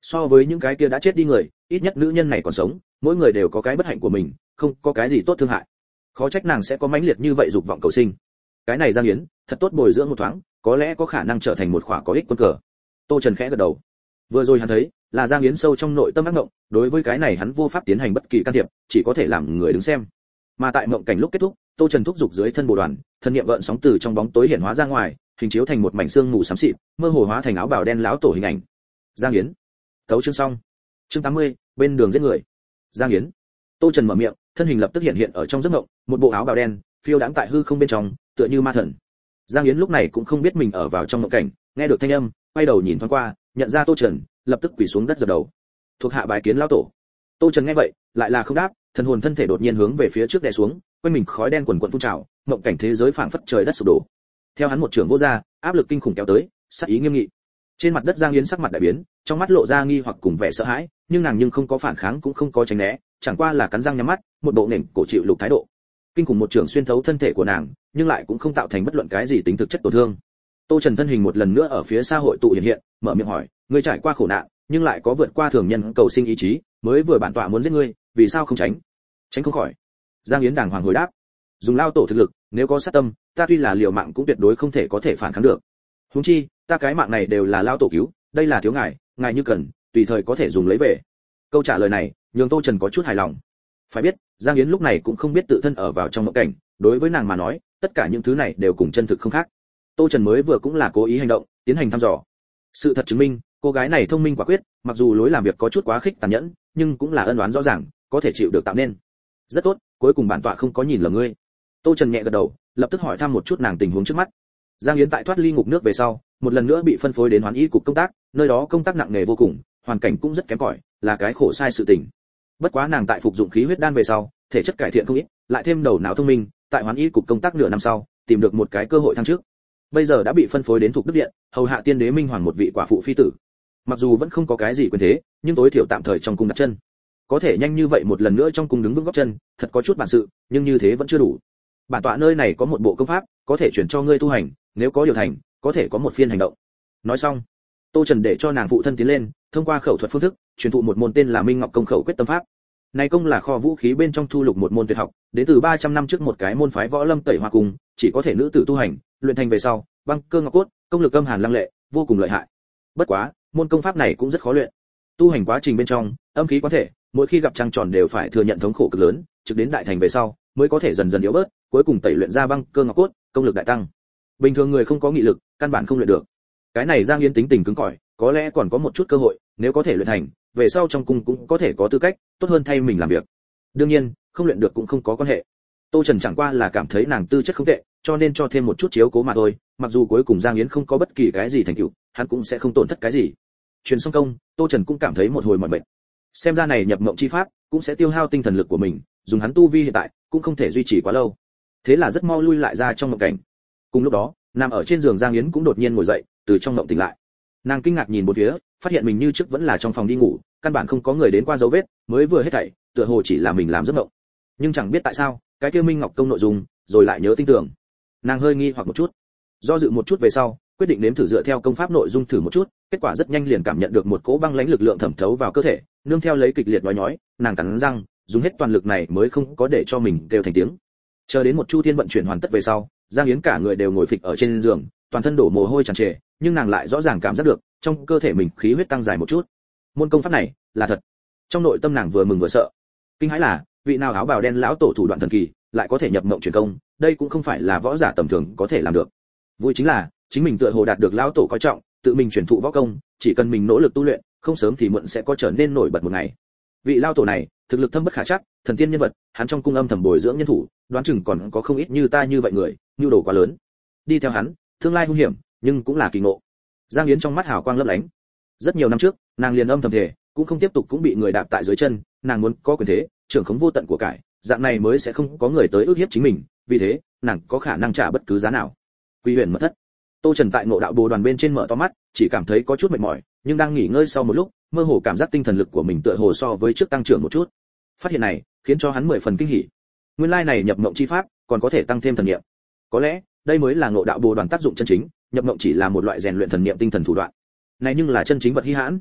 So với những cái kia đã chết đi người, ít nhất nữ nhân này còn sống, mỗi người đều có cái bất hạnh của mình, không có cái gì tốt thương hại. Khó trách nàng sẽ có mãnh liệt như vậy dục vọng cầu sinh. Cái này Giang Yến, thật tốt bồi dưỡng một thoáng, có lẽ có khả năng trở thành một khỏa có ích quân cờ. Tô Trần khẽ gật đầu. Vừa rồi hắn thấy, là Giang Yến sâu trong nội tâm ác mộng, đối với cái này hắn vô pháp tiến hành bất kỳ can thiệp, chỉ có thể làm người đứng xem. Mà tại mộng cảnh lúc kết thúc, Tô Trần thúc giục dưới thân bồ đoàn, thân niệm gợn sóng từ trong bóng tối hiển hóa ra ngoài, hình chiếu thành một mảnh xương mù xám xịt, mơ hồ hóa thành áo bào đen lão tổ hình ảnh. Giang Yến. Tấu chương xong. Chương 80, bên đường giết người. Giang Yến. Tô Trần mở miệng, thân hình lập tức hiện ở trong giấc mộng, một bộ áo bào đen, phiêu đãng tại hư không bên trong, tựa như ma thần. Giang Yến lúc này cũng không biết mình ở vào trong mộng cảnh, nghe được thanh âm, quay đầu nhìn thoáng qua, nhận ra Tô Trần, lập tức quỳ xuống đất dập đầu. Thuộc hạ bái kiến lão tổ. Tô Trần nghe vậy, lại là không đáp, thần hồn thân thể đột nhiên hướng về phía trước đè xuống, quanh mình khói đen quần quần phun trào, mộng cảnh thế giới phảng phất trời đất sụp đổ. Theo hắn một trường vô ra, áp lực kinh khủng kéo tới, sát ý nghiêm nghị. Trên mặt đất Giang Yến sắc mặt đại biến, trong mắt lộ ra nghi hoặc cùng vẻ sợ hãi, nhưng nàng không có phản kháng cũng không có tránh né, chẳng qua là cắn răng nhắm mắt, một bộ nền cổ chịu lục thái độ. Kinh khủng một trường xuyên thấu thân thể của nàng, nhưng lại cũng không tạo thành bất luận cái gì tính thực chất tổn thương. Tô Trần thân hình một lần nữa ở phía xa hội tụ hiện, mở miệng hỏi, ngươi trải qua khổ nạn, nhưng lại có vượt qua thường nhân cầu sinh ý chí, mới vừa bản tọa muốn giết ngươi, vì sao không tránh? Tránh không khỏi. Giang Yến đàng hoàng hồi đáp, dùng lao tổ thực lực, nếu có sát tâm, ta tuy là liều mạng cũng tuyệt đối không thể có thể phản kháng được. Huống chi, ta cái mạng này đều là lao tổ cứu, đây là thiếu ngài, ngài như cần, tùy thời có thể dùng lấy về. Câu trả lời này, nhường Tô Trần có chút hài lòng. Phải biết, Giang Yến lúc này cũng không biết tự thân ở vào trong mộng cảnh, đối với nàng mà nói, tất cả những thứ này đều cùng chân thực không khác. Tô Trần mới vừa cũng là cố ý hành động, tiến hành thăm dò. Sự thật chứng minh, cô gái này thông minh quả quyết, mặc dù lối làm việc có chút quá khích tàn nhẫn, nhưng cũng là ân oán rõ ràng, có thể chịu được tạo nên. Rất tốt, cuối cùng bản tọa không có nhìn lầm ngươi. Tô Trần nhẹ gật đầu, lập tức hỏi thăm một chút nàng tình huống trước mắt. Giang Yến tại thoát ly ngục nước về sau, một lần nữa bị phân phối đến Hoán Y cục công tác, nơi đó công tác nặng nề vô cùng, hoàn cảnh cũng rất kém cỏi, là cái khổ sai sự tình. Bất quá nàng tại phục dụng khí huyết đan về sau, thể chất cải thiện không ít, lại thêm đầu não thông minh, tại Hoán Y cục công tác nửa năm sau, tìm được một cái cơ hội thăng chức. Bây giờ đã bị phân phối đến Thục Đức Điện, hầu hạ tiên đế Minh Hoàng một vị quả phụ phi tử. Mặc dù vẫn không có cái gì quyền thế, nhưng tối thiểu tạm thời trong cung đặt chân. Có thể nhanh như vậy một lần nữa trong cung đứng vững gót chân, thật có chút bản sự, nhưng như thế vẫn chưa đủ. Bản tọa nơi này có một bộ công pháp, có thể chuyển cho ngươi tu hành, nếu có điều thành, có thể có một phiên hành động. Nói xong, Tô Trần để cho nàng phụ thân tiến lên, thông qua khẩu thuật phương thức, truyền thụ một môn tên là Minh Ngọc Công khẩu quyết tâm pháp. Này công là kho vũ khí bên trong thu lục một môn tuyệt học, đến từ 300 năm trước một cái môn phái võ lâm Tẩy Hoa Cung, chỉ có thể nữ tử tu hành, luyện thành về sau, băng cơ ngọc cốt, công lực âm hàn lăng lệ, vô cùng lợi hại. Bất quá, môn công pháp này cũng rất khó luyện. Tu hành quá trình bên trong, âm khí quán thể, mỗi khi gặp trăng tròn đều phải thừa nhận thống khổ cực lớn, trực đến đại thành về sau, mới có thể dần dần yếu bớt, cuối cùng tẩy luyện ra băng cơ ngọc cốt, công lực đại tăng. Bình thường người không có nghị lực, căn bản không luyện được. Cái này Giang Yến tính tình cứng cỏi, có lẽ còn có một chút cơ hội, nếu có thể luyện thành, về sau trong cung cũng có thể có tư cách, tốt hơn thay mình làm việc. Đương nhiên, không luyện được cũng không có quan hệ. Tô Trần chẳng qua là cảm thấy nàng tư chất không tệ, cho nên cho thêm một chút chiếu cố mà thôi, mặc dù cuối cùng Giang Yến không có bất kỳ cái gì thành tựu, hắn cũng sẽ không tổn thất cái gì. Truyền xong công, Tô Trần cũng cảm thấy một hồi mỏi mệt. Xem ra này nhập mộng chi pháp, cũng sẽ tiêu hao tinh thần lực của mình, dùng hắn tu vi hiện tại, cũng không thể duy trì quá lâu. Thế là rất mau lui lại ra trong mộng cảnh. Cùng lúc đó, nằm ở trên giường Giang Yến cũng đột nhiên ngồi dậy, từ trong mộng tỉnh lại. Nàng kinh ngạc nhìn bốn phía, phát hiện mình như trước vẫn là trong phòng đi ngủ, căn bản không có người đến qua dấu vết, mới vừa hết thảy, tựa hồ chỉ là mình làm giấc mộng. Nhưng chẳng biết tại sao, cái kia Minh Ngọc Công nội dung, rồi lại nhớ tinh tưởng. Nàng hơi nghi hoặc một chút, do dự một chút về sau, quyết định nếm thử dựa theo công pháp nội dung thử một chút, kết quả rất nhanh liền cảm nhận được một cỗ băng lãnh lực lượng thẩm thấu vào cơ thể, nương theo lấy kịch liệt nói nhói, nàng cắn răng, dùng hết toàn lực này mới không có để cho mình kêu thành tiếng. Chờ đến một chu thiên vận chuyển hoàn tất về sau, Giang Yến cả người đều ngồi phịch ở trên giường, toàn thân đổ mồ hôi tràn trề, nhưng nàng lại rõ ràng cảm giác được, trong cơ thể mình khí huyết tăng dài một chút. Môn công pháp này là thật. Trong nội tâm nàng vừa mừng vừa sợ. Kinh hãi là, vị nào áo bào đen lão tổ thủ đoạn thần kỳ, lại có thể nhập mộng truyền công, đây cũng không phải là võ giả tầm thường có thể làm được. Vui chính là, chính mình tựa hồ đạt được lão tổ coi trọng, tự mình truyền thụ võ công, chỉ cần mình nỗ lực tu luyện, không sớm thì muộn sẽ có trở nên nổi bật một ngày. Vị lão tổ này, thực lực thâm bất khả trắc, thần tiên nhân vật, hắn trong cung âm thầm bồi dưỡng nhân thủ, đoán chừng còn có không ít như ta như vậy người, nhu đồ quá lớn. Đi theo hắn, tương lai hung hiểm, nhưng cũng là kỳ ngộ. Giang Yến trong mắt hào quang lấp lánh. Rất nhiều năm trước, nàng liền âm thầm thề, cũng không tiếp tục cũng bị người đạp tại dưới chân, nàng muốn có quyền thế, trưởng khống vô tận của cải, dạng này mới sẽ không có người tới ức hiếp chính mình, vì thế, nàng có khả năng trả bất cứ giá nào. Quy huyền mật thất. Tô Trần tại ngộ đạo bồ đoàn bên trên mở to mắt, chỉ cảm thấy có chút mệt mỏi, nhưng đang nghỉ ngơi sau một lúc, mơ hồ cảm giác tinh thần lực của mình tựa hồ so với trước tăng trưởng một chút. Phát hiện này, khiến cho hắn 10 phần kinh hỉ. Nguyên lai này nhập mộng chi pháp, còn có thể tăng thêm thần niệm. Có lẽ, đây mới là ngộ đạo bồ đoàn tác dụng chân chính, nhập mộng chỉ là một loại rèn luyện thần niệm tinh thần thủ đoạn. Này nhưng là chân chính vật hi hãn.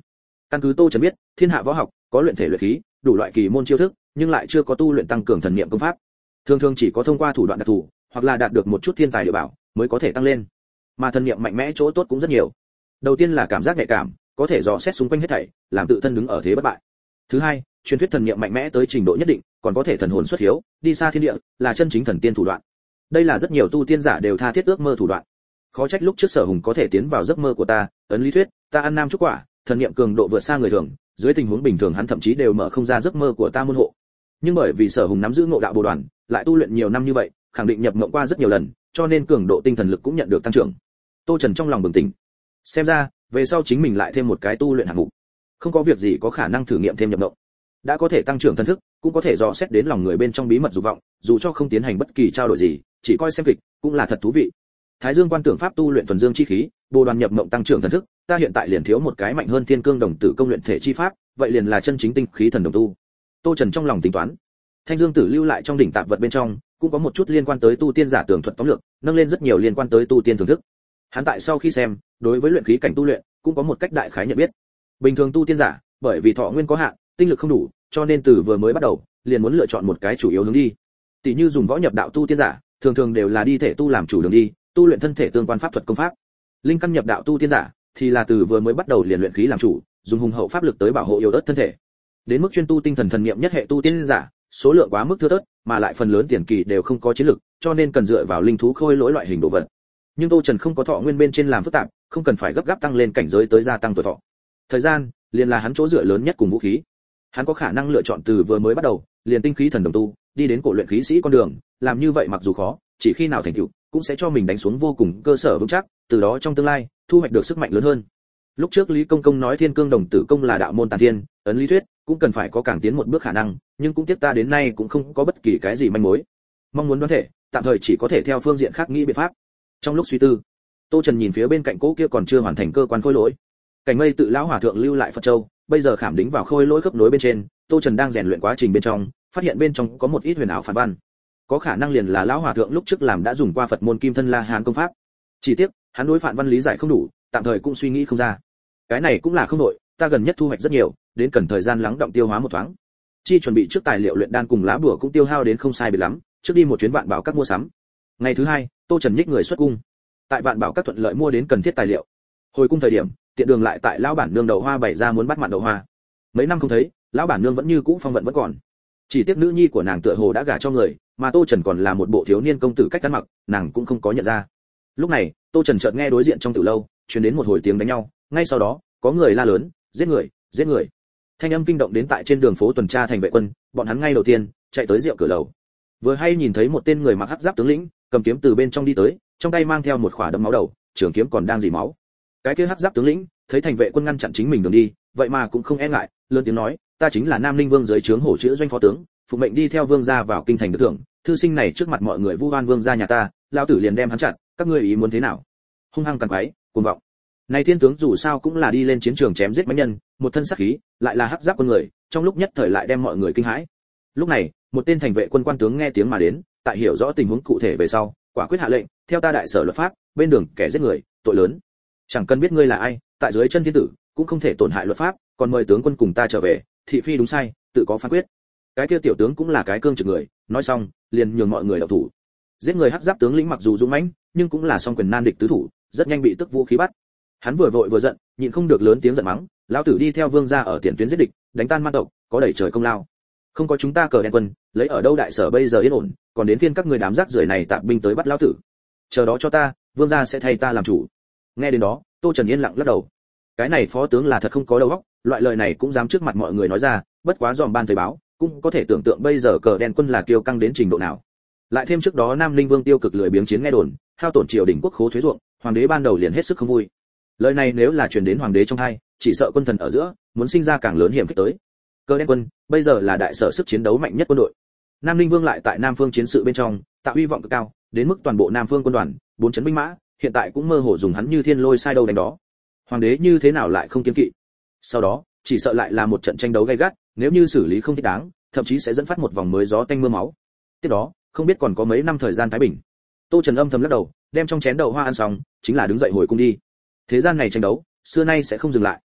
Căn cứ Tô Trần biết, thiên hạ võ học có luyện thể luyện khí, đủ loại kỳ môn chiêu thức, nhưng lại chưa có tu luyện tăng cường thần niệm công pháp. Thường thường chỉ có thông qua thủ đoạn đặc thù, hoặc là đạt được một chút thiên tài địa bảo, mới có thể tăng lên. Mà thần niệm mạnh mẽ chỗ tốt cũng rất nhiều. Đầu tiên là cảm giác nhạy cảm, có thể dò xét xung quanh hết thảy, làm tự thân đứng ở thế bất bại. Thứ hai, truyền thuyết thần niệm mạnh mẽ tới trình độ nhất định, còn có thể thần hồn xuất hiếu, đi xa thiên địa, là chân chính thần tiên thủ đoạn. Đây là rất nhiều tu tiên giả đều tha thiết ước mơ thủ đoạn. Khó trách lúc trước Sở Hùng có thể tiến vào giấc mơ của ta, ấn lý thuyết, ta ăn nam trúc quả, thần niệm cường độ vượt xa người thường, dưới tình huống bình thường hắn thậm chí đều mở không ra giấc mơ của ta môn hộ. Nhưng bởi vì Sở Hùng nắm giữ ngộ đạo bồ đoàn, lại tu luyện nhiều năm như vậy, khẳng định nhập mộng qua rất nhiều lần, cho nên cường độ tinh thần lực cũng nhận được tăng trưởng. Tô Trần trong lòng bừng tỉnh. Xem ra, về sau chính mình lại thêm một cái tu luyện hạng mục. Không có việc gì có khả năng thử nghiệm thêm nhập mộng. Đã có thể tăng trưởng thần thức, cũng có thể dò xét đến lòng người bên trong bí mật dục vọng, dù cho không tiến hành bất kỳ trao đổi gì, chỉ coi xem kịch, cũng là thật thú vị. Thái Dương quan tưởng pháp tu luyện thuần dương chi khí, bồ đoàn nhập mộng tăng trưởng thần thức, ta hiện tại liền thiếu một cái mạnh hơn thiên cương đồng tử công luyện thể chi pháp, vậy liền là chân chính tinh khí thần đồng tu. Tô Trần trong lòng tính toán. Thanh Dương Tử lưu lại trong đỉnh tạp vật bên trong, cũng có một chút liên quan tới tu tiên giả tường thuật tóm lược, nâng lên rất nhiều liên quan tới tu tiên thưởng thức. Hắn tại sau khi xem, đối với luyện khí cảnh tu luyện, cũng có một cách đại khái nhận biết. Bình thường tu tiên giả, bởi vì thọ nguyên có hạn, tinh lực không đủ, cho nên từ vừa mới bắt đầu, liền muốn lựa chọn một cái chủ yếu hướng đi. Tỷ như dùng võ nhập đạo tu tiên giả, thường thường đều là đi thể tu làm chủ đường đi, tu luyện thân thể tương quan pháp thuật công pháp. Linh căn nhập đạo tu tiên giả, thì là từ vừa mới bắt đầu liền luyện khí làm chủ, dùng hùng hậu pháp lực tới bảo hộ yếu ớt thân thể. Đến mức chuyên tu tinh thần thần niệm nhất hệ tu tiên giả, số lượng quá mức thưa thớt, mà lại phần lớn tiền kỳ đều không có chiến lực, cho nên cần dựa vào linh thú khôi lỗi loại hình đồ vật. Nhưng Tô Trần không có thọ nguyên bên trên làm phức tạp, không cần phải gấp gáp tăng lên cảnh giới tới gia tăng tuổi thọ. Thời gian, liền là hắn chỗ dựa lớn nhất cùng vũ khí. Hắn có khả năng lựa chọn từ vừa mới bắt đầu, liền tinh khí thần đồng tu, đi đến cổ luyện khí sĩ con đường, làm như vậy mặc dù khó, chỉ khi nào thành tựu, cũng sẽ cho mình đánh xuống vô cùng cơ sở vững chắc, từ đó trong tương lai, thu hoạch được sức mạnh lớn hơn. Lúc trước Lý Công Công nói Thiên Cương Đồng Tử Công là đạo môn tản thiên, ấn lý thuyết, cũng cần phải có càng tiến một bước khả năng, nhưng cũng tiếc ta đến nay cũng không có bất kỳ cái gì manh mối. Mong muốn đoán thể, tạm thời chỉ có thể theo phương diện khác nghĩ biện pháp. Trong lúc suy tư, Tô Trần nhìn phía bên cạnh cỗ kia còn chưa hoàn thành cơ quan khôi lỗi. Cảnh Mây tự lão hòa thượng lưu lại Phật châu, bây giờ khảm đính vào khôi lỗi khớp nối bên trên, Tô Trần đang rèn luyện quá trình bên trong, phát hiện bên trong có một ít huyền ảo phản văn. Có khả năng liền là lão hòa thượng lúc trước làm đã dùng qua Phật môn Kim Thân La Hán công pháp. Chỉ tiếc, hắn đối phản văn lý giải không đủ, tạm thời cũng suy nghĩ không ra. Cái này cũng là không nội, ta gần nhất thu hoạch rất nhiều, đến cần thời gian lắng động tiêu hóa một thoáng. Chi chuẩn bị trước tài liệu luyện đan cùng lá bùa cũng tiêu hao đến không sai biệt lắm, trước đi một chuyến Vạn Bảo các mua sắm. Ngày thứ hai, Tô Trần nhích người xuất cung. Tại Vạn Bảo các thuận lợi mua đến cần thiết tài liệu. Hồi cung thời điểm, tiện đường lại tại lão bản nương đậu hoa bày ra muốn bắt mặn đậu hoa. Mấy năm không thấy, lão bản nương vẫn như cũ phong vận vẫn còn. Chỉ tiếc nữ nhi của nàng tựa hồ đã gả cho người, mà Tô Trần còn là một bộ thiếu niên công tử cách ăn mặc, nàng cũng không có nhận ra. Lúc này, Tô Trần chợt nghe đối diện trong tử lâu truyền đến một hồi tiếng đánh nhau, ngay sau đó, có người la lớn, giết người, giết người. Thanh âm kinh động đến tại trên đường phố tuần tra thành vệ quân, bọn hắn ngay đầu tiên chạy tới rượu cửa lầu. Vừa hay nhìn thấy một tên người mặc hắc giáp tướng lĩnh, cầm kiếm từ bên trong đi tới, trong tay mang theo một khỏa đấm máu đầu, trường kiếm còn đang rỉ máu. Cái kia hắc giáp tướng lĩnh thấy thành vệ quân ngăn chặn chính mình đường đi, vậy mà cũng không e ngại, lớn tiếng nói, ta chính là Nam Ninh Vương dưới trướng hổ chữ doanh phó tướng, phụ mệnh đi theo vương gia vào kinh thành được thưởng, thư sinh này trước mặt mọi người vu oan vương gia nhà ta, lão tử liền đem hắn chặn, các ngươi ý muốn thế nào? Hung hăng càn quái, cuồng vọng. Này thiên tướng dù sao cũng là đi lên chiến trường chém giết mãnh nhân, một thân sát khí, lại là hắc giáp con người, trong lúc nhất thời lại đem mọi người kinh hãi. Lúc này, một tên thành vệ quân quan tướng nghe tiếng mà đến, tại hiểu rõ tình huống cụ thể về sau, quả quyết hạ lệnh, theo ta đại sở luật pháp, bên đường kẻ giết người, tội lớn. Chẳng cần biết ngươi là ai, tại dưới chân thiên tử, cũng không thể tổn hại luật pháp, còn mời tướng quân cùng ta trở về, thị phi đúng sai, tự có phán quyết. Cái kia tiểu tướng cũng là cái cương trực người, nói xong, liền nhường mọi người động thủ. Giết người hắc giáp tướng lĩnh mặc dù dũng mãnh, nhưng cũng là song quyền nan địch tứ thủ, rất nhanh bị tức vũ khí bắt. Hắn vừa vội vừa giận, nhịn không được lớn tiếng giận mắng, lão tử đi theo vương gia ở tiền tuyến giết địch, đánh tan man tộc, có đẩy trời công lao. Không có chúng ta cờ đen quân, lấy ở đâu đại sở bây giờ yên ổn, còn đến phiên các người đám rác rưởi này tạm binh tới bắt lão tử. Chờ đó cho ta, vương gia sẽ thay ta làm chủ. Nghe đến đó, Tô Trần yên lặng lắc đầu. Cái này phó tướng là thật không có đầu óc, loại lời này cũng dám trước mặt mọi người nói ra, bất quá dòm ban thời báo, cũng có thể tưởng tượng bây giờ cờ đen quân là kiêu căng đến trình độ nào. Lại thêm trước đó Nam Linh Vương tiêu cực lười biếng chiến nghe đồn, hao tổn triều đình quốc khố thuế ruộng, hoàng đế ban đầu liền hết sức không vui. Lời này nếu là truyền đến hoàng đế trong tai, chỉ sợ quân thần ở giữa muốn sinh ra càng lớn hiểm khích tới. Cờ đen quân bây giờ là đại sở sức chiến đấu mạnh nhất quân đội. Nam Linh Vương lại tại Nam Phương chiến sự bên trong tạo hy vọng cực cao, đến mức toàn bộ Nam Phương quân đoàn, 4 chấn binh mã, hiện tại cũng mơ hồ dùng hắn như thiên lôi sai đâu đánh đó. Hoàng đế như thế nào lại không kiêng kỵ? Sau đó, chỉ sợ lại là một trận tranh đấu gay gắt, nếu như xử lý không thích đáng, thậm chí sẽ dẫn phát một vòng mới gió tanh mưa máu. Tiếp đó, không biết còn có mấy năm thời gian thái bình. Tô Trần âm thầm lắc đầu, đem trong chén đậu hoa ăn xong, chính là đứng dậy hồi cung đi. Thế gian này tranh đấu, xưa nay sẽ không dừng lại.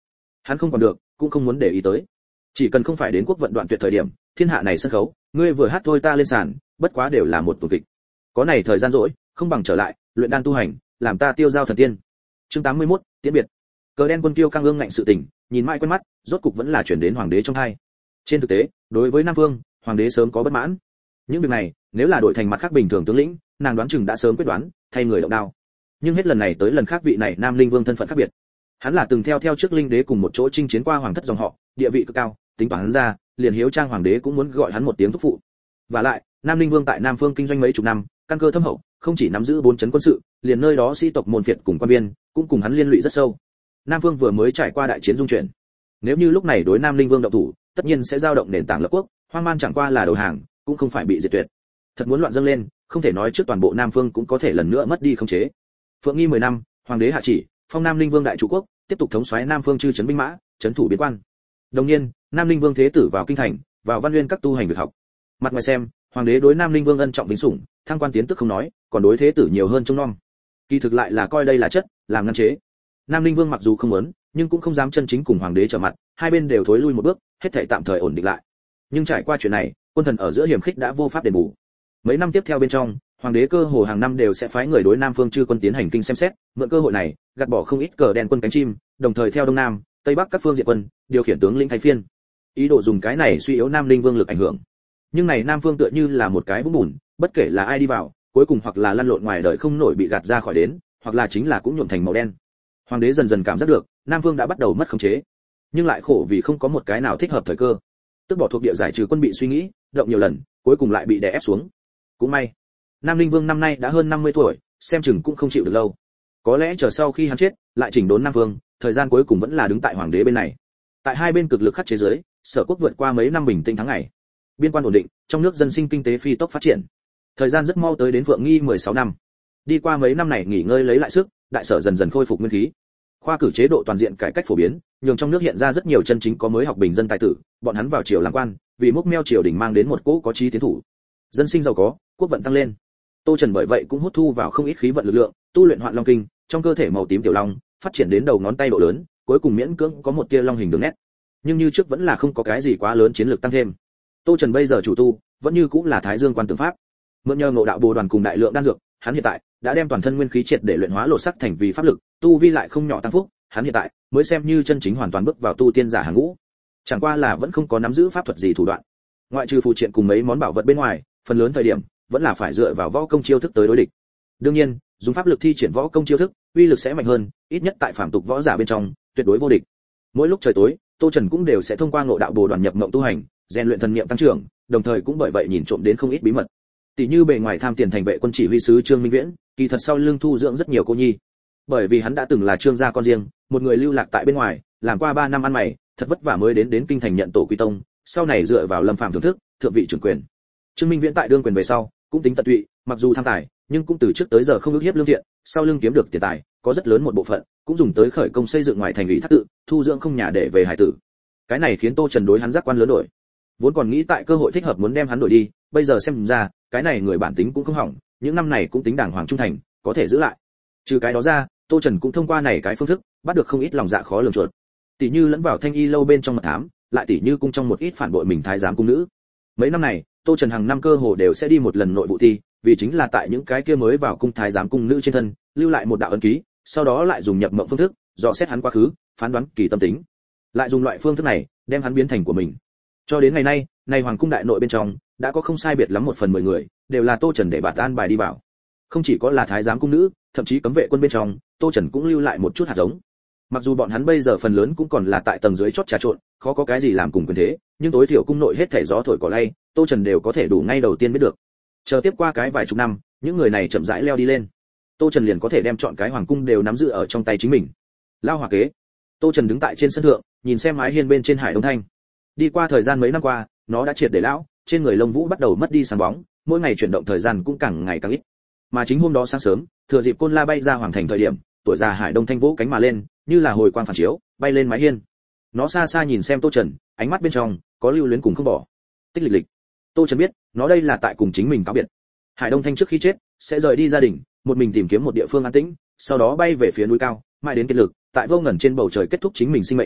Hắn không còn được, cũng không muốn để ý tới. Chỉ cần không phải đến quốc vận đoạn tuyệt thời điểm, thiên hạ này sân khấu, ngươi vừa hát thôi ta lên sàn, bất quá đều là một tuần kịch. Có này thời gian rỗi, không bằng trở lại, luyện đan tu hành, làm ta tiêu giao thần tiên. Chương 81, tiễn biệt. Cờ đen quân kiêu căng ương ngạnh sự tình, nhìn mãi quen mắt, rốt cục vẫn là chuyển đến hoàng đế trong hai. Trên thực tế, đối với Nam Vương, hoàng đế sớm có bất mãn. Những việc này, nếu là đổi thành mặt khác bình thường tướng lĩnh, nàng đoán chừng đã sớm quyết đoán, thay người động đao. Nhưng hết lần này tới lần khác vị này Nam Linh Vương thân phận khác biệt. Hắn là từng theo trước Linh đế cùng một chỗ chinh chiến qua hoàng thất dòng họ, địa vị cực cao, tính toán hắn ra, liền Hiếu Trang hoàng đế cũng muốn gọi hắn một tiếng thúc phụ. Và lại, Nam Linh Vương tại Nam Phương kinh doanh mấy chục năm, căn cơ thâm hậu, không chỉ nắm giữ 4 trấn quân sự, liền nơi đó sĩ tộc môn phiệt cùng quan viên, cũng cùng hắn liên lụy rất sâu. Nam Phương vừa mới trải qua đại chiến dung chuyển. Nếu như lúc này đối Nam Linh Vương động thủ, tất nhiên sẽ dao động nền tảng lập quốc, hoang man chẳng qua là đầu hàng, cũng không phải bị diệt tuyệt. Thật muốn loạn dâng lên, không thể nói trước toàn bộ Nam Phương cũng có thể lần nữa mất đi khống chế. Phượng Nghi 10 năm, hoàng đế hạ chỉ, phong Nam Linh Vương đại chủ quốc, tiếp tục thống soái Nam Phương chư trấn binh mã, trấn thủ biên quan. Đồng nhiên, Nam Linh Vương thế tử vào kinh thành, vào Văn Nguyên các tu hành việc học. Mặt ngoài xem, hoàng đế đối Nam Linh Vương ân trọng vinh sủng, thăng quan tiến tức không nói, còn đối thế tử nhiều hơn trông nom. Kỳ thực lại là coi đây là chất, làm ngăn chế. Nam Linh Vương mặc dù không muốn, nhưng cũng không dám chân chính cùng hoàng đế trở mặt, hai bên đều thối lui một bước, hết thảy tạm thời ổn định lại. Nhưng trải qua chuyện này, quân thần ở giữa hiểm khích đã vô pháp đền bù. Mấy năm tiếp theo bên trong, hoàng đế cơ hồ hàng năm đều sẽ phái người đối Nam Phương chư quân tiến hành kinh xem xét, mượn cơ hội này, gạt bỏ không ít cờ đen quân cánh chim, đồng thời theo đông nam, tây bắc các phương diện quân, điều khiển tướng lĩnh thay phiên. Ý đồ dùng cái này suy yếu Nam Linh Vương lực ảnh hưởng. Nhưng này Nam Phương tựa như là một cái vũng bùn, bất kể là ai đi vào, cuối cùng hoặc là lăn lộn ngoài đời không nổi bị gạt ra khỏi đến, hoặc là chính là cũng nhuộm thành màu đen. Hoàng đế dần dần cảm giác được, Nam Phương đã bắt đầu mất khống chế, nhưng lại khổ vì không có một cái nào thích hợp thời cơ. Tức bỏ thuộc địa giải trừ quân bị suy nghĩ, động nhiều lần, cuối cùng lại bị đè ép xuống. Cũng may, Nam Linh Vương năm nay đã hơn 50 tuổi, xem chừng cũng không chịu được lâu. Có lẽ chờ sau khi hắn chết, lại chỉnh đốn Nam Vương, thời gian cuối cùng vẫn là đứng tại hoàng đế bên này. Tại hai bên cực lực khắc chế giới, Sở Quốc vượt qua mấy năm bình tĩnh tháng ngày. Biên quan ổn định, trong nước dân sinh kinh tế phi tốc phát triển. Thời gian rất mau tới đến Phượng Nghi 16 năm. Đi qua mấy năm này nghỉ ngơi lấy lại sức, đại sở dần dần khôi phục nguyên khí. Khoa cử chế độ toàn diện cải cách phổ biến, nhường trong nước hiện ra rất nhiều chân chính có mới học bình dân tài tử, bọn hắn vào triều làm quan, vì mốc meo triều đình mang đến một cỗ có chí tiến thủ. Dân sinh giàu có, quốc vận tăng lên. Tô Trần bởi vậy cũng hút thu vào không ít khí vận lực lượng, tu luyện Hoạn Long kinh, trong cơ thể màu tím tiểu long phát triển đến đầu ngón tay độ lớn, cuối cùng miễn cưỡng có một tia long hình đường nét. Nhưng như trước vẫn là không có cái gì quá lớn chiến lược tăng thêm. Tô Trần bây giờ chủ tu, vẫn như cũng là Thái Dương Quan Tượng pháp. Mượn nhờ Ngộ Đạo Bồ Đoàn cùng đại lượng đan dược, hắn hiện tại đã đem toàn thân nguyên khí triệt để luyện hóa lột sắc thành vì pháp lực, tu vi lại không nhỏ tăng phúc, hắn hiện tại mới xem như chân chính hoàn toàn bước vào tu tiên giả hàng ngũ. Chẳng qua là vẫn không có nắm giữ pháp thuật gì thủ đoạn. Ngoại trừ phù triện cùng mấy món bảo vật bên ngoài, phần lớn thời điểm vẫn là phải dựa vào võ công chiêu thức tới đối địch. Đương nhiên, dùng pháp lực thi triển võ công chiêu thức, uy lực sẽ mạnh hơn, ít nhất tại phàm tục võ giả bên trong, tuyệt đối vô địch. Mỗi lúc trời tối, Tô Trần cũng đều sẽ thông qua Ngộ Đạo Bồ Đoàn nhập mộng tu hành, rèn luyện thần niệm tăng trưởng, đồng thời cũng bởi vậy nhìn trộm đến không ít bí mật. Tỷ như bề ngoài tham tiền thành vệ quân chỉ huy sứ Trương Minh Viễn, kỳ thật sau lưng thu dưỡng rất nhiều cô nhi. Bởi vì hắn đã từng là Trương gia con riêng, một người lưu lạc tại bên ngoài, làm qua 3 năm ăn mày, thật vất vả mới đến kinh thành nhận tổ quy tông, sau này dựa vào Lâm Phàm thưởng thức, thượng vị trưởng quyền. Trương Minh Viễn tại đương quyền về sau, cũng tính tận tụy, mặc dù tham tài, nhưng cũng từ trước tới giờ không ước hiếp lương thiện, sau lưng kiếm được tiền tài, có rất lớn một bộ phận, cũng dùng tới khởi công xây dựng ngoài thành ủy thác tự, thu dưỡng không nhà để về hải tử. Cái này khiến Tô Trần đối hắn giác quan lớn đổi. Vốn còn nghĩ tại cơ hội thích hợp muốn đem hắn đổi đi, bây giờ xem ra, cái này người bản tính cũng không hỏng, những năm này cũng tính đàng hoàng trung thành, có thể giữ lại. Trừ cái đó ra, Tô Trần cũng thông qua này cái phương thức, bắt được không ít lòng dạ khó lường chuột. Tỷ như lẫn vào Thanh Y lâu bên trong mật thám, lại tỷ như cung trong một ít phản bội mình thái giám cung nữ. Mấy năm này, Tô Trần hàng năm cơ hồ đều sẽ đi một lần nội vụ thi, vì chính là tại những cái kia mới vào cung thái giám cung nữ trên thân, lưu lại một đạo ấn ký, sau đó lại dùng nhập mộng phương thức, dò xét hắn quá khứ, phán đoán kỳ tâm tính. Lại dùng loại phương thức này, đem hắn biến thành của mình. Cho đến ngày nay, này hoàng cung đại nội bên trong, đã có không sai biệt lắm 1/10 người, đều là Tô Trần để bạt an bài đi vào. Không chỉ có là thái giám cung nữ, thậm chí cấm vệ quân bên trong, Tô Trần cũng lưu lại một chút hạt giống. Mặc dù bọn hắn bây giờ phần lớn cũng còn là tại tầng dưới chót trà trộn, khó có cái gì làm cùng quyền thế, nhưng tối thiểu cung nội hết thảy gió thổi cỏ lay, Tô Trần đều có thể đủ ngay đầu tiên biết được. Chờ tiếp qua cái vài chục năm, những người này chậm rãi leo đi lên, Tô Trần liền có thể đem chọn cái hoàng cung đều nắm giữ ở trong tay chính mình. Lao hỏa kế. Tô Trần đứng tại trên sân thượng, nhìn xem mái hiên bên trên Hải Đông Thanh. Đi qua thời gian mấy năm qua, nó đã triệt để lão, trên người lông vũ bắt đầu mất đi sáng bóng, mỗi ngày chuyển động thời gian cũng càng ngày càng ít. Mà chính hôm đó sáng sớm, thừa dịp Côn La bay ra hoàng thành thời điểm, tuổi già Hải Đông Thanh vỗ cánh mà lên, như là hồi quang phản chiếu, bay lên mái hiên. Nó xa xa nhìn xem Tô Trần, ánh mắt bên trong có lưu luyến cùng không bỏ. Tích lịch lịch. Tô Trần biết, nó đây là tại cùng chính mình cáo biệt. Hải Đông Thanh trước khi chết, sẽ rời đi gia đình, một mình tìm kiếm một địa phương an tĩnh, sau đó bay về phía núi cao, mãi đến kiệt lực, tại vô ngần trên bầu trời kết thúc chính mình sinh mệnh.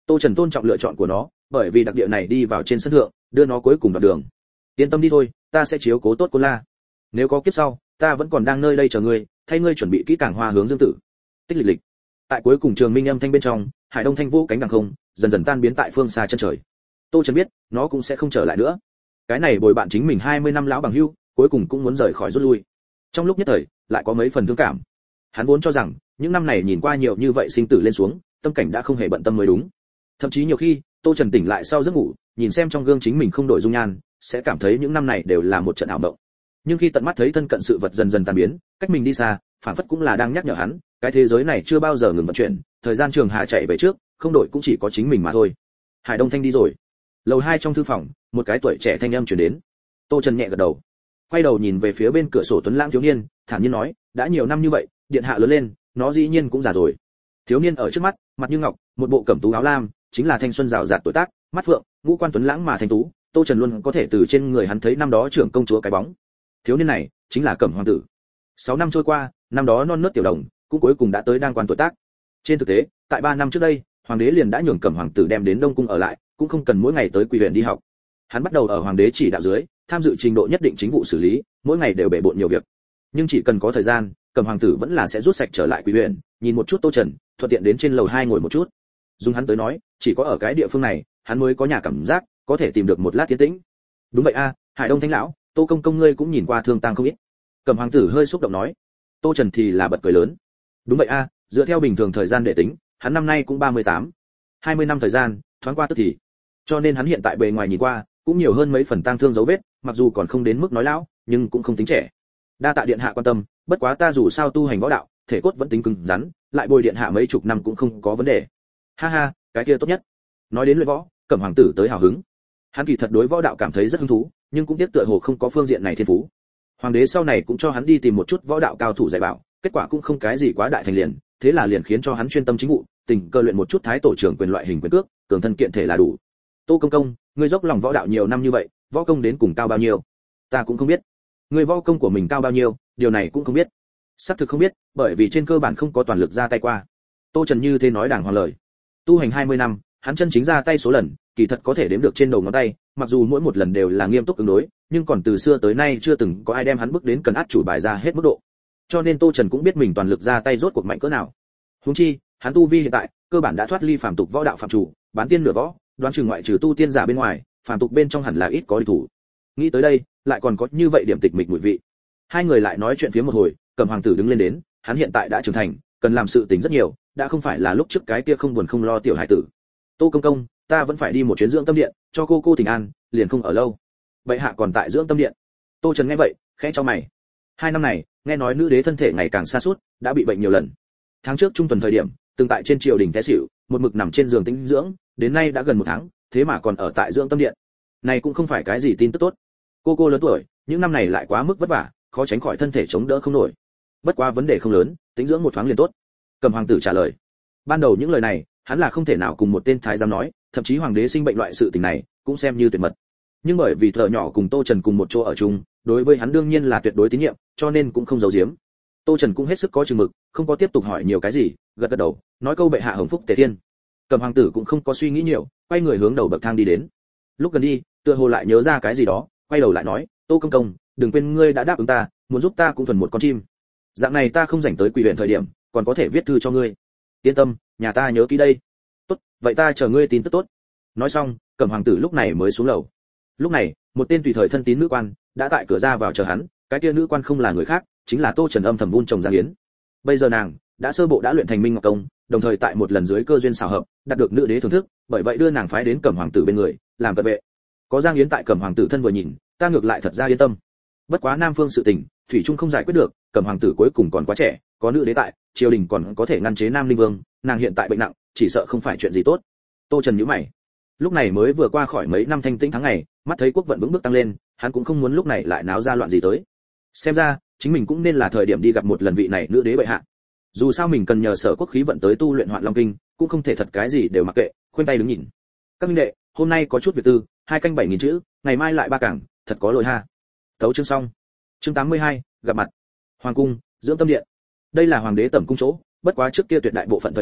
Tô Trần tôn trọng lựa chọn của nó, bởi vì đặc địa này đi vào trên sân thượng, đưa nó cuối cùng đoạn đường. Yên tâm đi thôi, ta sẽ chiếu cố tốt cô La. Nếu có kiếp sau, ta vẫn còn đang nơi đây chờ ngươi, thay ngươi chuẩn bị kỹ càng hoa hướng dương tử. Tích lịch lịch. Tại cuối cùng trường minh âm thanh bên trong, Hải Đông thanh vũ cánh đằng không, dần dần tan biến tại phương xa chân trời. Tô Trần biết, nó cũng sẽ không trở lại nữa. Cái này bồi bạn chính mình 20 năm lão bằng hữu, cuối cùng cũng muốn rời khỏi rút lui. Trong lúc nhất thời, lại có mấy phần thương cảm. Hắn vốn cho rằng, những năm này nhìn qua nhiều như vậy sinh tử lên xuống, tâm cảnh đã không hề bận tâm mới đúng. Thậm chí nhiều khi, Tô Trần tỉnh lại sau giấc ngủ, nhìn xem trong gương chính mình không đổi dung nhan, sẽ cảm thấy những năm này đều là một trận ảo mộng. Nhưng khi tận mắt thấy thân cận sự vật dần dần tan biến, cách mình đi xa, phản phất cũng là đang nhắc nhở hắn, cái thế giới này chưa bao giờ ngừng vận chuyển, thời gian trường hà chạy về trước, không đổi cũng chỉ có chính mình mà thôi. Hải Đông thanh đi rồi. Lầu 2 trong thư phòng, một cái tuổi trẻ thanh âm truyền đến. Tô Trần nhẹ gật đầu, quay đầu nhìn về phía bên cửa sổ tuấn lãng thiếu niên, thản nhiên nói, đã nhiều năm như vậy, điện hạ lớn lên, nó dĩ nhiên cũng già rồi. Thiếu niên ở trước mắt, mặt như ngọc, một bộ cẩm tú áo lam, chính là thanh xuân rào rạt tuổi tác, mắt phượng, ngũ quan tuấn lãng mà thanh tú, Tô Trần luôn có thể từ trên người hắn thấy năm đó trưởng công chúa cái bóng. Thiếu niên này chính là Cẩm hoàng tử. 6 năm trôi qua, năm đó non nớt tiểu đồng, cũng cuối cùng đã tới đang quan tuổi tác. Trên thực tế, tại 3 năm trước đây, hoàng đế liền đã nhường Cẩm hoàng tử đem đến Đông cung ở lại, cũng không cần mỗi ngày tới Quỳ huyện đi học. Hắn bắt đầu ở hoàng đế chỉ đạo dưới, tham dự trình độ nhất định chính vụ xử lý, mỗi ngày đều bể bộn nhiều việc. Nhưng chỉ cần có thời gian, Cẩm hoàng tử vẫn là sẽ rút sạch trở lại Quỳ huyện, nhìn một chút Tô Trần, thuận tiện đến trên lầu 2 ngồi một chút. Dùng hắn tới nói, chỉ có ở cái địa phương này, hắn mới có nhà cảm giác, có thể tìm được một lát tiến tĩnh. Đúng vậy a, Hải Đông thánh lão, Tô công công ngươi cũng nhìn qua thương tang không ít. Cẩm hoàng tử hơi xúc động nói. Tô Trần thì là bật cười lớn. Đúng vậy a, dựa theo bình thường thời gian để tính, hắn năm nay cũng 38. 20 năm thời gian, thoáng qua tức thì. Cho nên hắn hiện tại bề ngoài nhìn qua, cũng nhiều hơn mấy phần tang thương dấu vết, mặc dù còn không đến mức nói lão, nhưng cũng không tính trẻ. Đa tạ điện hạ quan tâm, bất quá ta dù sao tu hành võ đạo, thể cốt vẫn tính cứng rắn, lại bồi điện hạ mấy chục năm cũng không có vấn đề. Ha ha, cái kia tốt nhất. Nói đến luyện võ, Cẩm hoàng tử tới hào hứng. Hắn kỳ thật đối võ đạo cảm thấy rất hứng thú, nhưng cũng tiếc tựa hồ không có phương diện này thiên phú. Hoàng đế sau này cũng cho hắn đi tìm một chút võ đạo cao thủ dạy bảo, kết quả cũng không cái gì quá đại thành liền, thế là liền khiến cho hắn chuyên tâm chính vụ, tình cơ luyện một chút thái tổ trưởng quyền loại hình quyền cước, cường thân kiện thể là đủ. Tô công công, ngươi dốc lòng võ đạo nhiều năm như vậy, võ công đến cùng cao bao nhiêu? Ta cũng không biết. Ngươi võ công của mình cao bao nhiêu, điều này cũng không biết. Xác thực không biết, bởi vì trên cơ bản không có toàn lực ra tay qua. Tô Trần như thế nói đàng hoàng lời. Tu hành 20 năm, hắn chân chính ra tay số lần, kỳ thật có thể đếm được trên đầu ngón tay, mặc dù mỗi một lần đều là nghiêm túc ứng đối, nhưng còn từ xưa tới nay chưa từng có ai đem hắn bước đến cần át chủ bài ra hết mức độ. Cho nên Tô Trần cũng biết mình toàn lực ra tay rốt cuộc mạnh cỡ nào. Huống chi, hắn tu vi hiện tại, cơ bản đã thoát ly phàm tục võ đạo phạm chủ, bán tiên nửa võ, đoán chừng ngoại trừ tu tiên giả bên ngoài, phàm tục bên trong hẳn là ít có địch thủ. Nghĩ tới đây, lại còn có như vậy điểm tịch mịch mùi vị. Hai người lại nói chuyện phía một hồi, Cẩm hoàng tử đứng lên đến, hắn hiện tại đã trưởng thành, cần làm sự tình rất nhiều, đã không phải là lúc trước cái kia không buồn không lo tiểu hải tử. Tô công công, ta vẫn phải đi một chuyến dưỡng tâm điện, cho cô thỉnh an, liền không ở lâu. Vậy hạ còn tại dưỡng tâm điện. Tô Trần nghe vậy, khẽ chau mày. 2 năm này, nghe nói nữ đế thân thể ngày càng sa sút, đã bị bệnh nhiều lần. Tháng trước trung tuần thời điểm, từng tại trên triều đình té xỉu, một mực nằm trên giường tĩnh dưỡng, đến nay đã gần 1 tháng, thế mà còn ở tại dưỡng tâm điện. Này cũng không phải cái gì tin tức tốt. Cô lớn tuổi, những năm này lại quá mức vất vả, khó tránh khỏi thân thể chống đỡ không nổi. Bất quá vấn đề không lớn, tĩnh dưỡng 1 tháng liền tốt. Cẩm hoàng tử trả lời. Ban đầu những lời này, hắn là không thể nào cùng một tên thái giám nói, thậm chí hoàng đế sinh bệnh loại sự tình này, cũng xem như tuyệt mật. Nhưng bởi vì thợ nhỏ cùng Tô Trần cùng một chỗ ở chung, đối với hắn đương nhiên là tuyệt đối tín nhiệm, cho nên cũng không giấu giếm. Tô Trần cũng hết sức có chừng mực, không có tiếp tục hỏi nhiều cái gì, gật gật đầu, nói câu bệ hạ hồng phúc tề thiên. Cẩm hoàng tử cũng không có suy nghĩ nhiều, quay người hướng đầu bậc thang đi đến. Lúc gần đi, tựa hồ lại nhớ ra cái gì đó, quay đầu lại nói, Tô công công, đừng quên ngươi đã đáp ứng ta, muốn giúp ta cũng thuần một con chim. Dạng này ta không rảnh tới Quỳ huyện thời điểm, còn có thể viết thư cho ngươi. Yên tâm, nhà ta nhớ kỹ đây. Tốt, vậy ta chờ ngươi tin tức tốt. Nói xong, Cẩm hoàng tử lúc này mới xuống lầu. Lúc này, một tên tùy thời thân tín nữ quan đã tại cửa ra vào chờ hắn, cái kia nữ quan không là người khác, chính là Tô Trần âm thầm vun trồng Giang Yến. Bây giờ nàng đã sơ bộ đã luyện thành Minh Ngọc công, đồng thời tại một lần dưới cơ duyên xảo hợp, đạt được nữ đế thưởng thức, bởi vậy đưa nàng phái đến Cẩm hoàng tử bên người, làm cận vệ. Có Giang Yến tại Cẩm hoàng tử thân vừa nhìn, ta ngược lại thật ra yên tâm. Bất quá Nam Phương sự tình, thủy chung không giải quyết được, Cẩm hoàng tử cuối cùng còn quá trẻ, có nữ đế tại, triều đình còn có thể ngăn chế Nam Linh Vương, nàng hiện tại bệnh nặng, chỉ sợ không phải chuyện gì tốt. Tô Trần nhíu mày. Lúc này mới vừa qua khỏi mấy năm thanh tĩnh tháng ngày, mắt thấy quốc vận vững bước tăng lên, hắn cũng không muốn lúc này lại náo ra loạn gì tới. Xem ra, chính mình cũng nên là thời điểm đi gặp một lần vị này nữ đế bệ hạ. Dù sao mình cần nhờ sở quốc khí vận tới tu luyện Hoạn Long kinh, cũng không thể thật cái gì đều mặc kệ, khoanh tay đứng nhìn. Các minh đệ, hôm nay có chút việc tư, 2 canh 7.000 chữ, ngày mai lại 3 cảng, thật có lỗi ha. Tấu chương xong. Chương 82, gặp mặt. Hoàng cung, dưỡng tâm điện. Đây là hoàng đế tẩm cung chỗ, bất quá trước kia tuyệt đại bộ phận thời điểm,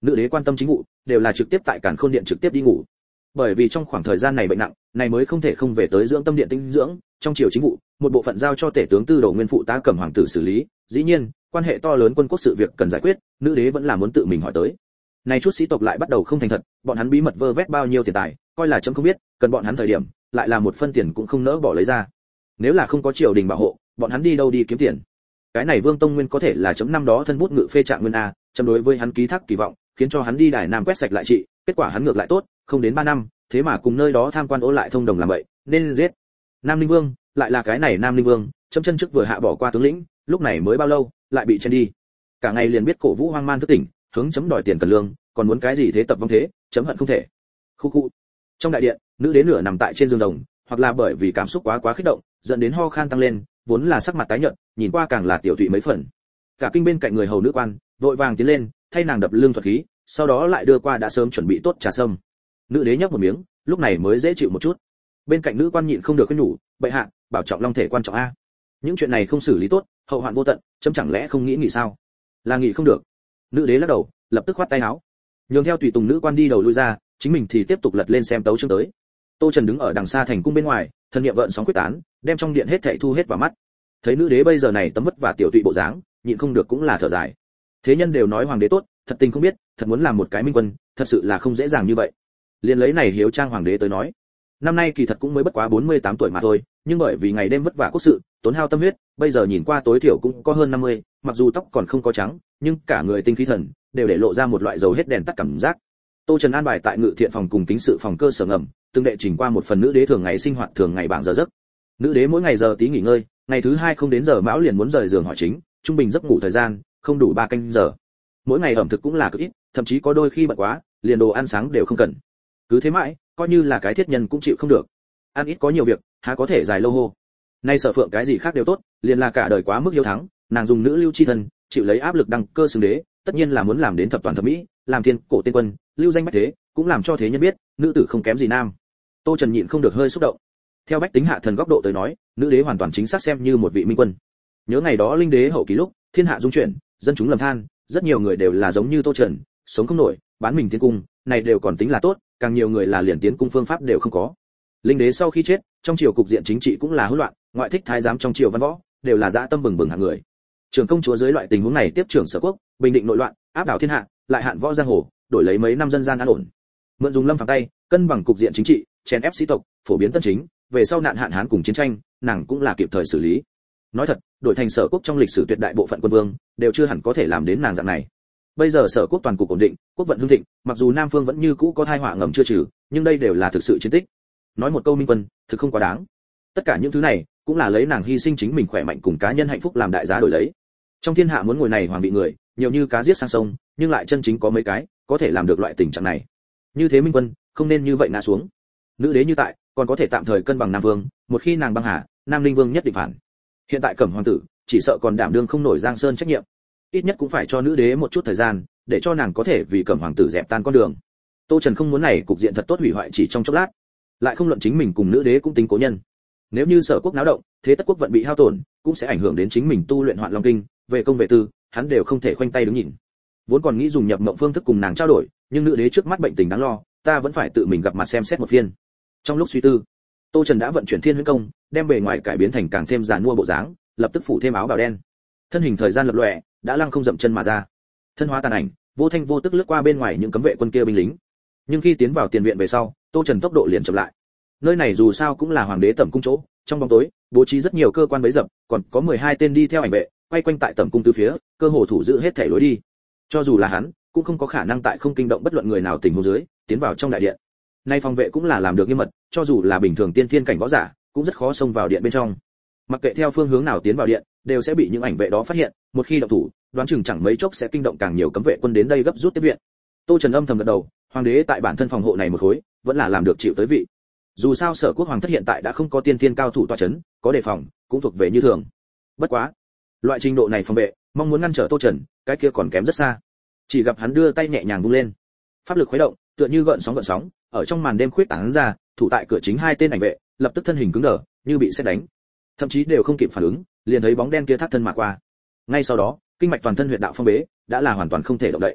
nữ đế quan tâm chính vụ đều là trực tiếp tại Càn Khôn điện trực tiếp đi ngủ. Bởi vì trong khoảng thời gian này bệnh nặng, này mới không thể không về tới dưỡng tâm điện tinh dưỡng, trong triều chính vụ, một bộ phận giao cho tể tướng Tư Đồ Nguyên phụ tá Cẩm hoàng tử xử lý, dĩ nhiên, quan hệ to lớn quân quốc sự việc cần giải quyết, nữ đế vẫn là muốn tự mình hỏi tới. Này chút sĩ tộc lại bắt đầu không thành thật, bọn hắn bí mật vơ vét bao nhiêu tiền tài, coi là chấm không biết, cần bọn hắn thời điểm, lại là một phân tiền cũng không nỡ bỏ lấy ra. Nếu là không có triều đình bảo hộ, bọn hắn đi đâu đi kiếm tiền? Cái này Vương Tông Nguyên có thể là chấm năm đó thân bút ngự phê trạng nguyên a, chấm đối với hắn ký thác kỳ vọng, khiến cho hắn đi Đài Nam quét sạch lại trị, kết quả hắn ngược lại tốt, không đến 3 năm, thế mà cùng nơi đó tham quan ố lại thông đồng làm vậy, nên giết. Nam Ninh Vương, lại là cái này Nam Ninh Vương, chấm chân trước vừa hạ bỏ qua tướng lĩnh, lúc này mới bao lâu, lại bị chen đi. Cả ngày liền biết cổ vũ hoang man thức tỉnh, hướng chấm đòi tiền cần lương, còn muốn cái gì thế tập vong thế, chấm hận không thể. Khu khu. Trong đại điện, nữ đế nửa nằm tại trên giường rồng, hoặc là bởi vì cảm xúc quá kích động, dẫn đến ho khan tăng lên, vốn là sắc mặt tái nhợt, nhìn qua càng là tiểu tụy mấy phần. Cả kinh bên cạnh người hầu nữ quan, vội vàng tiến lên, thay nàng đập lưng thuật khí, sau đó lại đưa qua đã sớm chuẩn bị tốt trà sâm. Nữ đế nhấp một miếng, lúc này mới dễ chịu một chút. Bên cạnh nữ quan nhịn không được khuyên nhủ, bệ hạ, bảo trọng long thể quan trọng a. Những chuyện này không xử lý tốt, hậu hoạn vô tận, chấm chẳng lẽ không nghĩ sao? Là nghĩ không được. Nữ đế lắc đầu, lập tức khoát tay áo. Nhường theo tùy tùng nữ quan đi đầu lui ra, chính mình thì tiếp tục lật lên xem tấu chương tới. Tô Trần đứng ở đằng xa thành cung bên ngoài, thân niệm gợn sóng quyết tán, đem trong điện hết thảy thu hết vào mắt. Thấy nữ đế bây giờ này tấm vất vả tiểu tụy bộ dáng, nhịn không được cũng là thở dài. Thế nhân đều nói hoàng đế tốt, thật tình không biết, thật muốn làm một cái minh quân, thật sự là không dễ dàng như vậy. Liên lấy này hiếu trang hoàng đế tới nói, năm nay kỳ thật cũng mới bất quá 48 tuổi mà thôi, nhưng bởi vì ngày đêm vất vả quốc sự, tốn hao tâm huyết, bây giờ nhìn qua tối thiểu cũng có hơn 50, mặc dù tóc còn không có trắng, nhưng cả người tinh khí thần đều để lộ ra một loại dầu hết đèn tắt cảm giác. Tô Trần an bài tại ngự thiện phòng cùng kính sự phòng cơ sở ngầm, từng đệ trình qua một phần nữ đế thường ngày sinh hoạt thường ngày bảng giờ giấc. Nữ đế mỗi ngày giờ tí nghỉ ngơi, ngày thứ 2 không đến giờ mão liền muốn rời giường hỏi chính, trung bình giấc ngủ thời gian không đủ 3 canh giờ. Mỗi ngày ẩm thực cũng là cực ít, thậm chí có đôi khi bận quá, liền đồ ăn sáng đều không cần. Cứ thế mãi, coi như là cái thiết nhân cũng chịu không được. Ăn ít có nhiều việc, há có thể dài lâu hô. Nay Sở Phượng cái gì khác đều tốt, liền là cả đời quá mức hiếu thắng, nàng dùng nữ lưu chi thân, chịu lấy áp lực đăng cơ xưng đế, tất nhiên là muốn làm đến thập toàn thập mỹ, làm thiên cổ tiên quân, lưu danh bách thế, cũng làm cho thế nhân biết, nữ tử không kém gì nam. Tô Trần nhịn không được hơi xúc động. Theo bách tính hạ thần góc độ tới nói, nữ đế hoàn toàn chính xác xem như một vị minh quân. Nhớ ngày đó linh đế hậu kỳ lúc, thiên hạ dung chuyển, dân chúng lầm than, rất nhiều người đều là giống như Tô Trần, sống không nổi, bán mình tiến cung, này đều còn tính là tốt, càng nhiều người là liền tiến cung phương pháp đều không có. Linh đế sau khi chết, trong triều cục diện chính trị cũng là hỗn loạn, ngoại thích thái giám trong triều văn võ, đều là dã tâm bừng bừng hạng người. Trưởng công chúa dưới loại tình huống này tiếp trưởng Sở Quốc, bình định nội loạn, áp đảo thiên hạ, lại hạn võ giang hồ, đổi lấy mấy năm dân gian an ổn. Mượn dùng Lâm Phàm tay, cân bằng cục diện chính trị, chèn ép sĩ tộc, phổ biến tân chính, về sau nạn hạn hán cùng chiến tranh, nàng cũng là kịp thời xử lý. Nói thật, đổi thành Sở Quốc trong lịch sử tuyệt đại bộ phận quân vương, đều chưa hẳn có thể làm đến nàng dạng này. Bây giờ Sở Quốc toàn cục ổn định, quốc vận hưng thịnh, mặc dù Nam Phương vẫn như cũ có tai họa ngầm chưa trừ, nhưng đây đều là thực sự chiến tích. Nói một câu minh quân, thực không quá đáng. Tất cả những thứ này, cũng là lấy nàng hy sinh chính mình khỏe mạnh cùng cá nhân hạnh phúc làm đại giá đổi lấy. Trong thiên hạ muốn ngồi này hoàng vị người, nhiều như cá giết sang sông, nhưng lại chân chính có mấy cái có thể làm được loại tình trạng này. Như thế minh quân, không nên như vậy ngã xuống. Nữ đế như tại, còn có thể tạm thời cân bằng Nam Vương, một khi nàng băng hà, Nam Linh Vương nhất định phản. Hiện tại Cẩm hoàng tử, chỉ sợ còn đảm đương không nổi Giang Sơn trách nhiệm. Ít nhất cũng phải cho nữ đế một chút thời gian, để cho nàng có thể vì Cẩm hoàng tử dẹp tan con đường. Tô Trần không muốn này cục diện thật tốt hủy hoại chỉ trong chốc lát. Lại không luận chính mình cùng nữ đế cũng tính cố nhân. Nếu như Sở Quốc náo động, thế tất quốc vận bị hao tổn, cũng sẽ ảnh hưởng đến chính mình tu luyện Hoạn Long Kinh, về công về tư, hắn đều không thể khoanh tay đứng nhìn. Vốn còn nghĩ dùng nhập mộng phương thức cùng nàng trao đổi, nhưng nữ đế trước mắt bệnh tình đáng lo, ta vẫn phải tự mình gặp mặt xem xét một phiên. Trong lúc suy tư, Tô Trần đã vận chuyển Thiên Huyễn Công, đem bề ngoài cải biến thành càng thêm giàn mua bộ dáng, lập tức phủ thêm áo bào đen. Thân hình thời gian lập lòe, đã lăng không dậm chân mà ra. Thân hóa tàn ảnh, vô thanh vô tức lướt qua bên ngoài những cấm vệ quân kia binh lính. Nhưng khi tiến vào tiền viện về sau, Tô Trần tốc độ liền chậm lại. Nơi này dù sao cũng là hoàng đế tẩm cung chỗ, trong bóng tối bố trí rất nhiều cơ quan bẫy dập, còn có 12 tên đi theo ảnh vệ, quay quanh tại tẩm cung tứ phía, cơ hồ thủ giữ hết thảy lối đi. Cho dù là hắn, cũng không có khả năng tại không kinh động bất luận người nào tình huống dưới, tiến vào trong đại điện. Nay phòng vệ cũng là làm được nghiêm mật, cho dù là bình thường tiên thiên cảnh võ giả, cũng rất khó xông vào điện bên trong. Mặc kệ theo phương hướng nào tiến vào điện, đều sẽ bị những ảnh vệ đó phát hiện, một khi động thủ, đoán chừng chẳng mấy chốc sẽ kinh động càng nhiều cấm vệ quân đến đây gấp rút tiếp viện. Tô Trần âm thầm gật đầu, hoàng đế tại bản thân phòng hộ này một khối, vẫn là làm được chịu tới vị. Dù sao Sở Quốc hoàng thất hiện tại đã không có tiên thiên cao thủ tọa chấn, có đề phòng, cũng thuộc về như thường. Bất quá, loại trình độ này phòng vệ, mong muốn ngăn trở Tô Trần, cái kia còn kém rất xa. Chỉ gặp hắn đưa tay nhẹ nhàng vung lên, pháp lực khuấy động, tựa như gợn sóng, ở trong màn đêm khuyết tán ra, thủ tại cửa chính 2 tên ảnh vệ, lập tức thân hình cứng đờ, như bị sét đánh. Thậm chí đều không kịp phản ứng, liền thấy bóng đen kia thác thân mà qua. Ngay sau đó, kinh mạch toàn thân huyệt đạo phong bế, đã là hoàn toàn không thể động đậy.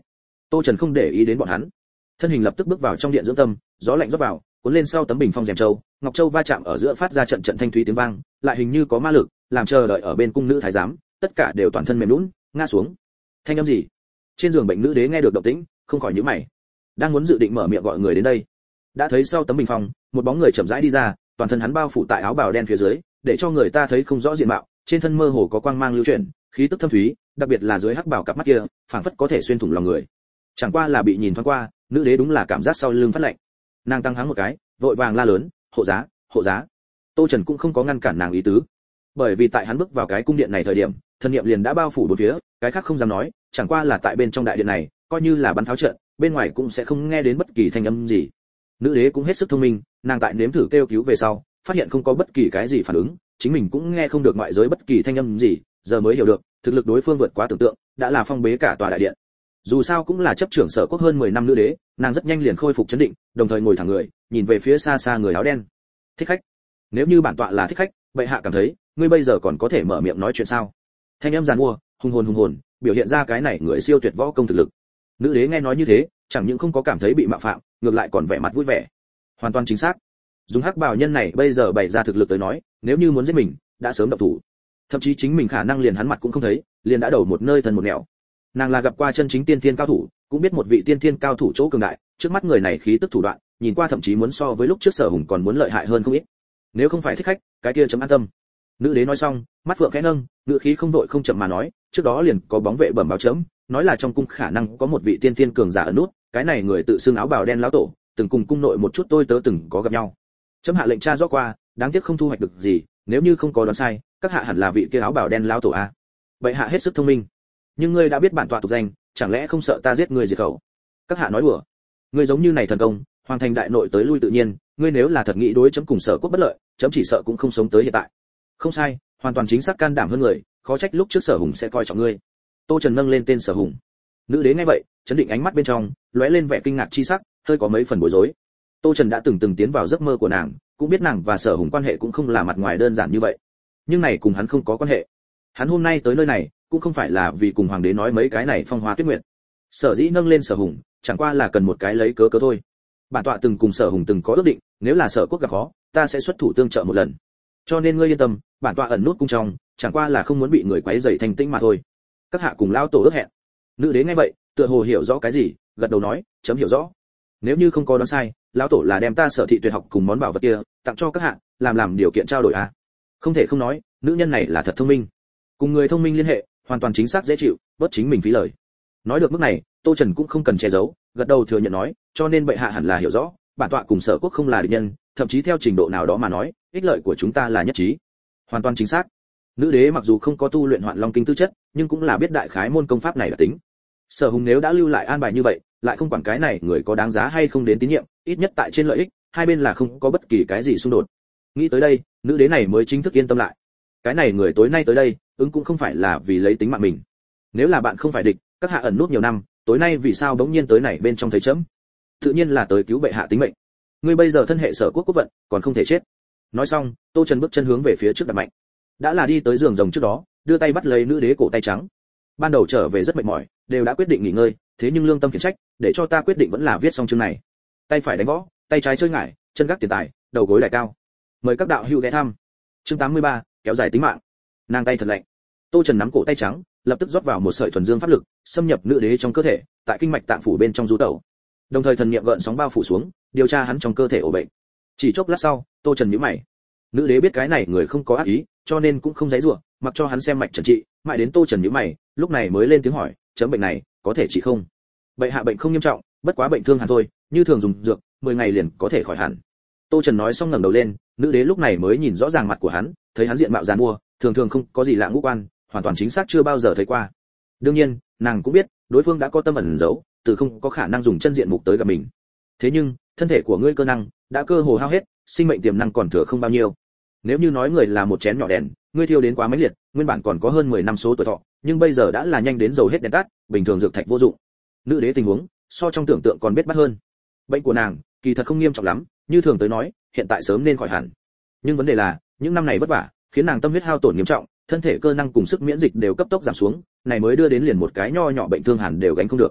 Tô Trần không để ý đến bọn hắn, thân hình lập tức bước vào trong điện dưỡng tâm, gió lạnh rót vào, cuốn lên sau tấm bình phong rèm châu, ngọc châu va chạm ở giữa phát ra trận trận thanh thúy tiếng vang, lại hình như có ma lực, làm chờ đợi ở bên cung nữ thái giám, tất cả đều toàn thân mềm nhũn, ngã xuống. Thanh âm gì? Trên giường bệnh nữ đế nghe được động tĩnh, không khỏi nhíu mày, đang muốn dự định mở miệng gọi người đến đây, đã thấy sau tấm bình phong, một bóng người chậm rãi đi ra, toàn thân hắn bao phủ tại áo bào đen phía dưới, để cho người ta thấy không rõ diện mạo, trên thân mơ hồ có quang mang lưu chuyển, khí tức thâm thúy, đặc biệt là dưới hắc bào cặp mắt kia, phảng phất có thể xuyên thủng lòng người. Chẳng qua là bị nhìn thoáng qua, nữ đế đúng là cảm giác sau lưng phát lạnh. Nàng tăng hắng một cái, vội vàng la lớn, hộ giá, hộ giá. Tô Trần cũng không có ngăn cản nàng ý tứ, bởi vì tại hắn bước vào cái cung điện này thời điểm, thần niệm liền đã bao phủ bốn phía, cái khác không dám nói, chẳng qua là tại bên trong đại điện này, coi như là bắn pháo trận, bên ngoài cũng sẽ không nghe đến bất kỳ thanh âm gì. Nữ đế cũng hết sức thông minh, nàng tại nếm thử kêu cứu về sau, phát hiện không có bất kỳ cái gì phản ứng, chính mình cũng nghe không được ngoại giới bất kỳ thanh âm gì, giờ mới hiểu được, thực lực đối phương vượt quá tưởng tượng, đã là phong bế cả tòa đại điện. Dù sao cũng là chấp trưởng sở quốc hơn 10 năm nữ đế, nàng rất nhanh liền khôi phục chấn định, đồng thời ngồi thẳng người, nhìn về phía xa xa người áo đen. Thích khách, nếu như bản tọa là thích khách, bệ hạ cảm thấy, ngươi bây giờ còn có thể mở miệng nói chuyện sao? Thanh âm giàn mua, hùng hồn, biểu hiện ra cái này người siêu tuyệt võ công thực lực. Nữ đế nghe nói như thế, chẳng những không có cảm thấy bị mạo phạm, ngược lại còn vẻ mặt vui vẻ. Hoàn toàn chính xác. Dùng hắc bào nhân này bây giờ bày ra thực lực tới nói, nếu như muốn giết mình, đã sớm động thủ. Thậm chí chính mình khả năng liền hắn mặt cũng không thấy, liền đã đầu một nơi thần một nẻo. Nàng là gặp qua chân chính tiên thiên cao thủ, cũng biết một vị tiên thiên cao thủ chỗ cường đại, trước mắt người này khí tức thủ đoạn, nhìn qua thậm chí muốn so với lúc trước Sở Hùng còn muốn lợi hại hơn không ít. Nếu không phải thích khách, cái kia chấm an tâm. Nữ đế nói xong, mắt phượng khẽ nâng, ngữ khí không vội không chậm mà nói, trước đó liền có bóng vệ bẩm báo chấm, nói là trong cung khả năng có một vị tiên thiên cường giả ẩn nút, cái này người tự xưng áo bào đen lão tổ, từng cùng cung nội một chút tôi tớ từng có gặp nhau. Chấm hạ lệnh tra rõ qua, đáng tiếc không thu hoạch được gì, nếu như không có đoán sai, các hạ hẳn là vị kia áo bào đen lão tổ a. Vậy hạ hết sức thông minh, nhưng ngươi đã biết bản tọa tục danh, chẳng lẽ không sợ ta giết ngươi diệt khẩu? Các hạ nói đùa, ngươi giống như này thần công, hoàng thành đại nội tới lui tự nhiên, ngươi nếu là thật nghĩ đối chấm cùng Sở quốc bất lợi, chấm chỉ sợ cũng không sống tới hiện tại. Không sai, hoàn toàn chính xác can đảm hơn người, khó trách lúc trước Sở Hùng sẽ coi trọng ngươi. Tô Trần nâng lên tên Sở Hùng. Nữ đế nghe vậy, chấn định ánh mắt bên trong lóe lên vẻ kinh ngạc chi sắc, hơi có mấy phần bối rối. Tô Trần đã từng tiến vào giấc mơ của nàng, cũng biết nàng và Sở Hùng quan hệ cũng không là mặt ngoài đơn giản như vậy, nhưng này cùng hắn không có quan hệ. Hắn hôm nay tới nơi này, cũng không phải là vì cùng hoàng đế nói mấy cái này phong hoa tuyết nguyệt. Sở dĩ nâng lên Sở Hùng, chẳng qua là cần một cái lấy cớ thôi. Bản tọa từng cùng Sở Hùng từng có ước định, nếu là Sở quốc gặp khó, ta sẽ xuất thủ tương trợ một lần. Cho nên ngươi yên tâm, bản tọa ẩn nút cung trong, chẳng qua là không muốn bị người quấy rầy thanh tĩnh mà thôi. Các hạ cùng lão tổ ước hẹn. Nữ đế nghe vậy, tựa hồ hiểu rõ cái gì, gật đầu nói, chấm hiểu rõ. Nếu như không có đoán sai, lão tổ là đem ta Sở thị tuyệt học cùng món bảo vật kia tặng cho các hạ, làm điều kiện trao đổi à? Không thể không nói, nữ nhân này là thật thông minh. Cùng người thông minh liên hệ, hoàn toàn chính xác dễ chịu, bớt chính mình phí lời. Nói được mức này, Tô Trần cũng không cần che giấu, gật đầu thừa nhận nói, cho nên bệ hạ hẳn là hiểu rõ, bản tọa cùng Sở quốc không là địch nhân, thậm chí theo trình độ nào đó mà nói, ích lợi của chúng ta là nhất trí. Hoàn toàn chính xác. Nữ đế mặc dù không có tu luyện Hoạn Long kinh tư chất, nhưng cũng là biết đại khái môn công pháp này là tính. Sở Hùng nếu đã lưu lại an bài như vậy, lại không quản cái này người có đáng giá hay không đến tín nhiệm, ít nhất tại trên lợi ích, hai bên là không có bất kỳ cái gì xung đột. Nghĩ tới đây, nữ đế này mới chính thức yên tâm lại. Cái này người tối nay tới đây, ứng cũng không phải là vì lấy tính mạng mình. Nếu là bạn không phải địch, các hạ ẩn nút nhiều năm, tối nay vì sao bỗng nhiên tới này bên trong thấy chấm? Tự nhiên là tới cứu bệ hạ tính mệnh. Ngươi bây giờ thân hệ Sở quốc quốc vận, còn không thể chết. Nói xong, Tô Trần bước chân hướng về phía trước đạp mạnh. Đã là đi tới giường rồng trước đó, đưa tay bắt lấy nữ đế cổ tay trắng. Ban đầu trở về rất mệt mỏi, đều đã quyết định nghỉ ngơi, thế nhưng lương tâm khiển trách, để cho ta quyết định vẫn là viết xong chương này. Tay phải đánh võ, tay trái chơi ngải, chân gác tiền tài, đầu gối đại cao. Mời các đạo hữu ghé thăm. Chương 83, kéo dài tính mạng. Nàng tay thật lạnh. Tô Trần nắm cổ tay trắng, lập tức rót vào một sợi thuần dương pháp lực, xâm nhập nữ đế trong cơ thể, tại kinh mạch tạng phủ bên trong du tẩu. Đồng thời thần niệm gợn sóng bao phủ xuống, điều tra hắn trong cơ thể ổ bệnh. Chỉ chốc lát sau, Tô Trần nhíu mày. Nữ đế biết cái này người không có ác ý, cho nên cũng không giãy giụa, mặc cho hắn xem mạch trần trị, mãi đến Tô Trần nhíu mày, lúc này mới lên tiếng hỏi, chấm bệnh này có thể trị không? Bệ hạ bệnh không nghiêm trọng, bất quá bệnh thương hàn thôi, như thường dùng dược, 10 ngày liền có thể khỏi hẳn. Tô Trần nói xong ngẩng đầu lên, nữ đế lúc này mới nhìn rõ ràng mặt của hắn, thấy hắn diện mạo giàn mua, thường thường không có gì lạ ngũ quan, hoàn toàn chính xác chưa bao giờ thấy qua. Đương nhiên, nàng cũng biết, đối phương đã có tâm ẩn giấu, từ không có khả năng dùng chân diện mục tới gặp mình. Thế nhưng, thân thể của ngươi cơ năng đã cơ hồ hao hết, sinh mệnh tiềm năng còn thừa không bao nhiêu. Nếu như nói người là một chén nhỏ đèn, ngươi thiêu đến quá mãnh liệt, nguyên bản còn có hơn 10 năm số tuổi thọ, nhưng bây giờ đã là nhanh đến dầu hết đèn tắt, bình thường dược thạch vô dụng. Nữ đế tình huống, so trong tưởng tượng còn biết bắt hơn. Bệnh của nàng, kỳ thật không nghiêm trọng lắm, như thường tới nói, hiện tại sớm nên khỏi hẳn. Nhưng vấn đề là, những năm này vất vả, khiến nàng tâm huyết hao tổn nghiêm trọng, thân thể cơ năng cùng sức miễn dịch đều cấp tốc giảm xuống, này mới đưa đến liền một cái nho nhỏ bệnh thương hàn đều gánh không được.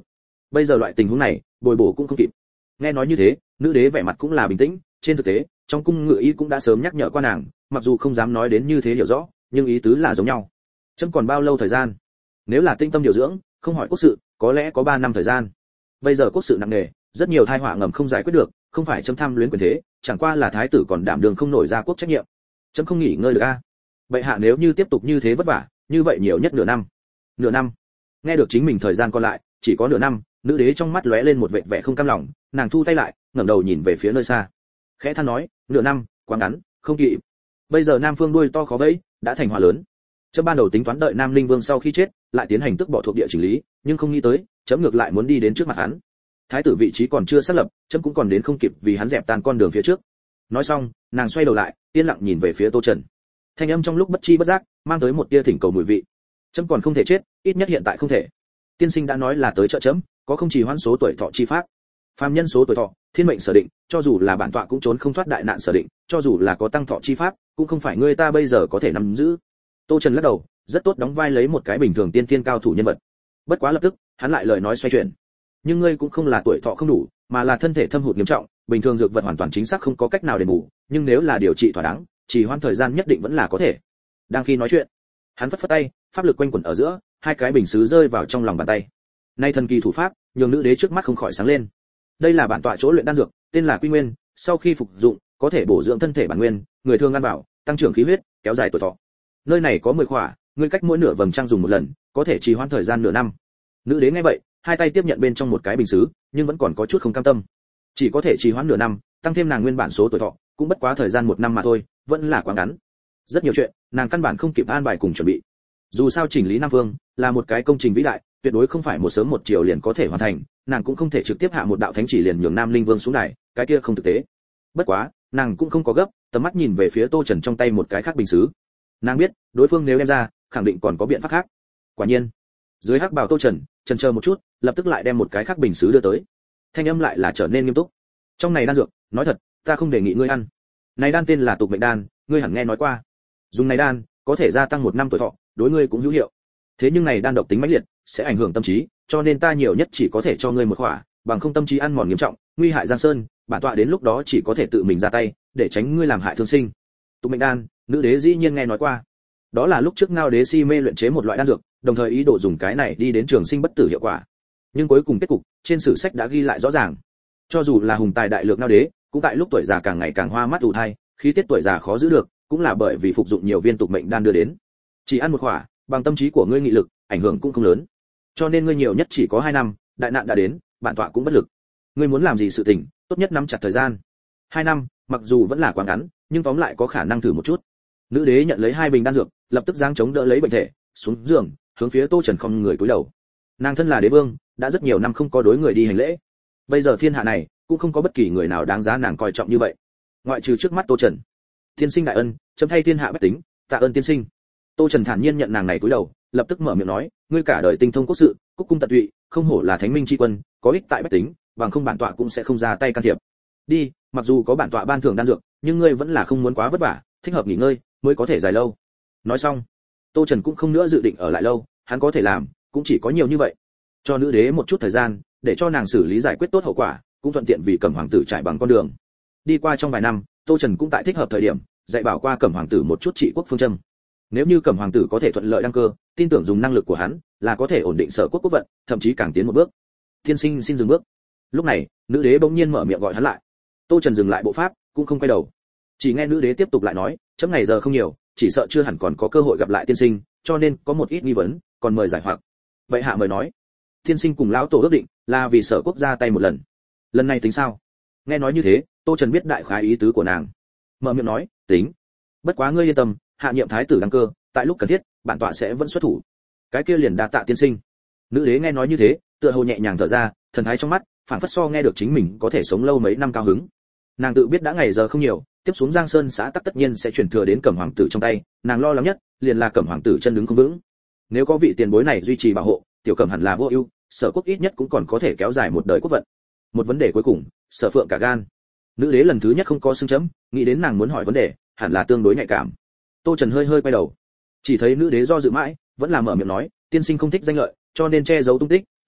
bây giờ loại tình huống này bồi bổ cũng không kịp. Nghe nói như thế, nữ đế vẻ mặt cũng là bình tĩnh, trên thực tế trong cung ngự y cũng đã sớm nhắc nhở qua nàng, mặc dù không dám nói đến như thế hiểu rõ, nhưng ý tứ là giống nhau. Chấm còn bao lâu thời gian? Nếu là tinh tâm điều dưỡng, không hỏi quốc sự, có lẽ có 3 năm thời gian. Bây giờ quốc sự nặng nề, rất nhiều tai họa ngầm không giải quyết được, không phải chấm tham luyến quyền thế, chẳng qua là thái tử còn đảm đường không nổi ra quốc trách nhiệm. Chấm không nghỉ ngơi được a. Bệ hạ nếu như tiếp tục như thế vất vả, như vậy nhiều nhất nửa năm. Nửa năm? Nghe được chính mình thời gian còn lại chỉ có nửa năm, nữ đế trong mắt lóe lên một vệt vẻ không cam lòng, nàng thu tay lại, ngẩng đầu nhìn về phía nơi xa. Khẽ than nói, nửa năm, quá ngắn, không kịp. Bây giờ Nam Phương đuôi to khó vẫy, đã thành họa lớn. Chấm ban đầu tính toán đợi Nam Linh Vương sau khi chết, lại tiến hành tước bỏ thuộc địa chỉnh lý, nhưng không nghĩ tới, chấm ngược lại muốn đi đến trước mặt hắn. Thái tử vị trí còn chưa xác lập, chấm cũng còn đến không kịp vì hắn dẹp tan con đường phía trước. Nói xong, nàng xoay đầu lại, yên lặng nhìn về phía Tô Trần. Thanh âm trong lúc bất chi bất giác, mang tới một tia thỉnh cầu mùi vị. Chấm còn không thể chết, ít nhất hiện tại không thể. Tiên sinh đã nói là tới trợ chấm, có không chỉ hoãn số tuổi thọ chi pháp. Phàm nhân số tuổi thọ, thiên mệnh sở định, cho dù là bản tọa cũng trốn không thoát đại nạn sở định, cho dù là có tăng thọ chi pháp, cũng không phải ngươi ta bây giờ có thể nắm giữ. Tô Trần lắc đầu, rất tốt đóng vai lấy một cái bình thường tiên thiên cao thủ nhân vật. Bất quá lập tức, hắn lại lời nói xoay chuyển. Nhưng ngươi cũng không là tuổi thọ không đủ, mà là thân thể thâm hụt nghiêm trọng, bình thường dược vật hoàn toàn chính xác không có cách nào đền bù, nhưng nếu là điều trị thỏa đáng, chỉ hoãn thời gian nhất định vẫn là có thể. Đang khi nói chuyện, hắn phất phất tay, pháp lực quanh quẩn ở giữa, hai cái bình sứ rơi vào trong lòng bàn tay. Nay thần kỳ thủ pháp, nhường nữ đế trước mắt không khỏi sáng lên. Đây là bản tọa chỗ luyện đan dược, tên là Quy Nguyên, sau khi phục dụng, có thể bổ dưỡng thân thể bản nguyên, người thường ăn bảo, tăng trưởng khí huyết, kéo dài tuổi thọ. Nơi này có 10 khỏa, ngươi cách mỗi nửa vầng trăng dùng một lần, có thể trì hoãn thời gian nửa năm. Nữ đế nghe vậy, hai tay tiếp nhận bên trong một cái bình sứ, nhưng vẫn còn có chút không cam tâm. Chỉ có thể trì hoãn nửa năm, tăng thêm nàng nguyên bản số tuổi thọ, cũng bất quá thời gian 1 năm mà thôi, vẫn là quá ngắn. Rất nhiều chuyện, nàng căn bản không kịp an bài cùng chuẩn bị. Dù sao chỉnh lý Nam Vương là một cái công trình vĩ đại, tuyệt đối không phải một sớm một chiều liền có thể hoàn thành, nàng cũng không thể trực tiếp hạ một đạo thánh chỉ liền nhường Nam Linh Vương xuống đài, cái kia không thực tế. Bất quá, nàng cũng không có gấp, tầm mắt nhìn về phía Tô Trần trong tay một cái khác bình sứ. Nàng biết, đối phương nếu đem ra, khẳng định còn có biện pháp khác. Quả nhiên, dưới hắc bào Tô Trần, chần chờ một chút, lập tức lại đem một cái khác bình sứ đưa tới. Thanh âm lại là trở nên nghiêm túc. Trong này đan dược, nói thật, ta không đề nghị ngươi ăn. Này đan tên là Tục Mệnh đan, ngươi hẳn nghe nói qua. Dùng này đan, có thể gia tăng 1 năm tuổi thọ, đối ngươi cũng hữu hiệu. Thế nhưng này đan độc tính mãnh liệt, sẽ ảnh hưởng tâm trí, cho nên ta nhiều nhất chỉ có thể cho ngươi một khỏa, bằng không tâm trí ăn mòn nghiêm trọng, nguy hại giang sơn, bản tọa đến lúc đó chỉ có thể tự mình ra tay, để tránh ngươi làm hại thương sinh. Tục Mệnh đan, nữ đế dĩ nhiên nghe nói qua. Đó là lúc trước Ngao đế si mê luyện chế một loại đan dược, đồng thời ý đồ dùng cái này đi đến trường sinh bất tử hiệu quả. Nhưng cuối cùng kết cục, trên sử sách đã ghi lại rõ ràng. Cho dù là hùng tài đại lược Ngao đế, cũng tại lúc tuổi già càng ngày càng hoa mắt ù thai, khí tiết tuổi già khó giữ được, cũng là bởi vì phục dụng nhiều viên Tục Mệnh đan đưa đến. Chỉ ăn một khỏa, bằng tâm trí của ngươi nghị lực, ảnh hưởng cũng không lớn. Cho nên ngươi nhiều nhất chỉ có 2 năm, đại nạn đã đến, bản tọa cũng bất lực. Ngươi muốn làm gì sự tình, tốt nhất nắm chặt thời gian. 2 năm, mặc dù vẫn là quá ngắn, nhưng tóm lại có khả năng thử một chút. Nữ đế nhận lấy 2 bình đan dược, lập tức giang chống đỡ lấy bệnh thể, xuống giường, hướng phía Tô Trần không người cúi đầu. Nàng thân là đế vương, đã rất nhiều năm không có đối người đi hành lễ. Bây giờ thiên hạ này, cũng không có bất kỳ người nào đáng giá nàng coi trọng như vậy. Ngoại trừ trước mắt Tô Trần. Tiên sinh đại ân, chấm thay thiên hạ bách tính, tạ ơn tiên sinh. Tô Trần thản nhiên nhận nàng này cúi đầu, lập tức mở miệng nói, ngươi cả đời tinh thông quốc sự, cúc cung tận tụy, không hổ là thánh minh tri quân, có ích tại bách tính, bằng không bản tọa cũng sẽ không ra tay can thiệp. Đi, mặc dù có bản tọa ban thưởng đan dược, nhưng ngươi vẫn là không muốn quá vất vả, thích hợp nghỉ ngơi, mới có thể dài lâu. Nói xong, Tô Trần cũng không nữa dự định ở lại lâu, hắn có thể làm, cũng chỉ có nhiều như vậy. Cho nữ đế một chút thời gian, để cho nàng xử lý giải quyết tốt hậu quả, cũng thuận tiện vì Cẩm hoàng tử trải bằng con đường. Đi qua trong vài năm, Tô Trần cũng tại thích hợp thời điểm, dạy bảo qua Cẩm hoàng tử một chút trị quốc phương châm. Nếu như Cẩm hoàng tử có thể thuận lợi đăng cơ, tin tưởng dùng năng lực của hắn, là có thể ổn định Sở quốc quốc vận, thậm chí càng tiến một bước. Tiên sinh xin dừng bước. Lúc này, nữ đế bỗng nhiên mở miệng gọi hắn lại. Tô Trần dừng lại bộ pháp, cũng không quay đầu. Chỉ nghe nữ đế tiếp tục lại nói, chấm ngày giờ không nhiều, chỉ sợ chưa hẳn còn có cơ hội gặp lại tiên sinh, cho nên có một ít nghi vấn, còn mời giải hoặc. Vậy hạ mời nói. Tiên sinh cùng lão tổ ước định, là vì Sở quốc ra tay một lần. Lần này tính sao? Nghe nói như thế, Tô Trần biết đại khái ý tứ của nàng. Mở miệng nói, tính. Bất quá ngươi yên tâm, hạ nhiệm thái tử đăng cơ, tại lúc cần thiết, bản tọa sẽ vẫn xuất thủ. Cái kia liền đa tạ tiên sinh. Nữ đế nghe nói như thế, tựa hồ nhẹ nhàng thở ra, thần thái trong mắt, phảng phất so nghe được chính mình có thể sống lâu mấy năm cao hứng. Nàng tự biết đã ngày giờ không nhiều, tiếp xuống Giang Sơn xã tắc tất nhiên sẽ chuyển thừa đến Cẩm hoàng tử trong tay, nàng lo lắng nhất liền là Cẩm hoàng tử chân đứng không vững. Nếu có vị tiền bối này duy trì bảo hộ, tiểu Cẩm hẳn là vô ưu, Sở quốc ít nhất cũng còn có thể kéo dài một đời quốc vận. Một vấn đề cuối cùng, Sở Phượng cả gan. Nữ đế lần thứ nhất không có xưng chấm, nghĩ đến nàng muốn hỏi vấn đề, hẳn là tương đối nhạy cảm. Tô Trần hơi hơi quay đầu, chỉ thấy nữ đế do dự mãi, vẫn là mở miệng nói, tiên sinh không thích danh lợi, cho nên che giấu tung tích,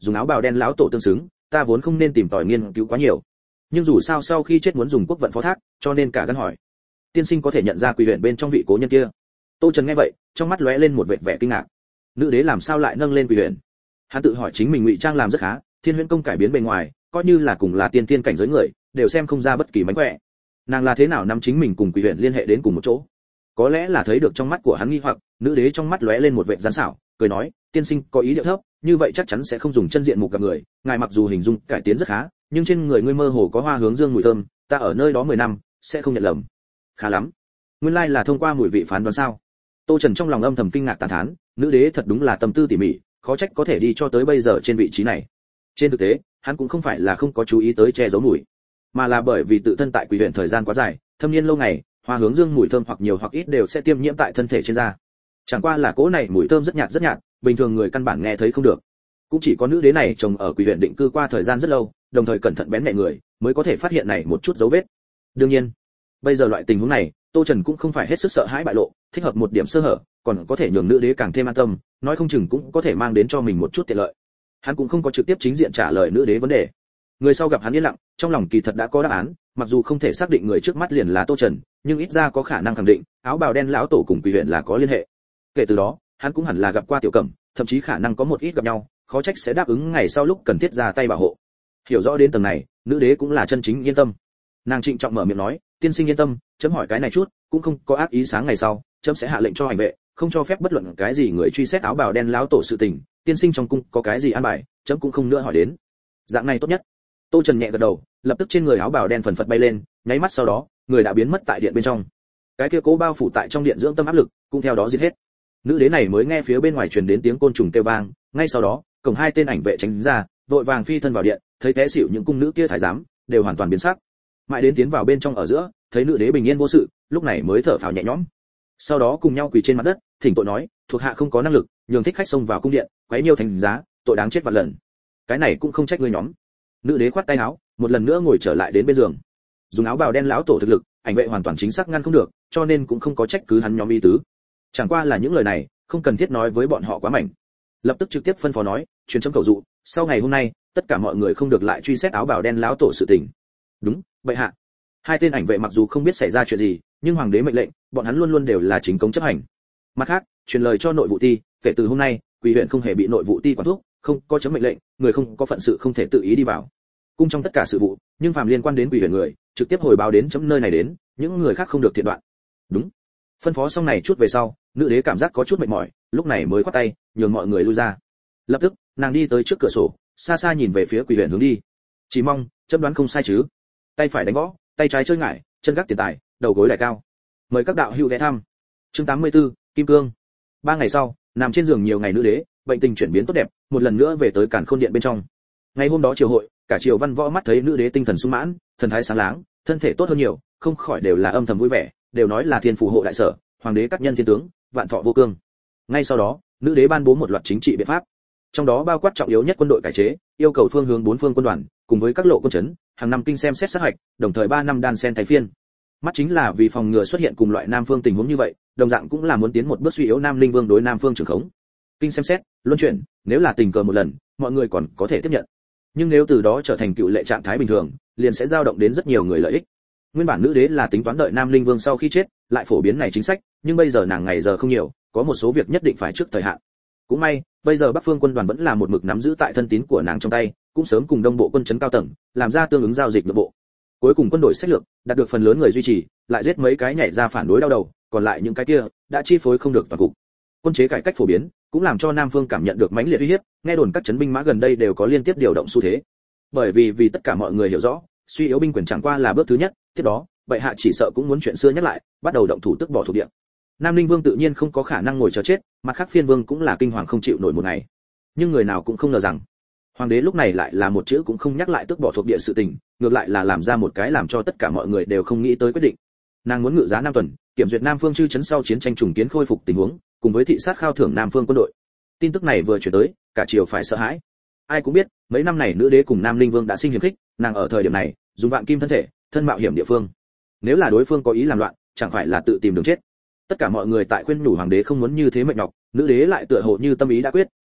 dùng áo bào đen lão tổ tương xứng, ta vốn không nên tìm tòi nghiên cứu quá nhiều, nhưng dù sao sau khi chết muốn dùng quốc vận phó thác, cho nên cả gan hỏi. Tiên sinh có thể nhận ra quỷ huyện bên trong vị cố nhân kia? Tô Trần nghe vậy, trong mắt lóe lên một vẻ kinh ngạc. Nữ đế làm sao lại nâng lên quỷ huyện? Hắn tự hỏi chính mình ngụy trang làm rất khá, Thiên Huyễn công cải biến bề ngoài, coi như là cùng là tiên tiên cảnh giới người, đều xem không ra bất kỳ mánh khỏe. Nàng là thế nào nắm chính mình cùng quỷ huyện liên hệ đến cùng một chỗ? Có lẽ là thấy được trong mắt của hắn nghi hoặc, nữ đế trong mắt lóe lên một vẻ gian xảo, cười nói, tiên sinh có ý điệu thấp, như vậy chắc chắn sẽ không dùng chân diện mục gặp người, ngài mặc dù hình dung cải tiến rất khá, nhưng trên người ngươi mơ hồ có hoa hướng dương mùi thơm, ta ở nơi đó 10 năm, sẽ không nhận lầm. Khá lắm. Nguyên lai là thông qua mùi vị phán đoán sao? Tô Trần trong lòng âm thầm kinh ngạc tán thán, nữ đế thật đúng là tâm tư tỉ mỉ, khó trách có thể đi cho tới bây giờ trên vị trí này. Trên thực tế, hắn cũng không phải là không có chú ý tới che giấu mùi, mà là bởi vì tự thân tại quỷ huyện thời gian quá dài, thâm niên lâu ngày, hoa hướng dương mùi thơm hoặc nhiều hoặc ít đều sẽ tiêm nhiễm tại thân thể trên da. Chẳng qua là cỗ này mùi thơm rất nhạt, bình thường người căn bản nghe thấy không được. Cũng chỉ có nữ đế này trồng ở quỷ huyện định cư qua thời gian rất lâu, đồng thời cẩn thận bén nhạy người, mới có thể phát hiện này một chút dấu vết. Đương nhiên, bây giờ loại tình huống này, Tô Trần cũng không phải hết sức sợ hãi bại lộ, thích hợp một điểm sơ hở, còn có thể nhường nữ đế càng thêm an tâm, nói không chừng cũng có thể mang đến cho mình một chút tiện lợi. Hắn cũng không có trực tiếp chính diện trả lời nữ đế vấn đề. Người sau gặp hắn yên lặng, trong lòng kỳ thật đã có đáp án, mặc dù không thể xác định người trước mắt liền là Tô Trần, nhưng ít ra có khả năng khẳng định, áo bào đen lão tổ cùng quỷ huyện là có liên hệ. Kể từ đó, hắn cũng hẳn là gặp qua Tiểu Cẩm, thậm chí khả năng có một ít gặp nhau, khó trách sẽ đáp ứng ngày sau lúc cần thiết ra tay bảo hộ. Hiểu rõ đến tầng này, nữ đế cũng là chân chính yên tâm. Nàng trịnh trọng mở miệng nói, tiên sinh yên tâm, chấm hỏi cái này chút, cũng không có ác ý, sáng ngày sau, chấm sẽ hạ lệnh cho hành vệ, không cho phép bất luận cái gì người truy xét áo bào đen lão tổ sự tình, tiên sinh trong cung có cái gì an bài, chấm cũng không nữa hỏi đến. Dạng này tốt nhất. Tô Trần nhẹ gật đầu, lập tức trên người áo bào đen phần phật bay lên, nháy mắt sau đó, người đã biến mất tại điện bên trong. Cái kia cố bao phủ tại trong điện dưỡng tâm áp lực, cũng theo đó diệt hết. Nữ đế này mới nghe phía bên ngoài truyền đến tiếng côn trùng kêu vang, ngay sau đó, cổng hai tên ảnh vệ tránh ra, vội vàng phi thân vào điện, thấy té xỉu những cung nữ kia thái giám, đều hoàn toàn biến sắc. Mãi đến tiến vào bên trong ở giữa, thấy nữ đế bình yên vô sự, lúc này mới thở phào nhẹ nhõm. Sau đó cùng nhau quỳ trên mặt đất, thỉnh tội nói, thuộc hạ không có năng lực, nhường thích khách xông vào cung điện, quấy nhiêu thành giá, tội đáng chết vạn lần. Cái này cũng không trách ngươi nhóm. Nữ đế khoát tay áo, một lần nữa ngồi trở lại đến bên giường. Dùng áo bào đen lão tổ thực lực, ảnh vệ hoàn toàn chính xác ngăn không được, cho nên cũng không có trách cứ hắn nhóm ý tứ. Chẳng qua là những lời này, không cần thiết nói với bọn họ quá mạnh. Lập tức trực tiếp phân phó nói, truyền chấm cầu dụ, sau ngày hôm nay, tất cả mọi người không được lại truy xét áo bào đen lão tổ sự tình. Đúng, vậy hạ. Hai tên ảnh vệ mặc dù không biết xảy ra chuyện gì, nhưng hoàng đế mệnh lệnh, bọn hắn luôn luôn đều là chính cống chấp hành. Mặt khác, truyền lời cho nội vụ ti, kể từ hôm nay, quỷ huyện không hề bị nội vụ ti quản thúc, không có chấm mệnh lệnh, người không có phận sự không thể tự ý đi vào cung trong tất cả sự vụ, nhưng phàm liên quan đến quỷ huyện người, trực tiếp hồi báo đến chấm nơi này đến, những người khác không được thiện đoạn. Đúng. Phân phó xong này chút về sau, nữ đế cảm giác có chút mệt mỏi, lúc này mới khoát tay, nhường mọi người lui ra. Lập tức, nàng đi tới trước cửa sổ, xa xa nhìn về phía quỷ huyện hướng đi. Chỉ mong, chấm đoán không sai chứ? Tay phải đánh võ, tay trái chơi ngải, chân gác tiền tài, đầu gối đại cao. Mời các đạo hữu ghé thăm. Chương 84, Kim Cương. 3 ngày sau, nằm trên giường nhiều ngày nữ đế, bệnh tình chuyển biến tốt đẹp, một lần nữa về tới Càn Khôn điện bên trong. Ngày hôm đó triều hội, cả triều văn võ mắt thấy nữ đế tinh thần sung mãn, thần thái sáng láng, thân thể tốt hơn nhiều, không khỏi đều là âm thầm vui vẻ, đều nói là thiên phù hộ đại sở, hoàng đế cát nhân thiên tướng, vạn thọ vô cương. Ngay sau đó, nữ đế ban bố một loạt chính trị biện pháp, trong đó bao quát trọng yếu nhất quân đội cải chế, yêu cầu phương hướng 4 phương quân đoàn, cùng với các lộ quân trấn, hàng năm kinh xem xét sát hạch, đồng thời 3 năm đan sen thay phiên. Mắt chính là vì phòng ngừa xuất hiện cùng loại Nam phương tình huống như vậy, đồng dạng cũng là muốn tiến một bước suy yếu Nam Linh Vương đối Nam phương trưởng khống. Kinh xem xét, luân chuyển, nếu là tình cờ một lần, mọi người còn có thể tiếp nhận. Nhưng nếu từ đó trở thành cựu lệ trạng thái bình thường, liền sẽ dao động đến rất nhiều người lợi ích. Nguyên bản nữ đế là tính toán đợi Nam Linh Vương sau khi chết, lại phổ biến này chính sách, nhưng bây giờ nàng ngày giờ không nhiều, có một số việc nhất định phải trước thời hạn. Cũng may, bây giờ Bắc Phương quân đoàn vẫn là một mực nắm giữ tại thân tín của nàng trong tay, cũng sớm cùng đông bộ quân trấn cao tầng, làm ra tương ứng giao dịch nội bộ. Cuối cùng quân đội sách lược, đạt được phần lớn người duy trì, lại giết mấy cái nhảy ra phản đối đau đầu, còn lại những cái kia đã chi phối không được toàn cục. Quân chế cải cách phổ biến, cũng làm cho Nam Phương cảm nhận được mãnh liệt uy hiếp, nghe đồn các trấn binh mã gần đây đều có liên tiếp điều động xu thế. Bởi vì tất cả mọi người hiểu rõ, suy yếu binh quyền chẳng qua là bước thứ nhất, tiếp đó, bệ hạ chỉ sợ cũng muốn chuyện xưa nhắc lại, bắt đầu động thủ tức bỏ thuộc địa. Nam Linh Vương tự nhiên không có khả năng ngồi chờ chết, mặt khác Phiên Vương cũng là kinh hoàng không chịu nổi một ngày. Nhưng người nào cũng không ngờ rằng, hoàng đế lúc này lại là một chữ cũng không nhắc lại tức bỏ thuộc địa sự tình, ngược lại là làm ra một cái làm cho tất cả mọi người đều không nghĩ tới quyết định. Nàng muốn ngự giá Nam tuần, kiểm duyệt Nam Phương chư trấn sau chiến tranh trùng kiến khôi phục tình huống, cùng với thị sát khao thưởng Nam Phương quân đội. Tin tức này vừa chuyển tới, cả triều phải sợ hãi. Ai cũng biết, mấy năm này nữ đế cùng Nam Linh Vương đã sinh hiểm khích, nàng ở thời điểm này, dùng vạn kim thân thể, thân mạo hiểm địa phương. Nếu là đối phương có ý làm loạn, chẳng phải là tự tìm đường chết. Tất cả mọi người tại khuyên nhủ hoàng đế không muốn như thế mệt nhọc, nữ đế lại tựa hồ như tâm ý đã quyết,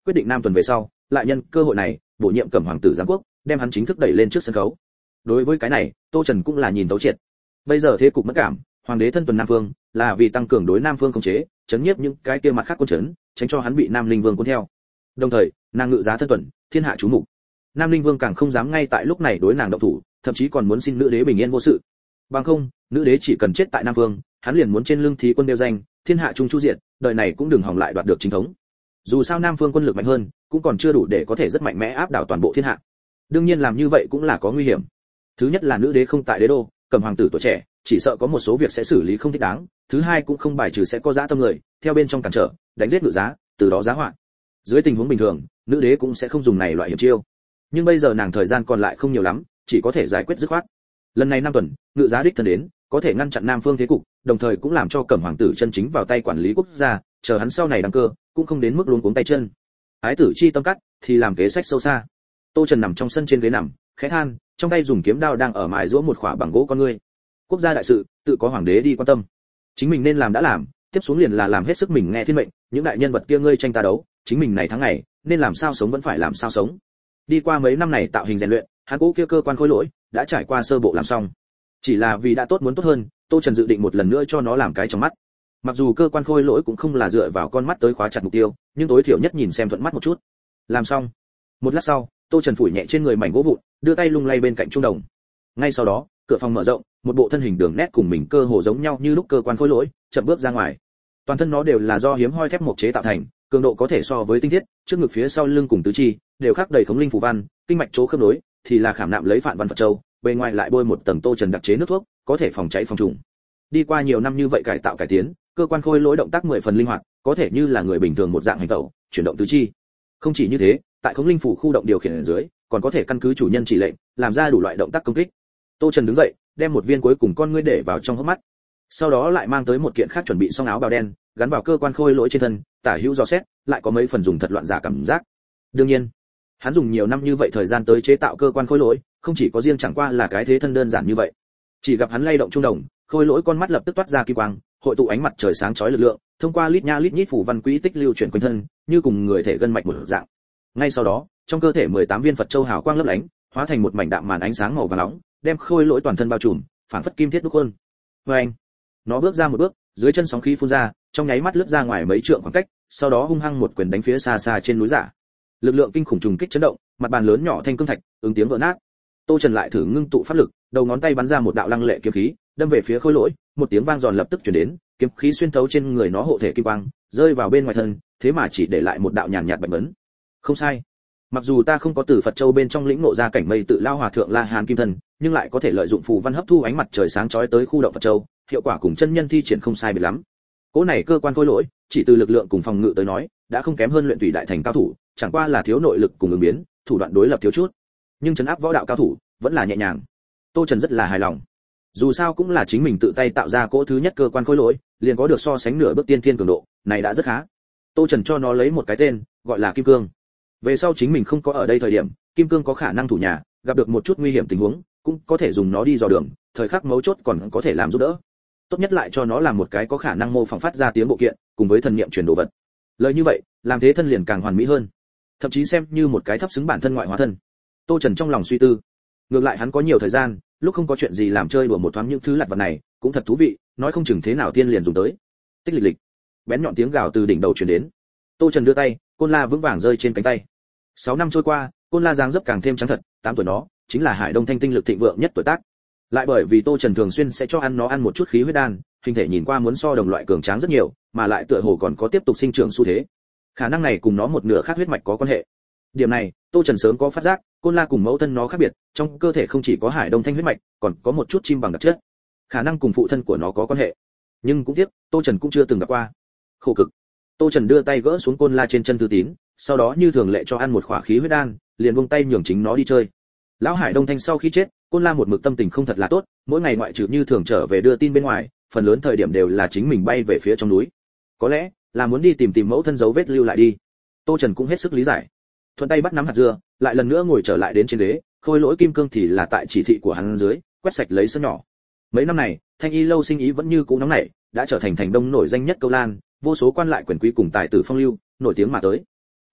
quyết định Nam tuần về sau, lại nhân cơ hội này, bổ nhiệm Cẩm hoàng tử giám quốc, đem hắn chính thức đẩy lên trước sân khấu. Đối với cái này, Tô Trần cũng là nhìn tấu triệt. Bây giờ thế cục mất cảm, hoàng đế thân tuần Nam Phương, là vì tăng cường đối Nam Phương khống chế, chấn nhiếp những cái kia mặt khác quân trấn, tránh cho hắn bị Nam Linh Vương cuốn theo. Đồng thời, nàng ngự giá thân tuần, thiên hạ chú mục. Nam Linh Vương càng không dám ngay tại lúc này đối nàng động thủ, thậm chí còn muốn xin nữ đế bình yên vô sự. Bằng không, nữ đế chỉ cần chết tại Nam Vương, hắn liền muốn trên lưng thí quân đeo danh, thiên hạ trung chu diện, đời này cũng đừng hòng lại đoạt được chính thống. Dù sao Nam Phương quân lực mạnh hơn, cũng còn chưa đủ để có thể rất mạnh mẽ áp đảo toàn bộ thiên hạ. Đương nhiên làm như vậy cũng là có nguy hiểm. Thứ nhất là nữ đế không tại đế đô, Cẩm hoàng tử tuổi trẻ, chỉ sợ có một số việc sẽ xử lý không thích đáng. Thứ hai cũng không bài trừ sẽ có dã tâm người, theo bên trong cản trở, đánh giết ngự giá, từ đó giá họa. Dưới tình huống bình thường, nữ đế cũng sẽ không dùng này loại hiểm chiêu. Nhưng bây giờ nàng thời gian còn lại không nhiều lắm, chỉ có thể giải quyết dứt khoát. Lần này 5 tuần, ngự giá đích thân đến, có thể ngăn chặn Nam Phương thế cục, đồng thời cũng làm cho Cẩm hoàng tử chân chính vào tay quản lý quốc gia, chờ hắn sau này đăng cơ, cũng không đến mức luống cuống tay chân. Ái tử chi tâm cắt, thì làm kế sách sâu xa. Tô Trần nằm trong sân trên ghế nằm, khẽ than, trong tay dùng kiếm đao đang ở mài giũa một khỏa bằng gỗ con ngươi. Quốc gia đại sự, tự có hoàng đế đi quan tâm. Chính mình nên làm đã làm, tiếp xuống liền là làm hết sức mình nghe thiên mệnh, những đại nhân vật kia ngươi tranh ta đấu, chính mình này tháng ngày, nên làm sao sống vẫn phải làm sao sống. Đi qua mấy năm này tạo hình rèn luyện, hắn cố kia cơ quan khối lỗi đã trải qua sơ bộ làm xong. Chỉ là vì đã tốt muốn tốt hơn, Tô Trần dự định một lần nữa cho nó làm cái trong mắt. Mặc dù cơ quan khôi lỗi cũng không là dựa vào con mắt tới khóa chặt mục tiêu, nhưng tối thiểu nhất nhìn xem thuận mắt một chút. Làm xong, một lát sau, Tô Trần phủi nhẹ trên người mảnh gỗ vụn, đưa tay lung lay bên cạnh trung đồng. Ngay sau đó, cửa phòng mở rộng, một bộ thân hình đường nét cùng mình cơ hồ giống nhau như lúc cơ quan khôi lỗi, chậm bước ra ngoài. Toàn thân nó đều là do hiếm hoi thép mộc chế tạo thành, cường độ có thể so với tinh thiết, trước ngực phía sau lưng cùng tứ chi đều khắc đầy khống linh phù văn, kinh mạch chỗ khớp nối thì là khảm nạm lấy phản văn Phật châu, bên ngoài lại bôi một tầng Tô Trần đặc chế nước thuốc, có thể phòng cháy phòng trùng. Đi qua nhiều năm như vậy cải tạo cải tiến, cơ quan khôi lỗi động tác 10 phần linh hoạt, có thể như là người bình thường một dạng hành động, chuyển động tứ chi. Không chỉ như thế, tại khống linh phủ khu động điều khiển ở dưới, còn có thể căn cứ chủ nhân chỉ lệnh, làm ra đủ loại động tác công kích. Tô Trần đứng dậy, đem một viên cuối cùng con ngươi để vào trong hốc mắt. Sau đó lại mang tới một kiện khác chuẩn bị xong áo bào đen, gắn vào cơ quan khôi lỗi trên thân, tả hữu dò xét, lại có mấy phần dùng thật loạn giả cảm giác. Đương nhiên, hắn dùng nhiều năm như vậy thời gian tới chế tạo cơ quan khôi lỗi, không chỉ có riêng chẳng qua là cái thế thân đơn giản như vậy. Chỉ gặp hắn lay động trung đồng, khôi lỗi con mắt lập tức toát ra kim quang, hội tụ ánh mặt trời sáng chói lực lượng, thông qua lít nha lít nhít phủ văn quỹ tích lưu chuyển quanh thân, như cùng người thể gân mạch một dạng. Ngay sau đó, trong cơ thể 18 viên Phật châu hào quang lấp lánh, hóa thành một mảnh đạm màn ánh sáng màu vàng nóng, đem khôi lỗi toàn thân bao trùm, phản phất kim thiết đúc khuôn. Oeng! Nó bước ra một bước, dưới chân sóng khí phun ra, trong nháy mắt lướt ra ngoài mấy trượng khoảng cách, sau đó hung hăng một quyền đánh phía xa xa trên núi giả. Lực lượng kinh khủng trùng kích chấn động, mặt bàn lớn nhỏ thanh cương thạch, ứng tiếng vỡ nát. Tô Trần lại thử ngưng tụ pháp lực, đầu ngón tay bắn ra một đạo lăng lệ kiếm khí, đâm về phía khôi lỗi, một tiếng vang giòn lập tức truyền đến, kiếm khí xuyên thấu trên người nó hộ thể kim quang, rơi vào bên ngoài thân, thế mà chỉ để lại một đạo nhàn nhạt bạch vấn. Không sai. Mặc dù ta không có từ Phật Châu bên trong lĩnh ngộ ra cảnh mây tự lao hòa thượng La Hán kim thân, nhưng lại có thể lợi dụng phù văn hấp thu ánh mặt trời sáng chói tới khu động Phật Châu, hiệu quả cùng chân nhân thi triển không sai biệt lắm. Cỗ này cơ quan khôi lỗi, chỉ từ lực lượng cùng phòng ngự tới nói, đã không kém hơn luyện tùy đại thành cao thủ, chẳng qua là thiếu nội lực cùng ứng biến, thủ đoạn đối lập thiếu chút. Nhưng trấn áp võ đạo cao thủ, vẫn là nhẹ nhàng. Tô Trần rất là hài lòng. Dù sao cũng là chính mình tự tay tạo ra cỗ thứ nhất cơ quan khôi lỗi, liền có được so sánh nửa bước tiên thiên cường độ, này đã rất khá. Tô Trần cho nó lấy một cái tên, gọi là Kim Cương. Về sau chính mình không có ở đây thời điểm, Kim Cương có khả năng thủ nhà, gặp được một chút nguy hiểm tình huống, cũng có thể dùng nó đi dò đường, thời khắc mấu chốt còn có thể làm giúp đỡ. Tốt nhất lại cho nó làm một cái có khả năng mô phỏng phát ra tiếng bộ kiện, cùng với thần niệm truyền đồ vật. Lời như vậy, làm thế thân liền càng hoàn mỹ hơn, thậm chí xem như một cái thấp xứng bản thân ngoại hóa thân. Tô Trần trong lòng suy tư, ngược lại hắn có nhiều thời gian, lúc không có chuyện gì làm chơi đùa một thoáng những thứ lặt vặt này, cũng thật thú vị, nói không chừng thế nào tiên liền dùng tới. Tích lịch lịch, bén nhọn tiếng gào từ đỉnh đầu truyền đến. Tô Trần đưa tay, côn la vững vàng rơi trên cánh tay. 6 năm trôi qua, côn la dáng dấp càng thêm trắng thật, 8 tuổi nó chính là Hải Đông Thanh tinh lực thịnh vượng nhất tuổi tác. Lại bởi vì Tô Trần thường xuyên sẽ cho nó ăn một chút khí huyết đan, hình thể nhìn qua muốn so đồng loại cường tráng rất nhiều, mà lại tựa hồ còn có tiếp tục sinh trưởng xu thế. Khả năng này cùng nó một nửa khác huyết mạch có quan hệ. Điểm này, Tô Trần sớm có phát giác, côn la cùng mẫu thân nó khác biệt, trong cơ thể không chỉ có Hải Đông Thanh huyết mạch, còn có một chút chim bằng đặc chất. Khả năng cùng phụ thân của nó có quan hệ. Nhưng cũng tiếc, Tô Trần cũng chưa từng gặp qua. Khổ cực. Tô Trần đưa tay gỡ xuống côn la trên chân Thư Tín, sau đó như thường lệ cho ăn một khỏa khí huyết đan, liền buông tay nhường chính nó đi chơi. Lão Hải Đông Thanh sau khi chết, côn la một mực tâm tình không thật là tốt, mỗi ngày ngoại trừ như thường trở về đưa tin bên ngoài, phần lớn thời điểm đều là chính mình bay về phía trong núi. Có lẽ là muốn đi tìm mẫu thân dấu vết lưu lại đi. Tô Trần cũng hết sức lý giải. Thuận tay bắt nắm hạt dưa, lại lần nữa ngồi trở lại đến trên ghế, khôi lỗi Kim Cương thì là tại chỉ thị của hắn dưới, quét sạch lấy sân nhỏ. Mấy năm này, Thanh Y lâu sinh ý vẫn như cũ nóng nảy, đã trở thành thành đông nổi danh nhất Câu Lan, vô số quan lại quyền quý cùng tài tử phong lưu, nổi tiếng mà tới.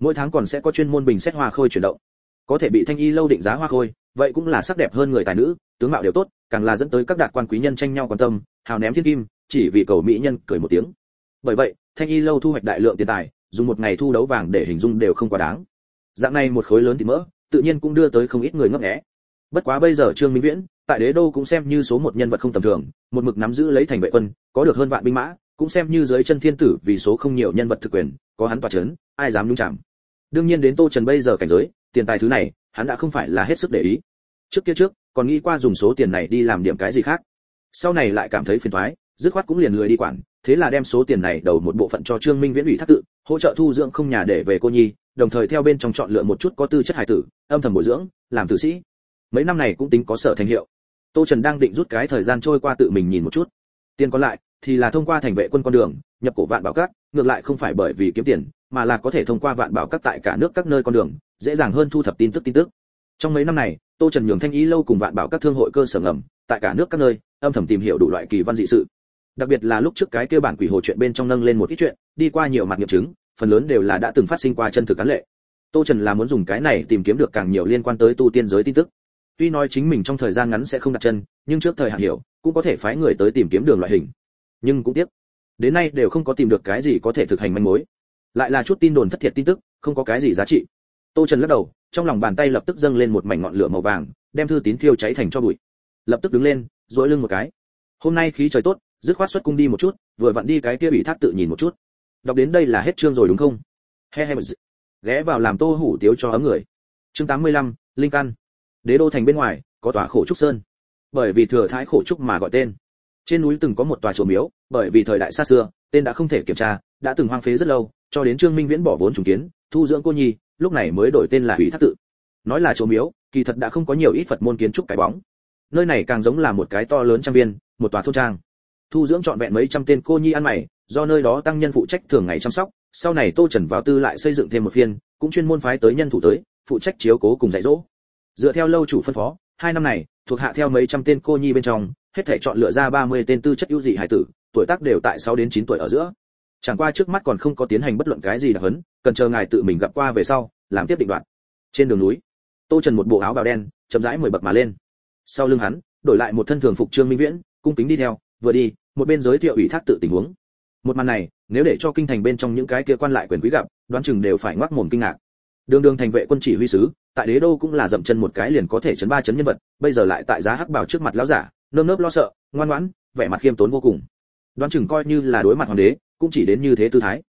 mỗi tháng còn sẽ có chuyên môn bình xét hoa khôi chuyển động. Có thể bị Thanh Y lâu định giá hoa khôi, vậy cũng là sắc đẹp hơn người tài nữ, tướng mạo đều tốt, càng là dẫn tới các đạt quan quý nhân tranh nhau quan tâm, hào ném thiên kim, chỉ vì cầu mỹ nhân cười một tiếng. Bởi vậy, Thanh Y lâu thu hoạch đại lượng tiền tài, dùng một ngày thu đấu vàng để hình dung đều không quá đáng. Dạng này một khối lớn thịt mỡ, tự nhiên cũng đưa tới không ít người ngấp nghé. Bất quá bây giờ Trương Minh Viễn, tại Đế đô cũng xem như số một nhân vật không tầm thường, một mực nắm giữ lấy thành vệ quân, có được hơn vạn binh mã, cũng xem như dưới chân thiên tử vì số không nhiều nhân vật thực quyền, có hắn tọa chấn, ai dám nhúng chạm. Đương nhiên đến Tô Trần bây giờ cảnh giới, tiền tài thứ này, hắn đã không phải là hết sức để ý. Trước còn nghĩ qua dùng số tiền này đi làm điểm cái gì khác. Sau này lại cảm thấy phiền toái, dứt khoát cũng liền lười đi quản, thế là đem số tiền này đầu một bộ phận cho Trương Minh Viễn ủy thác tự, hỗ trợ thu dưỡng không nhà để về cô nhi, đồng thời theo bên trong chọn lựa một chút có tư chất hài tử, âm thầm bồi dưỡng, làm tử sĩ. Mấy năm này cũng tính có sở thành hiệu. Tô Trần đang định rút cái thời gian trôi qua tự mình nhìn một chút. Tiền còn lại thì là thông qua thành vệ quân con đường, nhập cổ Vạn Bảo Các, ngược lại không phải bởi vì kiếm tiền, mà là có thể thông qua Vạn Bảo Các tại cả nước các nơi con đường, dễ dàng hơn thu thập tin tức. Trong mấy năm này, Tô Trần nhường Thanh Y lâu cùng Vạn Bảo Các thương hội cơ sở ngầm, tại cả nước các nơi, âm thầm tìm hiểu đủ loại kỳ văn dị sự. Đặc biệt là lúc trước cái kia bản quỷ hồ chuyện bên trong nâng lên một ít chuyện, đi qua nhiều mặt nghiệm chứng, phần lớn đều là đã từng phát sinh qua chân thực án lệ. Tô Trần là muốn dùng cái này tìm kiếm được càng nhiều liên quan tới tu tiên giới tin tức. Tuy nói chính mình trong thời gian ngắn sẽ không đặt chân, nhưng trước thời hạn hiểu, cũng có thể phái người tới tìm kiếm đường loại hình. Nhưng cũng tiếc, đến nay đều không có tìm được cái gì có thể thực hành manh mối. Lại là chút tin đồn thất thiệt tin tức, không có cái gì giá trị. Tô Trần lắc đầu, trong lòng bàn tay lập tức dâng lên một mảnh ngọn lửa màu vàng, đem thư tín thiêu cháy thành tro bụi. Lập tức đứng lên, duỗi lưng một cái. Hôm nay khí trời tốt, dứt khoát xuất cung đi một chút, vừa vặn đi cái kia ủy thác tự nhìn một chút. Đọc đến đây là hết chương rồi đúng không? Ghé vào làm Tô Hủ tiếu cho ấm người. Chương 85, linh căn. Đế đô thành bên ngoài có tòa Khổ Trúc Sơn, bởi vì thừa thái khổ trúc mà gọi tên. Trên núi từng có một tòa chùa miếu, bởi vì thời đại xa xưa, tên đã không thể kiểm tra, đã từng hoang phế rất lâu, cho đến Trương Minh Viễn bỏ vốn trùng kiến, thu dưỡng cô nhi, lúc này mới đổi tên là Ủy Thác Tự. Nói là chùa miếu, kỳ thật đã không có nhiều ít Phật môn kiến trúc cái bóng. Nơi này càng giống là một cái to lớn trang viên, một tòa thôn trang. Thu dưỡng trọn vẹn mấy trăm tên cô nhi ăn mày, do nơi đó tăng nhân phụ trách thường ngày chăm sóc, sau này Tô Trần vào tư lại xây dựng thêm một phiên, cũng chuyên môn phái tới nhân thủ tới, phụ trách chiếu cố cùng dạy dỗ. Dựa theo lâu chủ phân phó, 2 năm này, thuộc hạ theo mấy trăm tên cô nhi bên trong, hết thảy chọn lựa ra 30 tên tư chất ưu dị hải tử, tuổi tác đều tại 6 đến 9 tuổi ở giữa. Chẳng qua trước mắt còn không có tiến hành bất luận cái gì đặc huấn, cần chờ ngài tự mình gặp qua về sau, làm tiếp định đoạn. Trên đường núi, Tô Trần một bộ áo bào đen, chậm rãi 10 bậc mà lên. Sau lưng hắn, đổi lại một thân thường phục Trương Minh Viễn, cung kính đi theo, vừa đi, một bên giới thiệu ủy thác tự tình huống. Một màn này, nếu để cho kinh thành bên trong những cái kia quan lại quyền quý gặp, đoán chừng đều phải ngoác mồm kinh ngạc. Đường thành vệ quân chỉ huy sứ, tại Đế đô cũng là dậm chân một cái liền có thể chấn 3 chấn nhân vật, bây giờ lại tại giá hắc bảo trước mặt lão giả, nơm nớp lo sợ, ngoan ngoãn, vẻ mặt khiêm tốn vô cùng. Đoán chừng coi như là đối mặt hoàng đế, cũng chỉ đến như thế tư thái.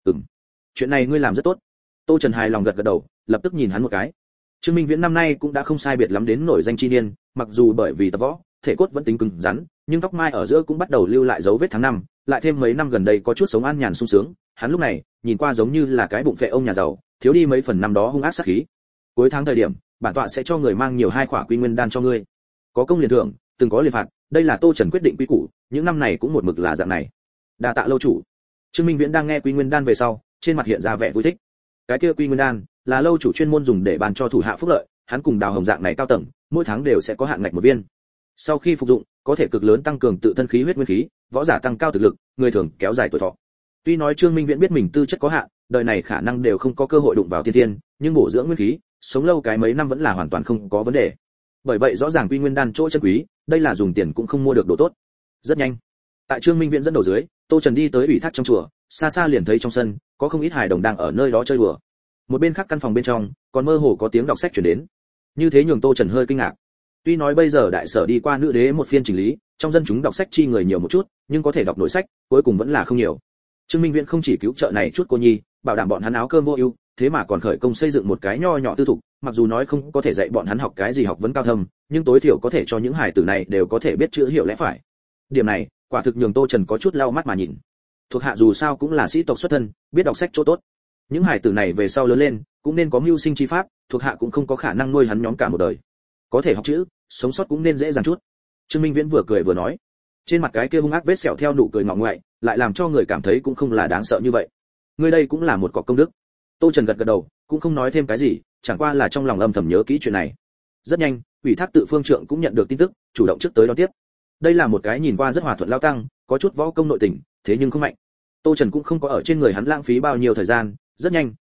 Chuyện này ngươi làm rất tốt. Tô Trần hài lòng gật gật đầu, lập tức nhìn hắn một cái. Trương Minh Viễn năm nay cũng đã không sai biệt lắm đến nổi danh chi niên, mặc dù bởi vì tập võ, thể cốt vẫn tính cứng rắn, nhưng tóc mai ở giữa cũng bắt đầu lưu lại dấu vết tháng năm, lại thêm mấy năm gần đây có chút sống an nhàn sung sướng, hắn lúc này nhìn qua giống như là cái bụng phệ ông nhà giàu, thiếu đi mấy phần năm đó hung ác sát khí. Cuối tháng thời điểm, bản tọa sẽ cho người mang nhiều 2 khỏa quy nguyên đan cho ngươi. Có công liền thưởng, từng có liền phạt, đây là Tô Trần quyết định quy củ, những năm này cũng một mực là dạng này. Đa tạ lâu chủ. Trương Minh Viễn đang nghe quy nguyên đan về sau, trên mặt hiện ra vẻ vui thích. Cái kia quy nguyên đan là lâu chủ chuyên môn dùng để bàn cho thủ hạ phúc lợi, hắn cùng Đào Hồng dạng này cao tầng, mỗi tháng đều sẽ có hạn ngạch một viên. Sau khi phục dụng, có thể cực lớn tăng cường tự thân khí huyết nguyên khí, võ giả tăng cao thực lực, người thường kéo dài tuổi thọ. Tuy nói Trương Minh Viễn biết mình tư chất có hạn, đời này khả năng đều không có cơ hội đụng vào tiên tiên, nhưng bổ dưỡng nguyên khí, sống lâu cái mấy năm vẫn là hoàn toàn không có vấn đề. Bởi vậy rõ ràng quy nguyên đan chỗ chân quý, đây là dùng tiền cũng không mua được đồ tốt. Rất nhanh, tại Trương Minh Viễn dẫn đầu dưới, Tô Trần đi tới ủy thác trong chùa, xa xa liền thấy trong sân có không ít hài đồng đang ở nơi đó chơi đùa. Một bên khác căn phòng bên trong, còn mơ hồ có tiếng đọc sách truyền đến. Như thế nhường Tô Trần hơi kinh ngạc. Tuy nói bây giờ đại sở đi qua nữ đế một phiên chỉnh lý, trong dân chúng đọc sách chi người nhiều một chút, nhưng có thể đọc nội sách, cuối cùng vẫn là không nhiều. Trương Minh Viễn không chỉ cứu trợ này chút cô nhi, bảo đảm bọn hắn áo cơm vô ưu, thế mà còn khởi công xây dựng một cái nho nhỏ tư thục, mặc dù nói không có thể dạy bọn hắn học cái gì học vấn cao thâm, nhưng tối thiểu có thể cho những hài tử này đều có thể biết chữ hiểu lẽ phải. Điểm này, quả thực nhường Tô Trần có chút lau mắt mà nhìn. Thuộc hạ dù sao cũng là sĩ tộc xuất thân, biết đọc sách chỗ tốt. Những hài tử này về sau lớn lên, cũng nên có mưu sinh chi pháp, thuộc hạ cũng không có khả năng nuôi hắn nhóm cả một đời. Có thể học chữ, sống sót cũng nên dễ dàng chút. Trương Minh Viễn vừa cười vừa nói, trên mặt cái kia hung ác vết sẹo theo nụ cười ngọ ngoại, lại làm cho người cảm thấy cũng không là đáng sợ như vậy. Ngươi đây cũng là một cọc công đức. Tô Trần gật gật đầu, cũng không nói thêm cái gì, chẳng qua là trong lòng âm thầm nhớ kỹ chuyện này. Rất nhanh, ủy thác tự phương trượng cũng nhận được tin tức, chủ động trước tới đón tiếp. Đây là một cái nhìn qua rất hòa thuận lao tăng, có chút võ công nội tình, thế nhưng không mạnh. Tô Trần cũng không có ở trên người hắn lãng phí bao nhiêu thời gian, rất nhanh,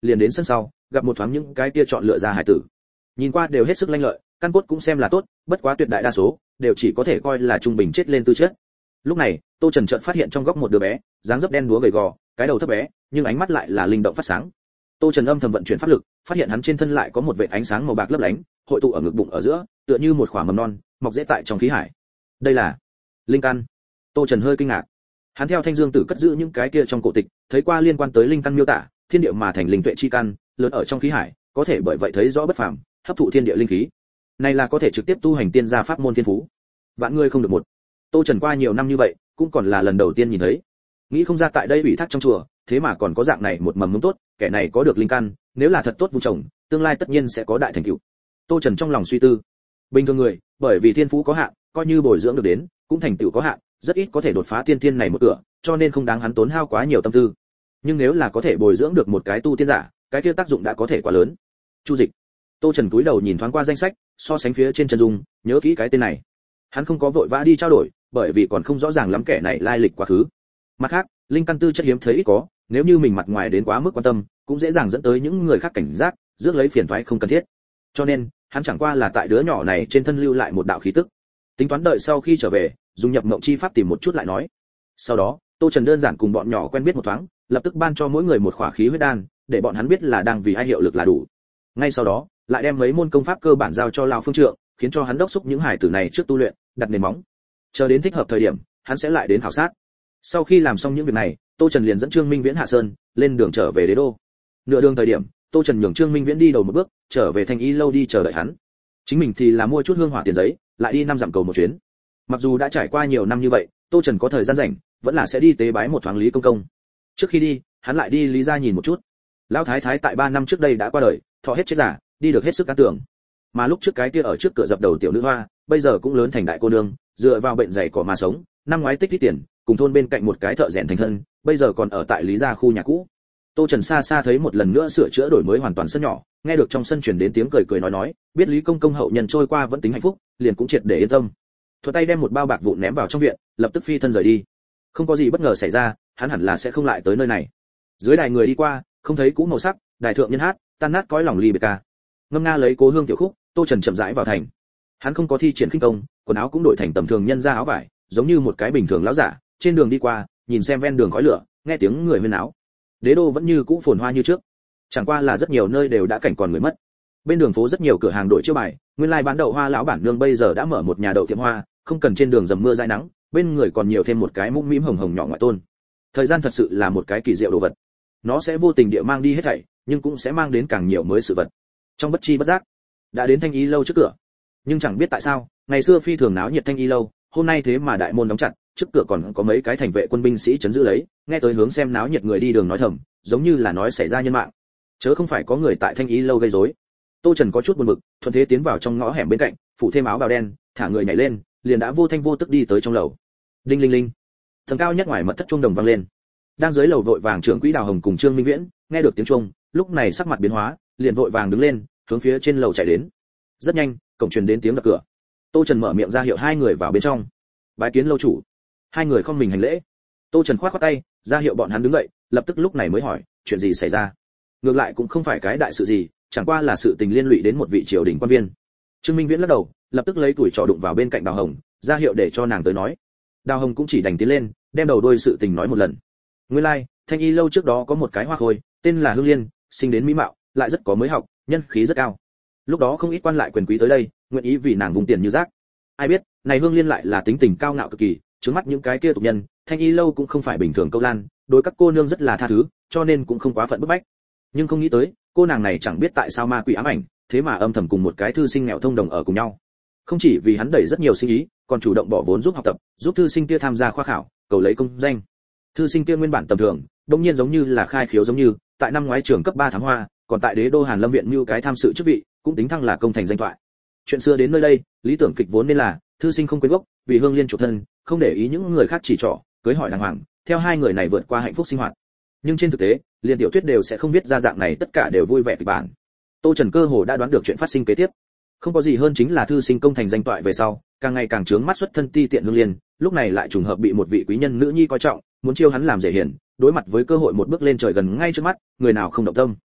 liền đến sân sau, gặp một thoáng những cái kia chọn lựa ra hải tử. Nhìn qua đều hết sức lanh lợi, căn cốt cũng xem là tốt, bất quá tuyệt đại đa số đều chỉ có thể coi là trung bình chết lên tư chất. Lúc này, Tô Trần chợt phát hiện trong góc một đứa bé, dáng dấp đen đúa gầy gò, cái đầu thấp bé, nhưng ánh mắt lại là linh động phát sáng. Tô Trần âm thầm vận chuyển pháp lực, phát hiện hắn trên thân lại có một vệt ánh sáng màu bạc lấp lánh, hội tụ ở ngực bụng ở giữa, tựa như một quả mầm non, mọc rễ tại trong khí hải. Đây là linh căn. Tô Trần hơi kinh ngạc. Hắn theo Thanh Dương Tử cất giữ những cái kia trong cổ tịch, thấy qua liên quan tới linh căn miêu tả, thiên địa mà thành linh tuệ chi căn, lớn ở trong khí hải, có thể bởi vậy thấy rõ bất phàm, hấp thụ thiên địa linh khí. Này là có thể trực tiếp tu hành tiên gia pháp môn thiên phú. Vạn người không được một. Tô Trần qua nhiều năm như vậy, cũng còn là lần đầu tiên nhìn thấy. Nghĩ không ra tại đây ủy thác trong chùa, thế mà còn có dạng này một mầm mống tốt, kẻ này có được linh căn, nếu là thật tốt vu trồng, tương lai tất nhiên sẽ có đại thành tựu. Tô Trần trong lòng suy tư. Bình thường người, bởi vì thiên phú có hạn, coi như bồi dưỡng được đến, cũng thành tựu có hạn, rất ít có thể đột phá tiên thiên này một cửa, cho nên không đáng hắn tốn hao quá nhiều tâm tư. Nhưng nếu là có thể bồi dưỡng được một cái tu tiên giả, cái kia tác dụng đã có thể quá lớn. Chu Dịch. Tô Trần cúi đầu nhìn thoáng qua danh sách, so sánh phía trên chân dung, nhớ kỹ cái tên này. Hắn không có vội vã đi trao đổi, bởi vì còn không rõ ràng lắm kẻ này lai lịch quá khứ. Mặt khác, linh căn tư chất hiếm thấy ít có, nếu như mình mặt ngoài đến quá mức quan tâm, cũng dễ dàng dẫn tới những người khác cảnh giác, rước lấy phiền toái không cần thiết. Cho nên, hắn chẳng qua là tại đứa nhỏ này trên thân lưu lại một đạo khí tức. Tính toán đợi sau khi trở về, dùng nhập mộng chi pháp tìm một chút lại nói. Sau đó, Tô Trần đơn giản cùng bọn nhỏ quen biết một thoáng, lập tức ban cho mỗi người một khỏa khí huyết đan, để bọn hắn biết là đang vì ai hiệu lực là đủ. Ngay sau đó, lại đem mấy môn công pháp cơ bản giao cho lão phương trượng, khiến cho hắn đốc thúc những hải tử này trước tu luyện, đặt nền móng. Chờ đến thích hợp thời điểm, hắn sẽ lại đến khảo sát. Sau khi làm xong những việc này, Tô Trần liền dẫn Trương Minh Viễn hạ sơn, lên đường trở về Đế đô. Nửa đường thời điểm, Tô Trần nhường Trương Minh Viễn đi đầu một bước, trở về Thanh Y lâu đi chờ đợi hắn. Chính mình thì là mua chút hương hỏa tiền giấy, lại đi 5 dặm cầu một chuyến. Mặc dù đã trải qua nhiều năm như vậy, Tô Trần có thời gian rảnh, vẫn là sẽ đi tế bái một thoáng Lý Công Công. Trước khi đi, hắn lại đi Lý gia nhìn một chút. Lão thái thái tại 3 năm trước đây đã qua đời, thọ hết chết giả, đi được hết sức an tưởng. Mà lúc trước cái kia ở trước cửa dập đầu tiểu nữ hoa, bây giờ cũng lớn thành đại cô nương, dựa vào bệnh dày cỏ mà sống, năm ngoái tích ít tiền, cùng thôn bên cạnh một cái thợ rèn thành thân, bây giờ còn ở tại Lý gia khu nhà cũ. Tô Trần xa xa thấy một lần nữa sửa chữa đổi mới hoàn toàn sân nhỏ, nghe được trong sân truyền đến tiếng cười cười nói, biết Lý Công Công hậu nhân trôi qua vẫn tính hạnh phúc, liền cũng triệt để yên tâm. Thuận tay đem một bao bạc vụn ném vào trong viện, lập tức phi thân rời đi. Không có gì bất ngờ xảy ra, hắn hẳn là sẽ không lại tới nơi này. Dưới đài người đi qua, không thấy cũ màu sắc, đài thượng nhân hát, tan nát cõi lòng ly biệt ca. Ngâm nga lấy cố hương tiểu khúc, Tô Trần chậm rãi vào thành. Hắn không có thi triển khinh công, quần áo cũng đổi thành tầm thường nhân ra áo vải, giống như một cái bình thường lão giả, trên đường đi qua, nhìn xem ven đường khói lửa, nghe tiếng người huyên náo. Đế đô vẫn như cũ phồn hoa như trước, chẳng qua là rất nhiều nơi đều đã cảnh còn người mất. Bên đường phố rất nhiều cửa hàng đổi chiêu bài, nguyên lai bán đậu hoa lão bản nương bây giờ đã mở một nhà đậu tiệm hoa, không cần trên đường dầm mưa dãi nắng, bên người còn nhiều thêm một cái mũm mĩm hồng hồng nhỏ ngoại tôn. Thời gian thật sự là một cái kỳ diệu đồ vật, nó sẽ vô tình địa mang đi hết thảy, nhưng cũng sẽ mang đến càng nhiều mới sự vật. Trong bất chi bất giác, đã đến Thanh Y lâu trước cửa. Nhưng chẳng biết tại sao, ngày xưa phi thường náo nhiệt Thanh Y lâu, hôm nay thế mà đại môn đóng chặt, trước cửa còn có mấy cái thành vệ quân binh sĩ trấn giữ lấy, nghe tới hướng xem náo nhiệt người đi đường nói thầm, giống như là nói xảy ra nhân mạng, chớ không phải có người tại Thanh Y lâu gây rối. Tô Trần có chút buồn bực, thuận thế tiến vào trong ngõ hẻm bên cạnh, phủ thêm áo bào đen, thả người nhảy lên, liền đã vô thanh vô tức đi tới trong lầu. Đinh linh linh, tầng cao nhất ngoài mật thất chuông đồng vang lên. Đang dưới lầu vội vàng trưởng quỹ Đào Hồng cùng Trương Minh Viễn, nghe được tiếng chuông, lúc này sắc mặt biến hóa, liền vội vàng đứng lên, hướng phía trên lầu chạy đến. Rất nhanh, cổng truyền đến tiếng đập cửa. Tô Trần mở miệng ra hiệu hai người vào bên trong. Bái kiến lâu chủ. Hai người không mình hành lễ. Tô Trần khoát khoát tay, ra hiệu bọn hắn đứng dậy, lập tức lúc này mới hỏi, chuyện gì xảy ra? Ngược lại cũng không phải cái đại sự gì, chẳng qua là sự tình liên lụy đến một vị triều đình quan viên. Trương Minh Viễn lắc đầu, lập tức lấy tuổi trò đụng vào bên cạnh Đào Hồng, ra hiệu để cho nàng tới nói. Đào Hồng cũng chỉ đành tiến lên, đem đầu đuôi sự tình nói một lần. Nguyên lai, Thanh Y lâu trước đó có một cái hoa khôi, tên là Hương Liên, sinh đến mỹ mạo, lại rất có mới học, nhân khí rất cao. Lúc đó không ít quan lại quyền quý tới đây, nguyện ý vì nàng vùng tiền như rác. Ai biết, này Hương Liên lại là tính tình cao ngạo cực kỳ, trước mắt những cái kia tục nhân, Thanh Y lâu cũng không phải bình thường câu lan, đối các cô nương rất là tha thứ, cho nên cũng không quá phận bức bách. Nhưng không nghĩ tới, cô nàng này chẳng biết tại sao ma quỷ ám ảnh, thế mà âm thầm cùng một cái thư sinh nghèo thông đồng ở cùng nhau. Không chỉ vì hắn đẩy rất nhiều sinh ý, còn chủ động bỏ vốn giúp học tập, giúp thư sinh kia tham gia khoa khảo, cầu lấy công danh. Thư sinh kia nguyên bản tầm thường, đương nhiên giống như là khai khiếu giống như, tại năm ngoái trường cấp 3 tháng hoa, còn tại Đế đô Hàn Lâm viện mưu cái tham sự chức vị, cũng tính thăng là công thành danh thoại. Chuyện xưa đến nơi đây, lý tưởng kịch vốn nên là thư sinh không quên gốc, vì Hương Liên chủ thân, không để ý những người khác chỉ trỏ, cưới hỏi đàng hoàng, theo hai người này vượt qua hạnh phúc sinh hoạt. Nhưng trên thực tế, liền tiểu thuyết đều sẽ không viết ra dạng này tất cả đều vui vẻ kịch bản. Tô Trần cơ hồ đã đoán được chuyện phát sinh kế tiếp. Không có gì hơn chính là thư sinh công thành danh toại về sau, càng ngày càng trướng mắt xuất thân ti tiện Hương Liên, lúc này lại trùng hợp bị một vị quý nhân nữ nhi coi trọng, muốn chiêu hắn làm rể hiền, đối mặt với cơ hội một bước lên trời gần ngay trước mắt, người nào không động tâm.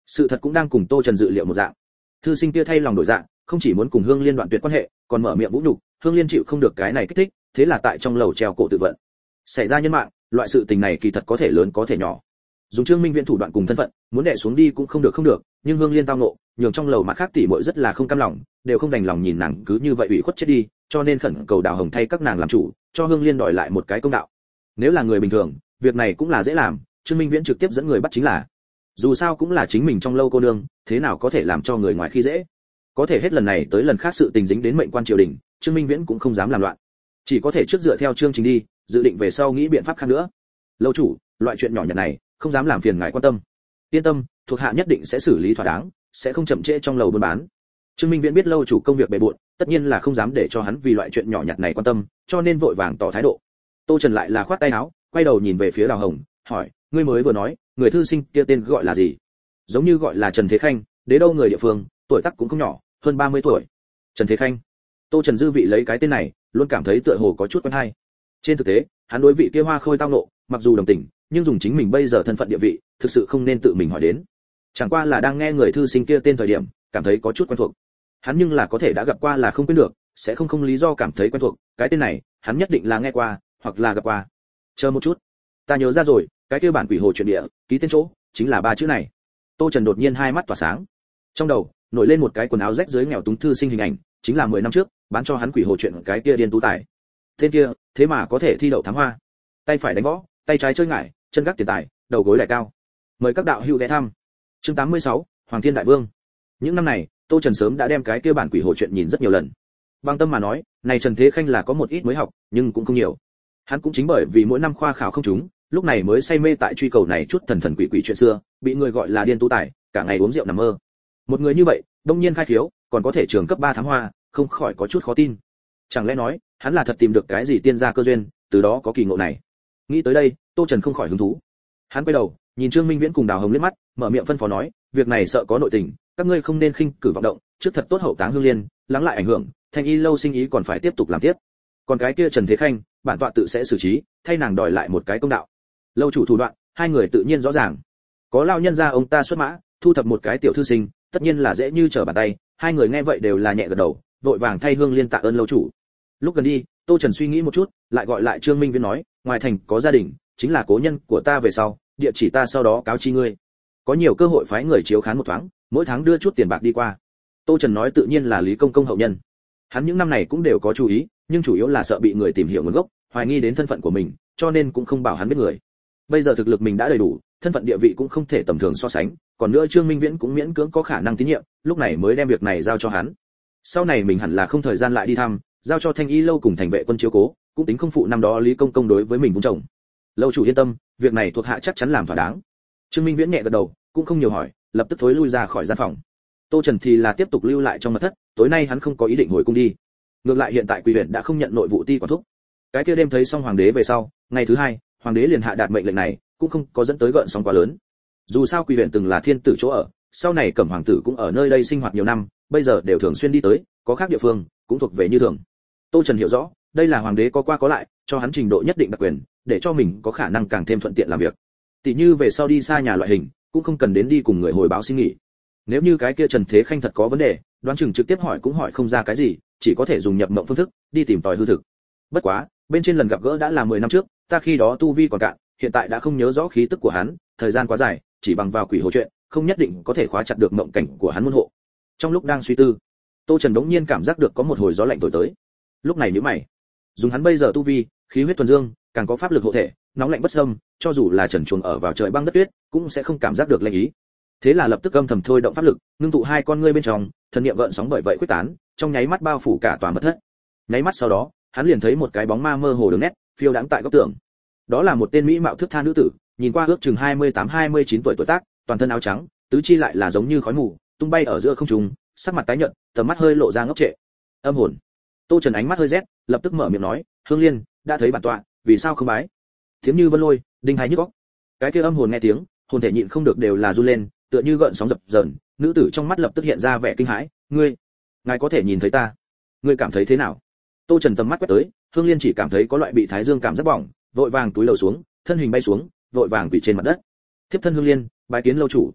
Sự thật cũng đang cùng Tô Trần dự liệu một dạng. Thư sinh kia thay lòng đổi dạng, không chỉ muốn cùng Hương Liên đoạn tuyệt quan hệ, còn mở miệng vũ nhục, Hương Liên chịu không được cái này kích thích, thế là tại trong lầu treo cổ tự vận. Xảy ra nhân mạng, loại sự tình này kỳ thật có thể lớn có thể nhỏ. Dùng Trương Minh Viễn thủ đoạn cùng thân phận, muốn đè xuống đi cũng không được, nhưng Hương Liên tao nộ, nhường trong lầu mặt khác tỷ muội rất là không cam lòng, đều không đành lòng nhìn nàng cứ như vậy ủy khuất chết đi, cho nên khẩn cầu Đào Hồng thay các nàng làm chủ, cho Hương Liên đòi lại một cái công đạo. Nếu là người bình thường, việc này cũng là dễ làm, Trương Minh Viễn trực tiếp dẫn người bắt chính là. Dù sao cũng là chính mình trong lâu cô nương, thế nào có thể làm cho người ngoài khi dễ. Có thể hết lần này tới lần khác sự tình dính đến mệnh quan triều đình, Trương Minh Viễn cũng không dám làm loạn, chỉ có thể trước dựa theo chương trình đi, dự định về sau nghĩ biện pháp khác nữa. Lâu chủ, loại chuyện nhỏ nhặt này, không dám làm phiền ngài quan tâm. Yên tâm, thuộc hạ nhất định sẽ xử lý thỏa đáng, sẽ không chậm trễ trong lầu buôn bán. Trương Minh Viễn biết lâu chủ công việc bề bộn, tất nhiên là không dám để cho hắn vì loại chuyện nhỏ nhặt này quan tâm, cho nên vội vàng tỏ thái độ. Tô Trần lại là khoát tay áo, quay đầu nhìn về phía Đào Hồng, hỏi, ngươi mới vừa nói, người thư sinh kia tên gọi là gì? Giống như gọi là Trần Thế Khanh, đế đâu người địa phương, tuổi tác cũng không nhỏ, hơn 30 tuổi. Trần Thế Khanh. Tô Trần dư vị lấy cái tên này, luôn cảm thấy tựa hồ có chút quen hay. Trên thực tế, hắn đối vị kia hoa khôi tao nộ, mặc dù đồng tình, nhưng dùng chính mình bây giờ thân phận địa vị, thực sự không nên tự mình hỏi đến. Chẳng qua là đang nghe người thư sinh kia tên thời điểm, cảm thấy có chút quen thuộc. Hắn nhưng là có thể đã gặp qua là không quên được, sẽ không lý do cảm thấy quen thuộc, cái tên này, hắn nhất định là nghe qua, hoặc là gặp qua. Chờ một chút, ta nhớ ra rồi, cái kia bản quỷ hồ chuyện địa, ký tên chỗ, chính là ba chữ này. Tô Trần đột nhiên hai mắt tỏa sáng. Trong đầu nổi lên một cái quần áo rách rưới nghèo túng thư sinh hình ảnh, chính là 10 năm trước, bán cho hắn quỷ hồ chuyện cái kia điên tú tài. Tên kia, thế mà có thể thi đậu thám hoa. Tay phải đánh võ, tay trái chơi ngải, chân gác tiền tài, đầu gối lại cao. Mời các đạo hữu ghé thăm. Chương 86, Hoàng Thiên Đại Vương. Những năm này, Tô Trần sớm đã đem cái kia bản quỷ hồ chuyện nhìn rất nhiều lần. Bằng tâm mà nói, này Trần Thế Khanh là có một ít mới học, nhưng cũng không nhiều. Hắn cũng chính bởi vì mỗi năm khoa khảo không trúng, lúc này mới say mê tại truy cầu này chút thần thần quỷ quỷ chuyện xưa, bị người gọi là điên tú tài, cả ngày uống rượu nằm mơ. Một người như vậy, đông nhiên khai khiếu, còn có thể trường cấp 3 thám hoa, không khỏi có chút khó tin. Chẳng lẽ nói, hắn là thật tìm được cái gì tiên gia cơ duyên, từ đó có kỳ ngộ này. Nghĩ tới đây, Tô Trần không khỏi hứng thú. Hắn quay đầu, nhìn Trương Minh Viễn cùng Đào Hồng liếc mắt, mở miệng phân phó nói, việc này sợ có nội tình, các ngươi không nên khinh cử vọng động, trước thật tốt hậu táng Hương Liên, lắng lại ảnh hưởng, Thanh Y lâu sinh ý còn phải tiếp tục làm tiếp. Còn cái kia Trần Thế Khanh, bản tọa tự sẽ xử trí, thay nàng đòi lại một cái công đạo. Lâu chủ thủ đoạn, hai người tự nhiên rõ ràng. Có lao nhân gia ông ta xuất mã, thu thập một cái tiểu thư sinh, tất nhiên là dễ như trở bàn tay. Hai người nghe vậy đều là nhẹ gật đầu, vội vàng thay Hương Liên tạ ơn lâu chủ. Lúc gần đi, Tô Trần suy nghĩ một chút, lại gọi lại Trương Minh Viễn nói, ngoài thành có gia đình, chính là cố nhân của ta về sau, địa chỉ ta sau đó cáo chi ngươi. Có nhiều cơ hội phái người chiếu khán một thoáng, mỗi tháng đưa chút tiền bạc đi qua. Tô Trần nói tự nhiên là Lý Công Công hậu nhân. Hắn những năm này cũng đều có chú ý, nhưng chủ yếu là sợ bị người tìm hiểu nguồn gốc, hoài nghi đến thân phận của mình, cho nên cũng không bảo hắn biết người. Bây giờ thực lực mình đã đầy đủ, thân phận địa vị cũng không thể tầm thường so sánh, còn nữa Trương Minh Viễn cũng miễn cưỡng có khả năng tín nhiệm, lúc này mới đem việc này giao cho hắn. Sau này mình hẳn là không thời gian lại đi thăm, giao cho Thanh Y lâu cùng thành vệ quân chiếu cố, cũng tính không phụ năm đó Lý Công Công đối với mình vun trồng. Lâu chủ yên tâm, việc này thuộc hạ chắc chắn làm thỏa đáng. Trương Minh Viễn nhẹ gật đầu, cũng không nhiều hỏi, lập tức thối lui ra khỏi gian phòng. Tô Trần thì là tiếp tục lưu lại trong mật thất, tối nay hắn không có ý định hồi cung đi. Ngược lại hiện tại Quỳ huyện đã không nhận nội vụ ti quản thúc. Cái kia đêm thấy xong hoàng đế về sau, ngày thứ hai, hoàng đế liền hạ đạt mệnh lệnh này, cũng không có dẫn tới gợn sóng quá lớn. Dù sao Quỳ huyện từng là thiên tử chỗ ở, sau này Cẩm hoàng tử cũng ở nơi đây sinh hoạt nhiều năm, bây giờ đều thường xuyên đi tới, có khác địa phương cũng thuộc về như thường. Tô Trần hiểu rõ, đây là hoàng đế có qua có lại, cho hắn trình độ nhất định đặc quyền, để cho mình có khả năng càng thêm thuận tiện làm việc. Tỷ như về sau đi xa nhà loại hình, cũng không cần đến đi cùng người hồi báo xin nghỉ. Nếu như cái kia Trần Thế Khanh thật có vấn đề, đoán chừng trực tiếp hỏi cũng hỏi không ra cái gì, chỉ có thể dùng nhập mộng phương thức đi tìm tòi hư thực. Bất quá, bên trên lần gặp gỡ đã là 10 năm trước, ta khi đó tu vi còn cạn, hiện tại đã không nhớ rõ khí tức của hắn, thời gian quá dài, chỉ bằng vào quỷ hồ chuyện, không nhất định có thể khóa chặt được mộng cảnh của hắn môn hộ. Trong lúc đang suy tư, Tô Trần đống nhiên cảm giác được có một hồi gió lạnh thổi tới. Lúc này nhíu mày, dùng hắn bây giờ tu vi, khí huyết thuần dương, càng có pháp lực hộ thể, nóng lạnh bất xâm, cho dù là Trần Chuồng ở vào trời băng đất tuyết, cũng sẽ không cảm giác được lạnh ý. Thế là lập tức âm thầm thôi động pháp lực, ngưng tụ hai con ngươi bên trong, thần niệm gợn sóng bởi vậy quyết tán, trong nháy mắt bao phủ cả tòa mật thất. Nháy mắt sau đó, hắn liền thấy một cái bóng ma mơ hồ đường nét, phiêu đãng tại góc tường. Đó là một tên mỹ mạo thước tha nữ tử, nhìn qua ước chừng 28-29 tuổi tuổi tác, toàn thân áo trắng, tứ chi lại là giống như khói mù, tung bay ở giữa không trung, sắc mặt tái nhợt, tầm mắt hơi lộ ra ngốc trệ. Âm hồn. Tô Trần ánh mắt hơi rét, lập tức mở miệng nói, Hương Liên, đã thấy bản tọa, vì sao không bái? Tiếng như vân lôi, đinh hai nhức óc. Cái kia âm hồn nghe tiếng, hồn thể nhịn không được đều là run lên, tựa như gợn sóng dập dờn, nữ tử trong mắt lập tức hiện ra vẻ kinh hãi, ngươi, ngài có thể nhìn thấy ta, ngươi cảm thấy thế nào? Tô Trần tầm mắt quét tới, Hương Liên chỉ cảm thấy có loại bị thái dương cảm rất bỏng, vội vàng túi lầu xuống, thân hình bay xuống, vội vàng quỳ trên mặt đất. Thiếp thân Hương Liên, bái kiến lâu chủ.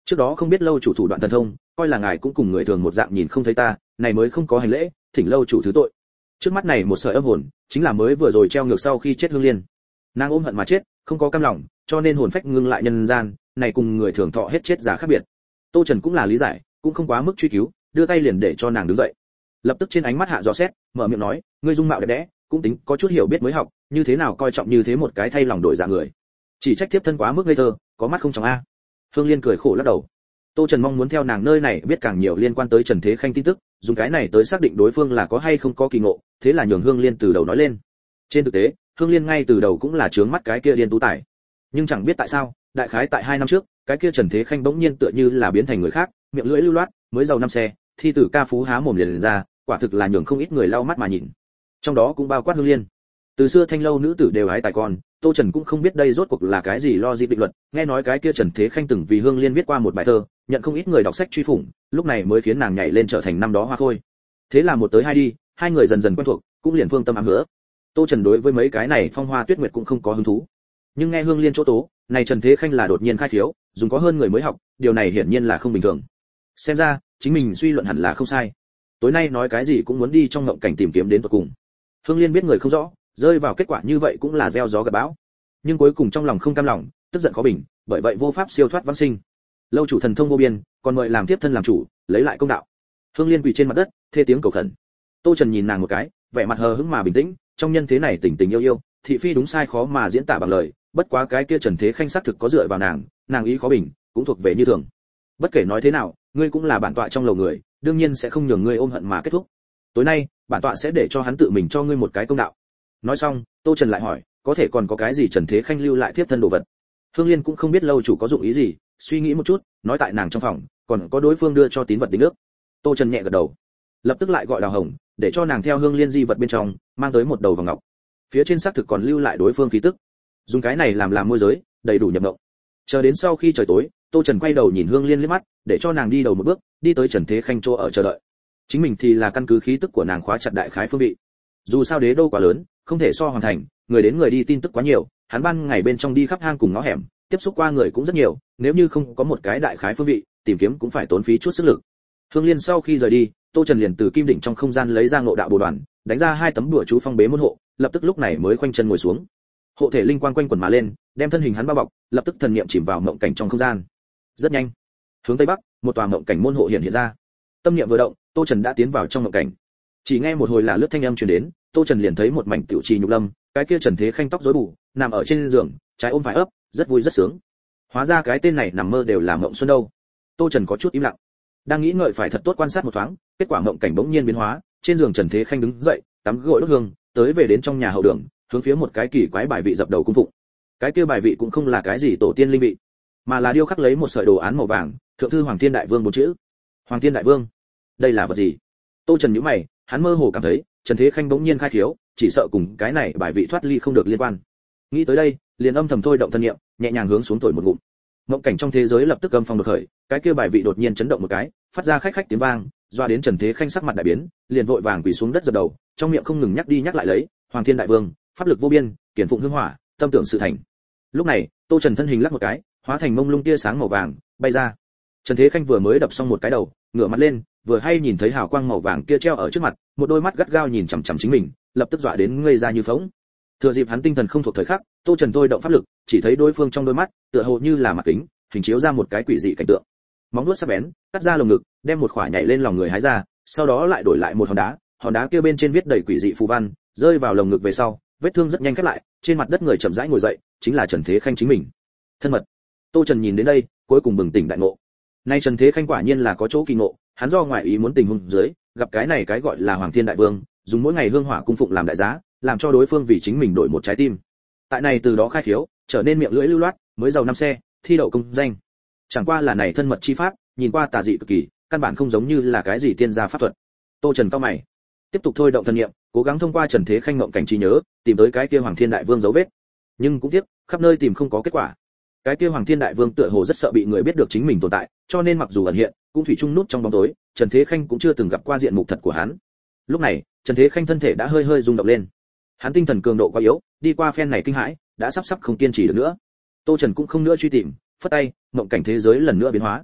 Trước đó không biết lâu chủ thủ đoạn thần thông, coi là ngài cũng cùng người thường một dạng nhìn không thấy ta, này mới không có hành lễ, thỉnh lâu chủ thứ tội. Trước mắt này một sợi âm hồn, chính là mới vừa rồi treo ngược sau khi chết Hương Liên. Nàng ôm hận mà chết, không có cam lòng, cho nên hồn phách ngưng lại nhân gian, này cùng người thường thọ hết chết giả khác biệt. Tô Trần cũng là lý giải, cũng không quá mức truy cứu, đưa tay liền để cho nàng đứng dậy. Lập tức trên ánh mắt hạ dò xét, mở miệng nói, ngươi dung mạo đẹp đẽ, cũng tính có chút hiểu biết mới học, như thế nào coi trọng như thế một cái thay lòng đổi dạ người. Chỉ trách tiếp thân quá mức ngây thơ, có mắt không tròng a. Hương Liên cười khổ lắc đầu. Tô Trần mong muốn theo nàng nơi này biết càng nhiều liên quan tới Trần Thế Khanh tin tức, dùng cái này tới xác định đối phương là có hay không có kỳ ngộ, thế là nhường Hương Liên từ đầu nói lên. Trên thực tế, Hương Liên ngay từ đầu cũng là chướng mắt cái kia Liên Tú Tài. Nhưng chẳng biết tại sao, đại khái tại 2 năm trước, cái kia Trần Thế Khanh bỗng nhiên tựa như là biến thành người khác, miệng lưỡi lưu loát, mới giàu năm xe, thi tử ca phú há mồm liền ra, quả thực là nhường không ít người lau mắt mà nhìn. Trong đó cũng bao quát Hương Liên. Từ xưa thanh lâu nữ tử đều hái tài con, Tô Trần cũng không biết đây rốt cuộc là cái gì lo dịp định luật, nghe nói cái kia Trần Thế Khanh từng vì Hương Liên viết qua một bài thơ, nhận không ít người đọc sách truy phủng, lúc này mới khiến nàng nhảy lên trở thành năm đó hoa khôi. Thế là một tới hai đi, hai người dần dần quen thuộc, cũng liền phương tâm ám hứa. Tô Trần đối với mấy cái này phong hoa tuyết nguyệt cũng không có hứng thú. Nhưng nghe Hương Liên chỗ tố, này Trần Thế Khanh là đột nhiên khai khiếu, dùng có hơn người mới học, điều này hiển nhiên là không bình thường. Xem ra, chính mình suy luận hẳn là không sai. Tối nay nói cái gì cũng muốn đi trong ngộng cảnh tìm kiếm đến tận cùng. Hương Liên biết người không rõ, rơi vào kết quả như vậy cũng là gieo gió gặt bão. Nhưng cuối cùng trong lòng không cam lòng, tức giận khó bình, bởi vậy vô pháp siêu thoát vãng sinh. Lâu chủ thần thông vô biên, còn mời làm tiếp thân làm chủ, lấy lại công đạo. Hương Liên quỳ trên mặt đất, thê tiếng cầu khẩn. Tô Trần nhìn nàng một cái, vẻ mặt hờ hững mà bình tĩnh, trong nhân thế này tình tình yêu yêu, thị phi đúng sai khó mà diễn tả bằng lời, bất quá cái kia Trần Thế Khanh xác thực có dựa vào nàng ý khó bình, cũng thuộc về như thường. Bất kể nói thế nào, ngươi cũng là bản tọa trong lầu người, đương nhiên sẽ không nhường ngươi ôm hận mà kết thúc. Tối nay, bản tọa sẽ để cho hắn tự mình cho ngươi một cái công đạo. Nói xong, Tô Trần lại hỏi, có thể còn có cái gì Trần Thế Khanh lưu lại tiếp thân đồ vật? Hương Liên cũng không biết lâu chủ có dụng ý gì, suy nghĩ một chút, nói tại nàng trong phòng, còn có đối phương đưa cho tín vật đính ước. Tô Trần nhẹ gật đầu, lập tức lại gọi Đào Hồng, để cho nàng theo Hương Liên di vật bên trong, mang tới một đầu vòng ngọc. Phía trên xác thực còn lưu lại đối phương khí tức. Dùng cái này làm môi giới, đầy đủ nhập ngộng. Chờ đến sau khi trời tối, Tô Trần quay đầu nhìn Hương Liên liếc mắt, để cho nàng đi đầu một bước, đi tới Trần Thế Khanh chỗ ở chờ đợi. Chính mình thì là căn cứ khí tức của nàng khóa chặt đại khái phương vị. Dù sao đế đô quá lớn, không thể so hoàn thành, người đến người đi tin tức quá nhiều, hắn ban ngày bên trong đi khắp hang cùng ngõ hẻm, tiếp xúc qua người cũng rất nhiều, nếu như không có một cái đại khái phương vị, tìm kiếm cũng phải tốn phí chút sức lực. Hương Liên sau khi rời đi, Tô Trần liền từ kim đỉnh trong không gian lấy ra ngộ đạo bồ đoàn, đánh ra 2 tấm đùa chú phong bế môn hộ, lập tức lúc này mới khoanh chân ngồi xuống. Hộ thể linh quang quanh quẩn mà lên, đem thân hình hắn bao bọc, lập tức thần niệm chìm vào mộng cảnh trong không gian. Rất nhanh, hướng tây bắc, một tòa mộng cảnh môn hộ hiện ra. Tâm niệm vừa động, Tô Trần đã tiến vào trong mộng cảnh. Chỉ nghe một hồi là lướt thanh âm truyền đến, Tô Trần liền thấy một mảnh tiểu trì nhục lâm, cái kia Trần Thế Khanh tóc rối bù, nằm ở trên giường, trái ôm phải ấp, rất vui rất sướng. Hóa ra cái tên này nằm mơ đều là mộng xuân đâu. Tô Trần có chút im lặng, đang nghĩ ngợi phải thật tốt quan sát một thoáng, kết quả mộng cảnh bỗng nhiên biến hóa, trên giường Trần Thế Khanh đứng dậy, tắm gội đốt hương, tới về đến trong nhà hậu đường, hướng phía một cái kỳ quái bài vị dập đầu cung phụng. Cái kia bài vị cũng không là cái gì tổ tiên linh vị, mà là điêu khắc lấy một sợi đồ án màu vàng, thượng thư Hoàng Thiên Đại Vương 4 chữ. Hoàng Thiên Đại Vương, đây là vật gì? Tô Trần nhíu mày, hắn mơ hồ cảm thấy, Trần Thế Khanh bỗng nhiên khai khiếu, chỉ sợ cùng cái này bài vị thoát ly không được liên quan. Nghĩ tới đây, liền âm thầm thôi động thân niệm, nhẹ nhàng hướng xuống thổi một ngụm. Mộng cảnh trong thế giới lập tức âm phong đột khởi, cái kia bài vị đột nhiên chấn động một cái, phát ra khách khách tiếng vang, doa đến Trần Thế Khanh sắc mặt đại biến, liền vội vàng quỳ xuống đất dập đầu, trong miệng không ngừng nhắc đi nhắc lại lấy, Hoàng Thiên Đại Vương, pháp lực vô biên, kiển phụng hương hỏa, tâm tưởng sự thành. Lúc này, Tô Trần thân hình lắc một cái, hóa thành mông lung tia sáng màu vàng, bay ra. Trần Thế Khanh vừa mới đập xong một cái đầu, ngửa mặt lên, vừa hay nhìn thấy hào quang màu vàng kia treo ở trước mặt, một đôi mắt gắt gao nhìn chằm chằm chính mình, lập tức dọa đến ngây ra như phỗng. Thừa dịp hắn tinh thần không thuộc thời khắc, Tô Trần thôi động pháp lực, chỉ thấy đối phương trong đôi mắt, tựa hồ như là mặt kính, hình chiếu ra một cái quỷ dị cảnh tượng. Móng vuốt sắc bén, cắt ra lồng ngực, đem một khỏa nhảy lên lòng người hái ra, sau đó lại đổi lại một hòn đá kia bên trên viết đầy quỷ dị phù văn, rơi vào lồng ngực về sau, vết thương rất nhanh khép lại, trên mặt đất người chậm rãi ngồi dậy, chính là Trần Thế Khanh chính mình. Thân mật. Tô Trần nhìn đến đây, cuối cùng bừng tỉnh đại ngộ. Nay Trần Thế Khanh quả nhiên là có chỗ kỳ ngộ, hắn do ngoại ý muốn tình huống dưới, gặp cái này cái gọi là Hoàng Thiên Đại Vương, dùng mỗi ngày hương hỏa cung phụng làm đại giá, làm cho đối phương vì chính mình đổi một trái tim. Tại này từ đó khai khiếu, trở nên miệng lưỡi lưu loát, mới giàu năm xe, thi đậu công danh. Chẳng qua là này thân mật chi pháp, nhìn qua tà dị cực kỳ, căn bản không giống như là cái gì tiên gia pháp thuật. Tô Trần cao mày, tiếp tục thôi động thần niệm, cố gắng thông qua Trần Thế Khanh ngộng cảnh trí nhớ, tìm tới cái kia Hoàng Thiên Đại Vương dấu vết. Nhưng cũng tiếc, khắp nơi tìm không có kết quả. Cái kia Hoàng Thiên Đại Vương tựa hồ rất sợ bị người biết được chính mình tồn tại, cho nên mặc dù ẩn hiện, cũng thủy chung nút trong bóng tối, Trần Thế Khanh cũng chưa từng gặp qua diện mục thật của hắn. Lúc này, Trần Thế Khanh thân thể đã hơi hơi rung động lên. Hắn tinh thần cường độ quá yếu, đi qua phen này kinh hãi, đã sắp không kiên trì được nữa. Tô Trần cũng không nữa truy tìm, phất tay, ngộng cảnh thế giới lần nữa biến hóa.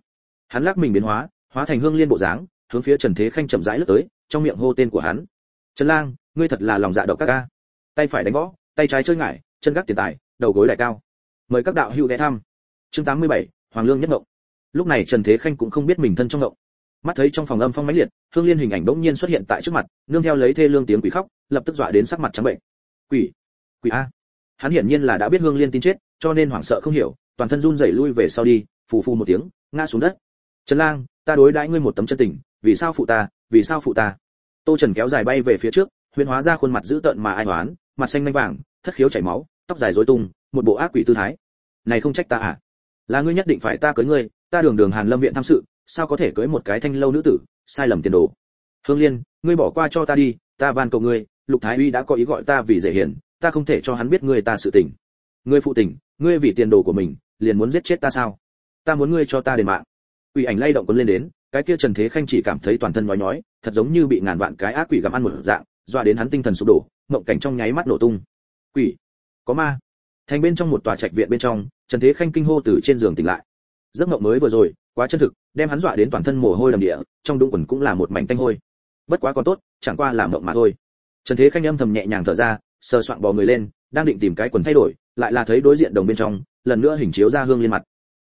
Hắn lắc mình biến hóa, hóa thành Hương Liên bộ dáng, hướng phía Trần Thế Khanh chậm rãi lướt tới, trong miệng hô tên của hắn. Trần Lang, ngươi thật là lòng dạ độc các ca. Tay phải đánh võ, tay trái chơi ngải, chân gác tiền tài, đầu gối đại cao. Mời các đạo hữu ghé thăm. Chương 87, Hoàng Lương nhất ngộng. Lúc này Trần Thế Khanh cũng không biết mình thân trong ngộng. Mắt thấy trong phòng âm phong mãnh liệt, Hương Liên hình ảnh bỗng nhiên xuất hiện tại trước mặt, nương theo lấy thê lương tiếng quỷ khóc, lập tức dọa đến sắc mặt trắng bệnh. Quỷ, quỷ a! Hắn hiển nhiên là đã biết Hương Liên tin chết, cho nên hoảng sợ không hiểu, toàn thân run rẩy lui về sau đi, phù phù một tiếng, ngã xuống đất. Trần Lang, ta đối đãi ngươi một tấm chân tình, vì sao phụ ta, vì sao phụ ta? Tô Trần kéo dài bay về phía trước, huyễn hóa ra khuôn mặt dữ tợn mà ai oán, mặt xanh lanh vàng, thất khiếu chảy máu, tóc dài rối tung, một bộ ác quỷ tư thái. Này không trách ta à? Là ngươi nhất định phải ta cưới ngươi, ta đường đường Hàn Lâm viện tham sự, sao có thể cưới một cái thanh lâu nữ tử, sai lầm tiền đồ. Hương Liên, ngươi bỏ qua cho ta đi, ta van cầu ngươi, Lục Thái Uy đã có ý gọi ta vì dễ hiền, ta không thể cho hắn biết ngươi ta sự tình. Ngươi phụ tình, ngươi vì tiền đồ của mình, liền muốn giết chết ta sao? Ta muốn ngươi cho ta đền mạng. Quỷ ảnh lay động cuốn lên đến, cái kia Trần Thế Khanh chỉ cảm thấy toàn thân nhói nhói, thật giống như bị ngàn vạn cái ác quỷ gặm ăn một dạng, dọa đến hắn tinh thần sụp đổ, mộng cảnh trong nháy mắt nổ tung. Quỷ, có ma. Thành bên trong một tòa trạch viện bên trong, Trần Thế Khanh kinh hô từ trên giường tỉnh lại. Giấc mộng mới vừa rồi, quá chân thực, đem hắn dọa đến toàn thân mồ hôi đầm địa, trong đũng quần cũng là một mảnh tanh hôi. Bất quá còn tốt, chẳng qua là mộng mà thôi. Trần Thế Khanh âm thầm nhẹ nhàng thở ra, sờ soạng bò người lên, đang định tìm cái quần thay đổi, lại là thấy đối diện đồng bên trong, lần nữa hình chiếu ra Hương Liên mặt.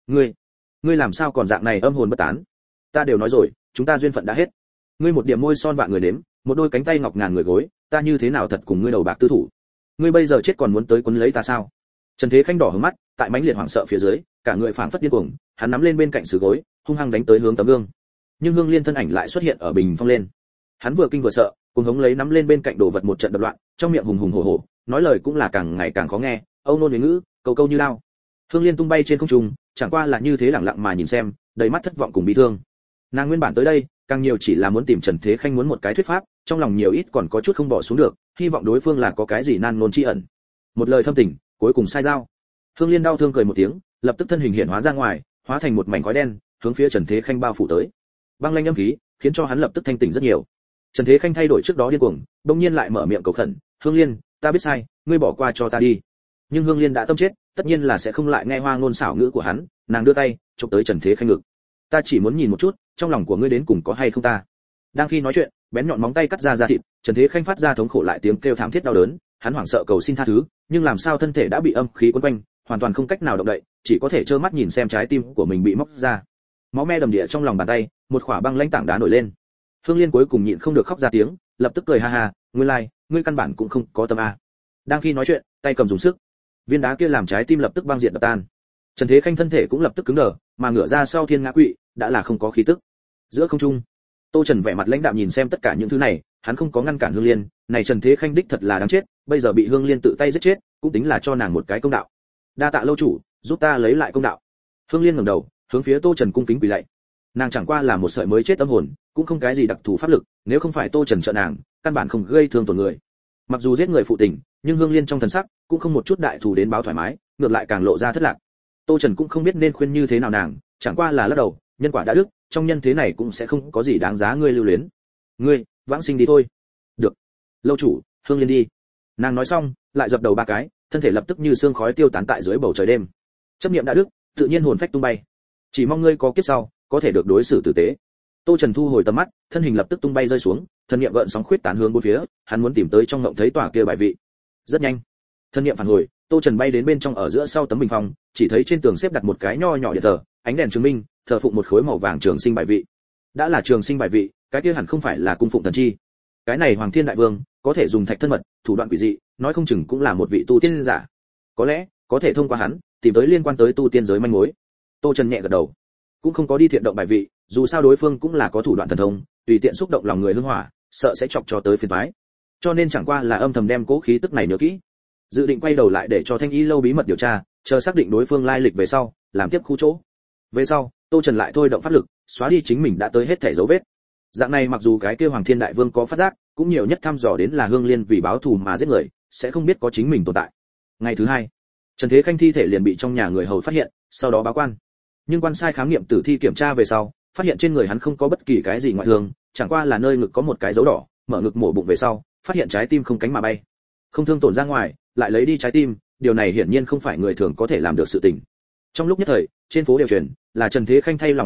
Ngươi làm sao còn dạng này âm hồn bất tán? Ta đều nói rồi, chúng ta duyên phận đã hết. Ngươi một điểm môi son vạn người nếm, một đôi cánh tay ngọc ngàn người gối, ta như thế nào thật cùng ngươi đầu bạc tư thủ? Ngươi bây giờ chết còn muốn tới quấn lấy ta sao? Trần Thế Khanh đỏ hướng mắt, tại mãnh liệt hoảng sợ phía dưới, cả người phảng phất điên cuồng, hắn nắm lên bên cạnh sứ gối, hung hăng đánh tới hướng tấm gương. Nhưng Hương Liên thân ảnh lại xuất hiện ở bình phong lên. Hắn vừa kinh vừa sợ, cùng hống lấy nắm lên bên cạnh đồ vật một trận đập loạn, trong miệng hùng hùng hổ hổ, nói lời cũng là càng ngày càng khó nghe, âu nôn huế ngữ, câu câu như lao. Hương Liên tung bay trên không trung, chẳng qua là như thế lẳng lặng mà nhìn xem, đầy mắt thất vọng cùng bi thương. Nàng nguyên bản tới đây, càng nhiều chỉ là muốn tìm Trần Thế Khanh muốn một cái thuyết pháp, trong lòng nhiều ít còn có chút không bỏ xuống được, hy vọng đối phương là có cái gì nan nôn chi ẩn. Một lời thâm tình, cuối cùng sai dao. Hương Liên đau thương cười một tiếng, lập tức thân hình hiện hóa ra ngoài, hóa thành một mảnh khói đen, hướng phía Trần Thế Khanh bao phủ tới. Băng lanh âm khí, khiến cho hắn lập tức thanh tỉnh rất nhiều. Trần Thế Khanh thay đổi trước đó điên cuồng, đột nhiên lại mở miệng cầu khẩn, "Hương Liên, ta biết sai, ngươi bỏ qua cho ta đi." Nhưng Hương Liên đã tâm chết, tất nhiên là sẽ không lại nghe hoa ngôn xảo ngữ của hắn, nàng đưa tay chụp tới Trần Thế Khanh ngực. "Ta chỉ muốn nhìn một chút, trong lòng của ngươi đến cùng có hay không ta." Đang khi nói chuyện, bén nhọn móng tay cắt ra da thịt, Trần Thế Khanh phát ra thống khổ lại tiếng kêu thảm thiết đau đớn, hắn hoảng sợ cầu xin tha thứ, nhưng làm sao thân thể đã bị âm khí quấn quanh, hoàn toàn không cách nào động đậy, chỉ có thể trơ mắt nhìn xem trái tim của mình bị móc ra. Máu me đầm địa trong lòng bàn tay, một khỏa băng lãnh tảng đá nổi lên. Hương Liên cuối cùng nhịn không được khóc ra tiếng, lập tức cười ha ha, "Nguyên lai, ngươi căn bản cũng không có tâm a." Đang khi nói chuyện, tay cầm dùng sức, viên đá kia làm trái tim lập tức băng diệt đập tan. Trần Thế Khanh thân thể cũng lập tức cứng đờ, mà ngửa ra sau thiên ngã quỵ, đã là không có khí tức. Giữa không trung, Tô Trần vẻ mặt lãnh đạm nhìn xem tất cả những thứ này, hắn không có ngăn cản Hương Liên, này Trần Thế Khanh đích thật là đáng chết, bây giờ bị Hương Liên tự tay giết chết, cũng tính là cho nàng một cái công đạo. Đa tạ lâu chủ, giúp ta lấy lại công đạo. Hương Liên ngẩng đầu, hướng phía Tô Trần cung kính quỳ lạy. Nàng chẳng qua là một sợi mới chết tâm hồn, cũng không cái gì đặc thù pháp lực, nếu không phải Tô Trần trợ nàng, căn bản không gây thương tổn người. Mặc dù giết người phụ tình, nhưng Hương Liên trong thần sắc cũng không một chút đại thù đến báo thoải mái, ngược lại càng lộ ra thất lạc. Tô Trần cũng không biết nên khuyên như thế nào nàng, chẳng qua là lắc đầu, nhân quả đã đức, trong nhân thế này cũng sẽ không có gì đáng giá ngươi lưu luyến. Ngươi, vãng sinh đi thôi. Được. Lâu chủ, Hương Liên đi. Nàng nói xong, lại dập đầu ba cái, thân thể lập tức như sương khói tiêu tán tại dưới bầu trời đêm. Chấp niệm đã đức, tự nhiên hồn phách tung bay. Chỉ mong ngươi có kiếp sau, có thể được đối xử tử tế. Tô Trần thu hồi tầm mắt, thân hình lập tức tung bay rơi xuống, thân niệm gợn sóng khuyết tán hướng bốn phía, hắn muốn tìm tới trong ngộng thấy tòa kia bài vị. Rất nhanh, thân niệm phản hồi, Tô Trần bay đến bên trong ở giữa sau tấm bình phong, chỉ thấy trên tường xếp đặt một cái nho nhỏ điện thờ, ánh đèn chứng minh, thờ phụng một khối màu vàng trường sinh bài vị. Đã là trường sinh bài vị, cái kia hẳn không phải là cung phụng thần chi. Cái này Hoàng Thiên Đại Vương, có thể dùng thạch thân mật, thủ đoạn quỷ dị, nói không chừng cũng là một vị tu tiên giả. Có lẽ, có thể thông qua hắn, tìm tới liên quan tới tu tiên giới manh mối. Tô Trần nhẹ gật đầu, cũng không có đi thiện động bài vị, dù sao đối phương cũng là có thủ đoạn thần thông, tùy tiện xúc động lòng người hương hỏa, sợ sẽ chọc cho tới phiền toái. Cho nên chẳng qua là âm thầm đem cố khí tức này nhớ kỹ. Dự định quay đầu lại để cho Thanh Y lâu bí mật điều tra, chờ xác định đối phương lai lịch về sau, làm tiếp khu chỗ. Về sau, Tô Trần lại thôi động pháp lực, xóa đi chính mình đã tới hết thể dấu vết. Dạng này mặc dù cái kia Hoàng Thiên Đại Vương có phát giác, cũng nhiều nhất thăm dò đến là Hương Liên vì báo thù mà giết người, sẽ không biết có chính mình tồn tại. Ngày thứ hai, Trần Thế Khanh thi thể liền bị trong nhà người hầu phát hiện, sau đó báo quan. Nhưng quan sai khám nghiệm tử thi kiểm tra về sau, phát hiện trên người hắn không có bất kỳ cái gì ngoại thương, chẳng qua là nơi ngực có một cái dấu đỏ, mở ngực mổ bụng về sau, phát hiện trái tim không cánh mà bay. Không thương tổn ra ngoài, lại lấy đi trái tim, điều này hiển nhiên không phải người thường có thể làm được sự tình. Trong lúc nhất thời, trên phố đều truyền là Trần Thế Khanh thay lòng đổi dạng,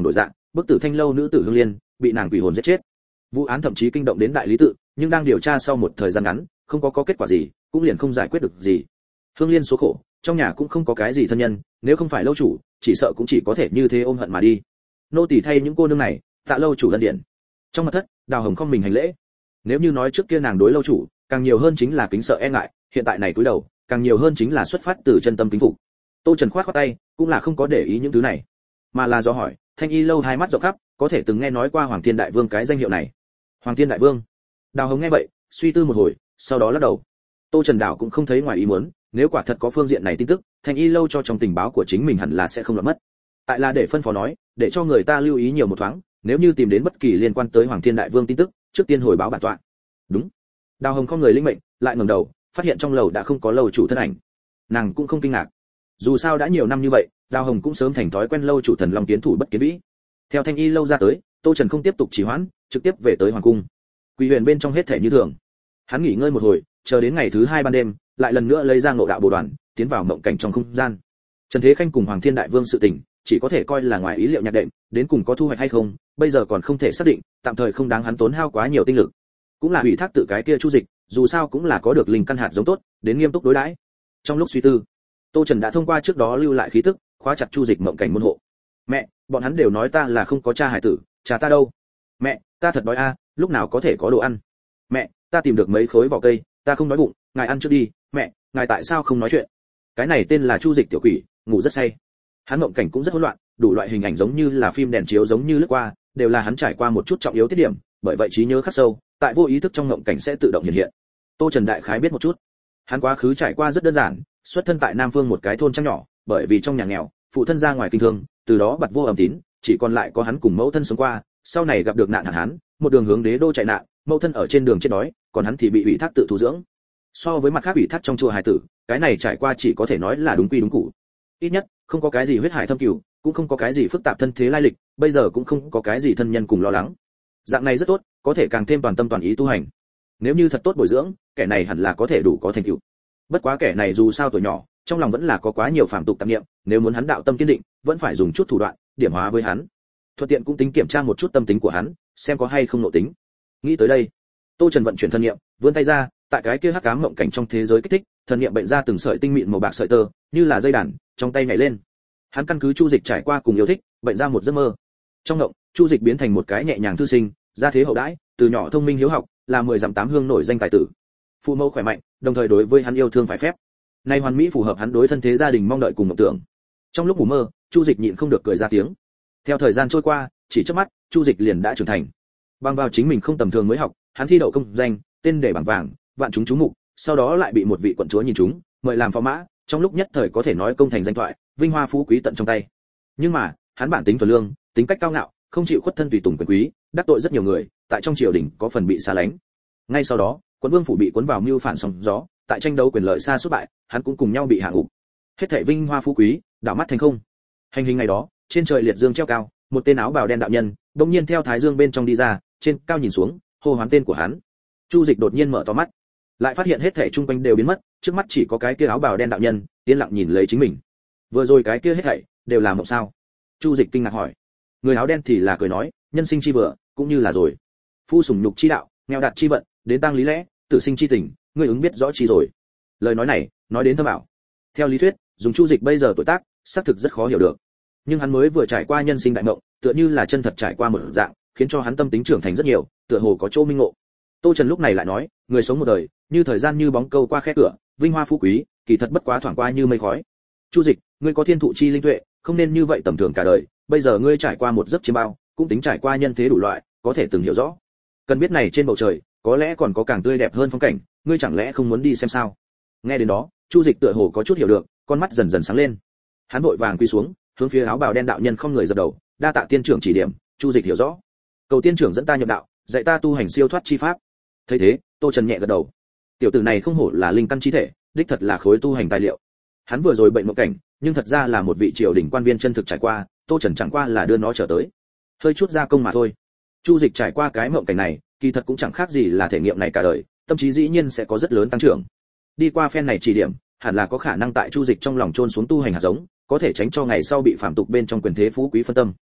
bức tử Thanh lâu nữ tử Hương Liên, bị nàng quỷ hồn giết chết. Vụ án thậm chí kinh động đến đại lý tự, nhưng đang điều tra sau một thời gian ngắn, không có kết quả gì, cũng liền không giải quyết được gì. Hương Liên số khổ, trong nhà cũng không có cái gì thân nhân, nếu không phải lâu chủ, chỉ sợ cũng chỉ có thể như thế ôm hận mà đi. Nô tỳ thay những cô nương này, tạ lâu chủ lân điện. Trong mật thất, Đào Hồng không mình hành lễ. Nếu như nói trước kia nàng đối lâu chủ, càng nhiều hơn chính là kính sợ e ngại, hiện tại này cúi đầu, càng nhiều hơn chính là xuất phát từ chân tâm kính phục. Tô Trần khoát tay, cũng là không có để ý những thứ này, mà là do hỏi, Thanh Y lâu hai mắt rộng khắp, có thể từng nghe nói qua Hoàng Thiên Đại Vương cái danh hiệu này. Hoàng Thiên Đại Vương? Đào Hồng nghe vậy, suy tư một hồi, sau đó lắc đầu. Tô Trần Đào cũng không thấy ngoài ý muốn, nếu quả thật có phương diện này tin tức, Thanh Y lâu cho trong tình báo của chính mình hẳn là sẽ không lọt mất. Tại là để phân phó nói, để cho người ta lưu ý nhiều một thoáng, nếu như tìm đến bất kỳ liên quan tới Hoàng Thiên Đại Vương tin tức, trước tiên hồi báo bản tọa. Đúng. Đào Hồng không người linh mệnh, lại ngẩng đầu, phát hiện trong lầu đã không có lâu chủ thân ảnh. Nàng cũng không kinh ngạc. Dù sao đã nhiều năm như vậy, Đào Hồng cũng sớm thành thói quen lâu chủ thần long kiến thủ bất kiến vĩ. Theo Thanh Y lâu ra tới, Tô Trần không tiếp tục trì hoãn, trực tiếp về tới hoàng cung. Quỷ Huyền bên trong hết thể như thường. Hắn nghỉ ngơi một hồi, chờ đến ngày thứ hai ban đêm, lại lần nữa lấy ra Ngộ Đạo Bồ Đoàn, tiến vào mộng cảnh trong không gian. Trần Thế Khanh cùng Hoàng Thiên Đại Vương sự tình, chỉ có thể coi là ngoài ý liệu nhạc đệm, đến cùng có thu hoạch hay không, bây giờ còn không thể xác định, tạm thời không đáng hắn tốn hao quá nhiều tinh lực. Cũng là ủy thác tự cái kia Chu Dịch, dù sao cũng là có được linh căn hạt giống tốt, đến nghiêm túc đối đãi. Trong lúc suy tư, Tô Trần đã thông qua trước đó lưu lại khí tức, khóa chặt Chu Dịch mộng cảnh môn hộ. Mẹ, bọn hắn đều nói ta là không có cha hải tử, cha ta đâu? Mẹ, ta thật đói a, lúc nào có thể có đồ ăn? Mẹ, ta tìm được mấy khối vỏ cây, ta không đói bụng, ngài ăn trước đi. Mẹ, ngài tại sao không nói chuyện? Cái này tên là Chu Dịch tiểu quỷ, ngủ rất say. Hắn mộng cảnh cũng rất hỗn loạn, đủ loại hình ảnh giống như là phim đèn chiếu giống như lướt qua, đều là hắn trải qua một chút trọng yếu tiết điểm, bởi vậy trí nhớ khắc sâu, tại vô ý thức trong mộng cảnh sẽ tự động hiện hiện. Tô Trần đại khái biết một chút. Hắn quá khứ trải qua rất đơn giản, xuất thân tại Nam Phương một cái thôn trăng nhỏ, bởi vì trong nhà nghèo, phụ thân ra ngoài kinh thương, từ đó bặt vô âm tín, chỉ còn lại có hắn cùng mẫu thân sống qua, sau này gặp được nạn hạn hán, một đường hướng đế đô chạy nạn, mẫu thân ở trên đường chết đói, còn hắn thì bị ủy thác tự thu dưỡng. So với mặt khác ủy thác trong chùa hài tử, cái này trải qua chỉ có thể nói là đúng quy đúng cũ. Ít nhất, không có cái gì huyết hải thâm cừu, cũng không có cái gì phức tạp thân thế lai lịch, bây giờ cũng không có cái gì thân nhân cùng lo lắng. Dạng này rất tốt, có thể càng thêm toàn tâm toàn ý tu hành. Nếu như thật tốt bồi dưỡng, kẻ này hẳn là có thể đủ có thành tựu. Bất quá kẻ này dù sao tuổi nhỏ, trong lòng vẫn là có quá nhiều phàm tục tạp niệm, nếu muốn hắn đạo tâm kiên định, vẫn phải dùng chút thủ đoạn, điểm hóa với hắn. Thuận tiện cũng tính kiểm tra một chút tâm tính của hắn, xem có hay không nội tính. Nghĩ tới đây, Tô Trần vận chuyển thân niệm, vươn tay ra, tại cái kia hắc ám mộng cảnh trong thế giới kích thích, thân niệm bệnh ra từng sợi tinh mịn màu bạc sợi tơ, như là dây đàn, trong tay nhảy lên. Hắn căn cứ Chu Dịch trải qua cùng yêu thích, bệnh ra một giấc mơ. Trong mộng, Chu Dịch biến thành một cái nhẹ nhàng thư sinh, gia thế hậu đãi, từ nhỏ thông minh hiếu học, là 10 dặm 8 hương nổi danh tài tử. Phụ mẫu khỏe mạnh, đồng thời đối với hắn yêu thương phải phép. Nay hoàn mỹ phù hợp hắn đối thân thế gia đình mong đợi cùng mộng tưởng. Trong lúc ngủ mơ, Chu Dịch nhịn không được cười ra tiếng. Theo thời gian trôi qua, chỉ chớp mắt, Chu Dịch liền đã trưởng thành. Bằng vào chính mình không tầm thường mới học, hắn thi đậu công danh, tên để bảng vàng, vạn chúng chú mục, sau đó lại bị một vị quận chúa nhìn trúng, mời làm phò mã, trong lúc nhất thời có thể nói công thành danh thoại, vinh hoa phú quý tận trong tay. Nhưng mà, hắn bản tính thuần lương, tính cách cao ngạo, không chịu khuất thân tùy tùng quyền quý, đắc tội rất nhiều người, tại trong triều đình có phần bị xa lánh. Ngay sau đó, Quận Vương phủ bị cuốn vào mưu phản sóng gió, tại tranh đấu quyền lợi xa suốt bại, hắn cũng cùng nhau bị hạ ngục. Hết thảy vinh hoa phú quý, đảo mắt thành không. Hành hình ngày đó, trên trời liệt dương treo cao, một tên áo bào đen đạo nhân, bỗng nhiên theo thái dương bên trong đi ra, trên cao nhìn xuống, hô hoán tên của hắn. Chu Dịch đột nhiên mở to mắt, lại phát hiện hết thảy chung quanh đều biến mất, trước mắt chỉ có cái kia áo bào đen đạo nhân, yên lặng nhìn lấy chính mình. Vừa rồi cái kia hết thảy đều là mộng sao? Chu Dịch kinh ngạc hỏi. Người áo đen thì là cười nói, nhân sinh chi vừa, cũng như là rồi. Phu sủng nhục chi đạo, nghèo đạt chi vận, đến tăng lý lẽ, tử sinh chi tình, ngươi ứng biết rõ chi rồi. Lời nói này, nói đến thâm ảo. Theo lý thuyết, dùng Chu Dịch bây giờ tuổi tác, xác thực rất khó hiểu được. Nhưng hắn mới vừa trải qua nhân sinh đại mộng, tựa như là chân thật trải qua một dạng, khiến cho hắn tâm tính trưởng thành rất nhiều, tựa hồ có chỗ minh ngộ. Tô Trần lúc này lại nói, người sống một đời, như thời gian như bóng câu qua khe cửa, vinh hoa phú quý, kỳ thật bất quá thoảng qua như mây khói. Chu Dịch, ngươi có thiên thụ chi linh tuệ, không nên như vậy tầm thường cả đời, bây giờ ngươi trải qua một giấc chiêm bao, cũng tính trải qua nhân thế đủ loại, có thể từng hiểu rõ. Cần biết này trên bầu trời, có lẽ còn có càng tươi đẹp hơn phong cảnh, ngươi chẳng lẽ không muốn đi xem sao? Nghe đến đó, Chu Dịch tựa hồ có chút hiểu được, con mắt dần dần sáng lên. Hắn vội vàng quỳ xuống, hướng phía áo bào đen đạo nhân không người dập đầu, đa tạ tiên trưởng chỉ điểm, Chu Dịch hiểu rõ. Cầu tiên trưởng dẫn ta nhập đạo, dạy ta tu hành siêu thoát chi pháp. Thấy thế, Tô Trần nhẹ gật đầu. Tiểu tử này không hổ là linh căn chi thể, đích thật là khối tu hành tài liệu. Hắn vừa rồi bệnh mộng cảnh, nhưng thật ra là một vị triều đình quan viên chân thực trải qua, Tô Trần chẳng qua là đưa nó trở tới, hơi chút gia công mà thôi. Chu Dịch trải qua cái mộng cảnh này, kỳ thật cũng chẳng khác gì là thể nghiệm này cả đời, tâm trí dĩ nhiên sẽ có rất lớn tăng trưởng. Đi qua phen này chỉ điểm, hẳn là có khả năng tại Chu Dịch trong lòng chôn xuống tu hành hạt giống, có thể tránh cho ngày sau bị phạm tục bên trong quyền thế phú quý phân tâm.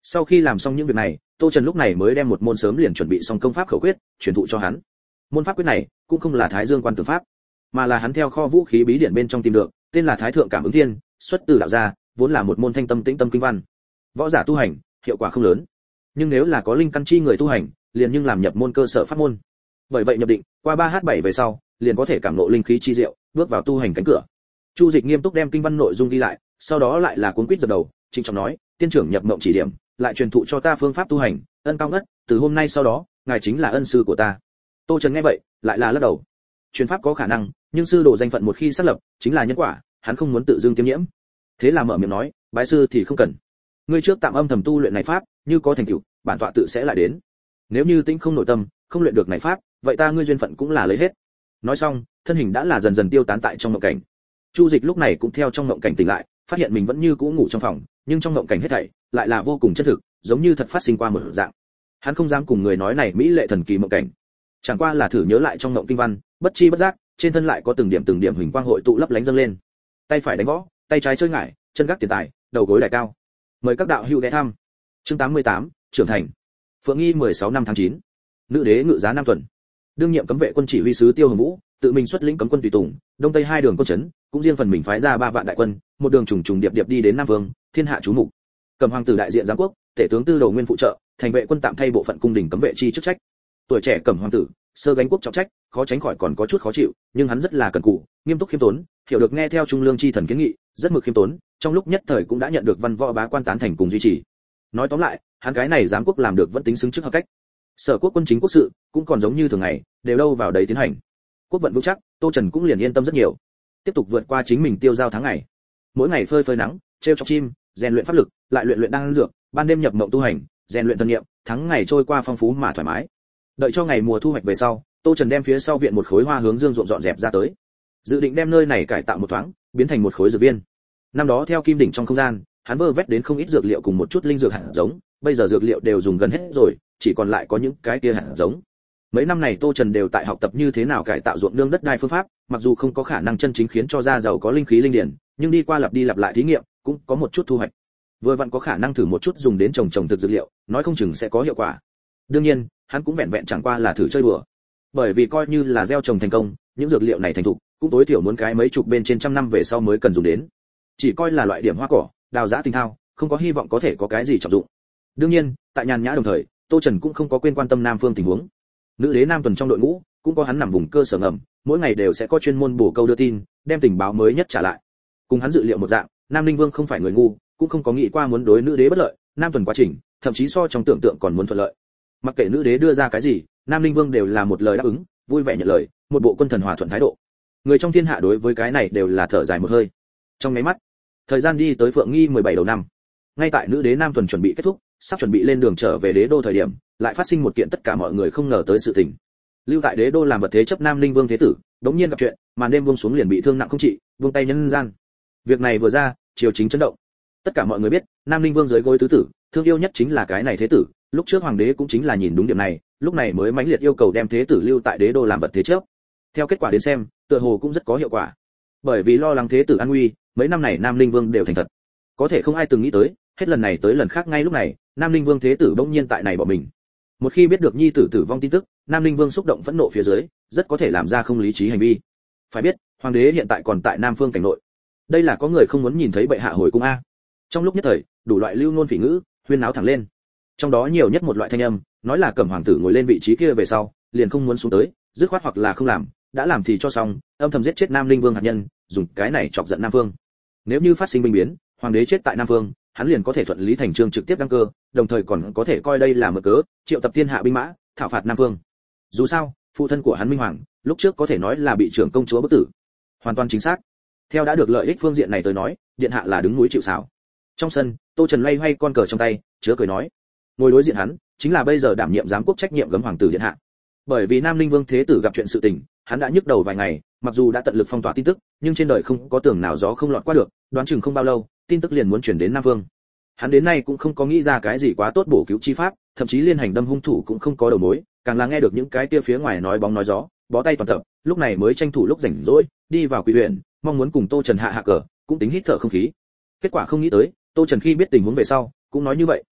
Sau khi làm xong những việc này, Tô Trần lúc này mới đem một môn sớm liền chuẩn bị xong công pháp khẩu quyết truyền thụ cho hắn. Môn pháp quyết này cũng không là Thái Dương Quan Tưởng pháp, mà là hắn theo kho vũ khí bí điển bên trong tìm được, tên là Thái Thượng Cảm Ứng Thiên, xuất từ đạo gia, vốn là một môn thanh tâm tĩnh tâm kinh văn. Võ giả tu hành, hiệu quả không lớn, nhưng nếu là có linh căn chi người tu hành, liền nhưng làm nhập môn cơ sở pháp môn. Bởi vậy nhập định, qua 3h7 về sau, liền có thể cảm ngộ linh khí chi diệu, bước vào tu hành cánh cửa. Chu Dịch nghiêm túc đem kinh văn nội dung ghi lại, sau đó lại là cuốn quýt dập đầu, trịnh trọng nói, tiên trưởng nhập mộng chỉ điểm, lại truyền thụ cho ta phương pháp tu hành, ân cao ngất, từ hôm nay sau đó, ngài chính là ân sư của ta. Tô Trần nghe vậy, lại là lắc đầu. Truyền pháp có khả năng, nhưng sư đồ danh phận một khi xác lập, chính là nhân quả, hắn không muốn tự dưng tiêm nhiễm. Thế là mở miệng nói, bái sư thì không cần. Ngươi trước tạm âm thầm tu luyện này pháp, như có thành tựu, bản tọa tự sẽ lại đến. Nếu như tĩnh không nội tâm, không luyện được này pháp, vậy ta ngươi duyên phận cũng là lấy hết. Nói xong, thân hình đã là dần dần tiêu tán tại trong mộng cảnh. Chu Dịch lúc này cũng theo trong mộng cảnh tỉnh lại, phát hiện mình vẫn như cũ ngủ trong phòng, nhưng trong mộng cảnh hết thảy lại là vô cùng chân thực, giống như thật phát sinh qua một dạng. Hắn không dám cùng người nói này mỹ lệ thần kỳ mộng cảnh, chẳng qua là thử nhớ lại trong mộng kinh văn, bất chi bất giác, trên thân lại có từng điểm huỳnh quang hội tụ lấp lánh dâng lên. Tay phải đánh võ, tay trái chơi ngải, chân gác tiền tài, đầu gối đài cao. Mời các đạo hữu ghé thăm. Chương 88, trưởng thành. Phượng Nghi 16 năm tháng 9. Nữ đế ngự giá Nam Tuần. Đương nhiệm cấm vệ quân chỉ huy sứ Tiêu Hồng Vũ, tự mình xuất lĩnh cấm quân tùy tùng, đông tây hai đường quân trấn, cũng riêng phần mình phái ra 3 vạn đại quân, một đường trùng trùng điệp điệp đi đến Nam Vương, thiên hạ chú mục. Cầm hoàng tử đại diện giám quốc, tể tướng Tư Đồ Nguyên phụ trợ, thành vệ quân tạm thay bộ phận cung đình cấm vệ chi chức trách. Tuổi trẻ Cẩm hoàng tử, sơ gánh quốc trọng trách, khó tránh khỏi còn có chút khó chịu, nhưng hắn rất là cần cù, nghiêm túc khiêm tốn, hiểu được nghe theo trung lương chi thần kiến nghị, rất mực khiêm tốn, trong lúc nhất thời cũng đã nhận được văn võ bá quan tán thành cùng duy trì. Nói tóm lại, hắn cái này giám quốc làm được vẫn tính xứng chức hợp cách. Sở quốc quân chính quốc sự cũng còn giống như thường ngày, đều đâu vào đấy tiến hành. Quốc vận vững chắc, Tô Trần cũng liền yên tâm rất nhiều. Tiếp tục vượt qua chính mình tiêu giao tháng ngày. Mỗi ngày phơi phơi nắng, treo chọc chim, rèn luyện pháp lực, lại luyện đan dược, ban đêm nhập mộng tu hành, rèn luyện thân niệm, tháng ngày trôi qua phong phú mà thoải mái. Đợi cho ngày mùa thu hoạch về sau, Tô Trần đem phía sau viện một khối hoa hướng dương ruộng dọn dẹp ra tới, dự định đem nơi này cải tạo một thoáng, biến thành một khối dược viên. Năm đó theo kim đỉnh trong không gian, hắn vơ vét đến không ít dược liệu cùng một chút linh dược hạt giống, bây giờ dược liệu đều dùng gần hết rồi, chỉ còn lại có những cái kia hạt giống. Mấy năm này Tô Trần đều tại học tập như thế nào cải tạo ruộng nương đất đai phương pháp, mặc dù không có khả năng chân chính khiến cho ra giàu có linh khí linh điển, nhưng đi qua lặp đi lặp lại thí nghiệm, cũng có một chút thu hoạch. Vừa vặn có khả năng thử một chút dùng đến trồng thực dược liệu, nói không chừng sẽ có hiệu quả. Đương nhiên, hắn cũng vẹn vẹn chẳng qua là thử chơi đùa. Bởi vì coi như là gieo trồng thành công, những dược liệu này thành thục, cũng tối thiểu muốn cái mấy chục bên trên trăm năm về sau mới cần dùng đến. Chỉ coi là loại điểm hoa cỏ, đào giã tinh thao, không có hy vọng có thể có cái gì trọng dụng. Đương nhiên, tại nhàn nhã đồng thời, Tô Trần cũng không có quên quan tâm Nam Phương tình huống. Nữ đế Nam Tuần trong đội ngũ, cũng có hắn nằm vùng cơ sở ngầm, mỗi ngày đều sẽ có chuyên môn bổ câu đưa tin, đem tình báo mới nhất trả lại. Cùng hắn dự liệu một dạng, Nam Linh Vương không phải người ngu, cũng không có nghĩ qua muốn đối nữ đế bất lợi, Nam Tuần quá trình, thậm chí so trong tưởng tượng còn muốn thuận lợi. Mặc kệ nữ đế đưa ra cái gì, Nam Linh Vương đều là một lời đáp ứng, vui vẻ nhận lời, một bộ quân thần hòa thuận thái độ. Người trong thiên hạ đối với cái này đều là thở dài một hơi. Trong mấy mắt, thời gian đi tới Phượng Nghi 17 đầu năm. Ngay tại nữ đế Nam Tuần chuẩn bị kết thúc, sắp chuẩn bị lên đường trở về đế đô thời điểm, lại phát sinh một kiện tất cả mọi người không ngờ tới sự tình. Lưu tại đế đô làm vật thế chấp Nam Linh Vương thế tử, đống nhiên gặp chuyện, màn đêm buông xuống liền bị thương nặng không trị, buông tay nhân gian. Việc này vừa ra, triều chính chấn động. Tất cả mọi người biết, Nam Linh Vương dưới gối tứ tử, thương yêu nhất chính là cái này thế tử, lúc trước hoàng đế cũng chính là nhìn đúng điểm này, lúc này mới mãnh liệt yêu cầu đem thế tử lưu tại đế đô làm vật thế chấp. Theo kết quả đến xem, tựa hồ cũng rất có hiệu quả. Bởi vì lo lắng thế tử an nguy, mấy năm này Nam Linh Vương đều thành thật. Có thể không ai từng nghĩ tới, hết lần này tới lần khác ngay lúc này, Nam Linh Vương thế tử bỗng nhiên tại này bỏ mình. Một khi biết được nhi tử tử vong tin tức, Nam Linh Vương xúc động phẫn nộ phía dưới, rất có thể làm ra không lý trí hành vi. Phải biết, hoàng đế hiện tại còn tại Nam Phương cảnh nội. Đây là có người không muốn nhìn thấy bệ hạ hồi cung a. Trong lúc nhất thời, đủ loại lưu ngôn phỉ ngữ, huyên náo thẳng lên. Trong đó nhiều nhất một loại thanh âm, nói là Cẩm hoàng tử ngồi lên vị trí kia về sau, liền không muốn xuống tới, dứt khoát hoặc là không làm, đã làm thì cho xong, âm thầm giết chết Nam Linh Vương hạt nhân, dùng cái này chọc giận Nam Phương. Nếu như phát sinh binh biến, hoàng đế chết tại Nam Phương, hắn liền có thể thuận lý thành chương trực tiếp đăng cơ, đồng thời còn có thể coi đây là mở cớ, triệu tập thiên hạ binh mã, thảo phạt Nam Phương. Dù sao, phụ thân của hắn Minh Hoàng, lúc trước có thể nói là bị trưởng công chúa bức tử. Hoàn toàn chính xác. Theo đã được lợi ích phương diện này tới nói, điện hạ là đứng núi chịu sào. Trong sân, Tô Trần loay hoay con cờ trong tay, chứa cười nói. Ngồi đối diện hắn, chính là bây giờ đảm nhiệm giám quốc trách nhiệm gấm hoàng tử điện hạ. Bởi vì Nam Linh Vương thế tử gặp chuyện sự tình, hắn đã nhức đầu vài ngày, mặc dù đã tận lực phong tỏa tin tức, nhưng trên đời không có tường nào gió không lọt qua được, đoán chừng không bao lâu, tin tức liền muốn chuyển đến Nam Vương. Hắn đến nay cũng không có nghĩ ra cái gì quá tốt bổ cứu chi pháp, thậm chí liên hành đâm hung thủ cũng không có đầu mối, càng là nghe được những cái kia phía ngoài nói bóng nói gió, bó tay toàn tập, lúc này mới tranh thủ lúc rảnh rỗi, đi vào Quỷ huyện, mong muốn cùng Tô Trần hạ cờ, cũng tính hít thở không khí. Kết quả không nghĩ tới, Tô Trần khi biết tình huống về sau, cũng nói như vậy.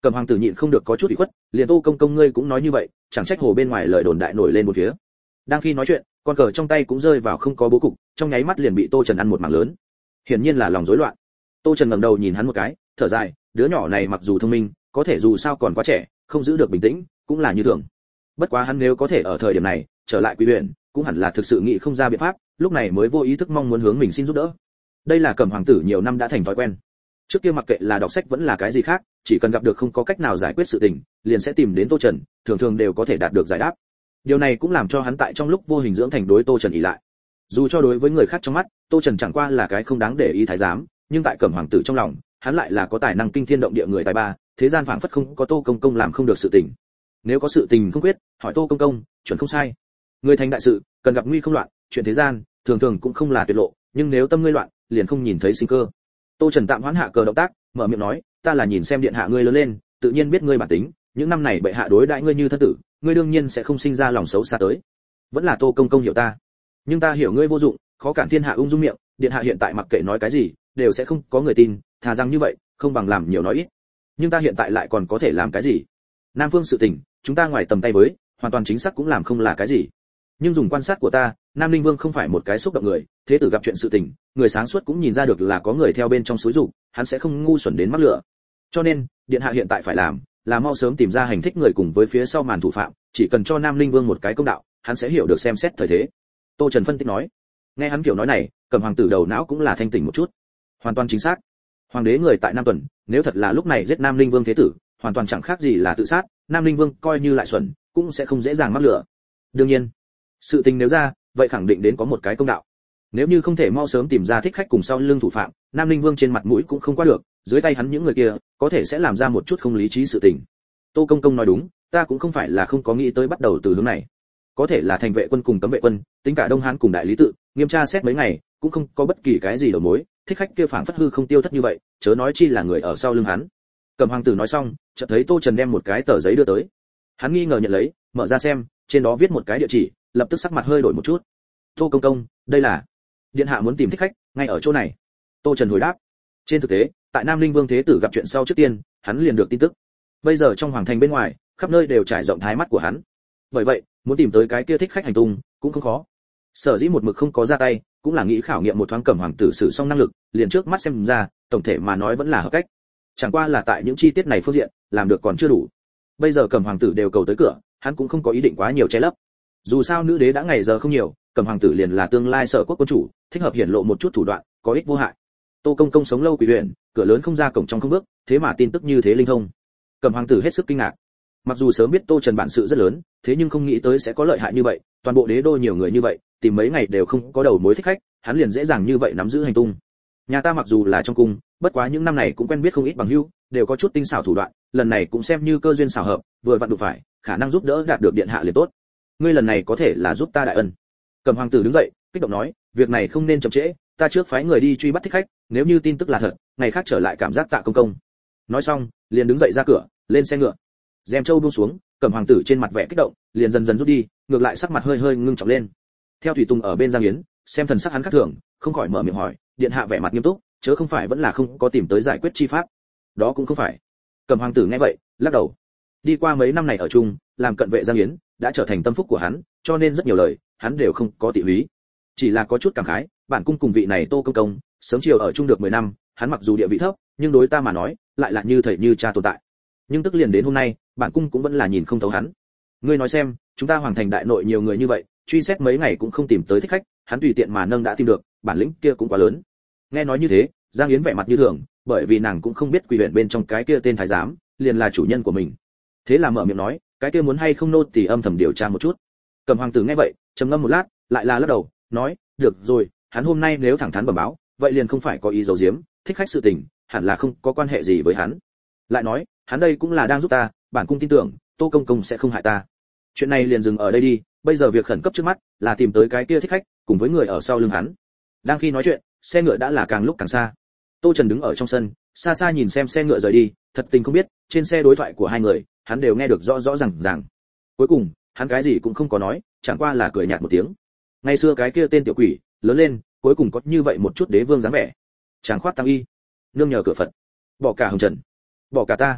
Cẩm Hoàng tử nhịn không được có chút ủy khuất, liền Tô công công ngươi cũng nói như vậy, chẳng trách hồ bên ngoài lời đồn đại nổi lên một phía. Đang khi nói chuyện, con cờ trong tay cũng rơi vào không có bố cục, trong nháy mắt liền bị Tô Trần ăn một mảng lớn. Hiển nhiên là lòng rối loạn. Tô Trần ngẩng đầu nhìn hắn một cái, thở dài, đứa nhỏ này mặc dù thông minh, có thể dù sao còn quá trẻ, không giữ được bình tĩnh, cũng là như thường. Bất quá hắn nếu có thể ở thời điểm này trở lại Quý huyện, cũng hẳn là thực sự nghĩ không ra biện pháp, lúc này mới vô ý thức mong muốn hướng mình xin giúp đỡ. Đây là Cẩm Hoàng tử nhiều năm đã thành thói quen. Trước kia mặc kệ là đọc sách vẫn là cái gì khác, chỉ cần gặp được không có cách nào giải quyết sự tình, liền sẽ tìm đến Tô Trần, thường thường đều có thể đạt được giải đáp. Điều này cũng làm cho hắn tại trong lúc vô hình dưỡng thành đối Tô Trần ỷ lại. Dù cho đối với người khác trong mắt, Tô Trần chẳng qua là cái không đáng để ý thái giám, nhưng tại Cẩm Hoàng tử trong lòng, hắn lại là có tài năng kinh thiên động địa người tài ba, thế gian phảng phất không có Tô công công làm không được sự tình. Nếu có sự tình không quyết, hỏi Tô công công, chuẩn không sai. Người thành đại sự, cần gặp nguy không loạn, chuyện thế gian, thường thường cũng không là tuyệt lộ, nhưng nếu tâm ngươi loạn, liền không nhìn thấy sinh cơ. Tô Trần tạm hoãn hạ cờ động tác, mở miệng nói, ta là nhìn xem điện hạ ngươi lớn lên, tự nhiên biết ngươi bản tính, những năm này bệ hạ đối đãi ngươi như thân tử, ngươi đương nhiên sẽ không sinh ra lòng xấu xa tới. Vẫn là Tô công công hiểu ta, nhưng ta hiểu ngươi vô dụng, khó cản thiên hạ ung dung miệng, điện hạ hiện tại mặc kệ nói cái gì, đều sẽ không có người tin, thà rằng như vậy, không bằng làm nhiều nói ít. Nhưng ta hiện tại lại còn có thể làm cái gì? Nam Phương sự tình, chúng ta ngoài tầm tay với, hoàn toàn chính xác cũng làm không là cái gì. Nhưng dùng quan sát của ta, Nam Linh Vương không phải một cái xúc động người, thế tử gặp chuyện sự tình, người sáng suốt cũng nhìn ra được là có người theo bên trong xúi dục, hắn sẽ không ngu xuẩn đến mắc lửa. Cho nên, điện hạ hiện tại phải làm, là mau sớm tìm ra hành thích người cùng với phía sau màn thủ phạm, chỉ cần cho Nam Linh Vương một cái công đạo, hắn sẽ hiểu được xem xét thời thế. Tô Trần phân tích nói. Nghe hắn kiểu nói này, Cẩm Hoàng tử đầu não cũng là thanh tỉnh một chút. Hoàn toàn chính xác. Hoàng đế người tại Nam Tuần, nếu thật là lúc này giết Nam Linh Vương thế tử, hoàn toàn chẳng khác gì là tự sát, Nam Linh Vương coi như lại xuẩn, cũng sẽ không dễ dàng mắc lửa. Đương nhiên, sự tình nếu ra, vậy khẳng định đến có một cái công đạo. Nếu như không thể mau sớm tìm ra thích khách cùng sau lưng thủ phạm, Nam Linh Vương trên mặt mũi cũng không qua được, dưới tay hắn những người kia, có thể sẽ làm ra một chút không lý trí sự tình. Tô công công nói đúng, ta cũng không phải là không có nghĩ tới bắt đầu từ hướng này. Có thể là thành vệ quân cùng cấm vệ quân, tính cả Đông Hán cùng đại lý tự, nghiêm tra xét mấy ngày, cũng không có bất kỳ cái gì đầu mối, thích khách kia phảng phất hư không tiêu thất như vậy, chớ nói chi là người ở sau lưng hắn. Cẩm Hoàng tử nói xong, chợt thấy Tô Trần đem một cái tờ giấy đưa tới. Hắn nghi ngờ nhận lấy, mở ra xem, trên đó viết một cái địa chỉ, lập tức sắc mặt hơi đổi một chút. Tô công công, đây là điện hạ muốn tìm thích khách, ngay ở chỗ này. Tô Trần hồi đáp. Trên thực tế, tại Nam Linh Vương thế tử gặp chuyện sau trước tiên, hắn liền được tin tức. Bây giờ trong hoàng thành bên ngoài, khắp nơi đều trải rộng thái mắt của hắn. Bởi vậy, muốn tìm tới cái kia thích khách hành tung cũng không khó. Sở dĩ một mực không có ra tay, cũng là nghĩ khảo nghiệm một thoáng Cẩm Hoàng tử sử xong năng lực, liền trước mắt xem ra, tổng thể mà nói vẫn là hợp cách. Chẳng qua là tại những chi tiết này phương diện, làm được còn chưa đủ. Bây giờ Cẩm Hoàng tử đều cầu tới cửa, hắn cũng không có ý định quá nhiều che lấp. Dù sao nữ đế đã ngày giờ không nhiều, Cẩm Hoàng tử liền là tương lai Sở quốc quân chủ, thích hợp hiển lộ một chút thủ đoạn, có ích vô hại. Tô công công sống lâu Quỷ huyện, cửa lớn không ra cổng trong không bước, thế mà tin tức như thế linh thông. Cẩm Hoàng tử hết sức kinh ngạc. Mặc dù sớm biết Tô Trần bản sự rất lớn, thế nhưng không nghĩ tới sẽ có lợi hại như vậy, toàn bộ đế đô nhiều người như vậy, tìm mấy ngày đều không có đầu mối thích khách, hắn liền dễ dàng như vậy nắm giữ hành tung. Nhà ta mặc dù là trong cung, bất quá những năm này cũng quen biết không ít bằng hữu, đều có chút tinh xảo thủ đoạn, lần này cũng xem như cơ duyên xảo hợp, vừa vặn đụng phải, khả năng giúp đỡ đạt được điện hạ liền tốt. Ngươi lần này có thể là giúp ta đại ân. Cẩm Hoàng tử đứng dậy, kích động nói, việc này không nên chậm trễ, ta trước phái người đi truy bắt thích khách, nếu như tin tức là thật, ngày khác trở lại cảm giác tạ công công. Nói xong, liền đứng dậy ra cửa, lên xe ngựa. Rèm châu buông xuống, Cẩm Hoàng tử trên mặt vẻ kích động, liền dần dần rút đi, ngược lại sắc mặt hơi hơi ngưng trọng lên. Theo Thủy Tùng ở bên Giang Yến, xem thần sắc hắn khác thường, không khỏi mở miệng hỏi, điện hạ vẻ mặt nghiêm túc, chớ không phải vẫn là không có tìm tới giải quyết chi pháp. Đó cũng không phải. Cẩm Hoàng tử nghe vậy, lắc đầu. Đi qua mấy năm này ở chung, làm cận vệ Giang Yến, đã trở thành tâm phúc của hắn, cho nên rất nhiều lời, hắn đều không có tị húy. Chỉ là có chút cảm khái, bản cung cùng vị này Tô công công, sớm chiều ở chung được 10 năm, hắn mặc dù địa vị thấp, nhưng đối ta mà nói, lại là như thầy như cha tồn tại. Nhưng tức liền đến hôm nay, bản cung cũng vẫn là nhìn không thấu hắn. Ngươi nói xem, chúng ta hoàng thành đại nội nhiều người như vậy, truy xét mấy ngày cũng không tìm tới thích khách, hắn tùy tiện mà nâng đã tìm được, bản lĩnh kia cũng quá lớn. Nghe nói như thế, Giang Yến vẻ mặt như thường, bởi vì nàng cũng không biết Quỷ huyện bên trong cái kia tên thái giám, liền là chủ nhân của mình. Thế là mở miệng nói, cái kia muốn hay không nô tỳ âm thầm điều tra một chút. Cẩm Hoàng tử nghe vậy, trầm ngâm một lát, lại là lắc đầu, nói, được rồi, hắn hôm nay nếu thẳng thắn bẩm báo, vậy liền không phải có ý giấu giếm, thích khách sự tình, hẳn là không có quan hệ gì với hắn. Lại nói, hắn đây cũng là đang giúp ta, bản cung tin tưởng, Tô công công sẽ không hại ta. Chuyện này liền dừng ở đây đi, bây giờ việc khẩn cấp trước mắt là tìm tới cái kia thích khách, cùng với người ở sau lưng hắn. Đang khi nói chuyện, xe ngựa đã là càng lúc càng xa. Tô Trần đứng ở trong sân, xa xa nhìn xem xe ngựa rời đi, thật tình không biết, trên xe đối thoại của hai người, hắn đều nghe được rõ rõ ràng ràng. Cuối cùng, hắn cái gì cũng không có nói, chẳng qua là cười nhạt một tiếng. Ngày xưa cái kia tên tiểu quỷ, lớn lên, cuối cùng có như vậy một chút đế vương dáng vẻ. Tráng khoát tăng y, nương nhờ cửa Phật, bỏ cả hồng trần, bỏ cả ta.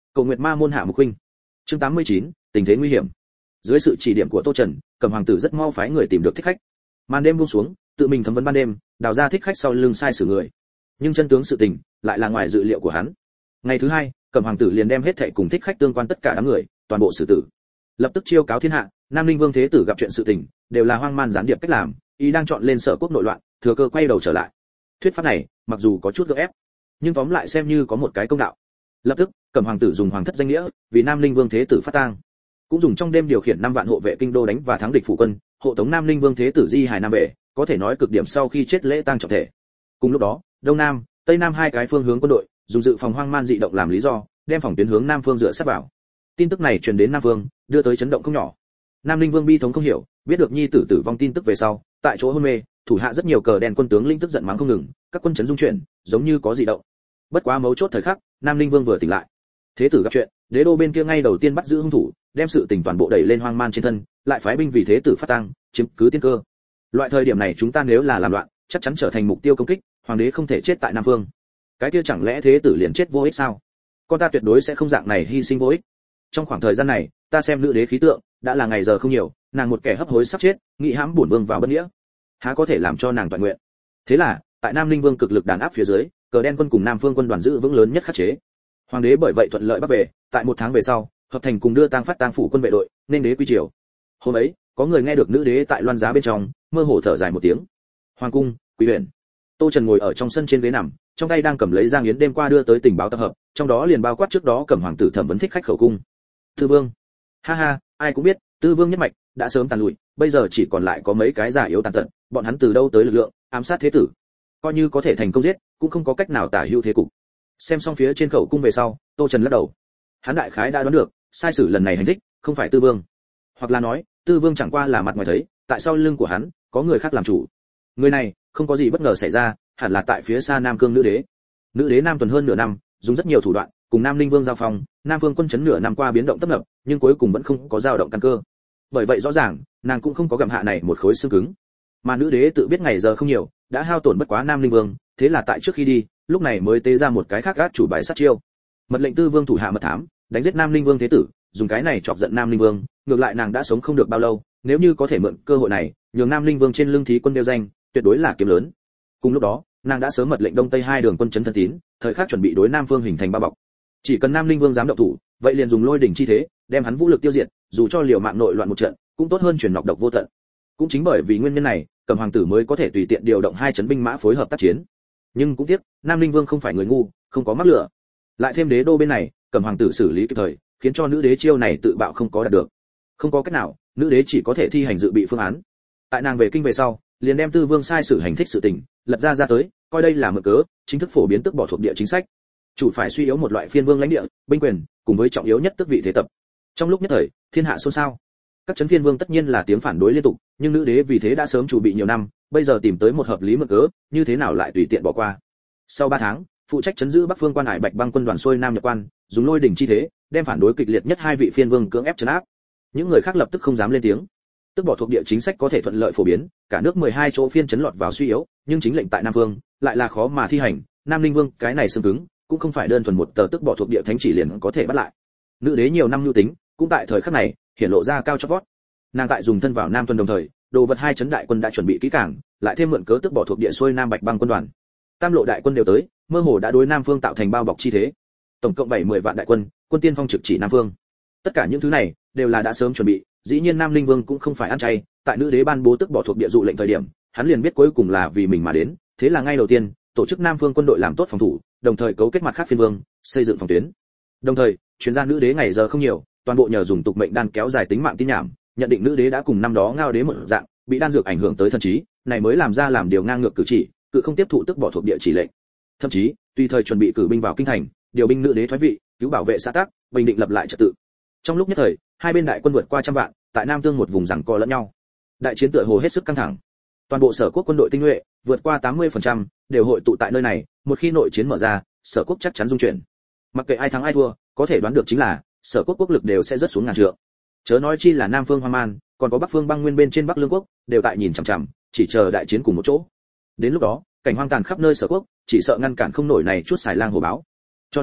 Cầu Nguyệt Ma môn hạ mục huynh. Chương 89, tình thế nguy hiểm. Dưới sự chỉ điểm của Tô Trần, Cẩm Hoàng tử rất mau phái người tìm được thích khách. Màn đêm buông xuống, tự mình thẩm vấn ban đêm, đào ra thích khách sau lưng sai sử người. Nhưng chân tướng sự tình lại là ngoài dự liệu của hắn. Ngày thứ hai, Cẩm Hoàng tử liền đem hết thảy cùng thích khách tương quan tất cả đám người, toàn bộ xử tử. Lập tức chiêu cáo thiên hạ, Nam Linh Vương thế tử gặp chuyện sự tình, đều là hoang man gián điệp cách làm, ý đang chọn lên Sở quốc nội loạn, thừa cơ quay đầu trở lại. Thuyết pháp này, mặc dù có chút gượng ép, nhưng tóm lại xem như có một cái công đạo. Lập tức, Cẩm Hoàng tử dùng hoàng thất danh nghĩa, vì Nam Linh Vương thế tử phát tang, cũng dùng trong đêm điều khiển 5 vạn hộ vệ kinh đô đánh và thắng địch phủ quân, hộ tống Nam Linh Vương thế tử di hài nam vệ, có thể nói cực điểm sau khi chết lễ tang trọng thể. Cùng lúc đó, Đông Nam, Tây Nam hai cái phương hướng quân đội, dùng dự phòng hoang man dị động làm lý do, đem phòng tuyến hướng Nam phương dựa sát vào. Tin tức này truyền đến Nam phương, đưa tới chấn động không nhỏ. Nam Linh Vương bi thống không hiểu, biết được nhi tử tử vong tin tức về sau, tại chỗ hôn mê, thủ hạ rất nhiều cờ đen quân tướng linh tức giận mắng không ngừng, các quân chấn dung chuyển, giống như có dị động. Bất quá mấu chốt thời khắc, Nam Linh Vương vừa tỉnh lại, thế tử gặp chuyện, đế đô bên kia ngay đầu tiên bắt giữ hung thủ, đem sự tình toàn bộ đẩy lên hoang man trên thân, lại phái binh vì thế tử phát tang, chiếm cứ tiên cơ. Loại thời điểm này chúng ta nếu là làm loạn, chắc chắn trở thành mục tiêu công kích, hoàng đế không thể chết tại Nam Phương. Cái kia chẳng lẽ thế tử liền chết vô ích sao? Con ta tuyệt đối sẽ không dạng này hy sinh vô ích. Trong khoảng thời gian này, ta xem nữ đế khí tượng, đã là ngày giờ không nhiều, nàng một kẻ hấp hối sắp chết, nghị hãm bổn vương vào bất nghĩa, há có thể làm cho nàng toàn nguyện. Thế là, tại Nam Linh Vương cực lực đàn áp phía dưới, cờ đen quân cùng Nam Phương quân đoàn giữ vững lớn nhất khắc chế. Hoàng đế bởi vậy thuận lợi bắc về, tại 1 tháng về sau, hợp thành cùng đưa tang phát tang phủ quân vệ đội, nên đế quy triều. Hôm ấy, có người nghe được nữ đế tại loan giá bên trong, mơ hồ thở dài một tiếng. Hoàng cung, quý huyện. Tô Trần ngồi ở trong sân trên ghế nằm, trong tay đang cầm lấy Giang Yến đêm qua đưa tới tình báo tập hợp, trong đó liền bao quát trước đó Cẩm Hoàng tử thẩm vấn thích khách khẩu cung. Tư Vương. Ha ha, ai cũng biết, Tư Vương nhất mạch đã sớm tàn lụi, bây giờ chỉ còn lại có mấy cái già yếu tàn tật, bọn hắn từ đâu tới lực lượng, ám sát thế tử. Coi như có thể thành công giết, cũng không có cách nào tả hữu thế cục. Xem xong phía trên khẩu cung về sau, Tô Trần lắc đầu. Hắn đại khái đã đoán được, sai sử lần này hành thích, không phải Tư Vương, hoặc là nói, Tư Vương chẳng qua là mặt ngoài thấy, tại sau lưng của hắn có người khác làm chủ. Người này không có gì bất ngờ xảy ra, hẳn là tại phía xa Nam Cương nữ đế. Nữ đế Nam Tuần hơn nửa năm, dùng rất nhiều thủ đoạn, cùng Nam Linh Vương giao phong, Nam Vương quân chấn nửa năm qua biến động tấp nập, nhưng cuối cùng vẫn không có dao động căn cơ. Bởi vậy rõ ràng, nàng cũng không có gặm hạ này một khối xương cứng. Mà nữ đế tự biết ngày giờ không nhiều, đã hao tổn bất quá Nam Linh Vương, thế là tại trước khi đi, lúc này mới tế ra một cái khác gác chủ bài sát chiêu. Mật lệnh Tư Vương thủ hạ mật thám, đánh giết Nam Linh Vương thế tử, dùng cái này chọc giận Nam Linh Vương, ngược lại nàng đã sống không được bao lâu, nếu như có thể mượn cơ hội này, nhường Nam Linh Vương trên lưng thí quân đeo danh, tuyệt đối là kiếm lớn. Cùng lúc đó, nàng đã sớm mật lệnh Đông Tây hai đường quân chấn thân tín, thời khắc chuẩn bị đối Nam Phương hình thành bao bọc. Chỉ cần Nam Linh Vương dám động thủ, vậy liền dùng lôi đỉnh chi thế, đem hắn vũ lực tiêu diệt, dù cho liều mạng nội loạn một trận, cũng tốt hơn truyền nọc độc vô tận. Cũng chính bởi vì nguyên nhân này, Cẩm Hoàng tử mới có thể tùy tiện điều động 2 chấn binh mã phối hợp tác chiến. Nhưng cũng tiếc, Nam Linh Vương không phải người ngu, không có mắc lửa. Lại thêm đế đô bên này, Cẩm Hoàng tử xử lý kịp thời, khiến cho nữ đế chiêu này tự bạo không có đạt được. Không có cách nào, nữ đế chỉ có thể thi hành dự bị phương án. Tại nàng về kinh về sau, liền đem Tư Vương sai sử hành thích sự tình, lật ra tới, coi đây là mượn cớ, chính thức phổ biến tức bỏ thuộc địa chính sách. Chủ phải suy yếu một loại phiên vương lãnh địa, binh quyền, cùng với trọng yếu nhất tước vị thế tập. Trong lúc nhất thời, thiên hạ xôn xao. Các chấn phiên vương tất nhiên là tiếng phản đối liên tục, nhưng nữ đế vì thế đã sớm chuẩn bị nhiều năm, bây giờ tìm tới một hợp lý mượn cớ, như thế nào lại tùy tiện bỏ qua. Sau 3 tháng, phụ trách chấn giữ Bắc Phương quan Hải Bạch Băng quân đoàn xuôi nam nhập quan, dùng lôi đỉnh chi thế, đem phản đối kịch liệt nhất 2 vị phiên vương cưỡng ép trấn áp. Những người khác lập tức không dám lên tiếng. Tức bỏ thuộc địa chính sách có thể thuận lợi phổ biến, cả nước 12 chỗ phiên chấn lọt vào suy yếu, nhưng chính lệnh tại Nam Vương lại là khó mà thi hành. Nam Linh Vương cái này xương cứng, cũng không phải đơn thuần một tờ tức bỏ thuộc địa thánh chỉ liền có thể bắt lại. Nữ đế nhiều năm nhu tính, cũng tại thời khắc này hiển lộ ra cao chót vót. Nàng tại dùng thân vào Nam Tuần đồng thời, đồ vật 2 chấn đại quân đã chuẩn bị kỹ càng, lại thêm mượn cớ tức bỏ thuộc địa xuôi Nam Bạch Băng quân đoàn. Tam lộ đại quân đều tới, mơ hồ đã đối Nam Phương tạo thành bao bọc chi thế. Tổng cộng 70 vạn đại quân, quân tiên phong trực chỉ Nam Phương. Tất cả những thứ này đều là đã sớm chuẩn bị, dĩ nhiên Nam Linh Vương cũng không phải ăn chay, tại nữ đế ban bố tức bỏ thuộc địa dụ lệnh thời điểm, hắn liền biết cuối cùng là vì mình mà đến, thế là ngay đầu tiên, tổ chức Nam Phương quân đội làm tốt phòng thủ, đồng thời cấu kết mặt khác phiên vương, xây dựng phòng tuyến. Đồng thời, chuyên gia nữ đế ngày giờ không nhiều, toàn bộ nhờ dùng tục mệnh đan kéo dài tính mạng tin nhảm, nhận định nữ đế đã cùng năm đó ngao đế một dạng, bị đan dược ảnh hưởng tới thần trí, này mới làm ra làm điều ngang ngược cử chỉ, cự không tiếp thụ tức bỏ thuộc địa chỉ lệnh. Thậm chí, tùy thời chuẩn bị cử binh vào kinh thành, điều binh nữ đế thoái vị, cứu bảo vệ xã tắc, bình định lập lại trật tự. Trong lúc nhất thời, hai bên đại quân vượt qua trăm vạn, tại Nam Tương một vùng giằng co lẫn nhau. Đại chiến tựa hồ hết sức căng thẳng. Toàn bộ Sở quốc quân đội tinh nhuệ, vượt qua 80%, đều hội tụ tại nơi này, một khi nội chiến mở ra, Sở quốc chắc chắn dung chuyển. Mặc kệ ai thắng ai thua, có thể đoán được chính là Sở quốc quốc lực đều sẽ rất xuống ngàn trượng. Chớ nói chi là Nam Phương Hoang Man, còn có Bắc Phương Băng Nguyên bên trên Bắc Lương quốc, đều tại nhìn chằm chằm, chỉ chờ đại chiến cùng một chỗ. Đến lúc đó, cảnh hoang tàn khắp nơi Sở quốc, chỉ sợ ngăn cản không nổi này chút xài lang hổ báo. Cho nên,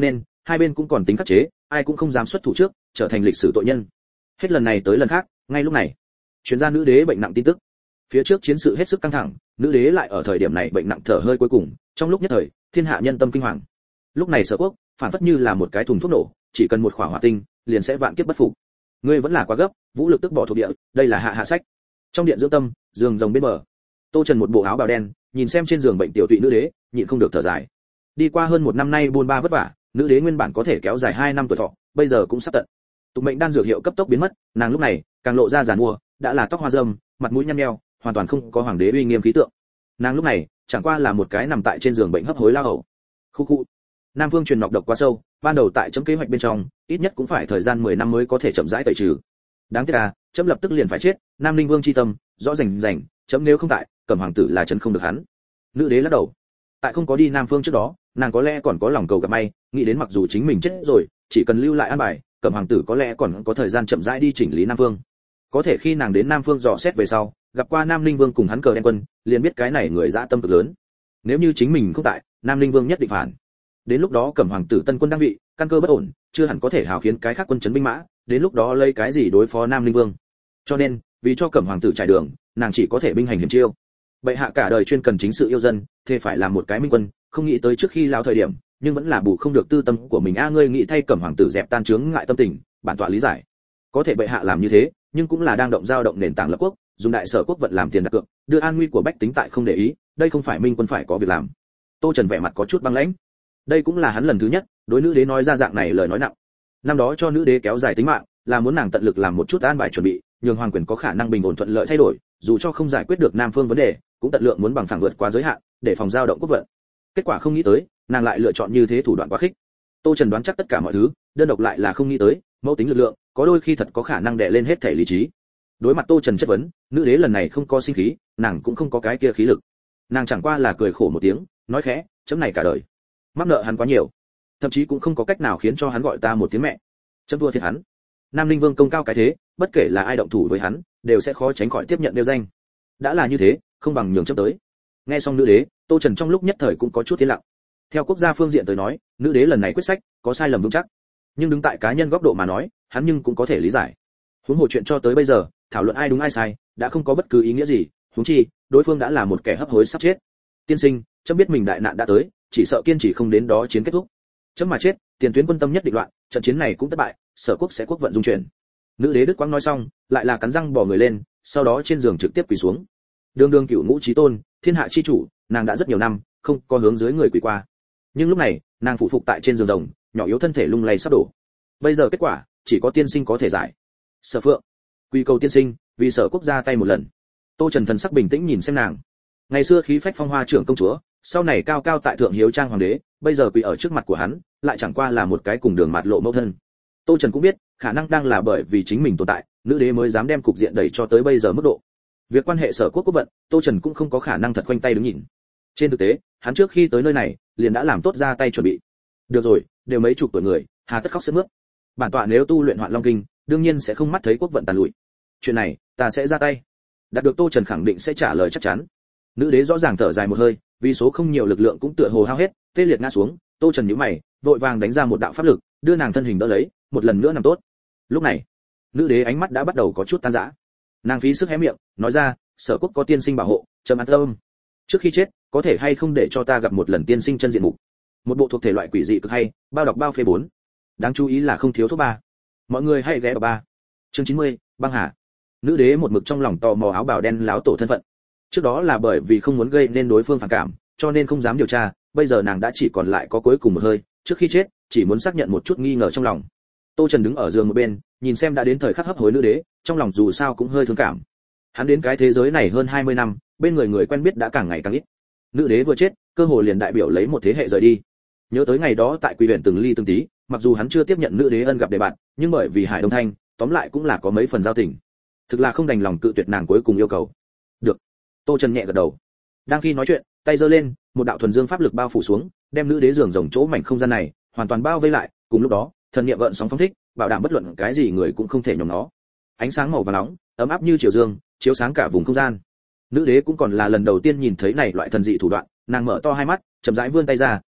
hai bên cũng còn tính khắc chế, ai cũng không dám xuất thủ trước, trở thành lịch sử tội nhân. Hết lần này tới lần khác, ngay lúc này, chuyên gia nữ đế bệnh nặng tin tức. Phía trước chiến sự hết sức căng thẳng, nữ đế lại ở thời điểm này bệnh nặng thở hơi cuối cùng, trong lúc nhất thời, thiên hạ nhân tâm kinh hoàng. Lúc này Sở Quốc, phản phất như là một cái thùng thuốc nổ, chỉ cần một quả hỏa tinh, liền sẽ vạn kiếp bất phục. Ngươi vẫn là quá gấp, vũ lực tức bỏ thuộc địa, đây là hạ sách. Trong điện dưỡng tâm, giường rồng bên bờ. Tô Trần một bộ áo bào đen, nhìn xem trên giường bệnh tiểu tụy nữ đế, nhịn không được thở dài. Đi qua hơn một năm nay buôn ba vất vả, nữ đế nguyên bản có thể kéo dài 2 năm tuổi thọ, bây giờ cũng sắp tận. Tục mệnh đan dược hiệu cấp tốc biến mất, nàng lúc này càng lộ ra giàn mua, đã là tóc hoa râm, mặt mũi nhăn nheo, hoàn toàn không có hoàng đế uy nghiêm khí tượng. Nàng lúc này chẳng qua là một cái nằm tại trên giường bệnh hấp hối lao hầu. Khu. Nam Vương truyền nọc độc quá sâu, ban đầu tại chấm kế hoạch bên trong, ít nhất cũng phải thời gian 10 năm mới có thể chậm rãi tẩy trừ. Đáng tiếc là, chấm lập tức liền phải chết, Nam Linh Vương chi tâm, rõ rành, chấm nếu không tại, Cẩm hoàng tử là trấn không được hắn. Nữ đế lắc đầu. Tại không có đi Nam Phương trước đó, nàng có lẽ còn có lòng cầu gặp may, nghĩ đến mặc dù chính mình chết rồi, chỉ cần lưu lại an bài, Cẩm hoàng tử có lẽ còn có thời gian chậm rãi đi chỉnh lý Nam Phương. Có thể khi nàng đến Nam Phương dò xét về sau, gặp qua Nam Linh Vương cùng hắn cờ đen quân, liền biết cái này người dã tâm cực lớn. Nếu như chính mình không tại, Nam Linh Vương nhất định phản. Đến lúc đó Cẩm hoàng tử tân quân đang vị, căn cơ bất ổn, chưa hẳn có thể hào khiến cái khác quân chấn binh mã, đến lúc đó lấy cái gì đối phó Nam Linh Vương. Cho nên, vì cho Cẩm hoàng tử trải đường, nàng chỉ có thể binh hành hiểm chiêu. Bệ hạ cả đời chuyên cần chính sự yêu dân, thế phải làm một cái minh quân, không nghĩ tới trước khi lao thời điểm, nhưng vẫn là bù không được tư tâm của mình. Ngươi nghĩ thay Cẩm hoàng tử dẹp tan chướng ngại tâm tình, bản tọa lý giải. Có thể bệ hạ làm như thế, nhưng cũng là đang dao động nền tảng lập quốc, dùng đại sở quốc vận làm tiền đặt cược, đưa an nguy của bách tính tại không để ý, đây không phải minh quân phải có việc làm. Tô Trần vẻ mặt có chút băng lãnh. Đây cũng là hắn lần thứ nhất đối nữ đế nói ra dạng này lời nói nặng. Năm đó cho nữ đế kéo dài tính mạng, là muốn nàng tận lực làm một chút an bài chuẩn bị, nhường hoàng quyền có khả năng bình ổn thuận lợi thay đổi, dù cho không giải quyết được Nam Phương vấn đề, cũng tận lượng muốn bằng phẳng vượt qua giới hạn, để phòng dao động quốc vận. Kết quả không nghĩ tới, nàng lại lựa chọn như thế thủ đoạn quá khích. Tô Trần đoán chắc tất cả mọi thứ, đơn độc lại là không nghĩ tới, mẫu tính lực lượng, có đôi khi thật có khả năng đè lên hết thể lý trí. Đối mặt Tô Trần chất vấn, nữ đế lần này không có sinh khí, nàng cũng không có cái kia khí lực. Nàng chẳng qua là cười khổ một tiếng, nói khẽ, chấm này cả đời mắc nợ hắn quá nhiều, thậm chí cũng không có cách nào khiến cho hắn gọi ta một tiếng mẹ. Chấm thua thiệt hắn. Nam Linh Vương công cao cái thế, bất kể là ai động thủ với hắn, đều sẽ khó tránh khỏi tiếp nhận đeo danh. Đã là như thế, không bằng nhường chấm tới. Nghe xong nữ đế, Tô Trần trong lúc nhất thời cũng có chút tiến lặng. Theo quốc gia phương diện tới nói, nữ đế lần này quyết sách có sai lầm vững chắc, nhưng đứng tại cá nhân góc độ mà nói, hắn nhưng cũng có thể lý giải. Huống hồ chuyện cho tới bây giờ, thảo luận ai đúng ai sai, đã không có bất cứ ý nghĩa gì, huống chi, đối phương đã là một kẻ hấp hối sắp chết. Tiên sinh, chấm biết mình đại nạn đã tới, chỉ sợ kiên trì không đến đó chiến kết thúc. Chấm mà chết, tiền tuyến quân tâm nhất định loạn, trận chiến này cũng thất bại, Sở Quốc sẽ quốc vận dung chuyển. Nữ đế Đức Quang nói xong, lại là cắn răng bỏ người lên, sau đó trên giường trực tiếp quỳ xuống. Đường cửu ngũ chí tôn, thiên hạ chi chủ, nàng đã rất nhiều năm không có hướng dưới người quỳ qua. Nhưng lúc này, nàng phụ phục tại trên giường rồng, nhỏ yếu thân thể lung lay sắp đổ. Bây giờ kết quả, chỉ có tiên sinh có thể giải. Sở Phượng, quy cầu tiên sinh, vì Sở Quốc ra tay một lần. Tô Trần thần sắc bình tĩnh nhìn xem nàng. Ngày xưa khí phách phong hoa trưởng công chúa, sau này cao cao tại thượng hiếu trang hoàng đế, bây giờ quỳ ở trước mặt của hắn, lại chẳng qua là một cái cùng đường mạt lộ mẫu thân. Tô Trần cũng biết, khả năng đang là bởi vì chính mình tồn tại, nữ đế mới dám đem cục diện đẩy cho tới bây giờ mức độ. Việc quan hệ Sở Quốc quốc vận, Tô Trần cũng không có khả năng thật khoanh tay đứng nhìn. Trên thực tế, hắn trước khi tới nơi này, liền đã làm tốt ra tay chuẩn bị. Được rồi, đều mấy chục tuổi người, hà tất khóc sướt mướt. Bản tọa nếu tu luyện Hoạn Long Kinh, đương nhiên sẽ không mắt thấy quốc vận tàn lụi. Chuyện này, ta sẽ ra tay. Đạt được Tô Trần khẳng định sẽ trả lời chắc chắn. Nữ đế rõ ràng thở dài một hơi, vì số không nhiều lực lượng cũng tựa hồ hao hết, tê liệt ngã xuống. Tô Trần nhíu mày, vội vàng đánh ra một đạo pháp lực, đưa nàng thân hình đỡ lấy, một lần nữa nằm tốt. Lúc này, nữ đế ánh mắt đã bắt đầu có chút tan rã. Nàng phí sức hé miệng, nói ra, Sở Quốc có tiên sinh bảo hộ, trầm an tâm. Trước khi chết, có thể hay không để cho ta gặp một lần tiên sinh chân diện mục. Một bộ thuộc thể loại quỷ dị cực hay, bao đọc bao phê 4. Đáng chú ý là không thiếu thuốc 3. Mọi người hãy ghé vào 3. Chương 90, băng hà. Nữ đế một mực trong lòng tò mò áo bào đen láo tổ thân phận. Trước đó là bởi vì không muốn gây nên đối phương phản cảm, cho nên không dám điều tra, bây giờ nàng đã chỉ còn lại có cuối cùng một hơi, trước khi chết, chỉ muốn xác nhận một chút nghi ngờ trong lòng. Tô Trần đứng ở giường một bên, nhìn xem đã đến thời khắc hấp hối nữ đế, trong lòng dù sao cũng hơi thương cảm. Hắn đến cái thế giới này hơn 20 năm, bên người người quen biết đã càng ngày càng ít. Nữ đế vừa chết, cơ hội liền đại biểu lấy một thế hệ rời đi. Nhớ tới ngày đó tại Quỳ huyện từng ly từng tí, mặc dù hắn chưa tiếp nhận nữ đế ân gặp đề bạn, nhưng bởi vì Hải Đông Thanh, tóm lại cũng là có mấy phần giao tình. Thực là không đành lòng cự tuyệt nàng cuối cùng yêu cầu. Được. Tô Trần nhẹ gật đầu. Đang khi nói chuyện, tay giơ lên, một đạo thuần dương pháp lực bao phủ xuống, đem nữ đế giường rồng chỗ mảnh không gian này hoàn toàn bao vây lại. Cùng lúc đó, thần niệm gợn sóng phóng thích, bảo đảm bất luận cái gì người cũng không thể nhòm nó. Ánh sáng màu vàng nóng, ấm áp như chiều dương, chiếu sáng cả vùng không gian. Nữ đế cũng còn là lần đầu tiên nhìn thấy này loại thần dị thủ đoạn, nàng mở to hai mắt, chậm rãi vươn tay ra,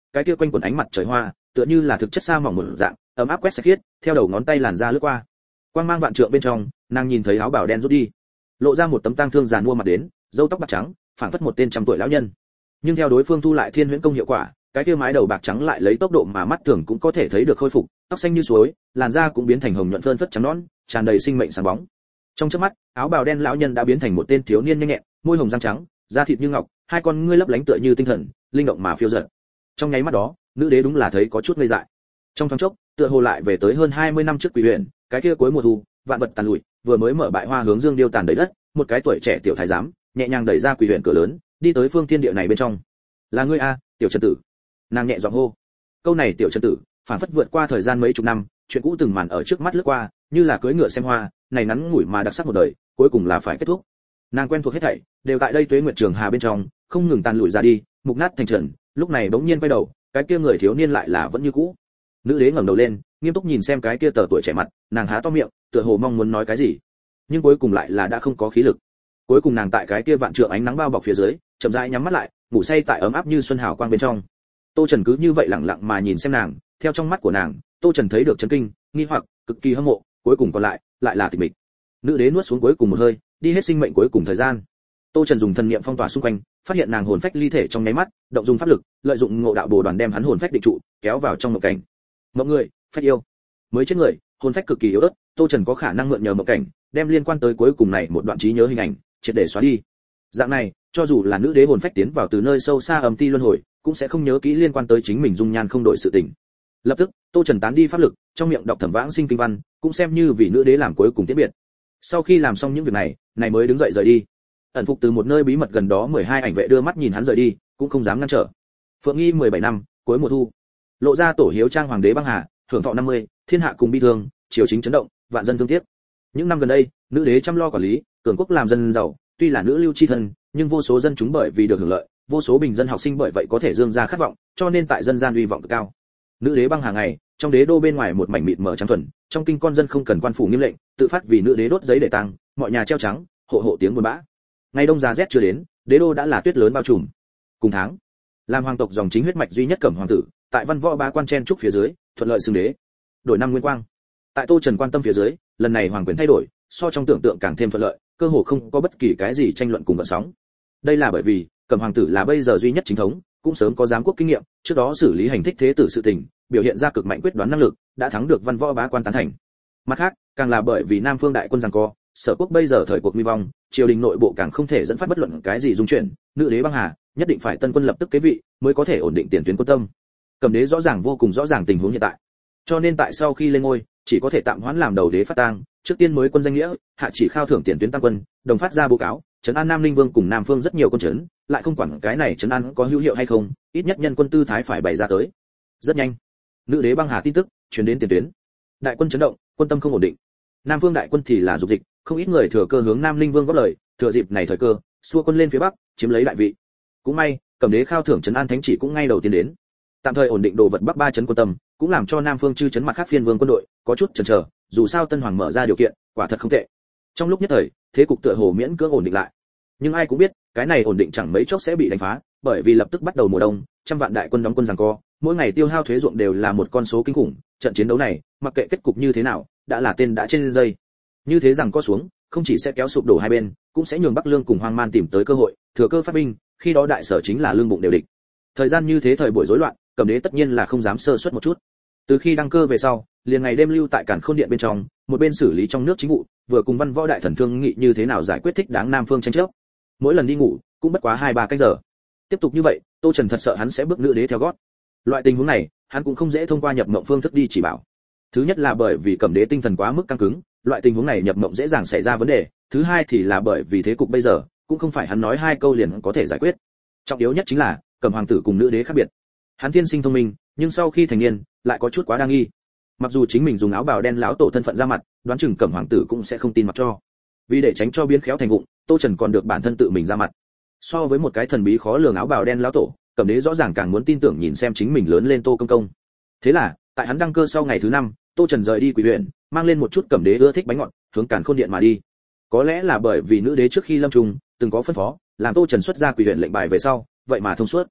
cái kia quanh quần ánh mặt trời hoa tựa như là thực chất sa mỏng một dạng, ấm áp quét sạch khiết, theo đầu ngón tay làn ra lướt qua. Quang mang vạn trượng bên trong, nàng nhìn thấy áo bào đen rút đi, lộ ra một tấm tang thương giàn mua mặt đến, râu tóc bạc trắng, phảng phất một tên trăm tuổi lão nhân. Nhưng theo đối phương thu lại thiên huyễn công hiệu quả, cái kia mái đầu bạc trắng lại lấy tốc độ mà mắt thường cũng có thể thấy được khôi phục, tóc xanh như suối, làn da cũng biến thành hồng nhuận phơn phất trắng nõn, tràn đầy sinh mệnh sáng bóng. Trong chớp mắt, áo bào đen lão nhân đã biến thành một tên thiếu niên nhanh nhẹn, môi hồng răng trắng, da thịt như ngọc, hai con ngươi lấp lánh tựa như tinh thần, linh động mà phiêu dật. Trong nháy mắt đó, nữ đế đúng là thấy có chút ngây dại. Trong thoáng chốc, tựa hồ lại về tới hơn 20 năm trước Quỷ Huyền, cái kia cuối mùa thu, vạn vật tàn lụi, vừa mới mở bại hoa hướng dương điêu tàn đầy đất, một cái tuổi trẻ tiểu thái giám, nhẹ nhàng đẩy ra Quỷ Huyền cửa lớn, đi tới phương thiên địa này bên trong. "Là ngươi a, tiểu Trần tử." Nàng nhẹ giọng hô. Câu này tiểu Trần tử, phản phất vượt qua thời gian mấy chục năm, chuyện cũ từng màn ở trước mắt lướt qua, như là cưỡi ngựa xem hoa, này ngắn ngủi mà đặc sắc một đời, cuối cùng là phải kết thúc. Nàng quen thuộc hết thảy, đều tại đây tuế nguyệt trường hà bên trong, không ngừng tàn lụi ra đi, mục nát thành trần, lúc này bỗng nhiên quay đầu, cái kia người thiếu niên lại là vẫn như cũ. Nữ đế ngẩng đầu lên, nghiêm túc nhìn xem cái kia tờ tuổi trẻ mặt, nàng há to miệng, tựa hồ mong muốn nói cái gì, nhưng cuối cùng lại là đã không có khí lực. Cuối cùng nàng tại cái kia vạn trượng ánh nắng bao bọc phía dưới, chậm rãi nhắm mắt lại, ngủ say tại ấm áp như xuân hào quang bên trong. Tô Trần cứ như vậy lặng lặng mà nhìn xem nàng, theo trong mắt của nàng, Tô Trần thấy được chấn kinh, nghi hoặc, cực kỳ hâm mộ, cuối cùng còn lại là tịch mịch. Nữ đế nuốt xuống cuối cùng một hơi, đi hết sinh mệnh cuối cùng thời gian. Tô Trần dùng thần niệm phong tỏa xung quanh, phát hiện nàng hồn phách ly thể trong nháy mắt, động dùng pháp lực, lợi dụng ngộ đạo bồ đoàn đem hắn hồn phách định trụ, kéo vào trong mộng cảnh. Mộng người, phách yêu, mới chết người, hồn phách cực kỳ yếu ớt, Tô Trần có khả năng mượn nhờ mộng cảnh, đem liên quan tới cuối cùng này một đoạn trí nhớ hình ảnh, triệt để xóa đi. Dạng này, cho dù là nữ đế hồn phách tiến vào từ nơi sâu xa âm ti luân hồi, cũng sẽ không nhớ kỹ liên quan tới chính mình dung nhan không đổi sự tình. Lập tức, Tô Trần tán đi pháp lực, trong miệng đọc thẩm vãng sinh kinh văn, cũng xem như vì nữ đế làm cuối cùng tiễn biệt. Sau khi làm xong những việc này, mới đứng dậy rời đi. Ẩn phục từ một nơi bí mật gần đó 12 ảnh vệ đưa mắt nhìn hắn rời đi, cũng không dám ngăn trở. Phượng Nghi 17 năm, cuối mùa thu. Lộ ra tổ hiếu trang hoàng đế băng hà, hưởng thọ 50, thiên hạ cùng bi thương, triều chính chấn động, vạn dân thương tiếc. Những năm gần đây, nữ đế chăm lo quản lý, cường quốc làm dân giàu, tuy là nữ lưu chi thân, nhưng vô số dân chúng bởi vì được hưởng lợi, vô số bình dân học sinh bởi vậy có thể dương ra khát vọng, cho nên tại dân gian uy vọng cực cao. Nữ đế băng hà ngày, trong đế đô bên ngoài một mảnh mịt mờ trắng thuần, trong kinh con dân không cần quan phủ nghiêm lệnh, tự phát vì nữ đế đốt giấy để tang, mọi nhà treo trắng, hộ hộ tiếng buồn bã. Ngày đông giá rét chưa đến, đế đô đã là tuyết lớn bao trùm. Cùng tháng, làm hoàng tộc dòng chính huyết mạch duy nhất Cẩm hoàng tử, tại văn võ bá quan chen trúc phía dưới, thuận lợi xưng đế. Đổi năm nguyên quang. Tại Tô Trần quan tâm phía dưới, lần này hoàng quyền thay đổi, so trong tưởng tượng càng thêm thuận lợi, cơ hồ không có bất kỳ cái gì tranh luận cùng gợn sóng. Đây là bởi vì, Cẩm hoàng tử là bây giờ duy nhất chính thống, cũng sớm có giám quốc kinh nghiệm, trước đó xử lý hành thích thế tử sự tình, biểu hiện ra cực mạnh quyết đoán năng lực, đã thắng được văn võ bá quan tán thành. Mặt khác, càng là bởi vì Nam Phương đại quân giằng co, Sở quốc bây giờ thời cuộc nguy vong, triều đình nội bộ càng không thể dẫn phát bất luận cái gì dung chuyển, nữ đế băng hà, nhất định phải tân quân lập tức kế vị, mới có thể ổn định tiền tuyến quân tâm. Cẩm đế rõ ràng vô cùng rõ ràng tình huống hiện tại. Cho nên tại sau khi lên ngôi, chỉ có thể tạm hoãn làm đầu đế phát tang, trước tiên mới quân danh nghĩa, hạ chỉ khao thưởng tiền tuyến tăng quân, đồng phát ra báo cáo, trấn an Nam Linh Vương cùng Nam Phương rất nhiều quân trấn, lại không quản cái này trấn an có hữu hiệu hay không, ít nhất nhân quân tư thái phải bày ra tới. Rất nhanh, nữ đế băng hà tin tức truyền đến tiền tuyến. Đại quân chấn động, quân tâm không ổn định. Nam Phương đại quân thì là dục dịch, không ít người thừa cơ hướng Nam Linh Vương góp lời, thừa dịp này thời cơ, xua quân lên phía bắc, chiếm lấy đại vị. Cũng may, Cẩm đế khao thưởng trấn an thánh chỉ cũng ngay đầu tiên đến. Tạm thời ổn định đồ vật bắc ba trấn quân tâm, cũng làm cho Nam Phương chư trấn mặt khác phiên vương quân đội có chút chần chờ, dù sao Tân Hoàng mở ra điều kiện, quả thật không tệ. Trong lúc nhất thời, thế cục tựa hồ miễn cưỡng ổn định lại. Nhưng ai cũng biết, cái này ổn định chẳng mấy chốc sẽ bị đánh phá, bởi vì lập tức bắt đầu mùa đông, trăm vạn đại quân đóng quân giằng co, mỗi ngày tiêu hao thuế ruộng đều là một con số kinh khủng, trận chiến đấu này, mặc kệ kết cục như thế nào, đã là tên đã trên dây. Như thế giằng co xuống, không chỉ sẽ kéo sụp đổ hai bên, cũng sẽ nhường Bắc Lương cùng Hoang Man tìm tới cơ hội, thừa cơ phát binh, khi đó đại sở chính là lương bụng đều địch. Thời gian như thế thời buổi rối loạn, Cẩm đế tất nhiên là không dám sơ suất một chút. Từ khi đăng cơ về sau, liền ngày đêm lưu tại Càn Khôn điện bên trong, một bên xử lý trong nước chính vụ, vừa cùng văn võ đại thần thương nghị như thế nào giải quyết thích đáng Nam Phương tranh chấp. Mỗi lần đi ngủ, cũng bất quá 2-3 cách giờ. Tiếp tục như vậy, Tô Trần thật sợ hắn sẽ bước nữ đế theo gót. Loại tình huống này, hắn cũng không dễ thông qua nhập mộng phương thức đi chỉ bảo. Thứ nhất là bởi vì Cẩm đế tinh thần quá mức căng cứng, loại tình huống này nhập mộng dễ dàng xảy ra vấn đề. Thứ hai thì là bởi vì thế cục bây giờ, cũng không phải hắn nói 2 câu liền có thể giải quyết. Trọng yếu nhất chính là, Cẩm hoàng tử cùng nữ đế khác biệt. Hắn thiên sinh thông minh, nhưng sau khi thành niên, lại có chút quá đa nghi. Mặc dù chính mình dùng áo bào đen lão tổ thân phận ra mặt, đoán chừng Cẩm hoàng tử cũng sẽ không tin mặc cho. Vì để tránh cho biến khéo thành vụng, Tô Trần còn được bản thân tự mình ra mặt. So với một cái thần bí khó lường áo bào đen lão tổ, Cẩm đế rõ ràng càng muốn tin tưởng nhìn xem chính mình lớn lên Tô công công. Thế là, tại hắn đăng cơ sau ngày thứ 5, Tô Trần rời đi Quỷ huyện, mang lên một chút Cẩm đế ưa thích bánh ngọt, hướng Càn Khôn điện mà đi. Có lẽ là bởi vì nữ đế trước khi lâm trùng từng có phân phó, làm Tô Trần xuất ra Quỷ huyện lệnh bài về sau, vậy mà thông suốt.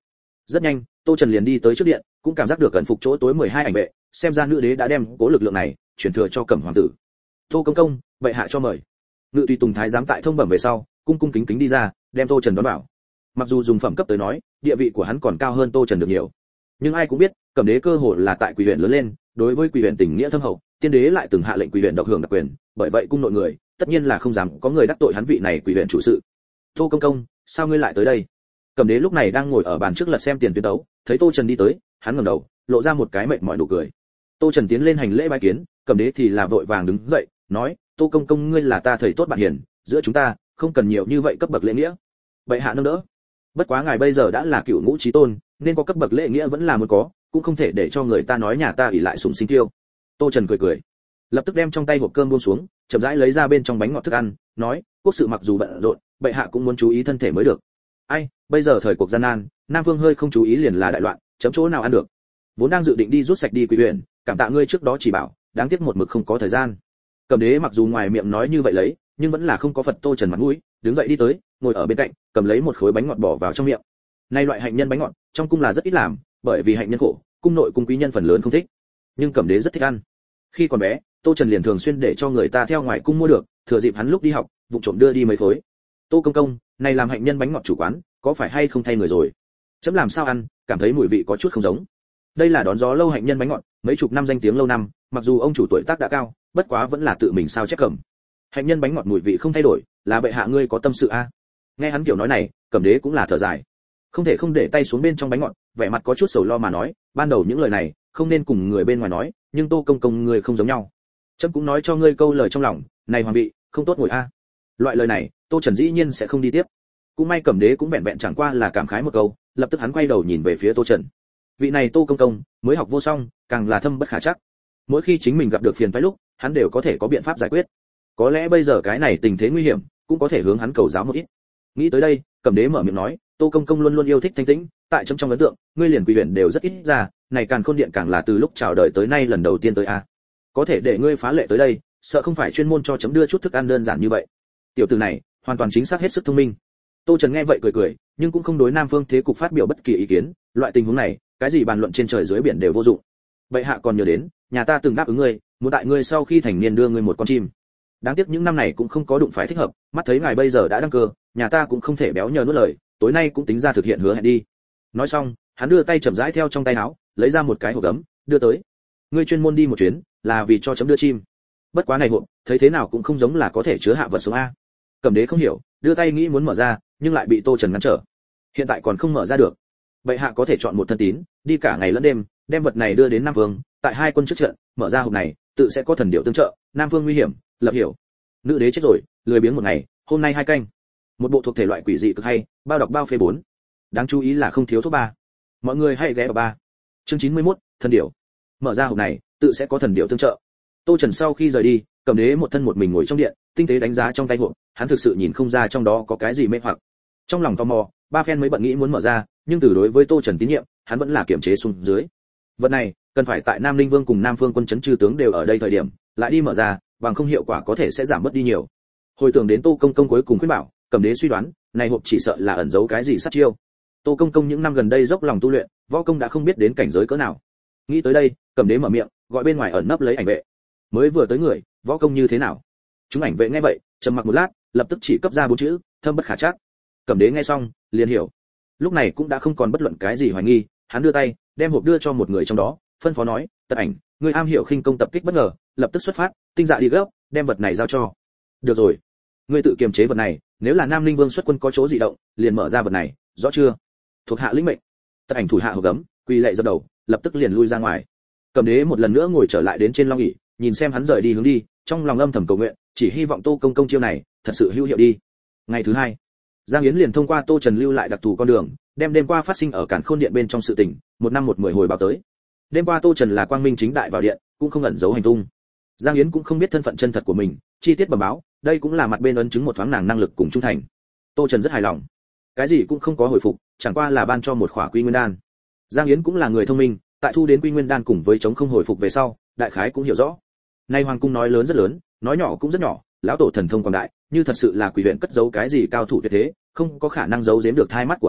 Rất nhanh, Tô Trần liền đi tới trước điện, cũng cảm giác được cẩn phục chỗ tối 12 ảnh vệ, xem ra nữ đế đã đem cố lực lượng này truyền thừa cho Cẩm hoàng tử. Tô công công, bệ hạ cho mời. Ngự tùy tùng thái giám tại thông bẩm về sau, cung cung kính kính đi ra, đem Tô Trần đón bảo. Mặc dù dùng phẩm cấp tới nói, địa vị của hắn còn cao hơn Tô Trần được nhiều, nhưng ai cũng biết, Cẩm đế cơ hồ là tại Quỳ huyện lớn lên, đối với Quỳ huyện tình nghĩa thâm hậu, tiên đế lại từng hạ lệnh Quỳ huyện độc hưởng đặc quyền, bởi vậy cung nội người, tất nhiên là không dám có người đắc tội hắn vị này Quỳ huyện chủ sự. Tô công công, sao ngươi lại tới đây? Cẩm đế lúc này đang ngồi ở bàn trước lật xem tiền tuyến đấu, thấy Tô Trần đi tới, hắn ngẩng đầu, lộ ra một cái mệt mỏi nụ cười. Tô Trần tiến lên hành lễ bái kiến, Cẩm đế thì là vội vàng đứng dậy, nói: "Tô công công ngươi là ta thầy tốt bạn hiền, giữa chúng ta không cần nhiều như vậy cấp bậc lễ nghĩa." Bệ hạ nâng đỡ. Bất quá ngài bây giờ đã là cựu ngũ chí tôn, nên có cấp bậc lễ nghĩa vẫn là muốn có, cũng không thể để cho người ta nói nhà ta ỷ lại sủng sinh tiêu. Tô Trần cười cười, lập tức đem trong tay hộp cơm buông xuống, chậm rãi lấy ra bên trong bánh ngọt thức ăn, nói: "Quốc sự mặc dù bận rộn, bệ hạ cũng muốn chú ý thân thể mới được. Ai, bây giờ thời cuộc gian nan, Nam Vương hơi không chú ý liền là đại loạn, chấm chỗ nào ăn được. Vốn đang dự định đi rút sạch đi Quỳ huyện, cảm tạ ngươi trước đó chỉ bảo, đáng tiếc một mực không có thời gian." Cẩm đế mặc dù ngoài miệng nói như vậy lấy, nhưng vẫn là không có Phật Tô Trần mặt mũi, đứng dậy đi tới, ngồi ở bên cạnh, cầm lấy một khối bánh ngọt bỏ vào trong miệng. Nay loại hạnh nhân bánh ngọt, trong cung là rất ít làm, bởi vì hạnh nhân khổ, cung nội cung quý nhân phần lớn không thích. Nhưng Cẩm đế rất thích ăn. Khi còn bé, Tô Trần liền thường xuyên để cho người ta theo ngoài cung mua được, thừa dịp hắn lúc đi học, vụng trộm đưa đi mấy khối. "Tô công công, này làm hạnh nhân bánh ngọt chủ quán, có phải hay không thay người rồi? Chấm làm sao ăn, cảm thấy mùi vị có chút không giống." Đây là đón gió lâu hạnh nhân bánh ngọt, mấy chục năm danh tiếng lâu năm, mặc dù ông chủ tuổi tác đã cao, bất quá vẫn là tự mình sao chép Cẩm. Hạnh nhân bánh ngọt mùi vị không thay đổi, là bệ hạ ngươi có tâm sự a. Nghe hắn kiểu nói này, Cẩm đế cũng là thở dài, không thể không để tay xuống bên trong bánh ngọt, vẻ mặt có chút sầu lo mà nói: "Ban đầu những lời này không nên cùng người bên ngoài nói, nhưng Tô công công ngươi không giống nhau. Trẫm cũng nói cho ngươi câu lời trong lòng, này hoàng vị không tốt ngồi a." Loại lời này, Tô Trần dĩ nhiên sẽ không đi tiếp. Cũng may Cẩm đế cũng vẹn vẹn chẳng qua là cảm khái một câu, lập tức hắn quay đầu nhìn về phía Tô Trần. Vị này Tô công công, mới học vô song, càng là thâm bất khả trắc. Mỗi khi chính mình gặp được phiền toái lúc, hắn đều có thể có biện pháp giải quyết. Có lẽ bây giờ cái này tình thế nguy hiểm, cũng có thể hướng hắn cầu giáo một ít. Nghĩ tới đây, Cẩm đế mở miệng nói: "Tô công công luôn luôn yêu thích thanh tĩnh, tại trong ấn tượng, ngươi liền Quỳ huyện đều rất ít ra, này Càn Khôn điện càng là từ lúc chào đời tới nay lần đầu tiên tới a. Có thể để ngươi phá lệ tới đây, sợ không phải chuyên môn cho chấm đưa chút thức ăn đơn giản như vậy." Tiểu tử này, hoàn toàn chính xác hết sức thông minh. Tô Trần nghe vậy cười cười, nhưng cũng không đối Nam Phương thế cục phát biểu bất kỳ ý kiến, loại tình huống này, cái gì bàn luận trên trời dưới biển đều vô dụng. Bệ hạ còn nhớ đến, nhà ta từng đáp ứng ngươi, muốn tại ngươi sau khi thành niên đưa ngươi một con chim. Đáng tiếc những năm này cũng không có đụng phải thích hợp, mắt thấy ngài bây giờ đã đăng cơ, nhà ta cũng không thể béo nhờ nuốt lời, tối nay cũng tính ra thực hiện hứa hẹn đi. Nói xong, hắn đưa tay chậm rãi theo trong tay áo, lấy ra một cái hộp gấm, đưa tới. Ngươi chuyên môn đi một chuyến, là vì cho chấm đưa chim. Bất quá này hộp, thấy thế nào cũng không giống là có thể chứa hạ vật sống a. Cẩm đế không hiểu, đưa tay nghĩ muốn mở ra, nhưng lại bị Tô Trần ngăn trở. Hiện tại còn không mở ra được. Bệ hạ có thể chọn một thân tín, đi cả ngày lẫn đêm, đem vật này đưa đến Nam Vương, tại hai quân trước trận, mở ra hộp này, tự sẽ có thần điệu tương trợ, Nam Vương nguy hiểm, lập hiểu. Nữ đế chết rồi, lười biếng một ngày, hôm nay 2 canh. Một bộ thuộc thể loại quỷ dị cực hay, bao đọc bao phê 4. Đáng chú ý là không thiếu thuốc 3. Mọi người hãy ghé vào 3. Chương 91, thần điệu. Mở ra hộp này, tự sẽ có thần điệu tương trợ. Tô Trần sau khi rời đi, Cẩm đế một thân một mình ngồi trong điện, tinh tế đánh giá trong tay hộp, hắn thực sự nhìn không ra trong đó có cái gì mê hoặc. Trong lòng tò mò, ba phen mới bận nghĩ muốn mở ra, nhưng từ đối với Tô Trần tín nhiệm, hắn vẫn là kiềm chế xuống dưới. Vật này, cần phải tại Nam Linh Vương cùng Nam Phương quân trấn chư tướng đều ở đây thời điểm, lại đi mở ra, bằng không hiệu quả có thể sẽ giảm bớt đi nhiều. Hồi tưởng đến Tô công công cuối cùng khuyên bảo, Cẩm đế suy đoán, này hộp chỉ sợ là ẩn giấu cái gì sát chiêu. Tô công công những năm gần đây dốc lòng tu luyện, võ công đã không biết đến cảnh giới cỡ nào. Nghĩ tới đây, Cẩm đế mở miệng, gọi bên ngoài ẩn nấp lấy ảnh vệ. Mới vừa tới người, võ công như thế nào? Chúng ảnh vệ nghe vậy, trầm mặc một lát, lập tức chỉ cấp ra 4 chữ, thâm bất khả trắc. Cẩm đế nghe xong, liền hiểu. Lúc này cũng đã không còn bất luận cái gì hoài nghi, hắn đưa tay, đem hộp đưa cho một người trong đó, phân phó nói: "Tật Ảnh, ngươi am hiểu khinh công tập kích bất ngờ, lập tức xuất phát, tinh dạ đi gấp, đem vật này giao cho." "Được rồi, ngươi tự kiềm chế vật này, nếu là Nam Linh Vương xuất quân có chỗ dị động, liền mở ra vật này, rõ chưa?" Thuộc hạ lĩnh mệnh. Tật Ảnh thủ hạ hộp gấm, quỳ lạy dập đầu, lập tức liền lui ra ngoài. Cẩm đế một lần nữa ngồi trở lại đến trên long ỷ, nhìn xem hắn rời đi hướng đi, trong lòng âm thầm cầu nguyện, chỉ hy vọng Tô công công chiêu này thật sự hữu hiệu đi. Ngày thứ 2, Giang Yến liền thông qua Tô Trần lưu lại đặc thù con đường, đem đêm qua phát sinh ở Càn Khôn điện bên trong sự tình, một năm một mười hồi báo tới. Đêm qua Tô Trần là quang minh chính đại vào điện, cũng không ẩn giấu hành tung. Giang Yến cũng không biết thân phận chân thật của mình, chi tiết bẩm báo, đây cũng là mặt bên ấn chứng một thoáng nàng năng lực cùng trung thành. Tô Trần rất hài lòng. Cái gì cũng không có hồi phục, chẳng qua là ban cho một khỏa Quy Nguyên đan. Giang Yến cũng là người thông minh, tại thu đến Quy Nguyên đan cùng với chống không hồi phục về sau, đại khái cũng hiểu rõ. Nay hoàng cung nói lớn rất lớn, nói nhỏ cũng rất nhỏ, lão tổ thần thông quảng đại, như thật sự là Quỷ huyện cất giấu cái gì cao thủ tuyệt thế, không có khả năng giấu giếm được thai mắt của hắn,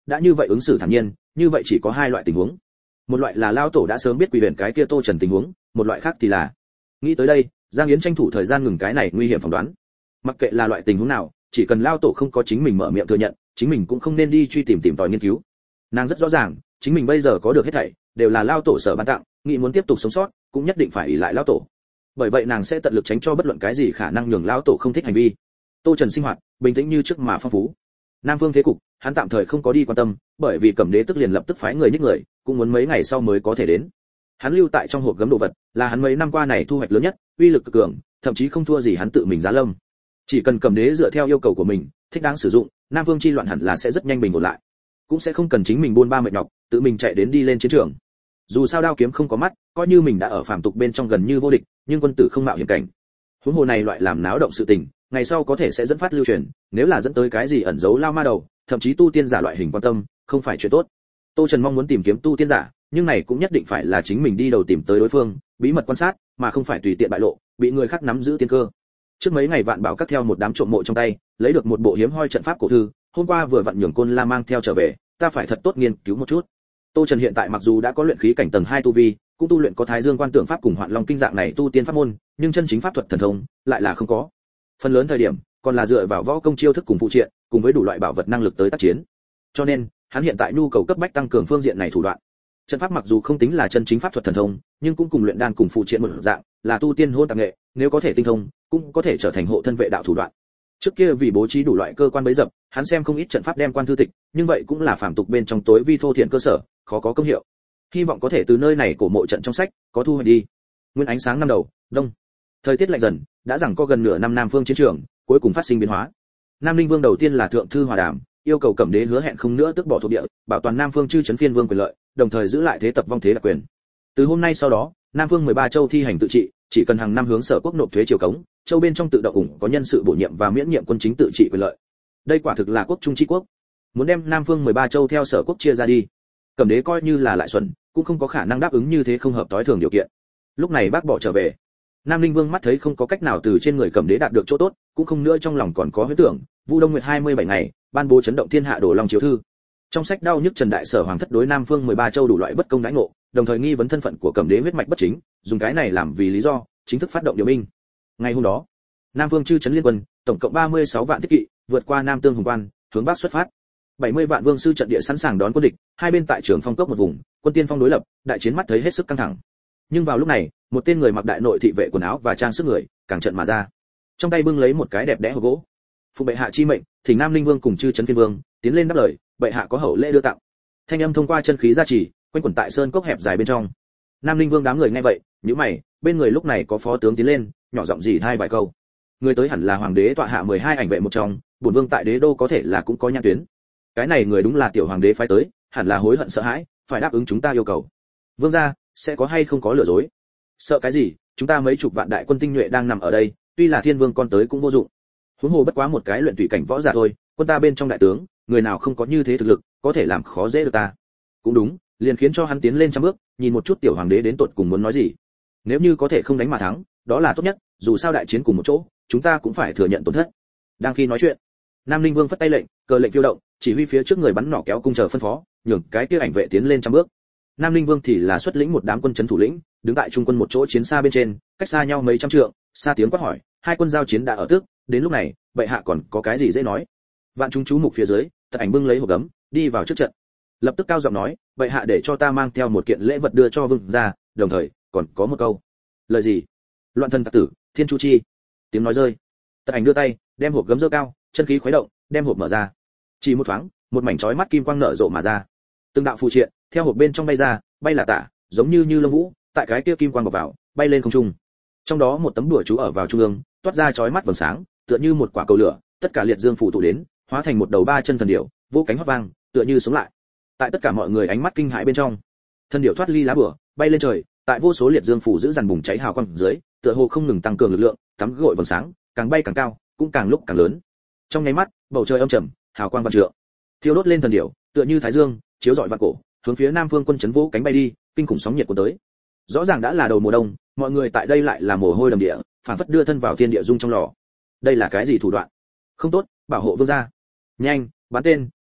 đã như vậy ứng xử thản nhiên, như vậy chỉ có hai loại tình huống. Một loại là lao tổ đã sớm biết quỷ huyền cái kia Tô Trần tình huống, một loại khác thì là nghĩ tới đây, Giang Yến tranh thủ thời gian ngừng cái này nguy hiểm phỏng đoán. Mặc kệ là loại tình huống nào, chỉ cần lao tổ không có chính mình mở miệng thừa nhận, chính mình cũng không nên đi truy tìm tòi nghiên cứu. Nàng rất rõ ràng, chính mình bây giờ có được hết thảy đều là lao tổ sở ban tặng, nghĩ muốn tiếp tục sống sót, cũng nhất định phải ỷ lại lao tổ. Bởi vậy nàng sẽ tận lực tránh cho bất luận cái gì khả năng nhường lao tổ không thích hành vi. Tô Trần sinh hoạt bình tĩnh như trước mà phong phú. Nam Vương thế cục, hắn tạm thời không có đi quan tâm, bởi vì Cẩm Đế tức liền lập tức phái người nhích người, cũng muốn mấy ngày sau mới có thể đến. Hắn lưu tại trong hộp gấm đồ vật, là hắn mấy năm qua này thu hoạch lớn nhất, uy lực cực cường, thậm chí không thua gì hắn tự mình giá lâm. Chỉ cần Cẩm Đế dựa theo yêu cầu của mình, thích đáng sử dụng, Nam Vương chi loạn hẳn là sẽ rất nhanh bình ổn lại, cũng sẽ không cần chính mình buôn ba mệt nhọc, tự mình chạy đến đi lên chiến trường. Dù sao đao kiếm không có mắt, coi như mình đã ở phàm tục bên trong gần như vô địch, nhưng quân tử không mạo hiểm cảnh. Huống hồ này loại làm náo động sự tình, ngày sau có thể sẽ dẫn phát lưu truyền, nếu là dẫn tới cái gì ẩn giấu lao ma đầu, thậm chí tu tiên giả loại hình quan tâm, không phải chuyện tốt. Tô Trần mong muốn tìm kiếm tu tiên giả, nhưng này cũng nhất định phải là chính mình đi đầu tìm tới đối phương, bí mật quan sát, mà không phải tùy tiện bại lộ, bị người khác nắm giữ tiên cơ. Trước mấy ngày Vạn Bảo cắt theo một đám trộm mộ trong tay, lấy được một bộ hiếm hoi trận pháp cổ thư, hôm qua vừa vặn nhường Côn La mang theo trở về, ta phải thật tốt nghiên cứu một chút. Tô Trần hiện tại mặc dù đã có luyện khí cảnh tầng 2 tu vi, cũng tu luyện có Thái Dương Quan Tượng Pháp cùng Hoạn Long Kinh dạng này tu tiên pháp môn, nhưng chân chính pháp thuật thần thông lại là không có. Phần lớn thời điểm còn là dựa vào võ công chiêu thức cùng phụ triện, cùng với đủ loại bảo vật năng lực tới tác chiến. Cho nên, hắn hiện tại nhu cầu cấp bách tăng cường phương diện này thủ đoạn. Trận pháp mặc dù không tính là chân chính pháp thuật thần thông, nhưng cũng cùng luyện đan cùng phụ triện một dạng, là tu tiên hôn tạp nghệ, nếu có thể tinh thông, cũng có thể trở thành hộ thân vệ đạo thủ đoạn. Trước kia vì bố trí đủ loại cơ quan bấy dập, hắn xem không ít trận pháp đem quan thư tịch, nhưng vậy cũng là phàm tục bên trong tối vi thô thiện cơ sở, khó có công hiệu. Hy vọng có thể từ nơi này cổ mộ trận trong sách có thu hoạch đi. Nguyên ánh sáng năm đầu, đông. Thời tiết lạnh dần, đã rằng có gần nửa năm Nam Phương chiến trường, cuối cùng phát sinh biến hóa. Nam Linh Vương đầu tiên là thượng thư hòa đàm, yêu cầu Cẩm Đế hứa hẹn không nữa tước bỏ thuộc địa, bảo toàn Nam Phương chư trấn phiên vương quyền lợi, đồng thời giữ lại thế tập vong thế đặc quyền. Từ hôm nay sau đó, Nam Phương 13 châu thi hành tự trị, chỉ cần hàng năm hướng sở quốc nộp thuế triều cống, châu bên trong tự động ủng có nhân sự bổ nhiệm và miễn nhiệm quân chính tự trị quyền lợi. Đây quả thực là quốc trung chi quốc. Muốn đem Nam Phương 13 châu theo sở quốc chia ra đi, Cẩm Đế coi như là lại xuẩn, cũng không có khả năng đáp ứng như thế không hợp tối thường điều kiện. Lúc này bác bỏ trở về. Nam Linh Vương mắt thấy không có cách nào từ trên người Cẩm Đế đạt được chỗ tốt, cũng không nữa trong lòng còn có huyễn tưởng, Vu Đông Nguyệt 27 ngày, ban bố chấn động thiên hạ đổ long chiếu thư. Trong sách đau nhức Trần Đại Sở hoàng thất đối Nam Phương 13 châu đủ loại bất công đãi ngộ, đồng thời nghi vấn thân phận của Cẩm Đế huyết mạch bất chính, dùng cái này làm vì lý do, chính thức phát động điều binh. Ngày hôm đó, Nam Phương chư trấn liên quân, tổng cộng 36 vạn thiết kỵ, vượt qua Nam Tương Hùng Quan, hướng bắc xuất phát. 70 vạn vương sư trận địa sẵn sàng đón quân địch, hai bên tại trường phong cốc một vùng, quân tiên phong đối lập, đại chiến mắt thấy hết sức căng thẳng. Nhưng vào lúc này, một tên người mặc đại nội thị vệ quần áo và trang sức người, càng trận mà ra. Trong tay bưng lấy một cái đẹp đẽ hộp gỗ. Phụ bệ hạ chi mệnh, thỉnh Nam Linh Vương cùng chư trấn phiên vương tiến lên đáp lời, bệ hạ có hậu lễ đưa tặng. Thanh âm thông qua chân khí gia trì, quanh quẩn tại sơn cốc hẹp dài bên trong. Nam Linh Vương đám người nghe vậy, nhíu mày, bên người lúc này có phó tướng tiến lên, nhỏ giọng rỉ thai vài câu. Người tới hẳn là hoàng đế tọa hạ 12 ảnh vệ một trong, bổn vương tại đế đô có thể là cũng có nhãn tuyến. Cái này người đúng là tiểu hoàng đế phái tới, hẳn là hối hận sợ hãi, phải đáp ứng chúng ta yêu cầu. Vương gia, sẽ có hay không có lừa dối? Sợ cái gì, chúng ta mấy chục vạn đại quân tinh nhuệ đang nằm ở đây, tuy là thiên vương con tới cũng vô dụng. Huống hồ bất quá một cái luyện tùy cảnh võ giả thôi, quân ta bên trong đại tướng, người nào không có như thế thực lực, có thể làm khó dễ được ta. Cũng đúng, liền khiến cho hắn tiến lên trăm bước, nhìn một chút tiểu hoàng đế đến tột cùng muốn nói gì. Nếu như có thể không đánh mà thắng, đó là tốt nhất, dù sao đại chiến cùng một chỗ, chúng ta cũng phải thừa nhận tổn thất. Đang khi nói chuyện, Nam Linh Vương phất tay lệnh, cờ lệnh phiêu động, chỉ huy phía trước người bắn nỏ kéo cung chờ phân phó, nhường cái kia ảnh vệ tiến lên trăm bước. Nam Linh Vương thì là xuất lĩnh một đám quân trấn thủ lĩnh, đứng tại trung quân một chỗ chiến xa bên trên, cách xa nhau mấy trăm trượng, xa tiếng quát hỏi, hai quân giao chiến đã ở tức, đến lúc này, bệ hạ còn có cái gì dễ nói. Vạn chúng chú mục phía dưới, Tật Ảnh bưng lấy hộp gấm, đi vào trước trận. Lập tức cao giọng nói, bệ hạ để cho ta mang theo một kiện lễ vật đưa cho vương gia, đồng thời còn có một câu. Lời gì? Loạn thần tặc tử, thiên chu chi. Tiếng nói rơi, Tật Ảnh đưa tay, đem hộp gấm giơ cao, chân khí khuấy động, đem hộp mở ra. Chỉ một thoáng, một mảnh chói mắt kim quang nở rộ mà ra. Từng đạo phù triện theo hộp bên trong bay ra, bay là tả, giống như lông vũ, tại cái kia kim quang bọc vào, bay lên không trung. Trong đó một tấm đùa chú ở vào trung ương, toát ra chói mắt vầng sáng, tựa như một quả cầu lửa, tất cả liệt dương phủ tụ đến, hóa thành một đầu ba chân thần điểu, vô cánh hót vang, tựa như sống lại. Tại tất cả mọi người ánh mắt kinh hãi bên trong, thần điểu thoát ly lá bùa, bay lên trời, tại vô số liệt dương phủ giữ dàn bùng cháy hào quang dưới, tựa hồ không ngừng tăng cường lực lượng, tắm gội vầng sáng, càng bay càng cao, cũng càng lúc càng lớn. Trong nháy mắt, bầu trời âm trầm, hào quang vạn trượng, thiêu đốt lên thần điểu, tựa như thái dương, chiếu rọi vạn cổ, hướng phía Nam Phương quân trấn vỗ cánh bay đi, kinh khủng sóng nhiệt cuốn tới. Rõ ràng đã là đầu mùa đông, mọi người tại đây lại là mồ hôi đầm địa, phản phất đưa thân vào thiên địa dung trong lò. Đây là cái gì thủ đoạn? Không tốt, bảo hộ vương gia. Nhanh, bắn tên,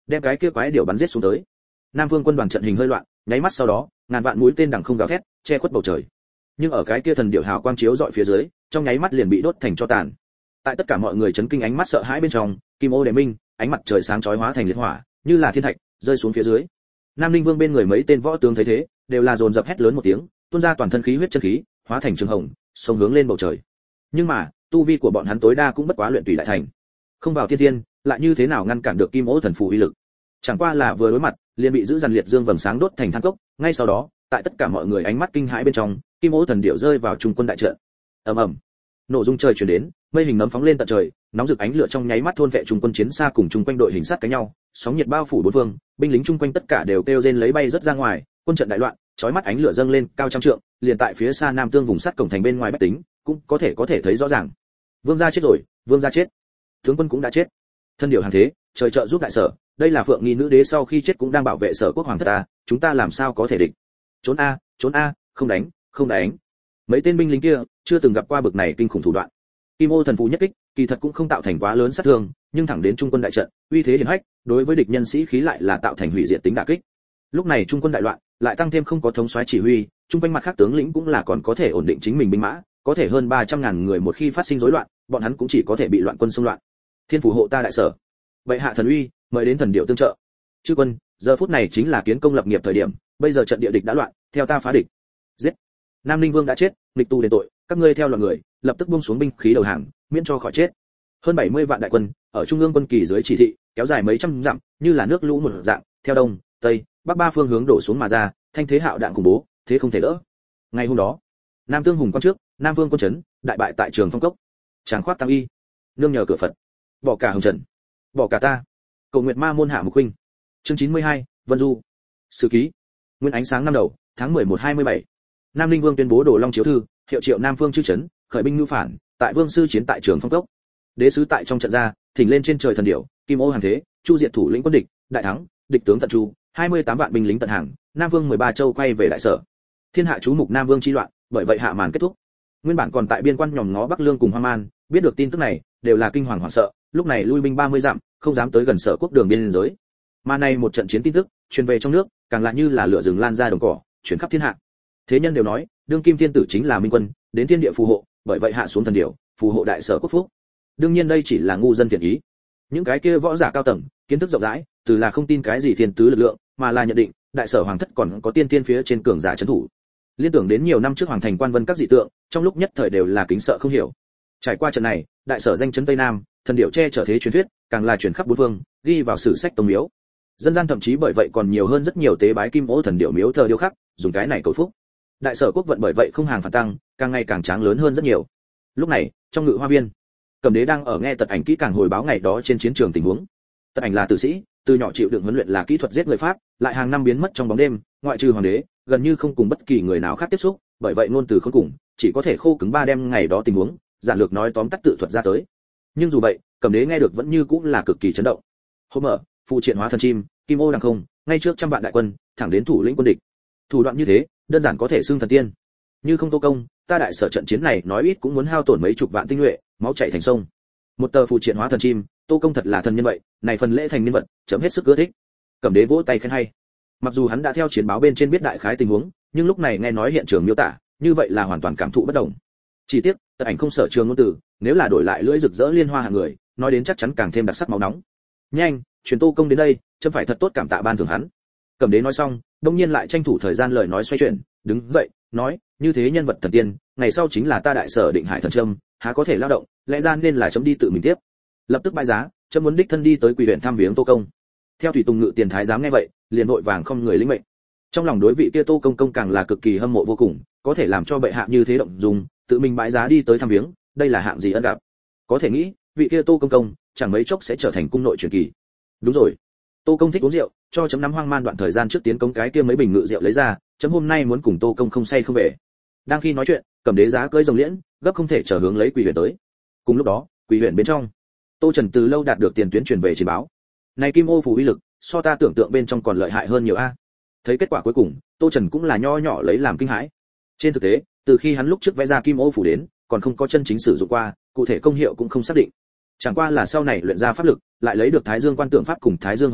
đem cái kia quái điểu bắn giết xuống tới. Nam Vương quân đoàn trận hình hơi loạn, nháy mắt sau đó, ngàn vạn mũi tên đằng không gào thét, che khuất bầu trời. Nhưng ở cái kia thần điểu hào quang chiếu dọi phía dưới, trong nháy mắt liền bị đốt thành tro tàn. Tại tất cả mọi người chấn kinh ánh mắt sợ hãi bên trong, kim ô đệ minh, ánh mặt trời sáng chói hóa thành liệt hỏa, như là thiên thạch, rơi xuống phía dưới. Nam Linh Vương bên người mấy tên võ tướng thấy thế, đều là dồn dập hét lớn một tiếng, tuôn ra toàn thân khí huyết chân khí, hóa thành trường hồng, xông hướng lên bầu trời. Nhưng mà, tu vi của bọn hắn tối đa cũng bất quá luyện tùy đại thành, không vào thiên thiên, lại như thế nào ngăn cản được kim ô thần phù uy lực? Chẳng qua là vừa đối mặt, liền bị giữ dằn liệt dương vầng sáng đốt thành than cốc. Ngay sau đó, tại tất cả mọi người ánh mắt kinh hãi bên trong, kim ô thần điệu rơi vào trung quân đại trận. ầm ầm, nổ rung trời truyền đến, mây hình nấm phóng lên tận trời, nóng rực ánh lửa trong nháy mắt thôn vệ trung quân chiến xa cùng trung quanh đội hình sát cánh nhau, sóng nhiệt bao phủ bốn phương, binh lính trung quanh tất cả đều kêu rên lấy bay rất ra ngoài, quân trận đại loạn, chói mắt ánh lửa dâng lên cao trăm trượng, liền tại phía xa Nam Tương vùng sắt cổng thành bên ngoài bách tính, cũng có thể thấy rõ ràng. Vương gia chết rồi, vương gia chết. Tướng quân cũng đã chết. Thân điều hàng thế, trời trợ giúp đại sở, đây là Phượng Nghi nữ đế sau khi chết cũng đang bảo vệ sở quốc hoàng thất ta, chúng ta làm sao có thể địch? Trốn a, không đánh, không đánh. Mấy tên binh lính kia chưa từng gặp qua bực này kinh khủng thủ đoạn. Kim ô thần phù nhất kích, kỳ thật cũng không tạo thành quá lớn sát thương, nhưng thẳng đến trung quân đại trận, uy thế hiển hách, đối với địch nhân sĩ khí lại là tạo thành hủy diệt tính đả kích. Lúc này trung quân đại loạn, lại tăng thêm không có thống soái chỉ huy, trung quanh mặt khác tướng lĩnh cũng là còn có thể ổn định chính mình binh mã, có thể hơn 300.000 người một khi phát sinh rối loạn, bọn hắn cũng chỉ có thể bị loạn quân xung loạn. Thiên phù hộ ta đại sở. Vậy hạ thần uy, mời đến thần điệu tương trợ. Chư quân, giờ phút này chính là kiến công lập nghiệp thời điểm, bây giờ trận địa địch đã loạn, theo ta phá địch. Giết. Nam Ninh Vương đã chết, nghịch tu đền tội, các ngươi theo loạn người, lập tức buông xuống binh khí đầu hàng, miễn cho khỏi chết. Hơn 70 vạn đại quân, ở trung ương quân kỳ dưới chỉ thị, kéo dài mấy trăm dặm, như là nước lũ một dạng, theo đông, tây, bắc ba phương hướng đổ xuống mà ra, thanh thế hạo đạn khủng bố, thế không thể đỡ. Ngày hôm đó, Nam Tương hùng quan trước, Nam Vương quân trấn, đại bại tại Trường Phong cốc. Tráng khoát tăng y, nương nhờ cửa Phật, bỏ cả hồng trần, bỏ cả ta. Cầu nguyện ma môn hạ mục huynh. Chương 92, Vân Du. Sử ký. Nguyên ánh sáng năm đầu, tháng 11-27. Nam Linh Vương tuyên bố đổ long chiếu thư, hiệu triệu Nam Phương chư trấn, khởi binh ngưu phản, tại Vương sư chiến tại Trường Phong cốc. Đế sứ tại trong trận ra, thỉnh lên trên trời thần điểu, kim ô hàng thế, chu diệt thủ lĩnh quân địch, đại thắng, địch tướng tận chu, 28 vạn binh lính tận hàng, Nam Vương 13 châu quay về đại sở. Thiên hạ chú mục Nam Vương chi loạn, bởi vậy hạ màn kết thúc. Nguyên bản còn tại biên quan nhòm ngó Bắc Lương cùng Hoang Man, biết được tin tức này, đều là kinh hoàng hoảng sợ, lúc này lui binh 30 dặm, không dám tới gần sở quốc đường biên giới. Mà này một trận chiến tin tức, truyền về trong nước, càng là như là lửa rừng lan ra đồng cỏ, truyền khắp thiên hạ. Thế nhân đều nói, đương kim thiên tử chính là minh quân, đến thiên địa phù hộ, bởi vậy hạ xuống thần điểu, phù hộ đại sở quốc phúc. Đương nhiên đây chỉ là ngu dân thiện ý. Những cái kia võ giả cao tầng, kiến thức rộng rãi, từ là không tin cái gì thiên tứ lực lượng, mà là nhận định, đại sở hoàng thất còn có tiên tiên phía trên cường giả trấn thủ. Liên tưởng đến nhiều năm trước hoàng thành quan vân các dị tượng, trong lúc nhất thời đều là kính sợ không hiểu. Trải qua trận này, đại sở danh chấn Tây Nam, thần điểu che trở thế truyền thuyết, càng là truyền khắp bốn phương, ghi vào sử sách tông miếu. Dân gian thậm chí bởi vậy còn nhiều hơn rất nhiều tế bái kim ô thần điểu miếu thờ điêu khắc, dùng cái này cầu phúc. Đại sở quốc vận bởi vậy không hàng phản tăng, càng ngày càng tráng lớn hơn rất nhiều. Lúc này, trong ngự hoa viên, Cẩm Đế đang ở nghe Tật Ảnh kỹ càng hồi báo ngày đó trên chiến trường tình huống. Tật Ảnh là tử sĩ, từ nhỏ chịu đựng huấn luyện là kỹ thuật giết người Pháp, lại hàng năm biến mất trong bóng đêm, ngoại trừ hoàng đế, gần như không cùng bất kỳ người nào khác tiếp xúc, bởi vậy ngôn từ không cùng, chỉ có thể khô cứng ba đem ngày đó tình huống, giản lược nói tóm tắt tự thuật ra tới. Nhưng dù vậy, Cẩm Đế nghe được vẫn như cũng là cực kỳ chấn động. Hôm mở, phụ triện hóa thần chim, kim ô đằng không, ngay trước trăm vạn đại quân, thẳng đến thủ lĩnh quân địch. Thủ đoạn như thế, đơn giản có thể xưng thần tiên. Như không Tô Công, ta đại sở trận chiến này nói ít cũng muốn hao tổn mấy chục vạn tinh nhuệ, máu chảy thành sông. Một tờ phụ triện hóa thần chim, Tô Công thật là thần nhân vậy, này phần lễ thành nhân vật, chấm hết sức ưa thích. Cẩm Đế vỗ tay khen hay. Mặc dù hắn đã theo chiến báo bên trên biết đại khái tình huống, nhưng lúc này nghe nói hiện trường miêu tả, như vậy là hoàn toàn cảm thụ bất đồng. Chỉ tiếc, Tật Ảnh không sở trường ngôn từ, nếu là đổi lại lưỡi rực rỡ liên hoa hạng người, nói đến chắc chắn càng thêm đặc sắc máu nóng. Nhanh, truyền Tô Công đến đây, chấm phải thật tốt cảm tạ ban thưởng hắn. Cẩm Đế nói xong, đông nhiên lại tranh thủ thời gian lời nói xoay chuyển, đứng dậy, nói, như thế nhân vật thần tiên, ngày sau chính là ta đại sở định hải thần trâm, há có thể lao động, lẽ ra nên là chấm đi tự mình tiếp. Lập tức bãi giá, chấm muốn đích thân đi tới quỳ huyện thăm viếng Tô Công. Theo thủy tùng ngự tiền thái giám nghe vậy, liền vội vàng không người lĩnh mệnh. Trong lòng đối vị kia Tô Công công càng là cực kỳ hâm mộ vô cùng, có thể làm cho bệ hạ như thế động dung, tự mình bãi giá đi tới thăm viếng, đây là hạng gì ân gặp. Có thể nghĩ, vị kia Tô Công công chẳng mấy chốc sẽ trở thành cung nội truyền kỳ. Đúng rồi, Tô Công thích uống rượu, cho chấm nắm hoang man đoạn thời gian trước tiến công cái kia mấy bình ngự rượu lấy ra, chấm hôm nay muốn cùng Tô Công không say không về. Đang khi nói chuyện, Cẩm Đế giá cưỡi rồng liễn, gấp không thể chờ hướng lấy quỳ huyện tới. Cùng lúc đó, quỳ huyện bên trong, Tô Trần từ lâu đạt được tiền tuyến truyền về trình báo. Này kim ô phù uy lực, so ta tưởng tượng bên trong còn lợi hại hơn nhiều a. Thấy kết quả cuối cùng, Tô Trần cũng là nho nhỏ lấy làm kinh hãi. Trên thực tế, từ khi hắn lúc trước vẽ ra kim ô phù đến, còn không có chân chính sử dụng qua, cụ thể công hiệu cũng không xác định. Chẳng qua là sau này luyện ra pháp lực, lại lấy được Thái Dương Quan Tượng Pháp cùng Thái Dương Hồng Lô,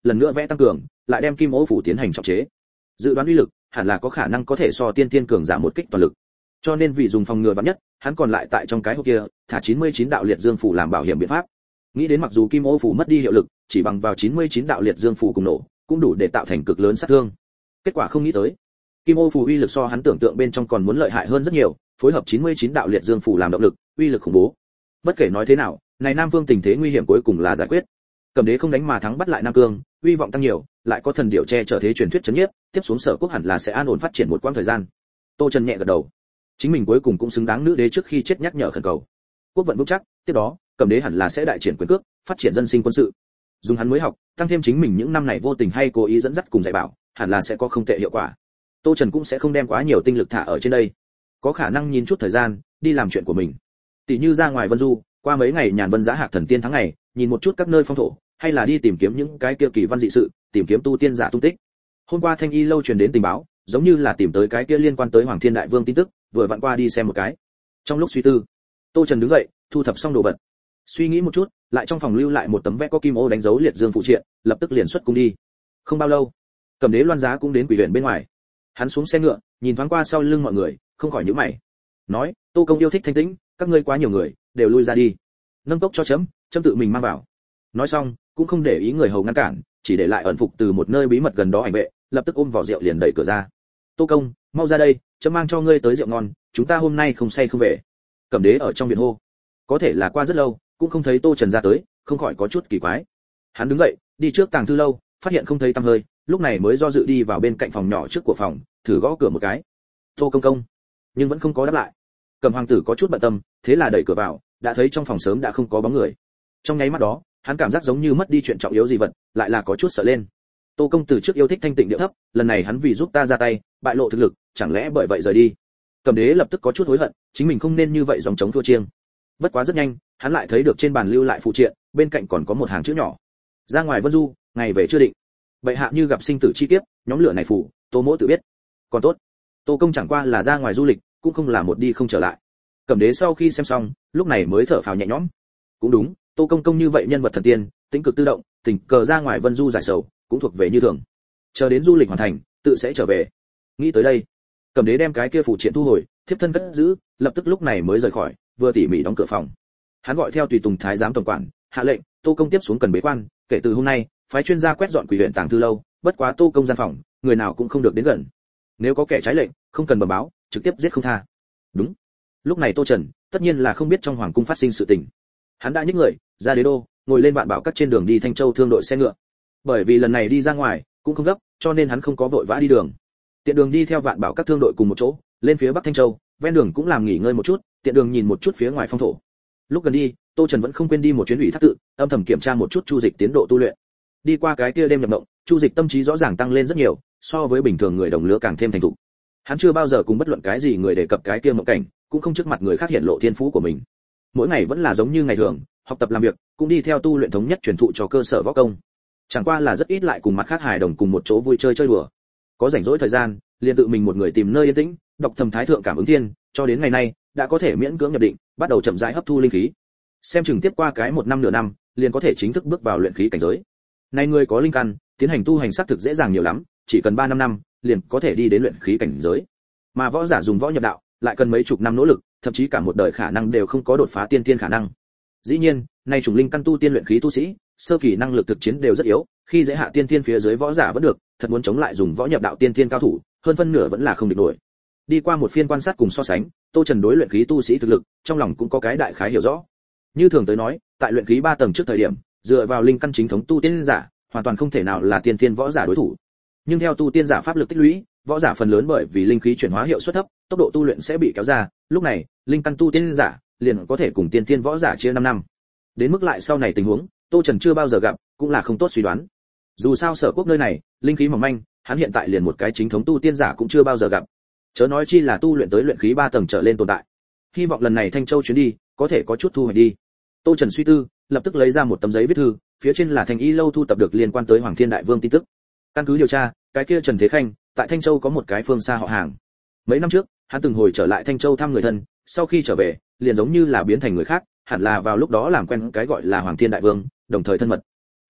lần nữa vẽ tăng cường, lại đem kim ô phủ tiến hành trọng chế. Dự đoán uy lực hẳn là có khả năng có thể so tiên tiên cường giả một kích toàn lực. Cho nên vì dùng phòng ngừa vạn nhất, hắn còn lại tại trong cái hộp kia thả 99 đạo liệt dương phủ làm bảo hiểm biện pháp. Nghĩ đến mặc dù kim ô phủ mất đi hiệu lực, chỉ bằng vào 99 đạo liệt dương phủ cùng nổ, cũng đủ để tạo thành cực lớn sát thương. Kết quả không nghĩ tới, kim ô phủ uy lực so hắn tưởng tượng bên trong còn muốn lợi hại hơn rất nhiều, phối hợp 99 đạo liệt dương phủ làm động lực, uy lực khủng bố. Bất kể nói thế nào, này Nam Vương tình thế nguy hiểm cuối cùng là giải quyết. Cẩm Đế không đánh mà thắng bắt lại Nam Cương, uy vọng tăng nhiều, lại có thần điểu che chở thế truyền thuyết chấn nhiếp, tiếp xuống Sở Quốc hẳn là sẽ an ổn phát triển một quãng thời gian. Tô Trần nhẹ gật đầu. Chính mình cuối cùng cũng xứng đáng nữ đế trước khi chết nhắc nhở khẩn cầu. Quốc vận vững chắc, tiếp đó, Cẩm Đế hẳn là sẽ đại triển quyền cước, phát triển dân sinh quân sự. Dùng hắn mới học, tăng thêm chính mình những năm này vô tình hay cố ý dẫn dắt cùng dạy bảo, hẳn là sẽ có không tệ hiệu quả. Tô Trần cũng sẽ không đem quá nhiều tinh lực thả ở trên đây, có khả năng nhìn chút thời gian, đi làm chuyện của mình. Tỷ như ra ngoài Vân Du, qua mấy ngày nhàn vân giá hạc thần tiên tháng ngày, nhìn một chút các nơi phong thổ, hay là đi tìm kiếm những cái kia kỳ văn dị sự, tìm kiếm tu tiên giả tung tích. Hôm qua Thanh Y lâu truyền đến tình báo, giống như là tìm tới cái kia liên quan tới Hoàng Thiên Đại Vương tin tức, vừa vặn qua đi xem một cái. Trong lúc suy tư, Tô Trần đứng dậy, thu thập xong đồ vật. Suy nghĩ một chút, lại trong phòng lưu lại một tấm vẽ có kim ô đánh dấu liệt dương phụ triện, lập tức liền xuất cung đi. Không bao lâu, Cẩm Đế Loan Giá cũng đến quỷ huyện bên ngoài. Hắn xuống xe ngựa, nhìn thoáng qua sau lưng mọi người, không khỏi nhíu mày. Nói, Tô công yêu thích thanh tĩnh, các ngươi quá nhiều người, đều lui ra đi. Nâng cốc cho chấm tự mình mang vào. Nói xong, cũng không để ý người hầu ngăn cản, chỉ để lại ẩn phục từ một nơi bí mật gần đó ảnh vệ, lập tức ôm vỏ rượu liền đẩy cửa ra. Tô công, mau ra đây, chấm mang cho ngươi tới rượu ngon, chúng ta hôm nay không say không về. Cẩm Đế ở trong viện hô. Có thể là qua rất lâu, cũng không thấy Tô Trần ra tới, không khỏi có chút kỳ quái. Hắn đứng dậy, đi trước tàng thư lâu, phát hiện không thấy tăm hơi, lúc này mới do dự đi vào bên cạnh phòng nhỏ trước của phòng, thử gõ cửa một cái. Tô công công, nhưng vẫn không có đáp lại. Cẩm hoàng tử có chút bận tâm, thế là đẩy cửa vào, đã thấy trong phòng sớm đã không có bóng người. Trong nháy mắt đó, hắn cảm giác giống như mất đi chuyện trọng yếu gì vật, lại là có chút sợ lên. Tô công tử trước yêu thích thanh tịnh điệu thấp, lần này hắn vì giúp ta ra tay, bại lộ thực lực, chẳng lẽ bởi vậy rời đi? Cẩm Đế lập tức có chút hối hận, chính mình không nên như vậy dòng chống thua chiêng. Bất quá rất nhanh, hắn lại thấy được trên bàn lưu lại phụ triện, bên cạnh còn có một hàng chữ nhỏ. Ra ngoài Vân Du, ngày về chưa định. Bệ hạ như gặp sinh tử chi kiếp, nhóm lửa này phủ, Tô mỗ tự biết. Còn tốt, Tô công chẳng qua là ra ngoài du lịch, cũng không là một đi không trở lại. Cẩm Đế sau khi xem xong, lúc này mới thở phào nhẹ nhõm. Cũng đúng, Tô công công như vậy nhân vật thần tiên, tính cực tự động, tình cờ ra ngoài Vân Du giải sầu, cũng thuộc về như thường. Chờ đến du lịch hoàn thành, tự sẽ trở về. Nghĩ tới đây, Cẩm Đế đem cái kia phủ triện thu hồi, thiếp thân cất giữ, lập tức lúc này mới rời khỏi, vừa tỉ mỉ đóng cửa phòng. Hắn gọi theo tùy tùng thái giám tổng quản, hạ lệnh, Tô công tiếp xuống cần bế quan, kể từ hôm nay, phái chuyên gia quét dọn quỷ huyện tàng thư lâu, bất quá Tô công gian phòng, người nào cũng không được đến gần. Nếu có kẻ trái lệnh, không cần bẩm báo, trực tiếp giết không tha. Đúng. Lúc này Tô Trần, tất nhiên là không biết trong hoàng cung phát sinh sự tình. Hắn đã nhích người, ra đế đô, ngồi lên vạn bảo các trên đường đi Thanh Châu thương đội xe ngựa. Bởi vì lần này đi ra ngoài, cũng không gấp, cho nên hắn không có vội vã đi đường. Tiện đường đi theo vạn bảo các thương đội cùng một chỗ, lên phía Bắc Thanh Châu, ven đường cũng làm nghỉ ngơi một chút, tiện đường nhìn một chút phía ngoài phong thổ. Lúc gần đi, Tô Trần vẫn không quên đi một chuyến ủy thác tự, âm thầm kiểm tra một chút Chu Dịch tiến độ tu luyện. Đi qua cái kia đêm nhập động, Chu Dịch tâm trí rõ ràng tăng lên rất nhiều, so với bình thường người đồng lứa càng thêm thành thục. Hắn chưa bao giờ cùng bất luận cái gì người đề cập cái kia mộng cảnh, cũng không trước mặt người khác hiện lộ thiên phú của mình. Mỗi ngày vẫn là giống như ngày thường, học tập làm việc, cũng đi theo tu luyện thống nhất truyền thụ cho cơ sở võ công. Chẳng qua là rất ít lại cùng mặt khác hài đồng cùng một chỗ vui chơi chơi đùa. Có rảnh rỗi thời gian, liền tự mình một người tìm nơi yên tĩnh, đọc thầm thái thượng cảm ứng thiên, cho đến ngày nay, đã có thể miễn cưỡng nhập định, bắt đầu chậm rãi hấp thu linh khí. Xem chừng tiếp qua cái 1 năm nửa năm, liền có thể chính thức bước vào luyện khí cảnh giới. Này người có linh căn, tiến hành tu hành xác thực dễ dàng nhiều lắm, chỉ cần 3 năm, liền có thể đi đến luyện khí cảnh giới. Mà võ giả dùng võ nhập đạo, lại cần mấy chục năm nỗ lực, thậm chí cả một đời khả năng đều không có đột phá tiên tiên khả năng. Dĩ nhiên, nay chủng linh căn tu tiên luyện khí tu sĩ, sơ kỳ năng lực thực chiến đều rất yếu, khi dễ hạ tiên tiên phía dưới võ giả vẫn được, thật muốn chống lại dùng võ nhập đạo tiên tiên cao thủ, hơn phân nửa vẫn là không địch nổi. Đi qua một phiên quan sát cùng so sánh, Tô Trần đối luyện khí tu sĩ thực lực, trong lòng cũng có cái đại khái hiểu rõ. Như thường tới nói, tại luyện khí 3 tầng trước thời điểm, dựa vào linh căn chính thống tu tiên giả, hoàn toàn không thể nào là tiên tiên võ giả đối thủ. Nhưng theo tu tiên giả pháp lực tích lũy, võ giả phần lớn bởi vì linh khí chuyển hóa hiệu suất thấp, tốc độ tu luyện sẽ bị kéo ra, lúc này, linh căn tu tiên giả liền có thể cùng tiên tiên võ giả chia 5 năm. Đến mức lại sau này tình huống, Tô Trần chưa bao giờ gặp, cũng là không tốt suy đoán. Dù sao Sở Quốc nơi này, linh khí mỏng manh, hắn hiện tại liền một cái chính thống tu tiên giả cũng chưa bao giờ gặp. Chớ nói chi là tu luyện tới luyện khí 3 tầng trở lên tồn tại. Hy vọng lần này Thanh Châu chuyến đi, có thể có chút thu hoạch đi. Tô Trần suy tư, lập tức lấy ra một tấm giấy viết thư, phía trên là Thành Y lâu thu tập được liên quan tới Hoàng Thiên Đại Vương tin tức. Căn cứ điều tra, cái kia Trần Thế Khanh, tại Thanh Châu có một cái phương xa họ hàng. Mấy năm trước, hắn từng hồi trở lại Thanh Châu thăm người thân, sau khi trở về, liền giống như là biến thành người khác, hẳn là vào lúc đó làm quen cái gọi là Hoàng Thiên Đại Vương, đồng thời thân mật.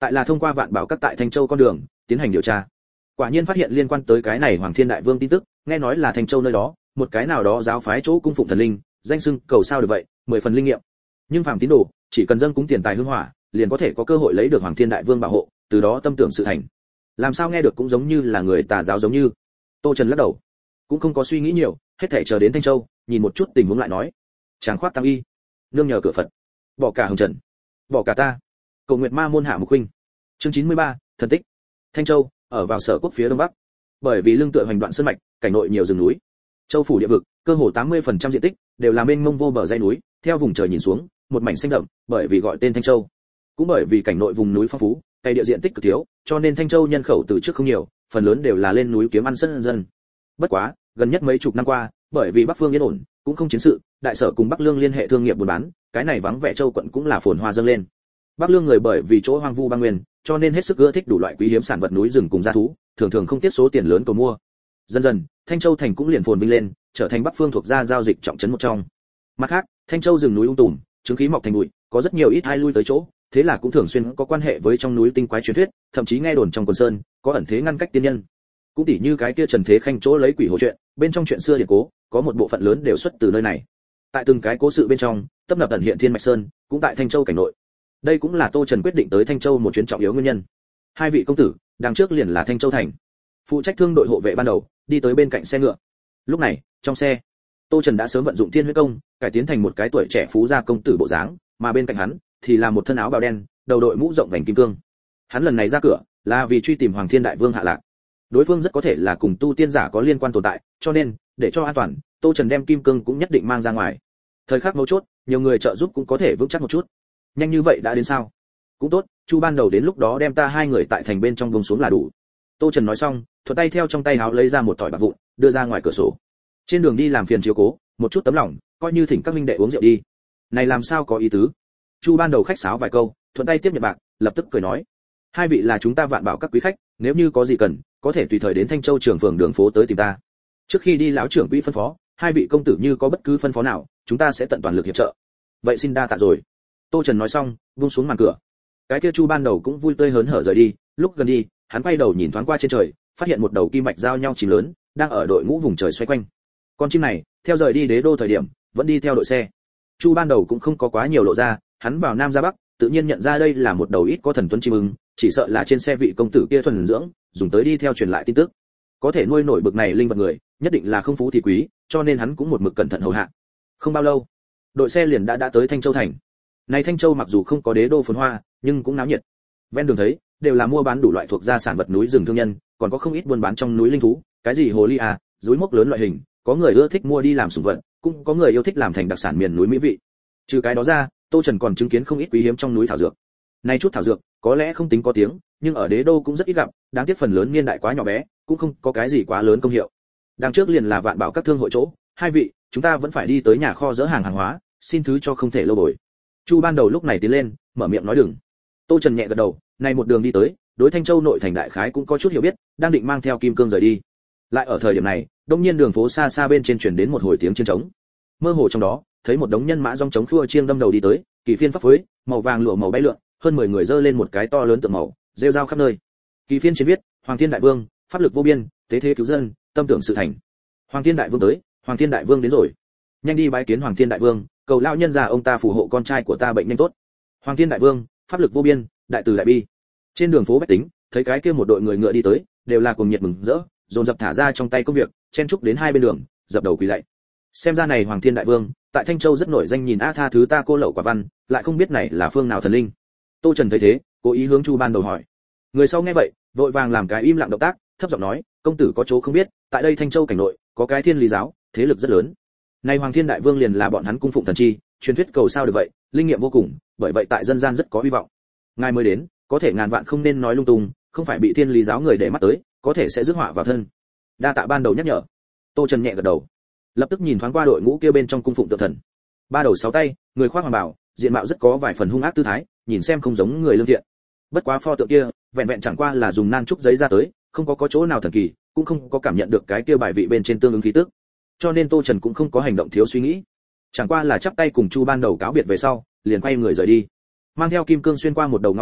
tại là thông qua vạn bảo các tại Thanh Châu con đường tiến hành điều tra, quả nhiên phát hiện liên quan tới cái này Hoàng Thiên Đại Vương tin tức, nghe nói là Thanh Châu nơi đó một cái nào đó giáo phái chỗ cung phụng thần linh, danh xưng cầu sao được vậy, 10 phần linh nghiệm. Nhưng phàm tín đồ chỉ cần dâng cúng tiền tài hương hỏa, liền có thể có cơ hội lấy được Hoàng Thiên Đại Vương bảo hộ, từ đó tâm tưởng sự thành. Làm sao nghe được cũng giống như là người tà giáo giống như. Tô Trần lắc đầu, cũng không có suy nghĩ nhiều, hết thảy chờ đến Thanh Châu, nhìn một chút tình huống lại nói. Tráng khoát tăng y, nương nhờ cửa Phật, bỏ cả hồng trần, bỏ cả ta. Cầu nguyện ma môn hạ mục huynh. Chương 93, thần tích. Thanh Châu ở vào Sở Quốc phía đông bắc. Bởi vì lưng tựa hoành đoạn sơn mạch, cảnh nội nhiều rừng núi. Châu phủ địa vực, cơ hồ 80% diện tích đều là mênh mông vô bờ dãy núi, theo vùng trời nhìn xuống, một mảnh xanh đậm, bởi vì gọi tên Thanh Châu. Cũng bởi vì cảnh nội vùng núi phong phú, cây địa diện tích cực thiếu, cho nên Thanh Châu nhân khẩu từ trước không nhiều, phần lớn đều là lên núi kiếm ăn sân dân. Bất quá, gần nhất mấy chục năm qua, bởi vì Bắc Phương yên ổn, cũng không chiến sự, đại sở cùng Bắc Lương liên hệ thương nghiệp buôn bán, cái này vắng vẻ châu quận cũng là phồn hoa dâng lên. Bắc Lương người bởi vì chỗ hoang vu băng nguyên, cho nên hết sức ưa thích đủ loại quý hiếm sản vật núi rừng cùng gia thú, thường thường không tiếc số tiền lớn cầu mua. Dần dần, Thanh Châu thành cũng liền phồn vinh lên, trở thành Bắc Phương thuộc gia giao dịch trọng trấn một trong. Mặt khác, Thanh Châu rừng núi tùm, chứng khí mọc thành bụi, có rất nhiều ít hai lui tới chỗ, thế là cũng thường xuyên có quan hệ với trong núi tinh quái truyền thuyết, thậm chí nghe đồn trong quần sơn có ẩn thế ngăn cách tiên nhân. Cũng tỉ như cái kia Trần Thế Khanh chỗ lấy quỷ hồ chuyện, bên trong chuyện xưa điển cố, có một bộ phận lớn đều xuất từ nơi này. Tại từng cái cố sự bên trong, tấp nập ẩn hiện Thiên Mạch Sơn, cũng tại Thanh Châu cảnh nội. Đây cũng là Tô Trần quyết định tới Thanh Châu một chuyến trọng yếu nguyên nhân. Hai vị công tử, đằng trước liền là Thanh Châu thành. Phụ trách thương đội hộ vệ ban đầu, đi tới bên cạnh xe ngựa. Lúc này, trong xe, Tô Trần đã sớm vận dụng Thiên Huyết Công, cải tiến thành một cái tuổi trẻ phú gia công tử bộ dáng, mà bên cạnh hắn thì là một thân áo bào đen, đầu đội mũ rộng vành kim cương. Hắn lần này ra cửa là vì truy tìm Hoàng Thiên Đại Vương hạ lạc. Đối phương rất có thể là cùng tu tiên giả có liên quan tồn tại, cho nên để cho an toàn, Tô Trần đem kim cương cũng nhất định mang ra ngoài. Thời khắc mấu chốt, nhiều người trợ giúp cũng có thể vững chắc một chút. Nhanh như vậy đã đến sao? Cũng tốt, Chu ban đầu đến lúc đó đem ta hai người tại thành bên trong buông xuống là đủ. Tô Trần nói xong, thuận tay theo trong tay áo lấy ra một tỏi bạc vụn, đưa ra ngoài cửa sổ. Trên đường đi làm phiền chiếu cố, một chút tấm lòng, coi như thỉnh các huynh đệ uống rượu đi. Này làm sao có ý tứ? Chu ban đầu khách sáo vài câu, thuận tay tiếp nhận bạc, lập tức cười nói: hai vị là chúng ta Vạn Bảo các quý khách, nếu như có gì cần, có thể tùy thời đến Thanh Châu trường phường đường phố tới tìm ta. Trước khi đi lão trưởng quỹ phân phó, hai vị công tử như có bất cứ phân phó nào, chúng ta sẽ tận toàn lực hiệp trợ. Vậy xin đa tạ rồi. Tô Trần nói xong, buông xuống màn cửa. Cái kia Chu ban đầu cũng vui tươi hớn hở rời đi, lúc gần đi, hắn quay đầu nhìn thoáng qua trên trời, phát hiện một đầu kim mạch giao nhau chim lớn, đang ở đội ngũ vùng trời xoay quanh. Con chim này, theo rời đi Đế đô thời điểm, vẫn đi theo đội xe. Chu ban đầu cũng không có quá nhiều lộ ra, hắn vào Nam ra Bắc, tự nhiên nhận ra đây là một đầu ít có thần tuấn chim ưng, chỉ sợ là trên xe vị công tử kia thuần dưỡng, dùng tới đi theo truyền lại tin tức. Có thể nuôi nổi bực này linh vật người, nhất định là không phú thì quý, cho nên hắn cũng một mực cẩn thận hầu hạ. Không bao lâu, đội xe liền đã tới Thanh Châu thành. Này Thanh Châu mặc dù không có đế đô phồn hoa, nhưng cũng náo nhiệt. Ven đường thấy, đều là mua bán đủ loại thuộc gia sản vật núi rừng thương nhân, còn có không ít buôn bán trong núi linh thú, cái gì hồ ly à, rối mốc lớn loại hình, có người ưa thích mua đi làm sủng vật, cũng có người yêu thích làm thành đặc sản miền núi mỹ vị. Trừ cái đó ra, Tô Trần còn chứng kiến không ít quý hiếm trong núi thảo dược. Này chút thảo dược, có lẽ không tính có tiếng, nhưng ở đế đô cũng rất ít gặp, đáng tiếc phần lớn niên đại quá nhỏ bé, cũng không có cái gì quá lớn công hiệu. Đằng trước liền là Vạn Bảo các thương hội chỗ, hai vị, chúng ta vẫn phải đi tới nhà kho dỡ hàng hàng hóa, xin thứ cho không thể lâu bồi. Chu ban đầu lúc này tiến lên, mở miệng nói đừng. Tô Trần nhẹ gật đầu, này một đường đi tới, đối Thanh Châu nội thành đại khái cũng có chút hiểu biết, đang định mang theo kim cương rời đi. Lại ở thời điểm này, đông nhiên đường phố xa xa bên trên truyền đến một hồi tiếng chiêng trống. Mơ hồ trong đó, thấy một đống nhân mã dòng trống khua chiêng đâm đầu đi tới, kỳ phiên pháp phối, màu vàng lụa màu bay lượn, hơn 10 người dơ lên một cái to lớn tượng màu, rêu rao khắp nơi. Kỳ phiên trên viết: Hoàng Thiên Đại Vương, pháp lực vô biên, tế thế cứu dân, tâm tưởng sự thành. Hoàng Thiên Đại Vương tới, Hoàng Thiên Đại Vương đến rồi. Nhanh đi bái kiến Hoàng Thiên Đại Vương, cầu lão nhân già ông ta phù hộ con trai của ta bệnh nhanh tốt. Hoàng Thiên Đại Vương, pháp lực vô biên, đại từ đại bi. Trên đường phố bách tính, thấy cái kia một đội người ngựa đi tới, đều là cùng nhiệt mừng rỡ, dồn dập thả ra trong tay công việc, chen chúc đến hai bên đường, dập đầu quỳ lạy. Xem ra này Hoàng Thiên Đại Vương, tại Thanh Châu rất nổi danh, nhìn a tha thứ ta cô lậu quả văn, lại không biết này là phương nào thần linh. Tô Trần thấy thế, cố ý hướng Chu ban đầu hỏi. Người sau nghe vậy, vội vàng làm cái im lặng động tác, thấp giọng nói: công tử có chỗ không biết, tại đây Thanh Châu cảnh nội, có cái Thiên Lý giáo, thế lực rất lớn. Này Hoàng Thiên Đại Vương liền là bọn hắn cung phụng thần chi, truyền thuyết cầu sao được vậy, linh nghiệm vô cùng, bởi vậy tại dân gian rất có hy vọng. Ngài mới đến, có thể ngàn vạn không nên nói lung tung, không phải bị Thiên Lý giáo người để mắt tới, có thể sẽ rước họa vào thân. Đa tạ ban đầu nhắc nhở. Tô Trần nhẹ gật đầu, lập tức nhìn thoáng qua đội ngũ kia bên trong cung phụng tượng thần. Ba đầu sáu tay, người khoác hoàng bào, diện mạo rất có vài phần hung ác tư thái, nhìn xem không giống người lương thiện. Bất quá pho tượng kia, vẹn vẹn chẳng qua là dùng nan trúc giấy ra tới, không có chỗ nào thần kỳ, cũng không có cảm nhận được cái kia bài vị bên trên tương ứng khí tức. Cho nên Tô Trần cũng không có hành động thiếu suy nghĩ, chẳng qua là chắp tay cùng Chu ban đầu cáo biệt về sau, liền quay người rời đi. Mang theo kim cương xuyên qua một đầu ngõ nhỏ,